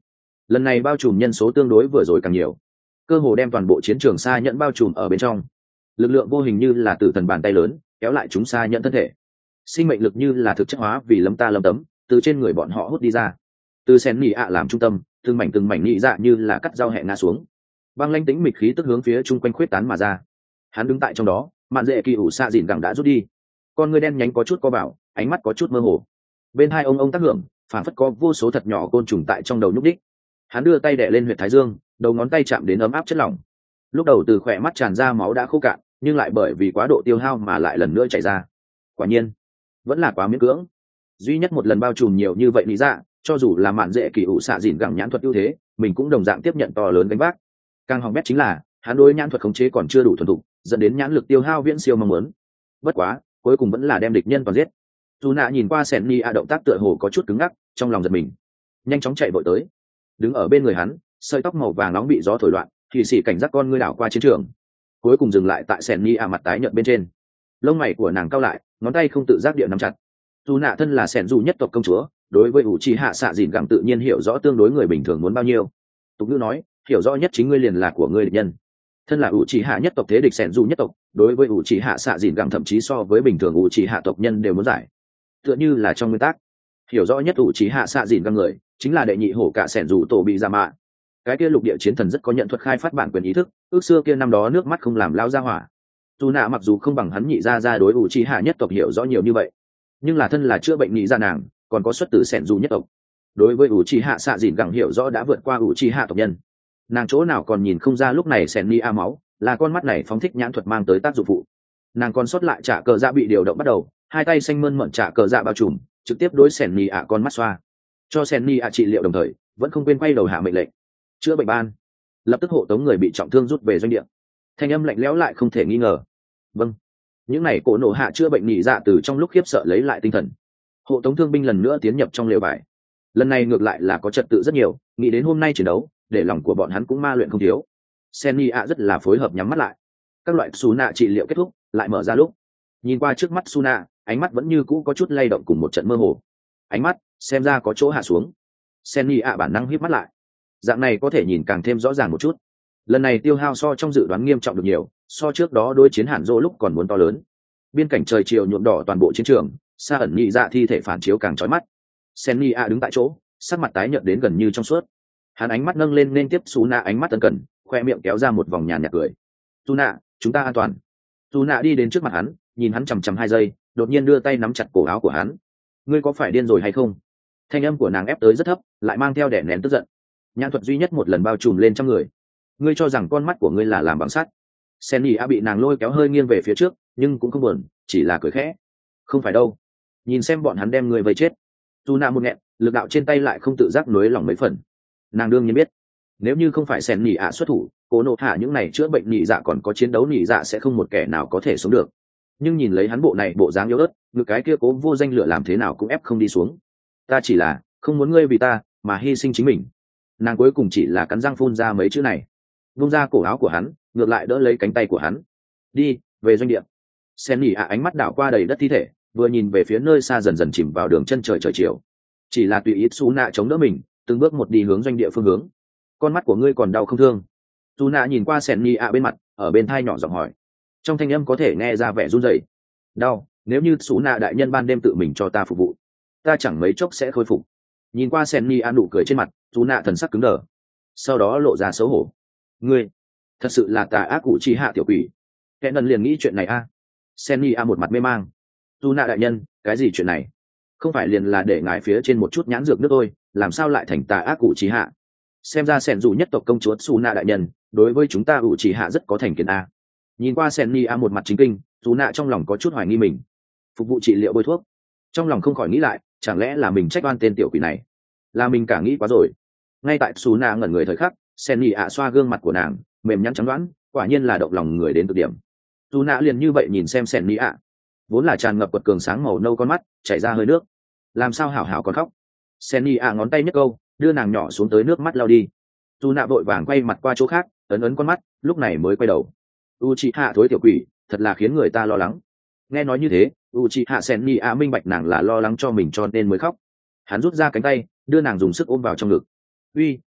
lần này bao trùm nhân số tương đối vừa rồi càng nhiều, cơ hồ đem toàn bộ chiến trường xa nhẫn bao trùm ở bên trong. Lực lượng vô hình như là tử thần bàn tay lớn kéo lại chúng xa nhẫn thân thể, sinh mệnh lực như là thực chất hóa vì lấm ta lấm tấm từ trên người bọn họ hút đi ra. Từ sen nỉ ạ làm trung tâm, từng mảnh nỉ dạ như là cắt dao hẹ ngã xuống, băng lãnh tĩnh mịch khí tức hướng phía chung quanh khuyết tán mà ra. Hắn đứng tại trong đó, mạn dễ kỳ ủ xạ dìn gẳng đã rút đi, con người đen nhánh có chút co vào, ánh mắt có chút mơ hồ. Bên hai ông tác hưởng, phản phất có vô số thật nhỏ côn trùng tại trong đầu nhúc đích. Hắn đưa tay đè lên huyệt thái dương, đầu ngón tay chạm đến ấm áp chất lỏng. Lúc đầu từ khỏe mắt tràn ra máu đã khô cạn, nhưng lại bởi vì quá độ tiêu hao mà lại lần nữa chảy ra. Quả nhiên vẫn là quá miễn cưỡng. Duy nhất một lần bao trùm nhiều như vậy lý dạ, cho dù là mạn dễ kỳ ủ xạ dìn gẳng nhãn thuật ưu thế, mình cũng đồng dạng tiếp nhận to lớn gánh vác. Càng hỏng bét chính là hắn đối nhãn thuật khống chế còn chưa đủ thuần thục, dẫn đến nhãn lực tiêu hao viễn siêu mong muốn. Bất quá cuối cùng vẫn là đem địch nhân toàn giết. Dù nạ nhìn qua sẻn ni a động tác tựa hồ có chút cứng ngắc, trong lòng giật mình, nhanh chóng chạy vội tới, đứng ở bên người hắn, sợi tóc màu vàng nóng bị gió thổi loạn, thì xỉ cảnh giác con ngươi đảo qua chiến trường, cuối cùng dừng lại tại sẻn ni a mặt tái nhợt bên trên. Lông mày của nàng cau lại, ngón tay không tự giác địa nắm chặt. Dù nạ thân là sẻn dù nhất tộc công chúa, đối với ủ trì hạ xạ dìn gẳng tự nhiên hiểu rõ tương đối người bình thường muốn bao nhiêu. Tục ngữ nói, hiểu rõ nhất chính ngươi liền là của ngươi địch nhân. Thân là ủ trì hạ nhất tộc thế địch sẻn dù nhất tộc, đối với ủ trì hạ xạ dìn gẳng thậm chí so với bình thường ủ trì hạ tộc nhân đều muốn giải. Tựa như là trong nguyên tắc, hiểu rõ nhất ủ trì hạ xạ dìn gẳng người chính là đệ nhị hổ cả sẻn dù tổ bị ra mạ. Cái kia lục địa chiến thần rất có nhận thuật khai phát bản quyền ý thức, ước xưa kia năm đó nước mắt không làm lao ra hỏa. Dù nạ mặc dù không bằng hắn nhị ra đối ủ trì hạ nhất tộc hiểu rõ nhiều như vậy, nhưng là thân là chữa bệnh nhị ra nàng còn có xuất từ sẻn dù nhất tộc, đối với ủ trì hạ xạ dìn gẳng hiểu rõ đã vượt qua ủ trì hạ tộc nhân. Nàng chỗ nào còn nhìn không ra lúc này sẻn ni a máu là con mắt này phóng thích nhãn thuật mang tới tác dụng phụ. Nàng còn sót lại trả cờ dạ bị điều động bắt đầu, hai tay xanh mơn mận trả cờ dạ bao trùm, trực tiếp đối sẻn ni a con mắt xoa, cho sẻn ni a trị liệu, đồng thời vẫn không quên quay đầu hạ mệnh lệnh chữa bệnh ban, lập tức hộ tống người bị trọng thương rút về doanh địa. Thanh âm lạnh lẽo lại không thể nghi ngờ. Vâng. Những này cổ nổ hạ chữa bệnh nhị dạ từ trong lúc khiếp sợ lấy lại tinh thần, hộ tống thương binh lần nữa tiến nhập trong lều vải. Lần này ngược lại là có trật tự rất nhiều, nghĩ đến hôm nay chiến đấu để lòng của bọn hắn cũng ma luyện không thiếu. Senni ạ rất là phối hợp, nhắm mắt lại. Các loại su nạ trị liệu kết thúc, lại mở ra lúc nhìn qua trước mắt su nạ, ánh mắt vẫn như cũ có chút lay động cùng một trận mơ hồ. Ánh mắt xem ra có chỗ hạ xuống. Senni ạ bản năng híp mắt lại, dạng này có thể nhìn càng thêm rõ ràng một chút. Lần này tiêu hao so trong dự đoán nghiêm trọng được nhiều, so trước đó đối chiến Hàn Dô lúc còn muốn to lớn. Biên cảnh trời chiều nhuộm đỏ toàn bộ chiến trường, xa ẩn nhị dạ thi thể phản chiếu càng chói mắt. Senni ạ đứng tại chỗ, sắc mặt tái nhợt đến gần như trong suốt. Hắn ánh mắt nâng lên nên tiếp Su nạ ánh mắt ân cần, khoe miệng kéo ra một vòng nhàn nhạt cười. Su nạ, chúng ta an toàn. Su nạ đi đến trước mặt hắn, nhìn hắn chằm 2 giây, đột nhiên đưa tay nắm chặt cổ áo của hắn. Ngươi có phải điên rồi hay không? Thanh âm của nàng ép tới rất thấp, lại mang theo đè nén tức giận. Nhãn thuật duy nhất một lần bao trùm lên trăm người. Ngươi cho rằng con mắt của ngươi là làm bằng sắt? Senni a bị nàng lôi kéo hơi nghiêng về phía trước, nhưng cũng không buồn, chỉ là cười khẽ. Không phải đâu. Nhìn xem bọn hắn đem ngươi vây chết. Su nạ một nghẹn, lực đạo trên tay lại không tự giác nối lỏng mấy phần. Nàng đương nhiên biết, nếu như không phải sẻn nỉ ạ xuất thủ, cố nộ hạ những này chữa bệnh nỉ dạ còn có chiến đấu nỉ dạ sẽ không một kẻ nào có thể sống được. Nhưng nhìn lấy hắn bộ này bộ dáng yếu ớt, ngực cái kia cố vô danh lửa làm thế nào cũng ép không đi xuống. Ta chỉ là không muốn ngươi vì ta mà hy sinh chính mình. Nàng cuối cùng chỉ là cắn răng phun ra mấy chữ này, vung ra cổ áo của hắn, ngược lại đỡ lấy cánh tay của hắn. Đi về doanh địa. Sẻn nỉ ạ ánh mắt đảo qua đầy đất thi thể, vừa nhìn về phía nơi xa dần dần chìm vào đường chân trời chiều, chỉ là tùy ý Su nạ chống đỡ mình, từng bước một đi hướng doanh địa phương hướng. Con mắt của ngươi còn đau không thương? Su nạ nhìn qua sẻn ni ạ bên mặt, ở bên thai nhỏ giọng hỏi, trong thanh âm có thể nghe ra vẻ run rẩy. Đau, nếu như Su nạ đại nhân ban đêm tự mình cho ta phục vụ, ta chẳng mấy chốc sẽ khôi phục. Nhìn qua sẻn ni ạ nụ cười trên mặt, Su nạ thần sắc cứng đờ, sau đó lộ ra xấu hổ. Ngươi thật sự là tà ác cụ chi hạ tiểu quỷ. Kẻ nần liền nghĩ chuyện này a? Sẻn ni ạ một mặt mê mang. Su nạ đại nhân, cái gì chuyện này? Không phải liền là để ngài phía trên một chút nhãn dược nước thôi, làm sao lại thành tà ác cụ chỉ hạ? Xem ra sẻn dù nhất tộc công chúa Su nạ đại nhân đối với chúng ta ủ chỉ hạ rất có thành kiến a. Nhìn qua sẻn ni a một mặt chính kinh, Su nạ trong lòng có chút hoài nghi mình. Phục vụ trị liệu bôi thuốc, trong lòng không khỏi nghĩ lại, chẳng lẽ là mình trách oan tên tiểu quỷ này? Là mình cả nghĩ quá rồi. Ngay tại Su nạ ngẩn người thời khắc, sẻn ni a xoa gương mặt của nàng, mềm nhắn trắng đoán, quả nhiên là động lòng người đến cực điểm. Su nạ liền như vậy nhìn xem sẻn ni a, vốn là tràn ngập quật cường sáng màu nâu con mắt chảy ra hơi nước, làm sao hảo hảo còn khóc. Senni ạ ngón tay nhấc câu, đưa nàng nhỏ xuống tới nước mắt lao đi. Su nạ vội vàng quay mặt qua chỗ khác, ấn con mắt, lúc này mới quay đầu. Uchiha thối tiểu quỷ, thật là khiến người ta lo lắng. Nghe nói như thế, Uchiha Senni ạ minh bạch nàng là lo lắng cho mình cho nên mới khóc. Hắn rút ra cánh tay, đưa nàng dùng sức ôm vào trong ngực. Uy,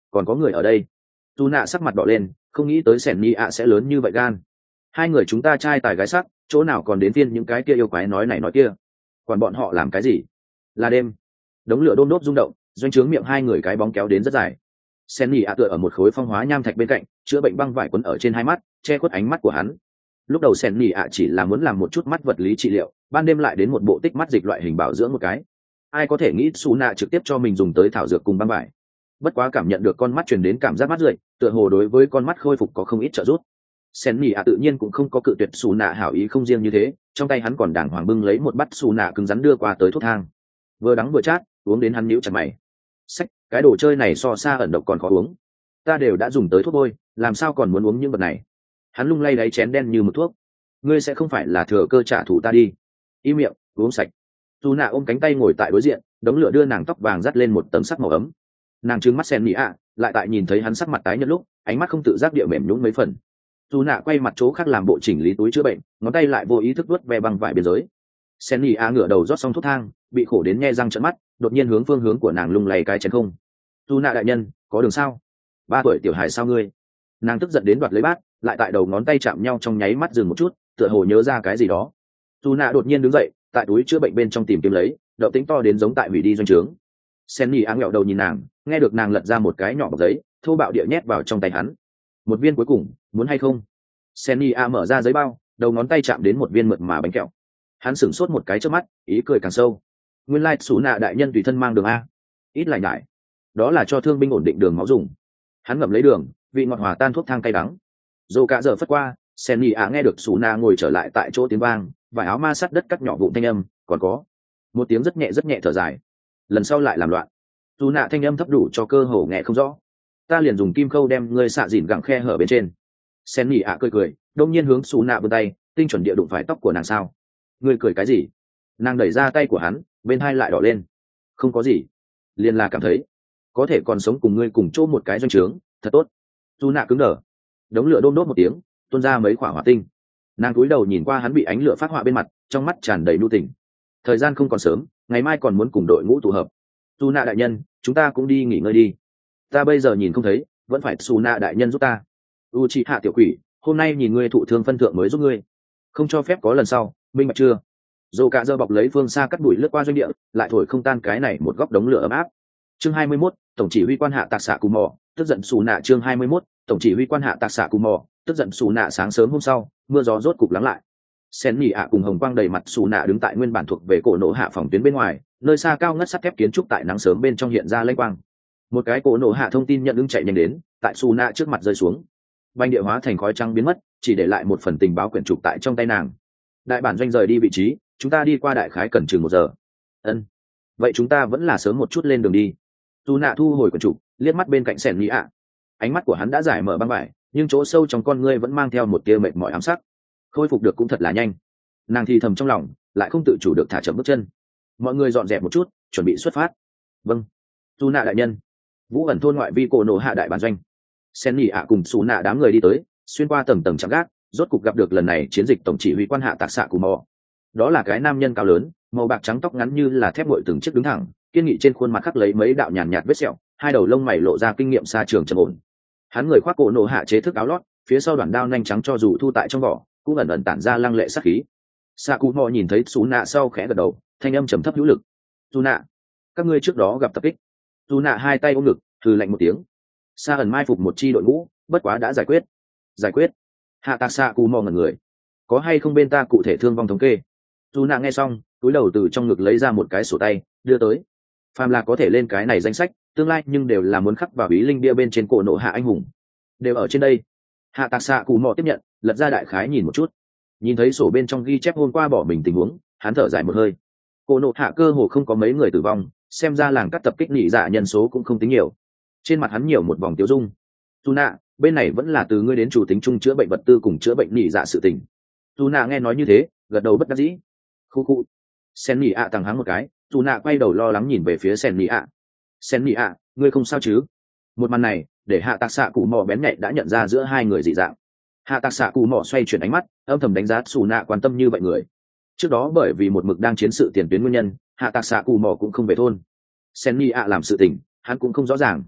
còn có người ở đây. Dù nạ sắc mặt đỏ lên, không nghĩ tới sẻn nhị ạ sẽ lớn như vậy gan. Hai người chúng ta trai tài gái sắc, chỗ nào còn đến phiên những cái kia yêu quái nói này nói kia. Còn bọn họ làm cái gì? Là đêm. Đống lửa đôm đốp rung động, doanh trướng miệng hai người cái bóng kéo đến rất dài. Sẻn nhị ạ tựa ở một khối phong hóa nham thạch bên cạnh, chữa bệnh băng vải quấn ở trên hai mắt, che khuất ánh mắt của hắn. Lúc đầu sẻn nhị ạ chỉ là muốn làm một chút mắt vật lý trị liệu, ban đêm lại đến một bộ tích mắt dịch loại hình bảo dưỡng một cái. Ai có thể nghĩ Su nạ trực tiếp cho mình dùng tới thảo dược cùng băng vải. Bất quá cảm nhận được con mắt truyền đến cảm giác mắt rượi, tựa hồ đối với con mắt khôi phục có không ít trợ giúp. Sen nhị ạ tự nhiên cũng không có cự tuyệt Su nạ hảo ý không riêng như thế, trong tay hắn còn đàng hoàng bưng lấy một bát Su nạ cứng rắn đưa qua tới thuốc thang. Vừa đắng vừa chát, uống đến hắn nhíu chặt mày. Sách, cái đồ chơi này so xa ẩn độc còn khó uống. Ta đều đã dùng tới thuốc bôi, làm sao còn muốn uống những vật này? Hắn lung lay đáy chén đen như một thuốc. Ngươi sẽ không phải là thừa cơ trả thù ta đi? Im miệng, uống sạch. Su nạ ôm cánh tay ngồi tại đối diện, đống lửa đưa nàng tóc vàng dắt lên một tấm sắc màu ấm. Nàng trừng mắt Sen nhị ạ, lại tại nhìn thấy hắn sắc mặt tái nhợt lúc, ánh mắt không tự giác địa mềm nhũn mấy phần. Su nạ quay mặt chỗ khác làm bộ chỉnh lý túi chữa bệnh, ngón tay lại vô ý thức vuốt ve băng vải biên giới. Sen nhị ạ ngửa đầu rót xong thuốc thang, bị khổ đến nhe răng trợn mắt, đột nhiên hướng phương hướng của nàng lung lay cái chén không. Su nạ đại nhân, có đường sao? 3 tuổi tiểu hài sao ngươi? Nàng tức giận đến đoạt lấy bát, lại tại đầu ngón tay chạm nhau trong nháy mắt dừng một chút, tựa hồ nhớ ra cái gì đó. Su nạ đột nhiên đứng dậy, tại túi chữa bệnh bên trong tìm kiếm lấy, động tĩnh to đến giống tại hủy đi doanh trướng. Sen nhị áng nghẹo đầu nhìn nàng, nghe được nàng lật ra một cái nhỏ bọc giấy, thô bạo địa nhét vào trong tay hắn. Một viên cuối cùng, muốn hay không? Sen nhị mở ra giấy bao, đầu ngón tay chạm đến một viên mượt mà bánh kẹo. Hắn sửng sốt một cái trước mắt, ý cười càng sâu. Nguyên lai Sú nạ đại nhân tùy thân mang đường a, ít lại nhải, đó là cho thương binh ổn định đường máu dùng. Hắn ngậm lấy đường, vị ngọt hòa tan thuốc thang cay đắng. Dù cả giờ phất qua, Sen nhị nghe được Sú nạ ngồi trở lại tại chỗ tiếng vang, vải áo ma sát đất cắt nhỏ vụn thanh âm, còn có một tiếng rất nhẹ thở dài. Lần sau lại làm loạn. Dù nạ thanh âm thấp đủ cho cơ hồ nghe không rõ. Ta liền dùng kim khâu đem ngươi xạ dìn gẳng khe hở bên trên. Sen nhị cười, đông nhiên hướng Sú nạ vươn tay, tinh chuẩn địa đụng phải tóc của nàng sao? Ngươi cười cái gì? Nàng đẩy ra tay của hắn, bên hai lại đỏ lên. Không có gì, liền là cảm thấy có thể còn sống cùng ngươi cùng chỗ một cái doanh trướng, thật tốt. Dù nạ cứng đờ, đống lửa đôm đốt một tiếng, tuôn ra mấy quả hỏa tinh. Nàng cúi đầu nhìn qua hắn bị ánh lửa phát họa bên mặt, trong mắt tràn đầy nhu tình. Thời gian không còn sớm, ngày mai còn muốn cùng đội ngũ tụ hợp. Su nạ đại nhân, chúng ta cũng đi nghỉ ngơi đi. Ta bây giờ nhìn không thấy, vẫn phải Su nạ đại nhân giúp ta. Uchiha tiểu quỷ, hôm nay nhìn ngươi thụ thương phân thượng mới giúp ngươi, không cho phép có lần sau, minh bạch chưa? Dồ cả dơ bọc lấy phương xa cắt bụi lướt qua doanh địa, lại thổi không tan cái này một góc đống lửa ấm áp. Chương 21, tổng chỉ huy quan hạ tạc xạ cù mò, tức giận Su nạ. Chương 21, tổng chỉ huy quan hạ tạc xạ cù mò, tức giận Su nạ. Sáng sớm hôm sau, mưa gió rốt cục lắng lại. Sen nhị cùng hồng quang đầy mặt Su nạ đứng tại nguyên bản thuộc về cổ nổ hạ phòng tuyến bên ngoài, nơi xa cao ngất sắt thép kiến trúc tại nắng sớm bên trong hiện ra lênh quang. Một cái cổ nổ hạ thông tin nhận ứng chạy nhanh đến, tại Su nạ trước mặt rơi xuống. Banh địa hóa thành khói trắng biến mất, chỉ để lại một phần tình báo quyển trục tại trong tay nàng. Đại bản doanh rời đi vị trí, chúng ta đi qua đại khái cần chừng 1 giờ. Ân, vậy chúng ta vẫn là sớm một chút lên đường đi. Su nạ thu hồi quyển trục, liếc mắt bên cạnh Sen nhị. Ánh mắt của hắn đã giải mở băng vải, nhưng chỗ sâu trong con ngươi vẫn mang theo một tia mệt mỏi ám sắc. Khôi phục được cũng thật là nhanh. Nàng thì thầm trong lòng, lại không tự chủ được thả chậm bước chân. Mọi người dọn dẹp một chút, chuẩn bị xuất phát. Vâng. Su nạ đại nhân. Vũ ẩn thôn ngoại vi cổ nổ hạ đại bản doanh. Sen nhị cùng Su nạ đám người đi tới, xuyên qua tầng tầng chạm gác, rốt cục gặp được lần này chiến dịch tổng chỉ huy quan hạ tạc xạ cù mò. Đó là cái nam nhân cao lớn, màu bạc trắng tóc ngắn như là thép nguội từng chiếc đứng thẳng, kiên nghị trên khuôn mặt khắc lấy mấy đạo nhàn nhạt vết sẹo, hai đầu lông mày lộ ra kinh nghiệm xa trường trầm ổn. Hắn người khoác cổ nổ hạ chế thức áo lót, phía sau đoạn đao nhanh trắng cho dù thu tại trong vỏ, cũng ẩn ẩn tản ra lăng lệ sát khí. Xạ cụ mò nhìn thấy Sú nạ sau khẽ gật đầu, thanh âm trầm thấp hữu lực. Sú nạ, các ngươi trước đó gặp tập kích. Sú nạ hai tay ôm ngực, hừ lạnh một tiếng. Sa ẩn mai phục một chi đội ngũ, bất quá đã giải quyết. Giải quyết? Hạ tạc xạ cụ mò ngẩn người. Có hay không bên ta cụ thể thương vong thống kê? Sú nạ nghe xong, túi đầu từ trong ngực lấy ra một cái sổ tay, đưa tới. Phàm là có thể lên cái này danh sách, tương lai nhưng đều là muốn khắc vào bí linh bia bên trên cổ nổ hạ anh hùng, đều ở trên đây. Hạ tạc xạ cụ mò tiếp nhận, lật ra đại khái nhìn một chút, nhìn thấy sổ bên trong ghi chép hôm qua bỏ mình tình huống, hắn thở dài một hơi. Cổ nổ hạ cơ hồ không có mấy người tử vong, xem ra làng cắt tập kích nhị dạ nhân số cũng không tính nhiều. Trên mặt hắn nhiều một vòng tiêu dung. Su nạ, bên này vẫn là từ ngươi đến chủ tính chung chữa bệnh vật tư cùng chữa bệnh nhị dạ sự tình. Su nạ nghe nói như thế, gật đầu bất đắc dĩ. Khu khu. Sen nhị tàng hắng một cái, Su nạ quay đầu lo lắng nhìn về phía Sen nhị. Sen nhị, ngươi không sao chứ? Một màn này để hạ tạc xạ cụ mò bén nhạy đã nhận ra giữa hai người dị dạng. Hạ tạc xạ cụ mò xoay chuyển ánh mắt, âm thầm đánh giá Su nạ quan tâm như vậy người. Trước đó bởi vì một mực đang chiến sự tiền tuyến nguyên nhân, hạ tạc xạ cụ mò cũng không về thôn. Sen nhị làm sự tình, hắn cũng không rõ ràng.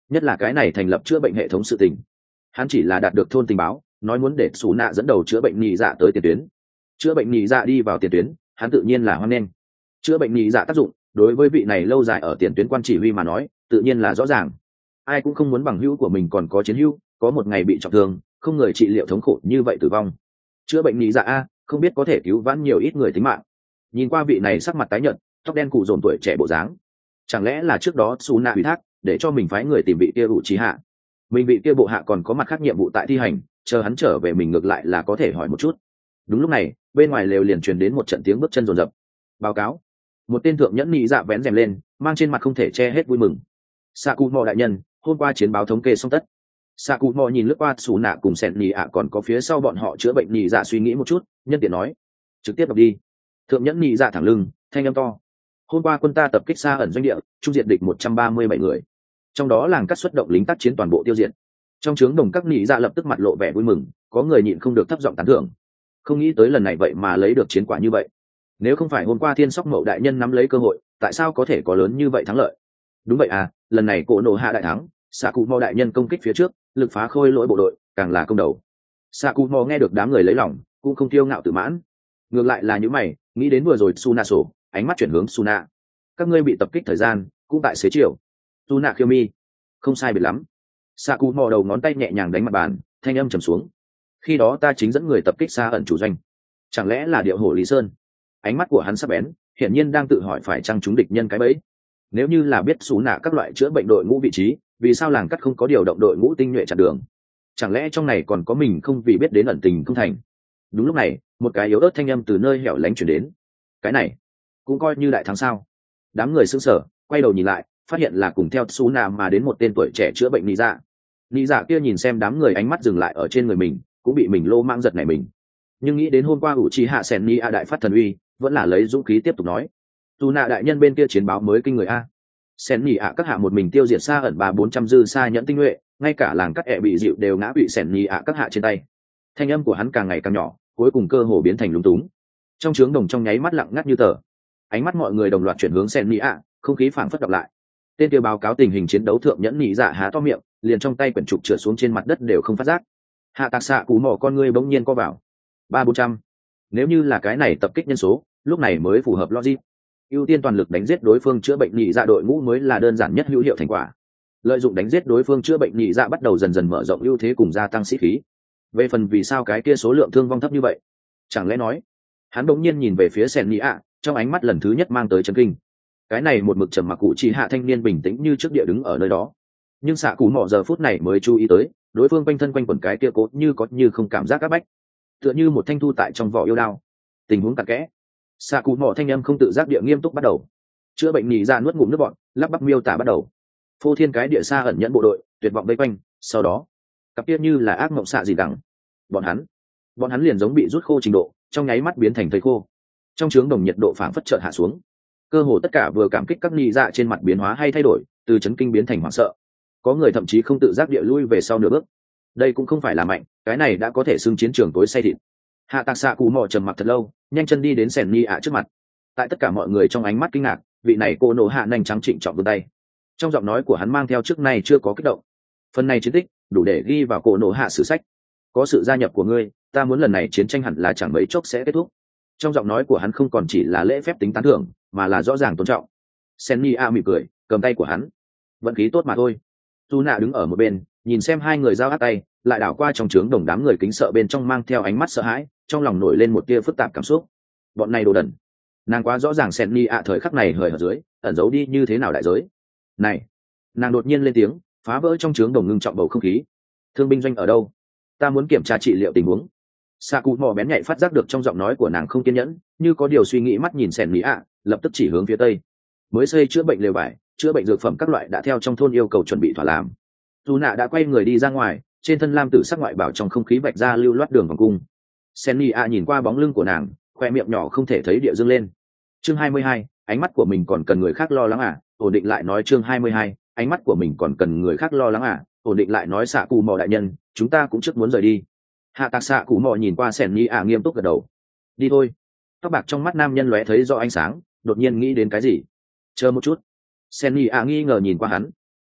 nhất là cái này thành lập chữa bệnh hệ thống sự tình. Hắn chỉ là đạt được thôn tình báo, nói muốn để xù nạ dẫn đầu chữa bệnh nhị dạ tới tiền tuyến. Chữa bệnh nhị dạ đi vào tiền tuyến, hắn tự nhiên là hoan nghênh. Chữa bệnh nhị dạ tác dụng đối với vị này lâu dài ở tiền tuyến quan chỉ huy mà nói tự nhiên là rõ ràng. Ai cũng không muốn bằng hữu của mình còn có chiến hữu có một ngày bị trọng thương, không người trị liệu thống khổ như vậy tử vong. Chữa bệnh nhị dạ a, không biết có thể cứu vãn nhiều ít người tính mạng. Nhìn qua vị này sắc mặt tái nhợt, tóc đen cụ dồn tuổi trẻ bộ dáng, chẳng lẽ là trước đó xù nạ ủy thác để cho mình phái người tìm vị kia ủ trí hạ, mình vị kia bộ hạ còn có mặt khác nhiệm vụ tại thi hành, chờ hắn trở về mình ngược lại là có thể hỏi một chút. Đúng lúc này bên ngoài lều liền truyền đến một trận tiếng bước chân rồn rập. Báo cáo. Một tên thượng nhẫn nhị dạ vén rèm lên, mang trên mặt không thể che hết vui mừng. Sakumo đại nhân, hôm qua chiến báo thống kê xong tất. Sakumo nhìn lướt qua xù nạ cùng sẹn nhị ạ còn có phía sau bọn họ chữa bệnh nhị dạ suy nghĩ một chút, nhân tiện nói: trực tiếp đọc đi. Thượng nhẫn nhị dạ thẳng lưng, thanh âm to: hôm qua quân ta tập kích xa ẩn doanh địa, trung diện địch 137 người, trong đó làng cắt xuất động lính tác chiến toàn bộ tiêu diệt. Trong trướng đồng các nhị dạ lập tức mặt lộ vẻ vui mừng, có người nhịn không được thấp giọng tán thưởng. Không nghĩ tới lần này vậy mà lấy được chiến quả như vậy. Nếu không phải hôm qua thiên sóc mậu đại nhân nắm lấy cơ hội, tại sao có thể có lớn như vậy thắng lợi? Đúng vậy à, lần này cổ nổ hạ đại thắng, Sakumo đại nhân công kích phía trước, lực phá khôi lỗi bộ đội, càng là công đầu. Sakumo nghe được đám người lấy lòng, cũng không kiêu ngạo tự mãn. Ngược lại là những mày, nghĩ đến vừa rồi Suna sổ, ánh mắt chuyển hướng Suna. Các ngươi bị tập kích thời gian, cũng tại xế chiều. Suna Kyomi, không sai biệt lắm. Sakumo đầu ngón tay nhẹ nhàng đánh mặt bàn, thanh âm trầm xuống. Khi đó ta chính dẫn người tập kích xa ẩn chủ doanh. Chẳng lẽ là điệu hổ Lý Sơn? Ánh mắt của hắn sắc bén, hiển nhiên đang tự hỏi phải chăng chúng địch nhân cái bẫy. Nếu như là biết xú nạ các loại chữa bệnh đội ngũ vị trí, vì sao làng cắt không có điều động đội ngũ tinh nhuệ chặn đường? Chẳng lẽ trong này còn có mình không vì biết đến ẩn tình không thành? Đúng lúc này, một cái yếu ớt thanh âm từ nơi hẻo lánh chuyển đến. Cái này cũng coi như đại thắng sao? Đám người sững sờ, quay đầu nhìn lại, phát hiện là cùng theo xú nạ mà đến một tên tuổi trẻ chữa bệnh lý dạ. Lý dạ kia nhìn xem đám người, ánh mắt dừng lại ở trên người mình, cũng bị mình lô mang giật này mình. Nhưng nghĩ đến hôm qua ủ trì hạ sèn ni a đại phát thần uy, vẫn là lấy dũng khí tiếp tục nói: dù nạ đại nhân bên kia chiến báo mới kinh người a. Sèn ni a các hạ một mình tiêu diệt xa ẩn 300-400 dư xa nhẫn tinh nhuệ, ngay cả làng cắt ẹ bị dịu đều ngã bị sèn ni a các hạ trên tay. Thanh âm của hắn càng ngày càng nhỏ, cuối cùng cơ hồ biến thành lúng túng. Trong trướng đồng trong nháy mắt lặng ngắt như tờ, ánh mắt mọi người đồng loạt chuyển hướng sèn ni a, không khí phảng phất đọc lại. Tên kia báo cáo tình hình chiến đấu thượng nhẫn nhị dạ há to miệng, liền trong tay quyển trục trượt xuống trên mặt đất đều không phát giác. Hạ tạc xạ cú mỏ con ngươi bỗng nhiên co vào. 300-400. Nếu như là cái này tập kích nhân số, lúc này mới phù hợp logic. Ưu tiên toàn lực đánh giết đối phương chữa bệnh nhị dạ đội ngũ mới là đơn giản nhất hữu hiệu thành quả. Lợi dụng đánh giết đối phương chữa bệnh nhị dạ bắt đầu dần dần mở rộng ưu thế cùng gia tăng sĩ khí. Về phần vì sao cái kia số lượng thương vong thấp như vậy, chẳng lẽ nói? Hắn bỗng nhiên nhìn về phía Sen Nhị ạ, trong ánh mắt lần thứ nhất mang tới chấn kinh. Cái này một mực trầm mặc cụ chỉ hạ thanh niên bình tĩnh như trước địa đứng ở nơi đó, nhưng xạ cụ mỏ giờ phút này mới chú ý tới đối phương quanh thân quanh quẩn cái kia cố như có như không cảm giác áp bách, tựa như một thanh thu tại trong vỏ yêu đao. Tình huống cặn kẽ, xạ cụ mỏ thanh âm không tự giác địa nghiêm túc bắt đầu. Chữa bệnh nhị ra nuốt ngụm nước bọn, lắp bắp miêu tả bắt đầu. Phô thiên cái địa xa ẩn nhẫn bộ đội tuyệt vọng vây quanh, sau đó cặp kia như là ác mộng xạ gì đằng, bọn hắn liền giống bị rút khô trình độ, trong nháy mắt biến thành thây khô. Trong trướng đồng nhiệt độ phảng phất chợt hạ xuống, cơ hồ tất cả vừa cảm kích các nhị dạ trên mặt biến hóa hay thay đổi, từ chấn kinh biến thành hoảng sợ. Có người thậm chí không tự giác địa lui về sau nửa bước. Đây cũng không phải là mạnh, cái này đã có thể xưng chiến trường tối say thịt. Hạ tạc xạ cù mò trầm mặc thật lâu, nhanh chân đi đến sèn ni ạ trước mặt. Tại tất cả mọi người trong ánh mắt kinh ngạc, vị này cô nổ hạ nhanh trắng trịnh trọng vươn tay. Trong giọng nói của hắn mang theo trước nay chưa có kích động. Phần này chiến tích đủ để ghi vào cô nổ hạ sử sách. Có sự gia nhập của ngươi, ta muốn lần này chiến tranh hẳn là chẳng mấy chốc sẽ kết thúc. Trong giọng nói của hắn không còn chỉ là lễ phép tính tán thưởng, mà là rõ ràng tôn trọng. Sen ni a mỉm cười, cầm tay của hắn. Vận khí tốt mà thôi. Tu nạ đứng ở một bên, nhìn xem hai người giao áp tay, lại đảo qua trong trướng đồng đám người kính sợ bên trong mang theo ánh mắt sợ hãi, trong lòng nổi lên một tia phức tạp cảm xúc. Bọn này đồ đần. Nàng quá rõ ràng Sen ni a thời khắc này hời ở dưới, ẩn giấu đi như thế nào đại giới. Này, nàng đột nhiên lên tiếng, phá vỡ trong trướng đồng ngưng trọng bầu không khí. Thương binh doanh ở đâu? Ta muốn kiểm tra trị liệu tình huống. Sa cụ mò bén nhạy phát giác được trong giọng nói của nàng không kiên nhẫn, như có điều suy nghĩ mắt nhìn Sen ni a, lập tức chỉ hướng phía tây. Mới xây chữa bệnh lều vải, chữa bệnh dược phẩm các loại đã theo trong thôn yêu cầu chuẩn bị thỏa làm. Dù nạ đã quay người đi ra ngoài, trên thân lam tử sắc ngoại bảo trong không khí vạch ra lưu loát đường vòng cung. Senny a nhìn qua bóng lưng của nàng, khoe miệng nhỏ không thể thấy địa dương lên. Chương 22, ánh mắt của mình còn cần người khác lo lắng à? Ổn định lại nói chương 22, ánh mắt của mình còn cần người khác lo lắng à? Ổn định lại nói xạ cụ mò đại nhân, chúng ta cũng trước muốn rời đi. Hạ tạc xạ cụ mò nhìn qua Senny a nghiêm túc gật đầu. Đi thôi. Tóc bạc trong mắt nam nhân lóe thấy rõ ánh sáng, đột nhiên nghĩ đến cái gì. Chờ một chút. Senny a nghi ngờ nhìn qua hắn.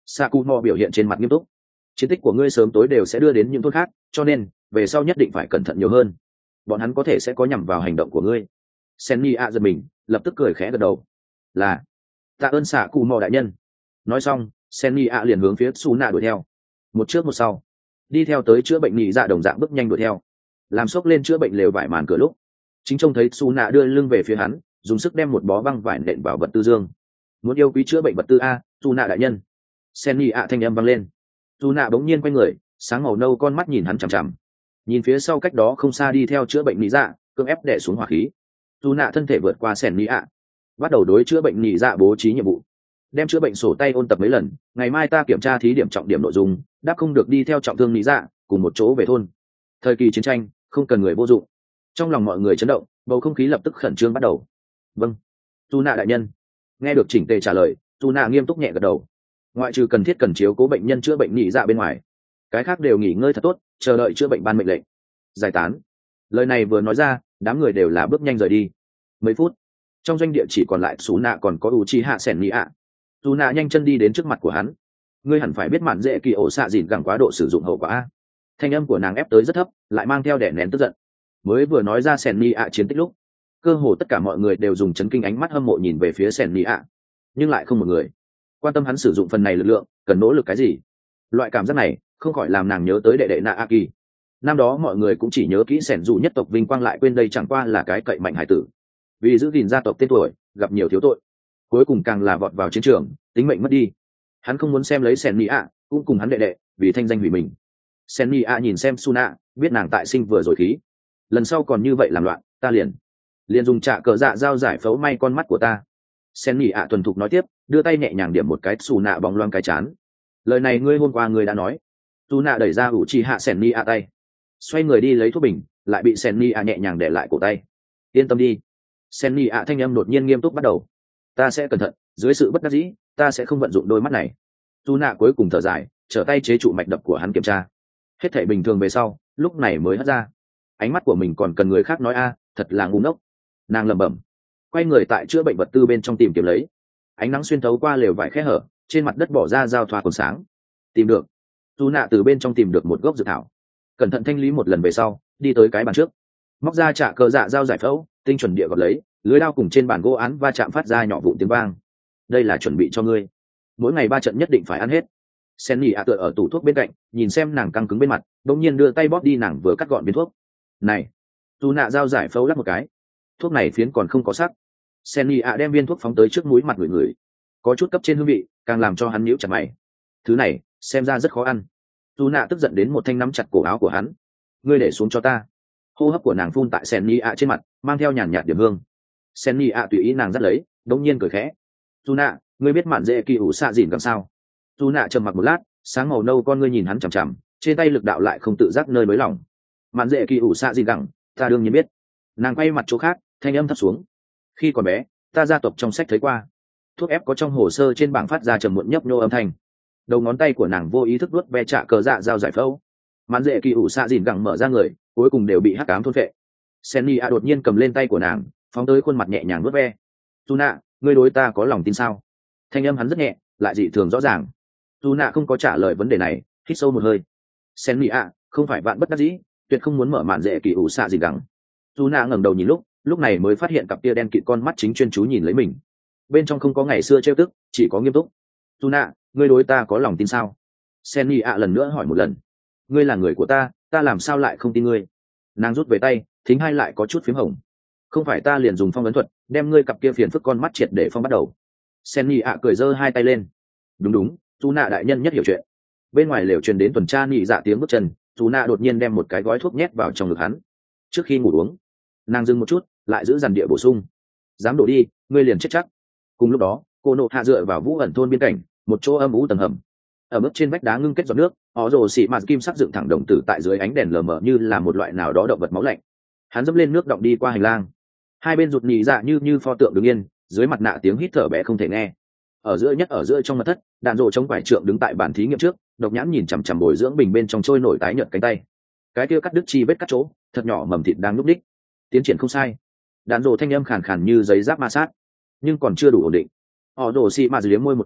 Sakumo biểu hiện trên mặt nghiêm túc. Chiến tích của ngươi sớm tối đều sẽ đưa đến những thôn khác, cho nên về sau nhất định phải cẩn thận nhiều hơn. Bọn hắn có thể sẽ có nhằm vào hành động của ngươi. Senni giật mình, lập tức cười khẽ gật đầu. Là, tạ ơn Sakumo đại nhân. Nói xong, Senni liền hướng phía Suna đuổi theo. Một trước một sau, đi theo tới chữa bệnh nhị dạ đồng dạng bước nhanh đuổi theo. Làm xốc lên chữa bệnh lều vải màn cửa lúc, chính trông thấy Suna đưa lưng về phía hắn, dùng sức đem một bó băng vải nện vào vật tư dương. Muốn yêu quý chữa bệnh vật tư a, Suna đại nhân. Senni thanh âm vang lên. Suna bỗng nhiên quay người, sáng màu nâu con mắt nhìn hắn chằm chằm. Nhìn phía sau cách đó không xa đi theo chữa bệnh nhị dạ, cưỡng ép đè xuống hỏa khí. Suna thân thể vượt qua Senni bắt đầu đối chữa bệnh nhị dạ bố trí nhiệm vụ. Đem chữa bệnh sổ tay ôn tập mấy lần, ngày mai ta kiểm tra thí điểm trọng điểm nội dung, đáp không được đi theo trọng thương nhị dạ, cùng một chỗ về thôn. Thời kỳ chiến tranh, không cần người vô dụng. Trong lòng mọi người chấn động, bầu không khí lập tức khẩn trương bắt đầu. Vâng, Suna đại nhân. Nghe được chỉnh tề trả lời, Suna nghiêm túc nhẹ gật đầu. Ngoại trừ cần thiết cần chiếu cố bệnh nhân chữa bệnh nhị dạ bên ngoài, cái khác đều nghỉ ngơi thật tốt, chờ đợi chữa bệnh ban mệnh lệnh. Giải tán. Lời này vừa nói ra, đám người đều là bước nhanh rời đi. Mấy phút, trong doanh địa chỉ còn lại Suna còn có Uchiha Sennia. Suna nhanh chân đi đến trước mặt của hắn. Ngươi hẳn phải biết mạn dễ kỳ ổ xạ dìn gẳng quá độ sử dụng hậu quả a. Thanh âm của nàng ép tới rất thấp, lại mang theo đè nén tức giận. Mới vừa nói ra Sennia chiến tích lúc, cơ hồ tất cả mọi người đều dùng chấn kinh ánh mắt hâm mộ nhìn về phía Sennia, nhưng lại không một người quan tâm hắn sử dụng phần này lực lượng cần nỗ lực cái gì. Loại cảm giác này không khỏi làm nàng nhớ tới đệ đệ Naaki. Năm đó mọi người cũng chỉ nhớ kỹ Sẻn dù nhất tộc vinh quang, lại quên đây chẳng qua là cái cậy mạnh hải tử, vì giữ gìn gia tộc tên tuổi gặp nhiều thiếu tội, cuối cùng càng là vọt vào chiến trường, tính mệnh mất đi. Hắn không muốn xem lấy Sennia, cũng cùng hắn đệ đệ vì thanh danh hủy mình. Sennia nhìn xem Suna, biết nàng tại sinh vừa rồi khí, lần sau còn như vậy làm loạn, ta liền dùng trạ cờ dạ dao giải phẫu may con mắt của ta. Sennia thuần thục nói tiếp, đưa tay nhẹ nhàng điểm một cái Suna bóng loang cái chán. Lời này ngươi hôm qua ngươi đã nói. Suna đẩy ra Uchiha Sennia tay, xoay người đi lấy thuốc bình, lại bị Sennia nhẹ nhàng để lại cổ tay. Yên tâm đi. Sennia thanh âm đột nhiên nghiêm túc bắt đầu. Ta sẽ cẩn thận, dưới sự bất đắc dĩ, ta sẽ không vận dụng đôi mắt này. Suna cuối cùng thở dài, trở tay chế trụ mạch đập của hắn kiểm tra. Hết thảy bình thường về sau, lúc này mới hất ra. Ánh mắt của mình còn cần người khác nói a, thật là ngu ngốc. Nàng lẩm bẩm, quay người tại chữa bệnh vật tư bên trong tìm kiếm lấy. Ánh nắng xuyên thấu qua lều vải khe hở, trên mặt đất bỏ ra dao thoa còn sáng. Tìm được. Suna từ bên trong tìm được một gốc dược thảo, cẩn thận thanh lý một lần về sau, đi tới cái bàn trước, móc ra trả cờ dạ dao giải phẫu, tinh chuẩn địa gọt lấy, lưới đao cùng trên bàn gỗ án va chạm phát ra nhỏ vụn tiếng vang. Đây là chuẩn bị cho ngươi, mỗi ngày 3 trận nhất định phải ăn hết. Sennia tựa ở tủ thuốc bên cạnh, nhìn xem nàng căng cứng bên mặt, đột nhiên đưa tay bóp đi nàng vừa cắt gọn viên thuốc. Này, Suna dao giải phẫu lắc một cái, thuốc này phiến còn không có sắc. Sennia đem viên thuốc phóng tới trước mũi mặt người, có chút cấp trên hương vị, càng làm cho hắn nhíu chặt mày. Thứ này xem ra rất khó ăn. Suna tức giận đến một thanh nắm chặt cổ áo của hắn. Ngươi để xuống cho ta. Hô hấp của nàng phun tại Sennia trên mặt, mang theo nhàn nhạt điểm hương. Sennia tùy ý nàng dắt lấy, đống nhiên cười khẽ. Suna, ngươi biết mạn dễ kỳ ủ xạ dìn làm sao? Suna trầm mặc một lát, sáng màu nâu con ngươi nhìn hắn chằm chằm, trên tay lực đạo lại không tự giác nơi nới lỏng. Mạn dễ kỳ ủ xạ dìn gẳng, ta đương nhiên biết. Nàng quay mặt chỗ khác, thanh âm thấp xuống. Khi còn bé, ta gia tộc trong sách thấy qua. Thuốc ép có trong hồ sơ trên bảng phát ra trầm muộn nhấp nhô âm thanh. Đầu ngón tay của nàng vô ý thức vuốt ve trả cờ dạ dao giải phẫu. Mạn dễ kỳ ủ xạ dìn gẳng mở ra người, cuối cùng đều bị hắc ám thôn phệ. Sennia đột nhiên cầm lên tay của nàng, phóng tới khuôn mặt nhẹ nhàng vuốt ve. Suna, ngươi đối ta có lòng tin sao? Thanh âm hắn rất nhẹ, lại dị thường rõ ràng. Suna không có trả lời vấn đề này, hít sâu một hơi. Sennia, không phải vạn bất đắc dĩ, tuyệt không muốn mở mạn dễ kỳ ủ xạ dìn gẳng. Suna ngẩng đầu nhìn lúc này mới phát hiện cặp tia đen kịt con mắt chính chuyên chú nhìn lấy mình. Bên trong không có ngày xưa trêu tức, chỉ có nghiêm túc. Suna, ngươi đối ta có lòng tin sao? Sennia lần nữa hỏi một lần. Ngươi là người của ta, ta làm sao lại không tin ngươi? Nàng rút về tay, thính hai lại có chút phím hồng. Không phải ta liền dùng phong ấn thuật, đem ngươi cặp kia phiền phức con mắt triệt để phong bắt đầu. Sennia cười giơ hai tay lên. Đúng, Suna đại nhân nhất hiểu chuyện. Bên ngoài lều truyền đến tuần tra nhị dạ tiếng bước chân, Suna đột nhiên đem một cái gói thuốc nhét vào trong ngực hắn. Trước khi ngủ uống, nàng dừng một chút, lại giữ dằn địa bổ sung. Dám đổ đi, ngươi liền chết chắc. Cùng lúc đó, cô nộ hạ dựa vào vũ ẩn thôn biên cảnh, một chỗ âm u tầng hầm. Ở mức trên vách đá ngưng kết giọt nước, họ rồ xị mạt kim sắc dựng thẳng đồng tử tại dưới ánh đèn lờ mờ như là một loại nào đó động vật máu lạnh. Hắn dẫm lên nước động đi qua hành lang. Hai bên rụt nhị dạ như pho tượng đứng yên, dưới mặt nạ tiếng hít thở bé không thể nghe. Ở giữa trong mật thất, đạn rồ chống quải trượng đứng tại bàn thí nghiệm trước, độc nhãn nhìn chằm chằm bồi dưỡng bình bên trong trôi nổi tái nhợt cánh tay. Cái kia cắt đứt chi vết cắt chỗ, thật nhỏ mầm thịt đang núp đích. Tiến triển không sai. Đạn rồ thanh âm khàn khàn như giấy giáp ma sát, nhưng còn chưa đủ ổn định. Họ rồ xị mạt liếm môi một cái,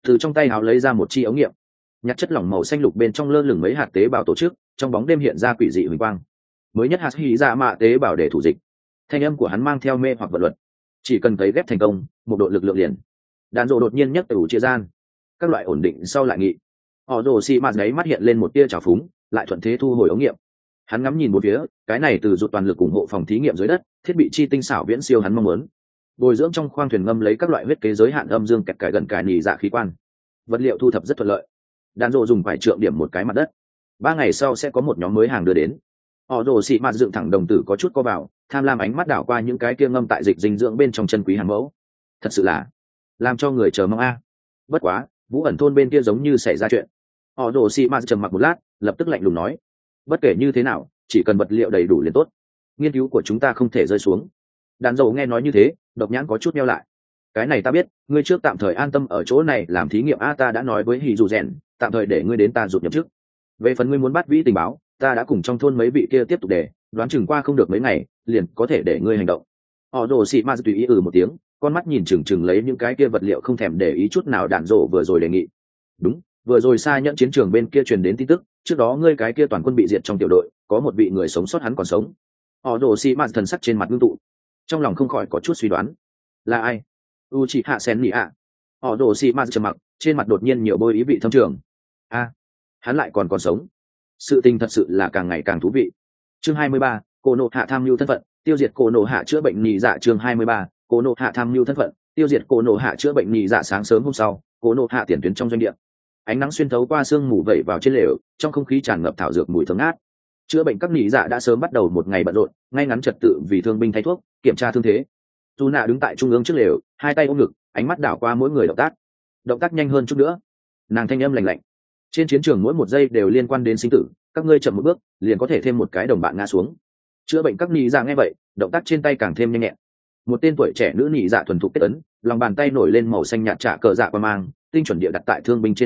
từ trong tay háo lấy ra một chi ống nghiệm, nhặt chất lỏng màu xanh lục bên trong lơ lửng mấy hạt tế bào tổ chức, trong bóng đêm hiện ra quỷ dị huỳnh quang. Mới nhất hạt hy dạ mạ tế bào để thủ dịch. Thanh âm của hắn mang theo mê hoặc vật luật, chỉ cần thấy ghép thành công, một đội lực lượng liền. Đạn rộ đột nhiên nhấc từ chia gian, các loại ổn định sau lại nghị. Họ rồ xì mạt đấy mắt hiện lên một tia trào phúng, lại thuận thế thu hồi ống nghiệm. Hắn ngắm nhìn một phía, cái này từ dụ toàn lực ủng hộ phòng thí nghiệm dưới đất, thiết bị chi tinh xảo viễn siêu hắn mong muốn. Bồi dưỡng trong khoang thuyền ngâm lấy các loại huyết kế giới hạn âm dương kẹt cải gần cải nỉ dạ khí quan. Vật liệu thu thập rất thuận lợi. Đạn rộ dùng vải trượng điểm một cái mặt đất. 3 ngày sau sẽ có một nhóm mới hàng đưa đến. Họ rồ xị mạt dựng thẳng đồng tử có chút co vào, tham lam ánh mắt đảo qua những cái kia ngâm tại dịch dinh dưỡng bên trong chân quý hàng mẫu. Thật sự là làm cho người chờ mong a. Bất quá, Vũ ẩn thôn bên kia giống như xảy ra chuyện. Họ rồ xị mạt trầm mặc một lát, lập tức lạnh lùng nói: bất kể như thế nào, chỉ cần vật liệu đầy đủ liền tốt. Nghiên cứu của chúng ta không thể rơi xuống. Đàn dầu nghe nói như thế, độc nhãn có chút meo lại. Cái này ta biết, ngươi trước tạm thời an tâm ở chỗ này làm thí nghiệm a, ta đã nói với hì dù rèn, tạm thời để ngươi đến ta rụt nhập chức. Về phần ngươi muốn bắt vĩ tình báo, ta đã cùng trong thôn mấy vị kia tiếp tục để đoán chừng qua không được mấy ngày liền có thể để ngươi hành động. Họ rồ xị ma tùy ý một tiếng, con mắt nhìn chừng lấy những cái kia vật liệu, không thèm để ý chút nào đạn rộ vừa rồi đề nghị. Đúng, vừa rồi xa nhận chiến trường bên kia truyền đến tin tức, trước đó ngươi cái kia toàn quân bị diệt trong tiểu đội, có một vị người sống sót hắn còn sống. Họ rồ xị ma thần sắc trên mặt ngưng tụ, trong lòng không khỏi có chút suy đoán. Là ai? Uchiha Sennia. Họ rồ xị ma trầm mặc, trên mặt đột nhiên nhiều bôi ý vị thâm trường. A, hắn lại còn sống. Sự tình thật sự là càng ngày càng thú vị. Chương 23, Cô Nộ Hạ tham mưu thân phận, tiêu diệt Cô Nộ Hạ chữa bệnh nhị dạ. Chương 23, Cô Nộ Hạ tham mưu thân phận, tiêu diệt Cô Nộ Hạ chữa bệnh nhị dạ. Sáng sớm hôm sau, Cô Nộ Hạ tiền tuyến trong doanh địa. Ánh nắng xuyên thấu qua sương mù vẩy vào trên lều, trong không khí tràn ngập thảo dược mùi thơm ngát. Chữa bệnh các nhị dạ đã sớm bắt đầu một ngày bận rộn, ngay ngắn trật tự vì thương binh thay thuốc, kiểm tra thương thế. Tu Nạ đứng tại trung ương trước lều, hai tay ôm ngực, ánh mắt đảo qua mỗi người động tác nhanh hơn chút nữa. Nàng thanh âm lạnh lạnh: trên chiến trường mỗi một giây đều liên quan đến sinh tử, các ngươi chậm một bước liền có thể thêm một cái đồng bạn ngã xuống. Chữa bệnh các nhị dạ nghe vậy, động tác trên tay càng thêm nhanh nhẹn. Một tên tuổi trẻ nữ nhị dạ thuần thục kết ấn, lòng bàn tay nổi lên màu xanh nhạt trả cờ dạ qua mang, tinh chuẩn địa đặt tại thương binh trên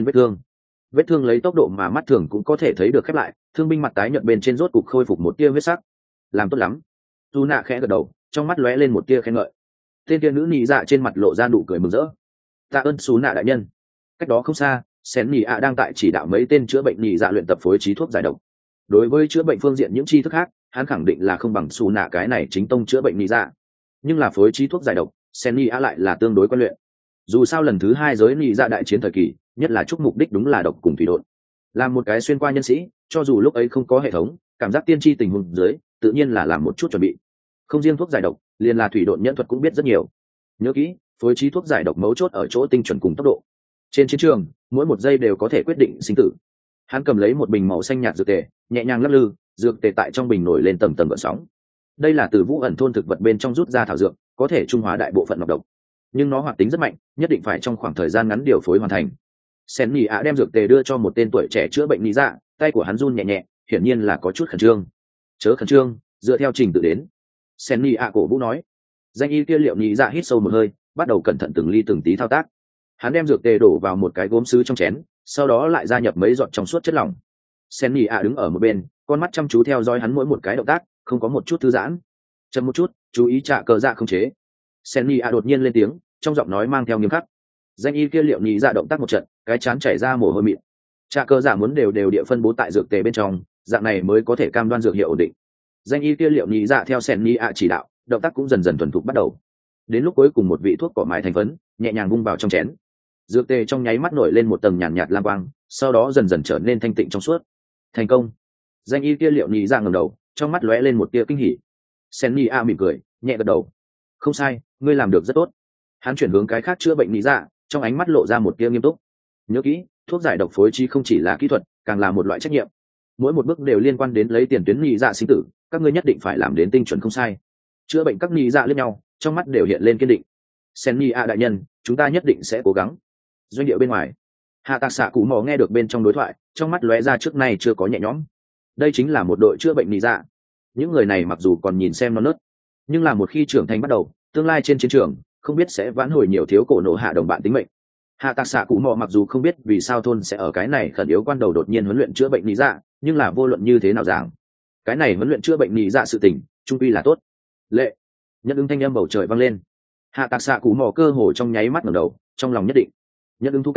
vết thương lấy tốc độ mà mắt thường cũng có thể thấy được khép lại, thương binh mặt tái nhợt bên trên rốt cục khôi phục một tia huyết sắc. Làm tốt lắm. Tu Nạ khẽ gật đầu, trong mắt lóe lên một tia khen ngợi. Tên kia nữ nhị dạ trên mặt lộ ra nụ cười mừng rỡ. Tạ ơn Sú Nạ đại nhân. Cách đó không xa, Sen nhị ạ đang tại chỉ đạo mấy tên chữa bệnh nhị dạ luyện tập phối trí thuốc giải độc. Đối với chữa bệnh phương diện những tri thức khác, hắn khẳng định là không bằng Sú Nạ cái này chính tông chữa bệnh nhị dạ, nhưng là phối trí thuốc giải độc, Sen nhị ạ lại là tương đối quen luyện. Dù sao lần thứ 2 giới nhị dạ đại chiến thời kỳ, nhất là chúc mục đích đúng là độc cùng thủy độn. Làm một cái xuyên qua nhân sĩ, cho dù lúc ấy không có hệ thống, cảm giác tiên tri tình huống dưới, tự nhiên là làm một chút chuẩn bị. Không riêng thuốc giải độc, liền là thủy độn nhẫn thuật cũng biết rất nhiều. Nhớ kỹ, phối trí thuốc giải độc mấu chốt ở chỗ tinh chuẩn cùng tốc độ. Trên chiến trường, mỗi một giây đều có thể quyết định sinh tử. Hắn cầm lấy một bình màu xanh nhạt dược tề, nhẹ nhàng lắc lư, dược tề tại trong bình nổi lên tầng tầng gợn sóng. Đây là từ Vũ ẩn thôn thực vật bên trong rút ra thảo dược, có thể trung hòa đại bộ phận nọc độc, nhưng nó hoạt tính rất mạnh, nhất định phải trong khoảng thời gian ngắn điều phối hoàn thành. Sen nhị ạ đem dược tề đưa cho một tên tuổi trẻ chữa bệnh nhị dạ, tay của hắn run nhẹ nhẹ, hiển nhiên là có chút khẩn trương. Chớ khẩn trương, dựa theo trình tự đến. Sen nhị ạ cổ vũ nói. Danh y kia liệu nhị dạ hít sâu một hơi, bắt đầu cẩn thận từng ly từng tí thao tác. Hắn đem dược tề đổ vào một cái gốm sứ trong chén, sau đó lại gia nhập mấy giọt trong suốt chất lỏng. Sen nhị ạ đứng ở một bên, con mắt chăm chú theo dõi hắn mỗi một cái động tác, không có một chút thư giãn. Chậm một chút, chú ý trả cờ dạ không chế. Sen nhị ạ đột nhiên lên tiếng, trong giọng nói mang theo nghiêm khắc. Danh y kia liệu nhị dạ động tác một trận, cái chán chảy ra mồ hôi mịn. Trả cờ dạ muốn đều địa phân bố tại dược tề bên trong, dạng này mới có thể cam đoan dược hiệu ổn định. Danh y kia liệu nhị dạ theo Sen nhị ạ chỉ đạo, động tác cũng dần dần thuần thục bắt đầu. Đến lúc cuối cùng một vị thuốc cỏ mài thành phấn nhẹ nhàng vung vào trong chén, dược tề trong nháy mắt nổi lên một tầng nhàn nhạt lam quang, sau đó dần dần trở nên thanh tịnh trong suốt. Thành công. Danh y kia liệu nhị dạ ngẩng đầu, trong mắt lóe lên một tia kinh hỉ. Sen nhị a mỉm cười, nhẹ gật đầu. Không sai, ngươi làm được rất tốt. Hắn chuyển hướng cái khác chữa bệnh nhị dạ, trong ánh mắt lộ ra một tia nghiêm túc. Nhớ kỹ, thuốc giải độc phối trí không chỉ là kỹ thuật, càng là một loại trách nhiệm. Mỗi một bước đều liên quan đến lấy tiền tuyến nhị dạ sinh tử, các ngươi nhất định phải làm đến tinh chuẩn không sai. Chữa bệnh các nhị dạ liếc nhau, trong mắt đều hiện lên kiên định. Sen nhị a đại nhân, chúng ta nhất định sẽ cố gắng. Doanh địa bên ngoài, Hạ Tạc Xạ Cụ Mò nghe được bên trong đối thoại, trong mắt lóe ra trước nay chưa có nhẹ nhõm. Đây chính là một đội chữa bệnh nhị dạ. Những người này mặc dù còn nhìn xem non nớt, nhưng là một khi trưởng thành bắt đầu, tương lai trên chiến trường không biết sẽ vãn hồi nhiều thiếu cổ nổ hạ đồng bạn tính mệnh. Hạ Tạc Xạ Cụ Mò mặc dù không biết vì sao thôn sẽ ở cái này khẩn yếu quan đầu đột nhiên huấn luyện chữa bệnh nhị dạ, nhưng là vô luận như thế nào giảng, cái này huấn luyện chữa bệnh nhị dạ sự tình, trung quy là tốt. Lệ, nhận ứng thanh âm bầu trời vang lên. Hạ Tạc Xạ Cụ Mò cơ hồ trong nháy mắt ngẩng đầu, trong lòng nhất định. Nhất ứng thu cánh,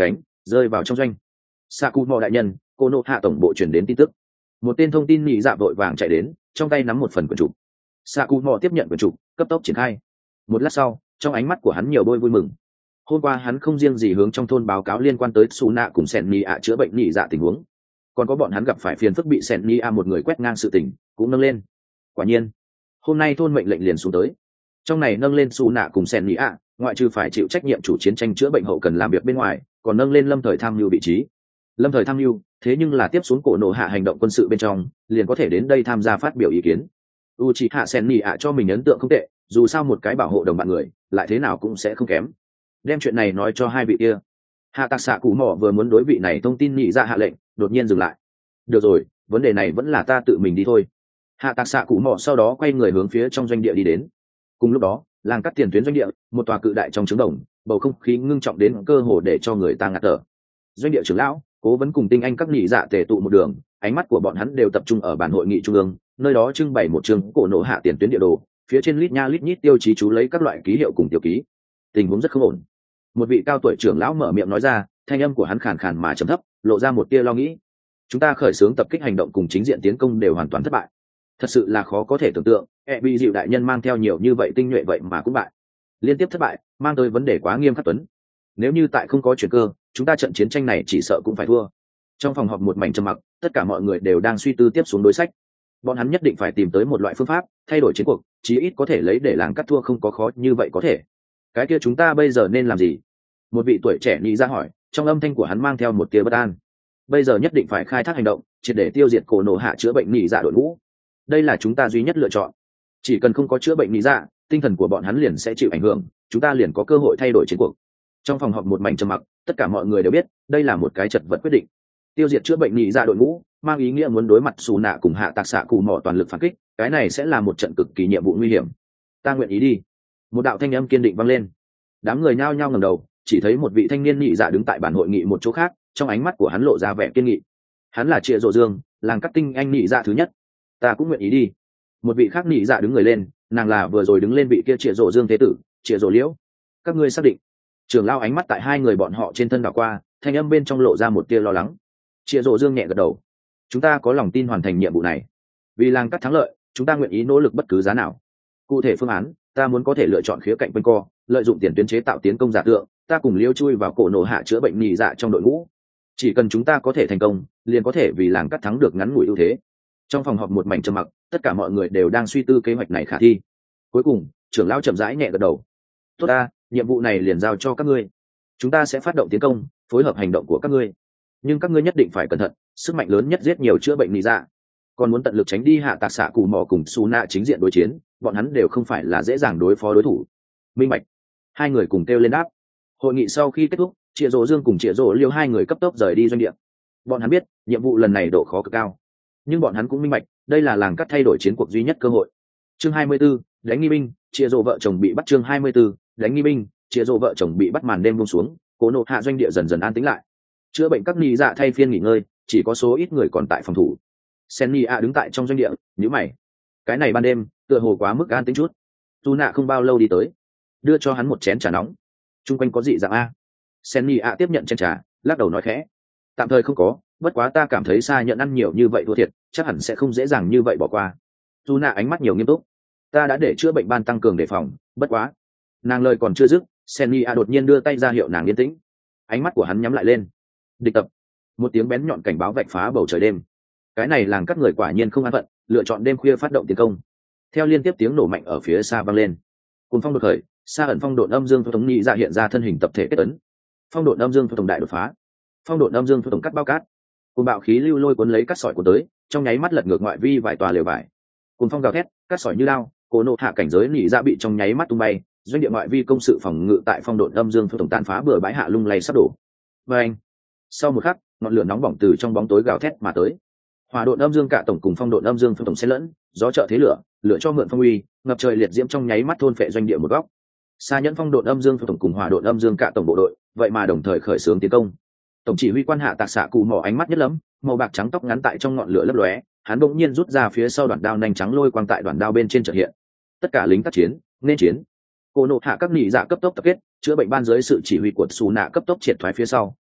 rơi vào trong doanh. Sa Cụ Mò đại nhân, cô nộ hạ tổng bộ truyền đến tin tức. Một tên thông tin nhị dạ vội vàng chạy đến, trong tay nắm một phần quyển trục. Sa Cụ Mò tiếp nhận quyển trục, cấp tốc triển khai. Một lát sau, trong ánh mắt của hắn nhiều bôi vui mừng. Hôm qua hắn không riêng gì hướng trong thôn báo cáo liên quan tới Suna cùng Sen Ni ạ chữa bệnh nhị dạ tình huống, còn có bọn hắn gặp phải phiền phức bị Sen Ni ạ một người quét ngang sự tình cũng nâng lên. Quả nhiên, hôm nay thôn mệnh lệnh liền xuống tới. Trong này nâng lên Suna cùng Sen Ni ạ, ngoại trừ phải chịu trách nhiệm chủ chiến tranh chữa bệnh hậu cần làm việc bên ngoài, còn nâng lên lâm thời tham mưu vị trí. Lâm thời tham mưu, thế nhưng là tiếp xuống cổ nộ hạ hành động quân sự bên trong, liền có thể đến đây tham gia phát biểu ý kiến. Uchiha Sen Ni ạ cho mình ấn tượng không tệ, dù sao một cái bảo hộ đồng bạn người, lại thế nào cũng sẽ không kém. Đem chuyện này nói cho hai vị kia. Hạ Tạc Xạ Cụ Mỏ vừa muốn đối vị này thông tin nhị ra hạ lệnh, đột nhiên dừng lại. Được rồi, vấn đề này vẫn là ta tự mình đi thôi. Hạ Tạc Xạ Cụ Mỏ sau đó quay người hướng phía trong doanh địa đi đến. Cùng lúc đó, làng cắt tiền tuyến doanh địa, một tòa cự đại trong trứng đồng, bầu không khí ngưng trọng đến cơ hồ để cho người ta ngạt thở. Doanh địa trưởng lão, cố vấn cùng tinh anh các nhị dạ tề tụ một đường, ánh mắt của bọn hắn đều tập trung ở bản hội nghị trung ương, nơi đó trưng bày một trường cổ nộ hạ tiền tuyến địa đồ, phía trên lít nha lít nhít tiêu chí chú lấy các loại ký hiệu cùng tiêu ký. Tình huống rất không ổn. Một vị cao tuổi trưởng lão mở miệng nói ra, thanh âm của hắn khàn khàn mà trầm thấp, lộ ra một tia lo nghĩ. Chúng ta khởi xướng tập kích hành động cùng chính diện tiến công đều hoàn toàn thất bại. Thật sự là khó có thể tưởng tượng, bị dịu đại nhân mang theo nhiều như vậy tinh nhuệ vậy mà cũng bại. Liên tiếp thất bại, mang tới vấn đề quá nghiêm khắc tuấn. Nếu như tại không có chuyển cơ, chúng ta trận chiến tranh này chỉ sợ cũng phải thua. Trong phòng họp một mảnh trầm mặc, tất cả mọi người đều đang suy tư tiếp xuống đối sách. Bọn hắn nhất định phải tìm tới một loại phương pháp thay đổi chiến cuộc, chí ít có thể lấy để làng cắt thua không có khó như vậy có thể. Cái kia chúng ta bây giờ nên làm gì? Một vị tuổi trẻ nghĩ ra hỏi, trong âm thanh của hắn mang theo một tia bất an. Bây giờ nhất định phải khai thác hành động, triệt để tiêu diệt cổ nổ hạ chữa bệnh nhị dạ đội ngũ. Đây là chúng ta duy nhất lựa chọn. Chỉ cần không có chữa bệnh nhị dạ, tinh thần của bọn hắn liền sẽ chịu ảnh hưởng, chúng ta liền có cơ hội thay đổi chiến cuộc. Trong phòng họp một mảnh trầm mặc, tất cả mọi người đều biết, đây là một cái chật vật quyết định. Tiêu diệt chữa bệnh nhị dạ đội ngũ, mang ý nghĩa muốn đối mặt Xù Nạ cùng Hạ Tạc Xạ Cụ Mỏ toàn lực phản kích, cái này sẽ là một trận cực kỳ nhiệm vụ nguy hiểm. Ta nguyện ý đi. Một đạo thanh âm kiên định vang lên. Đám người nhao nhao ngẩng đầu, chỉ thấy một vị thanh niên nhị dạ đứng tại bản hội nghị một chỗ khác, trong ánh mắt của hắn lộ ra vẻ kiên nghị. Hắn là Triệu Dụ Dương, làng cắt tinh anh nhị dạ thứ nhất. Ta cũng nguyện ý đi. Một vị khác nhị dạ đứng người lên, nàng là vừa rồi đứng lên vị kia Triệu Dụ Dương thế tử, Triệu Dụ Liễu. Các ngươi xác định? Trưởng lão ánh mắt tại hai người bọn họ trên thân đảo qua, thanh âm bên trong lộ ra một tia lo lắng. Triệu Dụ Dương nhẹ gật đầu. Chúng ta có lòng tin hoàn thành nhiệm vụ này. Vì làng cắt thắng lợi, chúng ta nguyện ý nỗ lực bất cứ giá nào. Cụ thể phương án, ta muốn có thể lựa chọn khía cạnh quanh co, lợi dụng tiền tuyến chế tạo tiến công giả tượng, ta cùng Liêu chui vào cổ nổ hạ chữa bệnh nhị dạ trong đội ngũ. Chỉ cần chúng ta có thể thành công, liền có thể vì làng cắt thắng được ngắn ngủi ưu thế. Trong phòng họp một mảnh trầm mặc, tất cả mọi người đều đang suy tư kế hoạch này khả thi. Cuối cùng, trưởng lão chậm rãi nhẹ gật đầu. Tốt ta, nhiệm vụ này liền giao cho các ngươi. Chúng ta sẽ phát động tiến công, phối hợp hành động của các ngươi. Nhưng các ngươi nhất định phải cẩn thận, sức mạnh lớn nhất giết nhiều chữa bệnh nhị dạ. Còn muốn tận lực tránh đi Hạ Tạc Xạ Cụ Mỏ cùng Xù Nạ chính diện đối chiến, bọn hắn đều không phải là dễ dàng đối phó đối thủ. Minh bạch. Hai người cùng kêu lên đáp. Hội nghị sau khi kết thúc, Triệu Dụ Dương cùng Triệu Dụ Liêu hai người cấp tốc rời đi doanh địa. Bọn hắn biết, nhiệm vụ lần này độ khó cực cao, nhưng bọn hắn cũng minh bạch, đây là làng cắt thay đổi chiến cuộc duy nhất cơ hội. Chương 24, đánh nghi binh, Triệu Dụ vợ chồng bị bắt. Chương 24, đánh nghi binh, Triệu Dụ vợ chồng bị bắt. Màn đêm buông xuống, cố nộ hạ doanh địa dần dần an tĩnh lại. Chữa bệnh các nhị dạ thay phiên nghỉ ngơi, chỉ có số ít người còn tại phòng thủ. Senni a đứng tại trong doanh địa, nhíu mày. Cái này ban đêm, tựa hồ quá mức an tĩnh chút. Tu nạ không bao lâu đi tới, đưa cho hắn một chén trà nóng. Trung quanh có dị dạng a? Senni a tiếp nhận chén trà, lắc đầu nói khẽ. Tạm thời không có, bất quá ta cảm thấy xa nhận ăn nhiều như vậy thua thiệt, chắc hẳn sẽ không dễ dàng như vậy bỏ qua. Tu nạ ánh mắt nhiều nghiêm túc. Ta đã để chữa bệnh ban tăng cường đề phòng, bất quá. Nàng lời còn chưa dứt, Senni a đột nhiên đưa tay ra hiệu nàng yên tĩnh. Ánh mắt của hắn nhắm lại lên. Địch tập. Một tiếng bén nhọn cảnh báo vạch phá bầu trời đêm. Cái này làng các người quả nhiên không an phận, lựa chọn đêm khuya phát động tiến công. Theo liên tiếp tiếng nổ mạnh ở phía xa vang lên, cùng phong đột khởi, xa ẩn phong độn âm dương thống nhị ra hiện ra thân hình tập thể kết ấn. Phong độn âm dương tổng đại đột phá, phong độn âm dương tổng cắt bao cát, cùng bạo khí lưu lôi cuốn lấy cắt sỏi của tới, trong nháy mắt lật ngược ngoại vi vài tòa lều vải. Cùng phong gào thét, cắt sỏi như lao, cổ nộ hạ cảnh giới nhị ra bị trong nháy mắt tung bay, doanh địa ngoại vi công sự phòng ngự tại phong độn âm dương tổng tàn phá bừa bãi hạ lung lay sắp đổ. Và anh, sau một khắc, ngọn lửa nóng bỏng từ trong bóng tối gào thét mà tới. Hỏa độn âm dương cả tổng cùng phong độn âm dương tổng xen lẫn, gió trợ thế lửa, lửa cho mượn phong uy, ngập trời liệt diễm trong nháy mắt thôn phệ doanh địa một góc. Xa nhẫn phong độn âm dương tổng cùng hỏa độn âm dương cả tổng bộ đội, vậy mà đồng thời khởi xướng tiến công. Tổng chỉ huy quan Hạ Tạc Xạ Cụ Mỏ ánh mắt nhất lắm, màu bạc trắng tóc ngắn tại trong ngọn lửa lấp lóe, hắn bỗng nhiên rút ra phía sau đoạn đao nhanh trắng lôi quang tại đoạn đao bên trên chợt hiện. Tất cả lính tác chiến, nên chiến. Cô nộ hạ các nhị dạ cấp tốc tập kết, chữa bệnh ban dưới sự chỉ huy của Xù Nạ cấp tốc triệt thoái phía sau,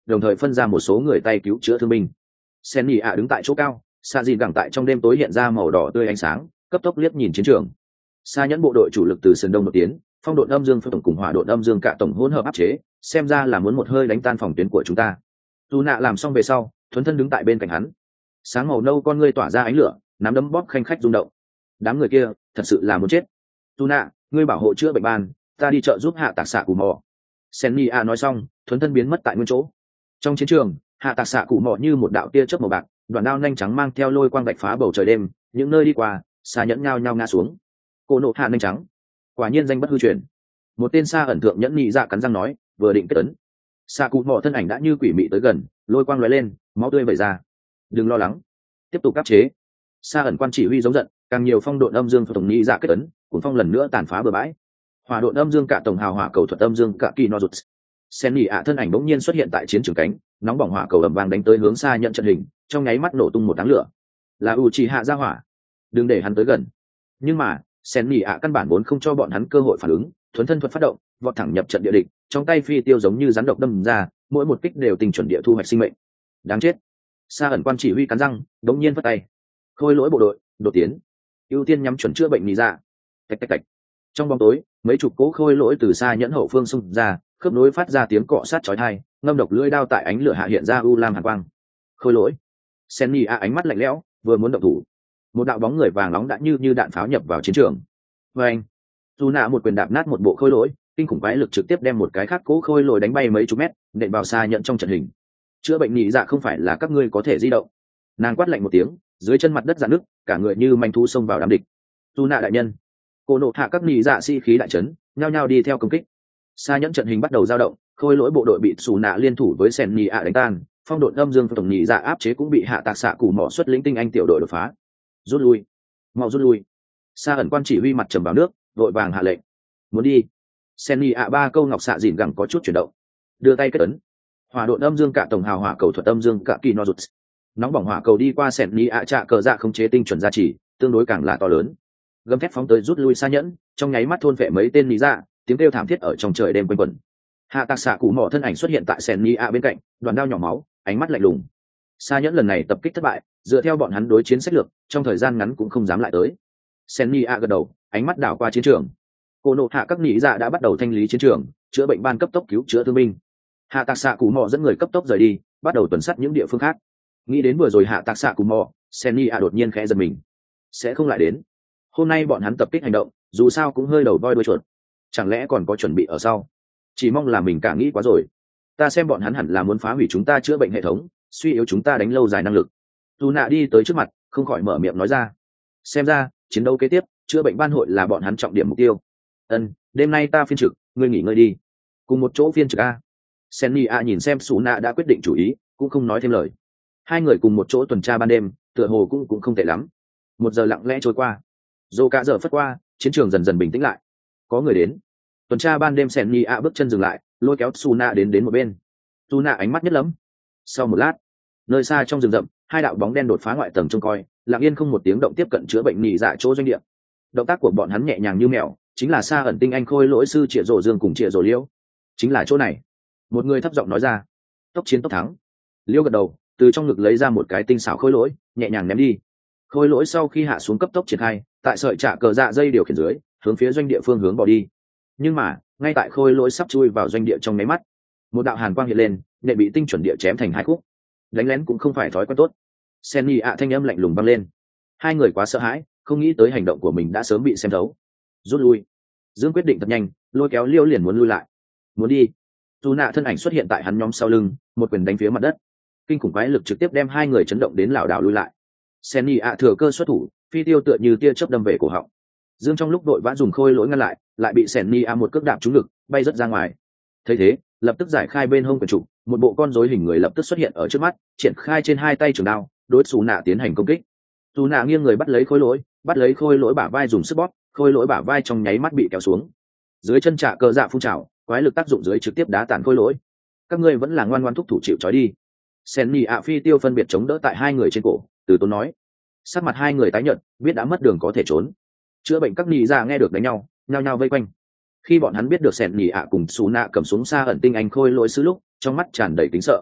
đồng thời phân ra một số người tay cứu chữa thương binh. Sen nhị ạ đứng tại chỗ cao, xạ dìn gẳng tại trong đêm tối hiện ra màu đỏ tươi ánh sáng, cấp tốc liếc nhìn chiến trường. Xa nhẫn bộ đội chủ lực từ sườn đông đột tiến, phong độn âm dương tổng cùng hỏa độn âm dương cả tổng hỗn hợp áp chế, xem ra là muốn một hơi đánh tan phòng tuyến của chúng ta. Dù nạ làm xong về sau, thuấn thân đứng tại bên cạnh hắn, sáng màu nâu con ngươi tỏa ra ánh lửa, nắm đấm bóp khanh khách rung động. Đám người kia thật sự là muốn chết. Dù nạ, ngươi bảo hộ chữa bệnh ban, ta đi chợ giúp hạ tạc xạ cù mò. Senni a nói xong, thuấn thân biến mất tại nguyên chỗ. Trong chiến trường, hạ tạc xạ cù mò như một đạo tia chớp màu bạc, đoạn đao nhanh trắng mang theo lôi quang vạch phá bầu trời đêm, những nơi đi qua, xa nhẫn nhao nhao ngã xuống. Cô nộ hạ nhanh trắng, quả nhiên danh bất hư truyền. Một tên xa ẩn thượng nhẫn nhị dạ cắn răng nói, vừa định kết ấn, xạ cụ mò thân ảnh đã như quỷ mị tới gần, lôi quang lóe lên, máu tươi vẩy ra. Đừng lo lắng, tiếp tục áp chế. Xa ẩn quan chỉ huy giống giận, càng nhiều phong độn âm dương tổng nhị dạ kết ấn, cuốn phong lần nữa tàn phá bờ bãi. Hỏa độn âm dương cả tổng hào hỏa cầu thuật âm dương cả kỳ no rụt. Sen nhị ạ thân ảnh bỗng nhiên xuất hiện tại chiến trường cánh, nóng bỏng hỏa cầu ầm vang đánh tới hướng xa nhận trận hình, trong nháy mắt nổ tung một đám lửa. Là Uchiha ra hỏa, đừng để hắn tới gần. Nhưng mà Sen nhị ạ căn bản vốn không cho bọn hắn cơ hội phản ứng, thuấn thân thuật phát động, vọt thẳng nhập trận địa địch, trong tay phi tiêu giống như rắn độc đâm ra, mỗi một kích đều tình chuẩn địa thu hoạch sinh mệnh. Đáng chết. Sa ẩn quan chỉ huy cắn răng, đống nhiên vất tay. Khôi lỗi bộ đội đột tiến, ưu tiên nhắm chuẩn chữa bệnh nhị dạ. Tạch tạch tạch. Trong bóng tối, mấy chục cỗ khôi lỗi từ xa nhẫn hậu phương xung ra, khớp nối phát ra tiếng cọ sát chói tai, ngâm độc lưỡi đao tại ánh lửa hạ hiện ra u lam hàn quang. Khôi lỗi. Senni a ánh mắt lạnh lẽo, vừa muốn động thủ, một đạo bóng người vàng nóng đã như đạn pháo nhập vào chiến trường. Và anh, dù nạ một quyền đạp nát một bộ khôi lỗi, kinh khủng quái lực trực tiếp đem một cái khác cố khôi lỗi đánh bay mấy chục mét, nện vào xa nhận trong trận hình. Chữa bệnh nhị dạ không phải là các ngươi có thể di động. Nàng quát lạnh một tiếng, dưới chân mặt đất dạn nứt, cả người như manh thú xông vào đám địch. Dù nạ đại nhân, cô nộ hạ các nhị dạ sĩ khí đại trấn, nhao nhao đi theo công kích. Xa nhẫn trận hình bắt đầu dao động, khôi lỗi bộ đội bị xù nạ liên thủ với sen nhị ạ đánh tan, phong độn âm dương tổng nhị dạ áp chế cũng bị hạ tạc xạ cù mỏ xuất lĩnh tinh anh tiểu đội đột phá. Rút lui, mau rút lui. Sa ẩn quan chỉ huy mặt trầm vào nước, vội vàng hạ lệnh. Muốn đi. Sen nhị ạ ba câu ngọc xạ dìn gẳng có chút chuyển động, đưa tay kết ấn. Hỏa độn âm dương cả tổng hào hỏa cầu thuật âm dương cả kỳ no rụt. Nóng bỏng hỏa cầu đi qua sen nhị ạ trạ cờ dạ không chế tinh chuẩn gia trì, tương đối càng là to lớn. Gầm thép phóng tới rút lui xa nhẫn, trong nháy mắt thôn phệ mấy tên nhị dạ, tiếng kêu thảm thiết ở trong trời đêm quanh quẩn. Hạ tạc xạ cụ mỏ thân ảnh xuất hiện tại sen nhị ạ bên cạnh, đoàn đao nhỏ máu, ánh mắt lạnh lùng. Xa nhẫn lần này tập kích thất bại, dựa theo bọn hắn đối chiến sách lược, trong thời gian ngắn cũng không dám lại tới. Sen nhị ạ gật đầu, ánh mắt đảo qua chiến trường. Cô nộ hạ các nhị dạ đã bắt đầu thanh lý chiến trường, chữa bệnh ban cấp tốc cứu chữa thương binh. Hạ tạc xạ cụ mỏ dẫn người cấp tốc rời đi, bắt đầu tuần sát những địa phương khác. Nghĩ đến vừa rồi hạ tạc xạ cụ mỏ, sen nhị ạ đột nhiên khẽ giật mình. Sẽ không lại đến. Hôm nay bọn hắn tập kích hành động, dù sao cũng hơi đầu voi đuôi chuột, chẳng lẽ còn có chuẩn bị ở sau? Chỉ mong là mình cả nghĩ quá rồi. Ta xem bọn hắn hẳn là muốn phá hủy chúng ta chữa bệnh hệ thống, suy yếu chúng ta đánh lâu dài năng lực. Dù nạ đi tới trước mặt, không khỏi mở miệng nói ra. Xem ra chiến đấu kế tiếp, chữa bệnh ban hội là bọn hắn trọng điểm mục tiêu. Đêm nay ta phiên trực, ngươi nghỉ ngơi đi. Cùng một chỗ phiên trực a. Senni a nhìn xem Sú nạ đã quyết định chủ ý, cũng không nói thêm lời. Hai người cùng một chỗ tuần tra ban đêm, tựa hồ cũng không tệ lắm. 1 giờ lặng lẽ trôi qua, dô cả giờ phất qua, chiến trường dần dần bình tĩnh lại. Có người đến. Tuần tra ban đêm Senni a bước chân dừng lại, lôi kéo Sú nạ đến một bên. Sú nạ ánh mắt nhất lắm. Sau một lát, nơi xa trong rừng rậm, hai đạo bóng đen đột phá ngoại tầng trông coi, lặng yên không một tiếng động tiếp cận chữa bệnh nhị dạ chỗ doanh địa. Động tác của bọn hắn nhẹ nhàng như mèo, chính là Sa ẩn tinh anh khôi lỗi sư Triệu Dỗ Dương cùng Triệu Dỗ Liêu. Chính là chỗ này. Một người thấp giọng nói ra. Tốc chiến tốc thắng. Liêu gật đầu, từ trong ngực lấy ra một cái tinh xảo khôi lỗi, nhẹ nhàng ném đi. Khôi lỗi sau khi hạ xuống cấp tốc triển khai, tại sợi trả cờ dạ dây điều khiển dưới, hướng phía doanh địa phương hướng bỏ đi. Nhưng mà, ngay tại khôi lỗi sắp chui vào doanh địa trong mấy mắt, một đạo hàn quang hiện lên, nệ bị tinh chuẩn địa chém thành 2 khúc. Đánh lén cũng không phải thói quen tốt. Senni ạ thanh âm lạnh lùng vang lên. Hai người quá sợ hãi, không nghĩ tới hành động của mình đã sớm bị xem thấu. Rút lui. Dương quyết định thật nhanh, lôi kéo Liêu liền muốn lui lại. Muốn đi. Dù nạ thân ảnh xuất hiện tại hắn nhóm sau lưng, một quyền đánh phía mặt đất. Kinh khủng quái lực trực tiếp đem hai người chấn động đến lảo đảo lui lại. Senni ạ thừa cơ xuất thủ, phi tiêu tựa như tia chớp đâm về cổ họng. Dương trong lúc đội vã dùng khôi lỗi ngăn lại, lại bị Senni ạ một cước đạp trúng ngực, bay rất ra ngoài. Thấy thế, lập tức giải khai bên hông quyền trụ, một bộ con rối hình người lập tức xuất hiện ở trước mắt, triển khai trên 2 tay trường đao, đối Sú nạ tiến hành công kích. Sú nạ nghiêng người bắt lấy khôi lỗi bả vai dùng sức bóp, khôi lỗi bả vai trong nháy mắt bị kéo xuống. Dưới chân trả cờ dạ phun trào, quái lực tác dụng dưới trực tiếp đá tàn khôi lỗi. Các ngươi vẫn là ngoan ngoãn thúc thủ chịu trói đi. Senni ạ phi tiêu phân biệt chống đỡ tại hai người trên cổ, từ tốn nói. Sắc mặt hai người tái nhợt, biết đã mất đường có thể trốn. Chữa bệnh các nhị dạ nghe được đánh nhau, nhao nhao vây quanh. Khi bọn hắn biết được Senni ạ cùng Sú nạ cầm súng Sa ẩn tinh anh khôi lỗi sư lúc, trong mắt tràn đầy kính sợ.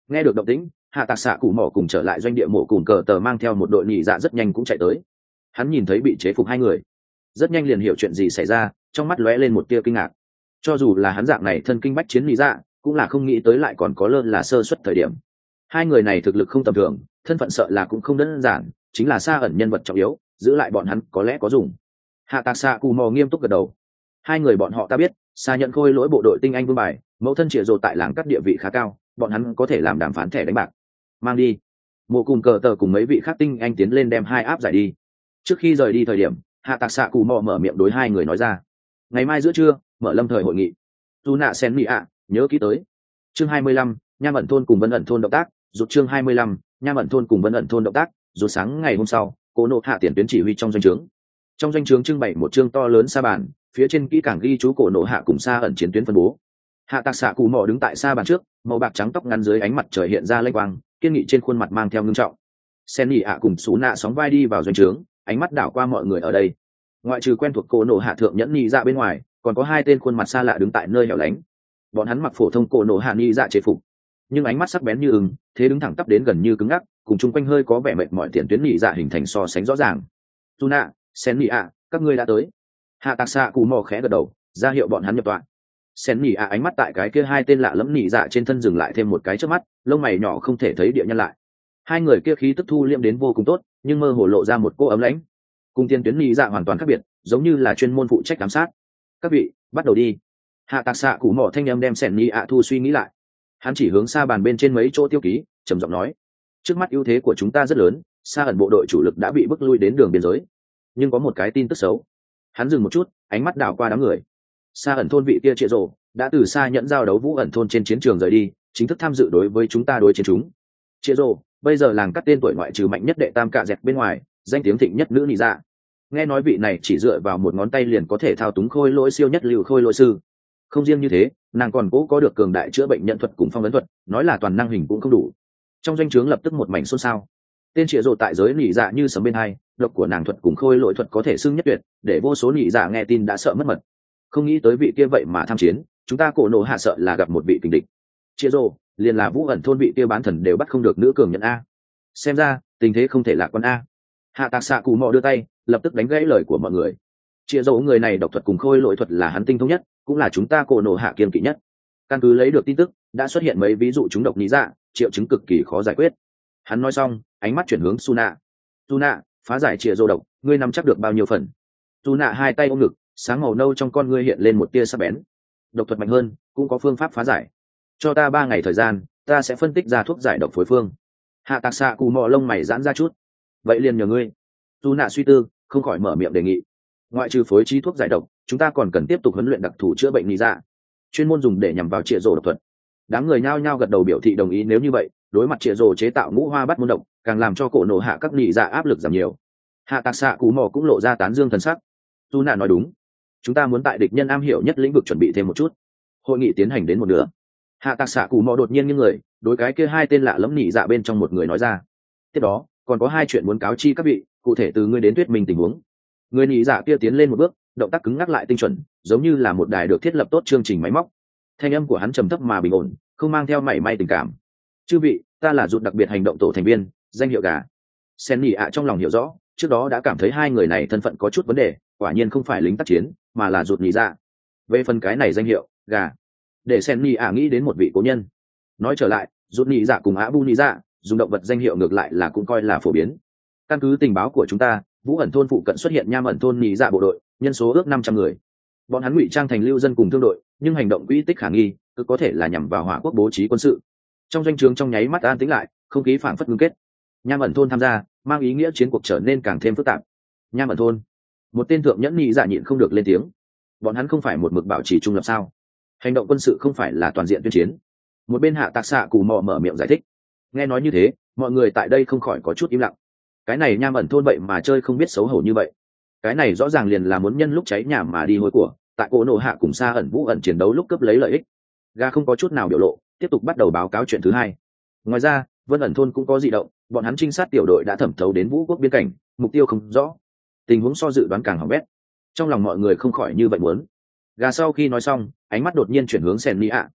Nghe được động tĩnh, hạ tạc xạ cụ mỏ cùng trở lại doanh địa mổ cùn cờ tờ mang theo một đội nhị dạ rất nhanh cũng chạy tới. Hắn nhìn thấy bị chế phục hai người, rất nhanh liền hiểu chuyện gì xảy ra, trong mắt lóe lên một tia kinh ngạc. Cho dù là hắn dạng này thân kinh bách chiến nhị dạ, cũng là không nghĩ tới lại còn có lơ là sơ suất thời điểm. Hai người này thực lực không tầm thường, thân phận sợ là cũng không đơn giản, chính là xa ẩn nhân vật trọng yếu, giữ lại bọn hắn có lẽ có dùng. Hạ tạc xạ cù mò nghiêm túc gật đầu. Hai người bọn họ ta biết, xa nhận khôi lỗi bộ đội tinh anh vương bài, mẫu thân Triệu Dồ tại làng cắt địa vị khá cao, bọn hắn có thể làm đàm phán thẻ đánh bạc. Mang đi. Mộ cùng cờ tờ cùng mấy vị khác tinh anh tiến lên đem hai áp giải đi. Trước khi rời đi thời điểm, hạ tạc xạ cù mò mở miệng đối hai người nói ra: ngày mai giữa trưa mở lâm thời hội nghị. Tu nạ sen mỹ ạ, nhớ kỹ tới. Chương 25, Nham ẩn thôn cùng Vân ẩn thôn động tác. Rút chương 25, Nham ẩn thôn cùng Vân ẩn thôn động tác. Rút sáng ngày hôm sau, Cố Nộ Hạ tiền tuyến chỉ huy trong doanh trướng. Trong doanh trướng trưng bày một chương to lớn sa bàn, phía trên kỹ càng ghi chú Cố Nộ Hạ cùng Sa ẩn chiến tuyến phân bố. Hạ tạc xạ cù mò đứng tại sa bàn trước, màu bạc trắng tóc ngắn dưới ánh mặt trời hiện ra lênh quang, kiên nghị trên khuôn mặt mang theo ngưng trọng. Sen nhị ạ cùng Sú nạ sóng vai đi vào doanh trướng, ánh mắt đảo qua mọi người ở đây. Ngoại trừ quen thuộc Cố Nộ Hạ thượng nhẫn nhị dạ bên ngoài, còn có hai tên khuôn mặt xa lạ đứng tại nơi hẻo lánh. Bọn hắn mặc phổ thông Cố Nộ Hạ nhị dạ chế phục, nhưng ánh mắt sắc bén như ưng, thế đứng thẳng tắp đến gần như cứng ngắc, cùng chung quanh hơi có vẻ mệt mỏi tiền tuyến nhị dạ hình thành so sánh rõ ràng. Sú nạ, Sen nhị ạ, các ngươi đã tới. Hạ tạc xạ cù mò khẽ gật đầu, ra hiệu bọn hắn nhập tọa. Sen nhị ạ ánh mắt tại cái kia hai tên lạ lẫm nhị dạ trên thân dừng lại thêm một cái trước mắt, lông mày nhỏ không thể thấy địa nhân lại. Hai người kia khí tức thu liệm đến vô cùng tốt, nhưng mơ hồ lộ ra một cô ấm lãnh. Cùng tiên tuyến nhị dạ hoàn toàn khác biệt, giống như là chuyên môn phụ trách giám sát. Các vị, bắt đầu đi. Hạ tạc xạ cù mò thanh âm đem Sen nhị ạ thu suy nghĩ lại. Hắn chỉ hướng xa bàn bên trên mấy chỗ tiêu ký, trầm giọng nói: trước mắt ưu thế của chúng ta rất lớn, Sa ẩn bộ đội chủ lực đã bị bức lui đến đường biên giới, nhưng có một cái tin tức xấu. Hắn dừng một chút, ánh mắt đảo qua đám người. Sa ẩn thôn vị kia Triệu Dồ đã từ xa nhẫn giao đấu Vũ ẩn thôn trên chiến trường rời đi, chính thức tham dự đối với chúng ta đối chiến chúng. Triệu Dồ bây giờ làng cắt tên tuổi ngoại trừ mạnh nhất đệ tam cạ dẹt bên ngoài, danh tiếng thịnh nhất nữ nị dạ. Nghe nói vị này chỉ dựa vào một ngón tay liền có thể thao túng khôi lỗi siêu nhất lưu khôi lỗi sư. Không riêng như thế, nàng còn cố có được cường đại chữa bệnh nhận thuật cùng phong ấn thuật, nói là toàn năng hình cũng không đủ. Trong doanh trướng lập tức một mảnh xôn xao. Tên Triệu Dồ tại giới nị dạ như sấm bên hai, độc của nàng thuật cùng khôi lỗi thuật có thể xưng nhất tuyệt, để vô số nị dạ nghe tin đã sợ mất mật. Không nghĩ tới vị kia vậy mà tham chiến, chúng ta Cố Nộ Hạ sợ là gặp một vị kình địch. Triệu Dồ liền là Vũ ẩn thôn vị kia bán thần đều bắt không được nữ cường nhận a. Xem ra tình thế không thể lạc quan a. Hạ tạc xạ cù mò đưa tay, lập tức đánh gãy lời của mọi người. Triệu Dồ người này độc thuật cùng khôi lỗi thuật là hắn tinh thông nhất, cũng là chúng ta Cố Nộ Hạ kiên kỵ nhất. Căn cứ lấy được tin tức, đã xuất hiện mấy ví dụ chúng độc lý dạ, triệu chứng cực kỳ khó giải quyết. Hắn nói xong, ánh mắt chuyển hướng Suna. Suna, phá giải Triệu Dồ độc, ngươi nắm chắc được bao nhiêu phần? Suna hai tay ôm ngực, sáng màu nâu trong con ngươi hiện lên một tia sắc bén. Độc thuật mạnh hơn, cũng có phương pháp phá giải. Cho ta 3 ngày thời gian, ta sẽ phân tích ra thuốc giải độc phối phương. Hạ tạc xạ cù mò lông mày giãn ra chút. Vậy liền nhờ ngươi. Suna suy tư, không khỏi mở miệng đề nghị. Ngoại trừ phối trí thuốc giải độc, chúng ta còn cần tiếp tục huấn luyện đặc thù chữa bệnh lý dạ, chuyên môn dùng để nhằm vào Triệu Dồ độc thuật. Đám người nhao nhao gật đầu biểu thị đồng ý. Nếu như vậy, đối mặt Triệu Dồ chế tạo ngũ hoa bắt môn độc, càng làm cho Cố Nộ Hạ các lý dạ áp lực giảm nhiều. Hạ tạc xạ cù mò cũng lộ ra tán dương thần sắc. Suna nói đúng, chúng ta muốn tại địch nhân am hiểu nhất lĩnh vực chuẩn bị thêm một chút. Hội nghị tiến hành đến một nửa, hạ tạc xạ cù mò đột nhiên nghiêng người, đối cái kia hai tên lạ lẫm nhị dạ bên trong một người nói ra: tiếp đó còn có 2 chuyện muốn cáo chi các vị, cụ thể từ ngươi đến thuyết minh tình huống. Người nhị dạ kia tiến lên một bước, động tác cứng ngắc lại tinh chuẩn, giống như là một đài được thiết lập tốt chương trình máy móc. Thanh âm của hắn trầm thấp mà bình ổn, không mang theo mảy may tình cảm. Chư vị, ta là Rụt đặc biệt hành động tổ thành viên, danh hiệu Gà. Sen nhị ạ trong lòng hiểu rõ, trước đó đã cảm thấy hai người này thân phận có chút vấn đề, quả nhiên không phải lính tác chiến, mà là Rụt nhị dạ. Về phần cái này danh hiệu Gà, để Sen nhị ạ nghĩ đến một vị cố nhân. Nói trở lại, Rụt nhị dạ cùng Abu nhị dạ dùng động vật danh hiệu ngược lại là cũng coi là phổ biến. Căn cứ tình báo của chúng ta, Vũ ẩn thôn phụ cận xuất hiện Nham ẩn thôn nhị dạ bộ đội, nhân số ước 500 người. Bọn hắn ngụy trang thành lưu dân cùng thương đội, nhưng hành động quỹ tích khả nghi, cứ có thể là nhằm vào Hỏa quốc bố trí quân sự. Trong doanh trướng trong nháy mắt an tĩnh lại, không khí phảng phất ngưng kết. Nham ẩn thôn tham gia, mang ý nghĩa chiến cuộc trở nên càng thêm phức tạp. Nham ẩn thôn, một tên thượng nhẫn nhị dạ nhịn không được lên tiếng. Bọn hắn không phải một mực bảo trì trung lập sao? Hành động quân sự không phải là toàn diện tuyên chiến. Một bên hạ tạc xạ cù mò mở miệng giải thích. Nghe nói như thế, mọi người tại đây không khỏi có chút im lặng. Cái này Nham ẩn thôn vậy mà chơi không biết xấu hổ như vậy. Cái này rõ ràng liền là muốn nhân lúc cháy nhà mà đi hôi của, tại Cố Nộ Hạ cùng Sa ẩn Vũ ẩn chiến đấu lúc cướp lấy lợi ích. Ga không có chút nào biểu lộ, tiếp tục bắt đầu báo cáo chuyện thứ hai. Ngoài ra, Vân ẩn thôn cũng có dị động, bọn hắn trinh sát tiểu đội đã thẩm thấu đến Vũ quốc biên cảnh, mục tiêu không rõ, tình huống so dự đoán càng hỏng bét. Trong lòng mọi người không khỏi như vậy muốn. Ga sau khi nói xong, ánh mắt đột nhiên chuyển hướng Sen Ni ạ.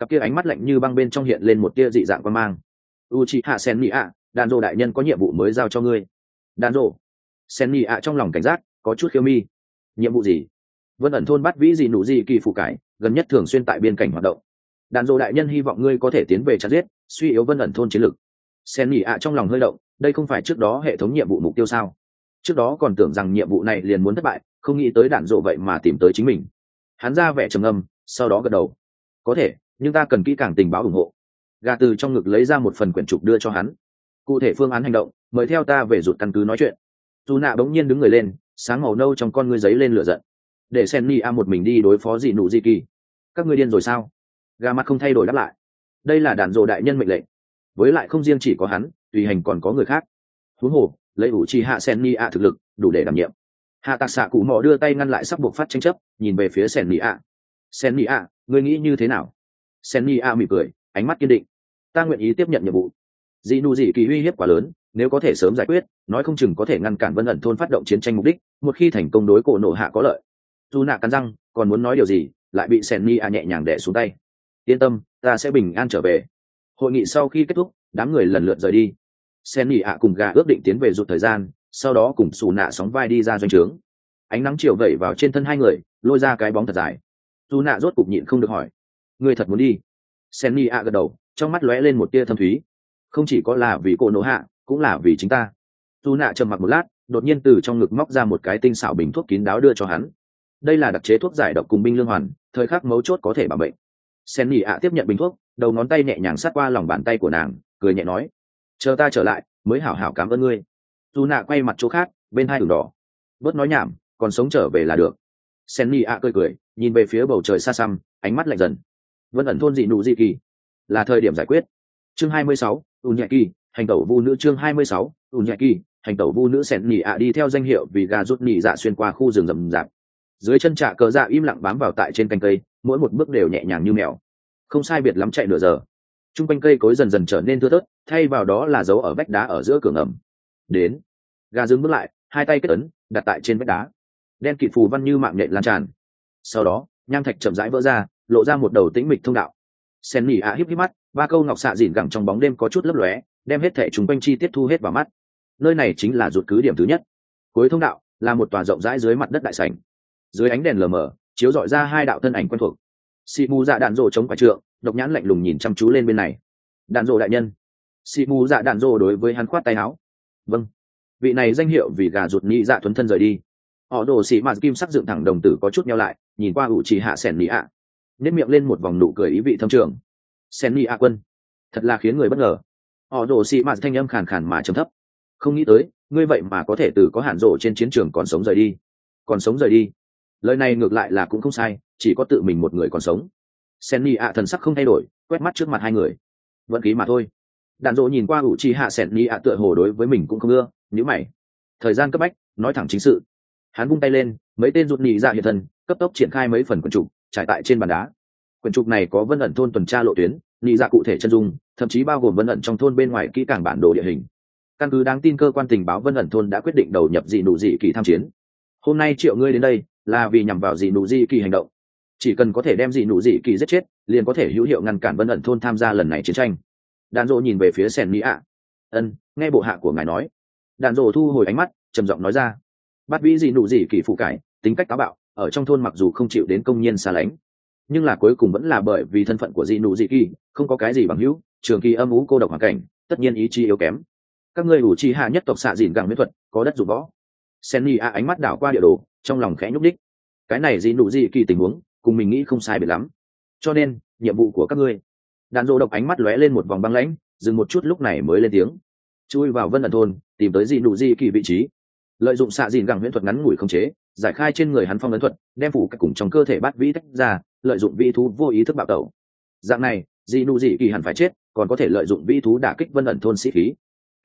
cặp kia ánh mắt lạnh như băng bên trong hiện lên một tia dị dạng quan mang. Uchiha Sennia, đàn rộ đại nhân có nhiệm vụ mới giao cho ngươi. Đàn rộ. Sennia trong lòng cảnh giác, có chút khiêu mi. Nhiệm vụ gì? Vân ẩn thôn bắt vĩ gì nụ gì kỳ phụ cải, gần nhất thường xuyên tại biên cảnh hoạt động. Đàn rộ đại nhân hy vọng ngươi có thể tiến về chặt giết, suy yếu Vân ẩn thôn chiến lực. Sennia trong lòng hơi động, đây không phải trước đó hệ thống nhiệm vụ mục tiêu sao? Trước đó còn tưởng rằng nhiệm vụ này liền muốn thất bại, không nghĩ tới đạn rộ vậy mà tìm tới chính mình. Hắn ra vẻ trầm ngâm, sau đó gật đầu. Có thể, nhưng ta cần kỹ càng tình báo ủng hộ. Gà từ trong ngực lấy ra một phần quyển trục đưa cho hắn. Cụ thể phương án hành động, mời theo ta về rụt căn cứ nói chuyện. Dù nạ bỗng nhiên đứng người lên, sáng màu nâu trong con ngươi giấy lên lửa giận. Để Sennia một mình đi đối phó dị nụ dị kỳ. Các ngươi điên rồi sao? Gà mặt không thay đổi đáp lại. Đây là đàn rộ đại nhân mệnh lệnh. Với lại không riêng chỉ có hắn, tùy hành còn có người khác. Huống hồ, lấy Uchiha Sennia thực lực, đủ để đảm nhiệm. Hạ Tạc Xạ Cụ Mỏ đưa tay ngăn lại sắp buộc phát tranh chấp, nhìn về phía Sennia. Sennia, ngươi nghĩ như thế nào? Sennia mỉm cười, ánh mắt kiên định. Ta nguyện ý tiếp nhận nhiệm vụ. Dị nụ dị kỳ uy hiếp quá lớn, nếu có thể sớm giải quyết, nói không chừng có thể ngăn cản Vân ẩn thôn phát động chiến tranh mục đích, một khi thành công đối cổ nổ hạ có lợi. Dù nạ cắn răng, còn muốn nói điều gì, lại bị Sennia nhẹ nhàng đè xuống tay. Yên tâm, ta sẽ bình an trở về. Hội nghị sau khi kết thúc, đám người lần lượt rời đi. Sennia cùng gà ước định tiến về rụt thời gian, sau đó cùng xù nạ sóng vai đi ra doanh trướng. Ánh nắng chiều vẩy vào trên thân hai người, lôi ra cái bóng thật dài. Dù nạ rốt cục nhịn không được hỏi, ngươi thật muốn đi? Sennia gật đầu, trong mắt lóe lên một tia thâm thúy. Không chỉ có là vì cô nỗ hạ, cũng là vì chính ta. Dù nạ trầm mặc một lát, đột nhiên từ trong ngực móc ra một cái tinh xảo bình thuốc kín đáo đưa cho hắn. Đây là đặc chế thuốc giải độc cùng binh lương hoàn, thời khắc mấu chốt có thể bảo bệnh. Sennia tiếp nhận bình thuốc, đầu ngón tay nhẹ nhàng sát qua lòng bàn tay của nàng, cười nhẹ nói, chờ ta trở lại mới hảo hảo cảm ơn ngươi. Dù nạ quay mặt chỗ khác, bên hai đường đỏ. Bớt nói nhảm, còn sống trở về là được. Sennia cười, nhìn về phía bầu trời xa xăm, ánh mắt lạnh dần. Vân ẩn thôn dị nụ dị kỳ, là thời điểm giải quyết. Chương 26, nhẹ kỳ, hành tẩu vu nữ. Chương 26, nhẹ kỳ, hành tẩu vu nữ. Sennia đi theo danh hiệu vì gà rút nhị dạ xuyên qua khu rừng rậm rạp. Dưới chân Trạ Cờ Dạ im lặng bám vào tại trên cành cây, mỗi một bước đều nhẹ nhàng như mèo. Không sai biệt lắm chạy nửa giờ. Trung quanh cây cối dần dần trở nên thưa thớt, thay vào đó là dấu ở vách đá ở giữa cửa ngầm. Đến. Gà dừng bước lại, hai tay kết ấn, đặt tại trên vách đá. Đen kịt phù văn như mạng nhện lan tràn. Sau đó, nham thạch chậm rãi vỡ ra, lộ ra một đầu tĩnh mịch thông đạo. Sennia híp híp mắt, ba câu ngọc xạ dịn gẳng trong bóng đêm có chút lấp lóe, đem hết thảy chúng quanh chi tiết thu hết vào mắt. Nơi này chính là rụt cứ điểm thứ nhất. Cuối thông đạo là một tòa rộng rãi dưới mặt đất đại sảnh. Dưới ánh đèn lờ mờ, chiếu rọi ra hai đạo thân ảnh quen thuộc. Sĩ mù dạ đạn rồ chống quả trượng, độc nhãn lạnh lùng nhìn chăm chú lên bên này. Đạn rồ đại nhân. Sĩ mù dạ đạn rồ đối với hắn khoát tay áo. Vâng. Vị này danh hiệu vì gà rụt nhị dạ thuấn thân rời đi. Họ đồ sĩ mạt kim sắc dựng thẳng đồng tử có chút nheo lại, nhìn qua Uchiha Sennia, nhếch miệng lên một vòng nụ cười ý vị thâm trường. Sennia quân, thật là khiến người bất ngờ. Họ đồ sĩ mạt thanh âm khàn khàn mà trầm thấp. Không nghĩ tới, ngươi vậy mà có thể từ có hạn rộ trên chiến trường còn sống rời đi. Còn sống rời đi. Lời này ngược lại là cũng không sai, chỉ có tự mình một người còn sống. Sennia thần sắc không thay đổi, quét mắt trước mặt hai người. Vận khí mà thôi. Đàn rộ nhìn qua Uchiha Sennia tựa hồ đối với mình cũng không ưa, nhíu mày. Thời gian cấp bách, nói thẳng chính sự. Hắn vung tay lên, mấy tên rụt nhị dạ hiện thân, cấp tốc triển khai mấy phần quyển trục trải tại trên bàn đá. Quyển trục này có Vân ẩn thôn tuần tra lộ tuyến, nhị dạ cụ thể chân dung, thậm chí bao gồm Vân ẩn trong thôn bên ngoài kỹ càng bản đồ địa hình. Căn cứ đáng tin cơ quan tình báo Vân ẩn thôn đã quyết định đầu nhập dị nụ dị kỳ tham chiến. Hôm nay triệu ngươi đến đây là vì nhằm vào dị nụ dị kỳ hành động. Chỉ cần có thể đem dị nụ dị kỳ giết chết, liền có thể hữu hiệu ngăn cản Vân ẩn thôn tham gia lần này chiến tranh. Đàn Dỗ nhìn về phía Sennia. Ân, nghe bộ hạ của ngài nói. Đàn Dỗ thu hồi ánh mắt, trầm giọng nói ra. Bắt vĩ dị nụ dị kỳ phụ cải, tính cách táo bạo, ở trong thôn mặc dù không chịu đến công nhiên xa lánh, nhưng là cuối cùng vẫn là bởi vì thân phận của dị nụ dị kỳ, không có cái gì bằng hữu, trường kỳ âm ú cô độc hoàn cảnh, tất nhiên ý chí yếu kém. Các ngươi ủ chi hạ nhất tộc xạ dìn gẳng miễn thuật, có đất dụng võ. Sennia ánh mắt đảo qua địa đồ, trong lòng khẽ nhúc đích. Cái này dị nụ dị kỳ tình huống, cùng mình nghĩ không sai biệt lắm. Cho nên, nhiệm vụ của các ngươi. Đàn Dỗ độc ánh mắt lóe lên một vòng băng lãnh, dừng một chút lúc này mới lên tiếng. Chui vào Vân ẩn thôn, tìm tới dị nụ dị kỳ vị trí. Lợi dụng xạ dìn gẳng huyễn thuật ngắn ngủi không chế, giải khai trên người hắn phong ấn thuật, đem phủ cách cùng trong cơ thể bát vĩ tách ra, lợi dụng vĩ thú vô ý thức bạo tẩu. Dạng này, dị nụ dị kỳ hẳn phải chết, còn có thể lợi dụng vĩ thú đả kích Vân ẩn thôn sĩ khí.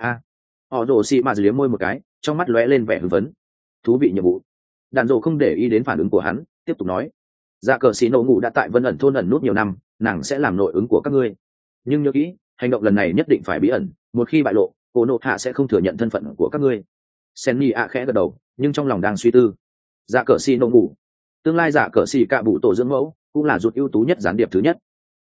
Họ rồ xì mà liếm môi một cái, trong mắt lóe lên vẻ hưng phấn. Thú vị nhiệm vụ. Đàn Dỗ không để ý đến phản ứng của hắn, tiếp tục nói. Dạ cờ xì nổ ngủ đã tại Vân ẩn thôn ẩn nút nhiều năm, nàng sẽ làm nội ứng của các ngươi. Nhưng nhớ kỹ, hành động lần này nhất định phải bí ẩn, một khi bại lộ, cô nộ hạ sẽ không thừa nhận thân phận của các ngươi. Sennia khẽ gật đầu, nhưng trong lòng đang suy tư. Dạ cờ xì nổ ngủ, tương lai dạ cờ xì cạ bụ tổ dưỡng mẫu, cũng là rụt ưu tú nhất gián điệp thứ nhất.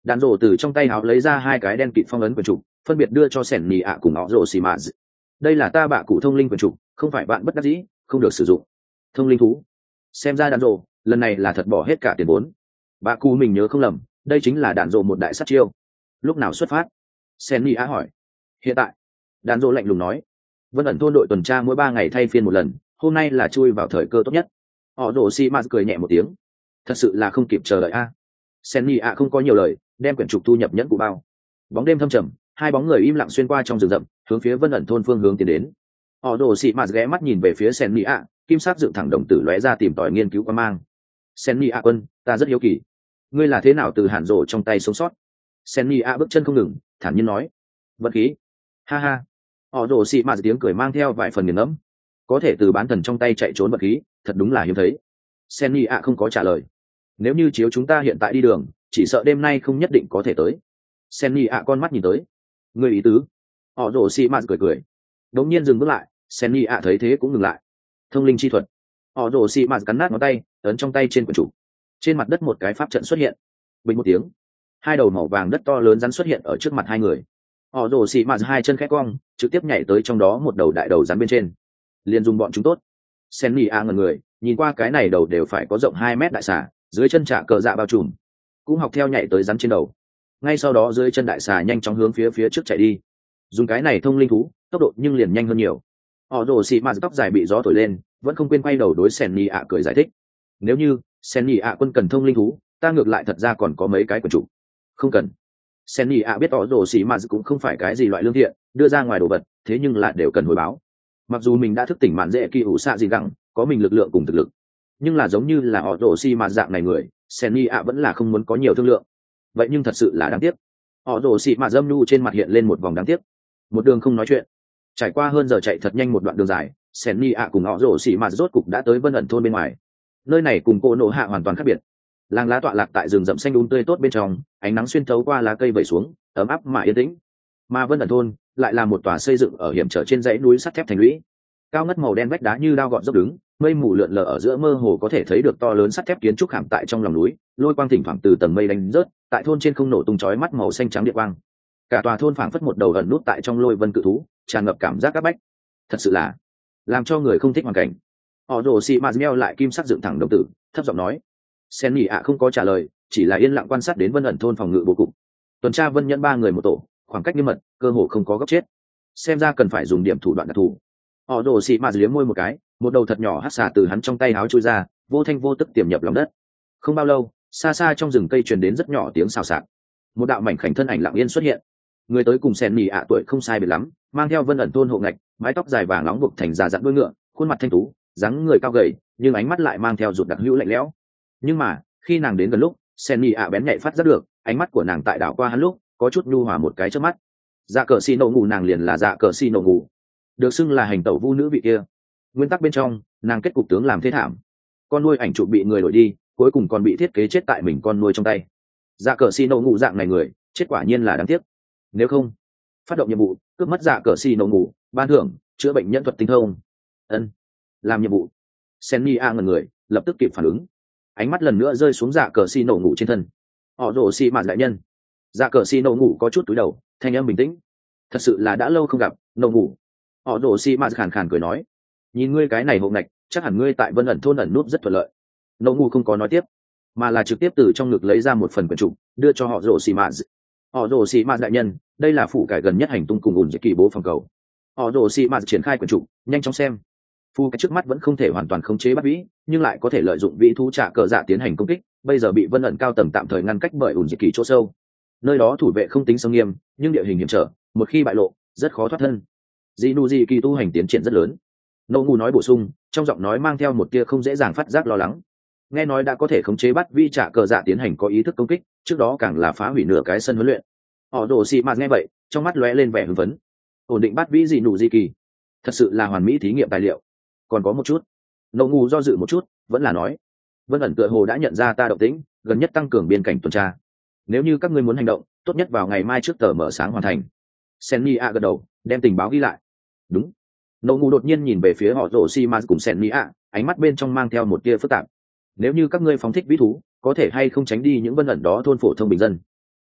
Đạn rổ từ trong tay áo lấy ra hai cái đen kịt phong ấn quyển trục, phân biệt đưa cho sẻn nhì ạ cùng họ rổ xì mạt. Đây là ta bạ cụ thông linh quyển trục, không phải bạn bất đắc dĩ, không được sử dụng. Thông linh thú. Xem ra đạn rổ lần này là thật bỏ hết cả tiền vốn. Bạ cụ mình nhớ không lầm, đây chính là đạn rổ một đại sát chiêu. Lúc nào xuất phát? Sẻn nhì ạ hỏi. Hiện tại. Đạn rổ lạnh lùng nói. Vân ẩn thôn đội tuần tra mỗi 3 ngày thay phiên một lần, hôm nay là chui vào thời cơ tốt nhất. Họ rổ xì mạt cười nhẹ một tiếng. Thật sự là không kịp chờ đợi a. Senny ạ không có nhiều lời, đem quyển trục thu nhập nhẫn cụ bao. Bóng đêm thâm trầm, hai bóng người im lặng xuyên qua trong rừng rậm, hướng phía Vân ẩn thôn phương hướng tiến đến. Họ đổ xị mạt ghé mắt nhìn về phía Senny ạ, kim sắc dựng thẳng đồng tử lóe ra tìm tòi nghiên cứu quan mang. Senny ạ quân, ta rất hiếu kỳ, ngươi là thế nào từ hàn rổ trong tay sống sót? Senny ạ bước chân không ngừng, thản nhiên nói, vật khí. Ha ha. Họ đổ xị mạt tiếng cười mang theo vài phần nghiền ngẫm. Có thể từ bán thần trong tay chạy trốn vật khí, thật đúng là hiếm thấy. Senny ạ không có trả lời. Nếu như chiếu chúng ta hiện tại đi đường, chỉ sợ đêm nay không nhất định có thể tới. Senny ạ con mắt nhìn tới. Người ý tứ. Họ rổ xì mạt cười cười. Đống nhiên dừng bước lại, Senny ạ thấy thế cũng ngừng lại. Thông linh chi thuật. Họ rổ xì mạt cắn nát ngón tay, ấn trong tay trên quyển trục. Trên mặt đất một cái pháp trận xuất hiện. Bình một tiếng, hai đầu màu vàng đất to lớn rắn xuất hiện ở trước mặt hai người. Họ rổ xì mạt hai chân khẽ cong, trực tiếp nhảy tới trong đó một đầu đại đầu rắn bên trên. Liền dùng bọn chúng tốt. Senny ạ ngẩn người, nhìn qua cái này đầu đều phải có rộng 2 mét đại xà, dưới chân trả cờ dạ bao trùm, cũng học theo nhảy tới rắn trên đầu. Ngay sau đó dưới chân đại xà nhanh chóng hướng phía trước chạy đi. Dùng cái này thông linh thú, tốc độ nhưng liền nhanh hơn nhiều. Họ rồ xị mạt tóc dài bị gió thổi lên, vẫn không quên quay đầu đối Senny ạ cười giải thích. Nếu như Senny ạ quân cần thông linh thú, ta ngược lại thật ra còn có mấy cái quần chủ. Không cần. Senny ạ biết họ rồ xị mạt cũng không phải cái gì loại lương thiện, đưa ra ngoài đồ vật, thế nhưng lại đều cần hồi báo. Mặc dù mình đã thức tỉnh mạn dễ kỳ ủ xạ gì gặng, có mình lực lượng cùng thực lực, nhưng là giống như là họ rồ xị mạt dạng này người, Senny ạ vẫn là không muốn có nhiều thương lượng. Vậy nhưng thật sự là đáng tiếc. Họ rồ xị mạt dâm nhu trên mặt hiện lên một vòng đáng tiếc. Một đường không nói chuyện, trải qua hơn giờ chạy thật nhanh một đoạn đường dài, Senny ạ cùng họ rồ xị mạt rốt cục đã tới Vân ẩn thôn bên ngoài. Nơi này cùng cô nổ hạ hoàn toàn khác biệt. Làng lá tọa lạc tại rừng rậm xanh tươi tốt bên trong, ánh nắng xuyên thấu qua lá cây vẩy xuống, ấm áp mà yên tĩnh. Mà Vân ẩn thôn lại là một tòa xây dựng ở hiểm trở trên dãy núi sắt thép thành lũy. Cao ngất màu đen vách đá như đao gọn dốc đứng, mây mù lượn lờ ở giữa, mơ hồ có thể thấy được to lớn sắt thép kiến trúc khảm tại trong lòng núi, lôi quang thỉnh thoảng từ tầng mây đánh rớt, tại thôn trên không nổ tung chói mắt màu xanh trắng điện quang. Cả tòa thôn phảng phất một đầu ẩn nút tại trong lôi vân cự thú, tràn ngập cảm giác áp bách. Thật sự là làm cho người không thích hoàn cảnh. Họ rồ xì mạt meo lại kim sắc dựng thẳng đồng tử, thấp giọng nói. Senny ạ không có trả lời, chỉ là yên lặng quan sát đến Vân ẩn thôn phòng ngự bố cục. Tuần tra Vân Nhẫn 3 người một tổ, khoảng cách nghiêm mật, cơ hồ không có góc chết. Xem ra cần phải dùng điểm thủ đoạn đặc thù. Họ rồ xì mạt liếm môi một cái, một đầu thật nhỏ hắt xà từ hắn trong tay áo chui ra, vô thanh vô tức tiềm nhập lòng đất. Không bao lâu, xa xa trong rừng cây truyền đến rất nhỏ tiếng xào xạc. Một đạo mảnh khảnh thân ảnh lặng yên xuất hiện. Người tới cùng Senny ạ tuổi không sai biệt lắm, mang theo Vân ẩn thôn hộ ngạch, mái tóc dài vàng nóng buộc thành già dặn đuôi ngựa, khuôn mặt thanh tú, dáng người cao gầy, nhưng ánh mắt lại mang theo rụt đặc hữu lạnh lẽo. Nhưng mà khi nàng đến gần lúc, Senny ạ bén nhạy phát giác được, ánh mắt của nàng tại đảo qua hắn lúc có chút nhu hòa một cái trước mắt. Dạ cờ xì nổ ngủ nàng liền là dạ cờ xì nổ ngủ, được xưng là hành tẩu vu nữ vị kia. Nguyên tắc bên trong, nàng kết cục tướng làm thế thảm, con nuôi ảnh chụp bị người đổi đi, cuối cùng còn bị thiết kế chết tại mình con nuôi trong tay. Dạ cờ xì nổ ngủ dạng này người chết quả nhiên là đáng tiếc. Nếu không, phát động nhiệm vụ cướp mất dạ cờ xì nổ ngủ, ban thưởng chữa bệnh nhân thuật tinh thông. Ân, làm nhiệm vụ. Senny a ngẩn người, lập tức kịp phản ứng, ánh mắt lần nữa rơi xuống dạ cờ xì nổ ngủ trên thân. Họ rồ xì mạt đại nhân. Dạ cờ xì nổ ngủ có chút túi đầu, thanh âm bình tĩnh. Thật sự là đã lâu không gặp, nổ ngủ. Họ rồ xì mạt khàn khàn cười nói, nhìn ngươi cái này hộ ngạch, chắc hẳn ngươi tại Vân ẩn thôn ẩn núp rất thuận lợi. Nổ ngủ không có nói tiếp, mà là trực tiếp từ trong ngực lấy ra một phần quyển trục, đưa cho họ rồ xì mạt. Họ rồ xì mạt đại nhân, đây là phụ cải gần nhất hành tung cùng ủn dịch kỳ bố phòng cầu. Họ rồ xì mạt triển khai quyển trục, nhanh chóng xem. Phu cái trước mắt vẫn không thể hoàn toàn khống chế bắt vĩ, nhưng lại có thể lợi dụng vĩ thú trả cờ dạ tiến hành công kích, bây giờ bị Vân ẩn cao tầng tạm thời ngăn cách bởi ủn dịch kỳ chỗ sâu. Nơi đó thủ vệ không tính sông nghiêm, nhưng địa hình hiểm trở, một khi bại lộ rất khó thoát thân. Dị nụ dị kỳ tu hành tiến triển rất lớn. Nô ngu nói bổ sung, trong giọng nói mang theo một tia không dễ dàng phát giác lo lắng. Nghe nói đã có thể khống chế bắt vĩ trả cờ dạ tiến hành có ý thức công kích, trước đó càng là phá hủy nửa cái sân huấn luyện. Họ đổ xì mạt nghe vậy, trong mắt lóe lên vẻ hưng phấn. Ổn định bắt vĩ dị nụ dị kỳ, thật sự là hoàn mỹ thí nghiệm tài liệu. Còn có một chút. Nô ngu do dự một chút, vẫn là nói, Vân ẩn tựa hồ đã nhận ra ta động tĩnh, gần nhất tăng cường biên cảnh tuần tra. Nếu như các ngươi muốn hành động, tốt nhất vào ngày mai trước tờ mở sáng hoàn thành. Senny a gật đầu, đem tình báo ghi lại. Đúng. Nô ngu đột nhiên nhìn về phía họ rồ si ma cùng Senny a, ánh mắt bên trong mang theo một tia phức tạp. Nếu như các ngươi phóng thích vĩ thú, có thể hay không tránh đi những Vân ẩn đó thôn phổ thông bình dân.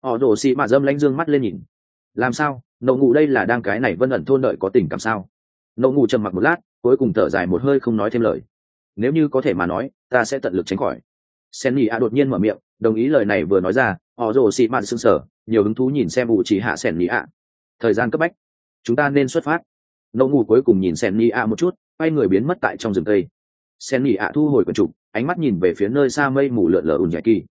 họ rồ xì mà dâm lanh dương mắt lên nhìn. Làm sao, nậu ngủ đây là đang cái này vân ẩn thôn đợi có tình cảm sao? Nậu ngủ trầm mặc một lát, cuối cùng thở dài một hơi không nói thêm lời. Nếu như có thể mà nói, ta sẽ tận lực tránh khỏi. Sen nhị ạ đột nhiên mở miệng, đồng ý lời này vừa nói ra, họ rồ xì mà sững sờ, nhiều hứng thú nhìn xem ủ chỉ hạ Sen nhị ạ. Thời gian cấp bách, chúng ta nên xuất phát. Nậu ngủ cuối cùng nhìn Sen nhị ạ một chút, quay người biến mất tại trong rừng cây. Sen nhị ạ thu hồi quần trục, ánh mắt nhìn về phía nơi xa mây mù lượn lờ ùn nhẹ kỳ.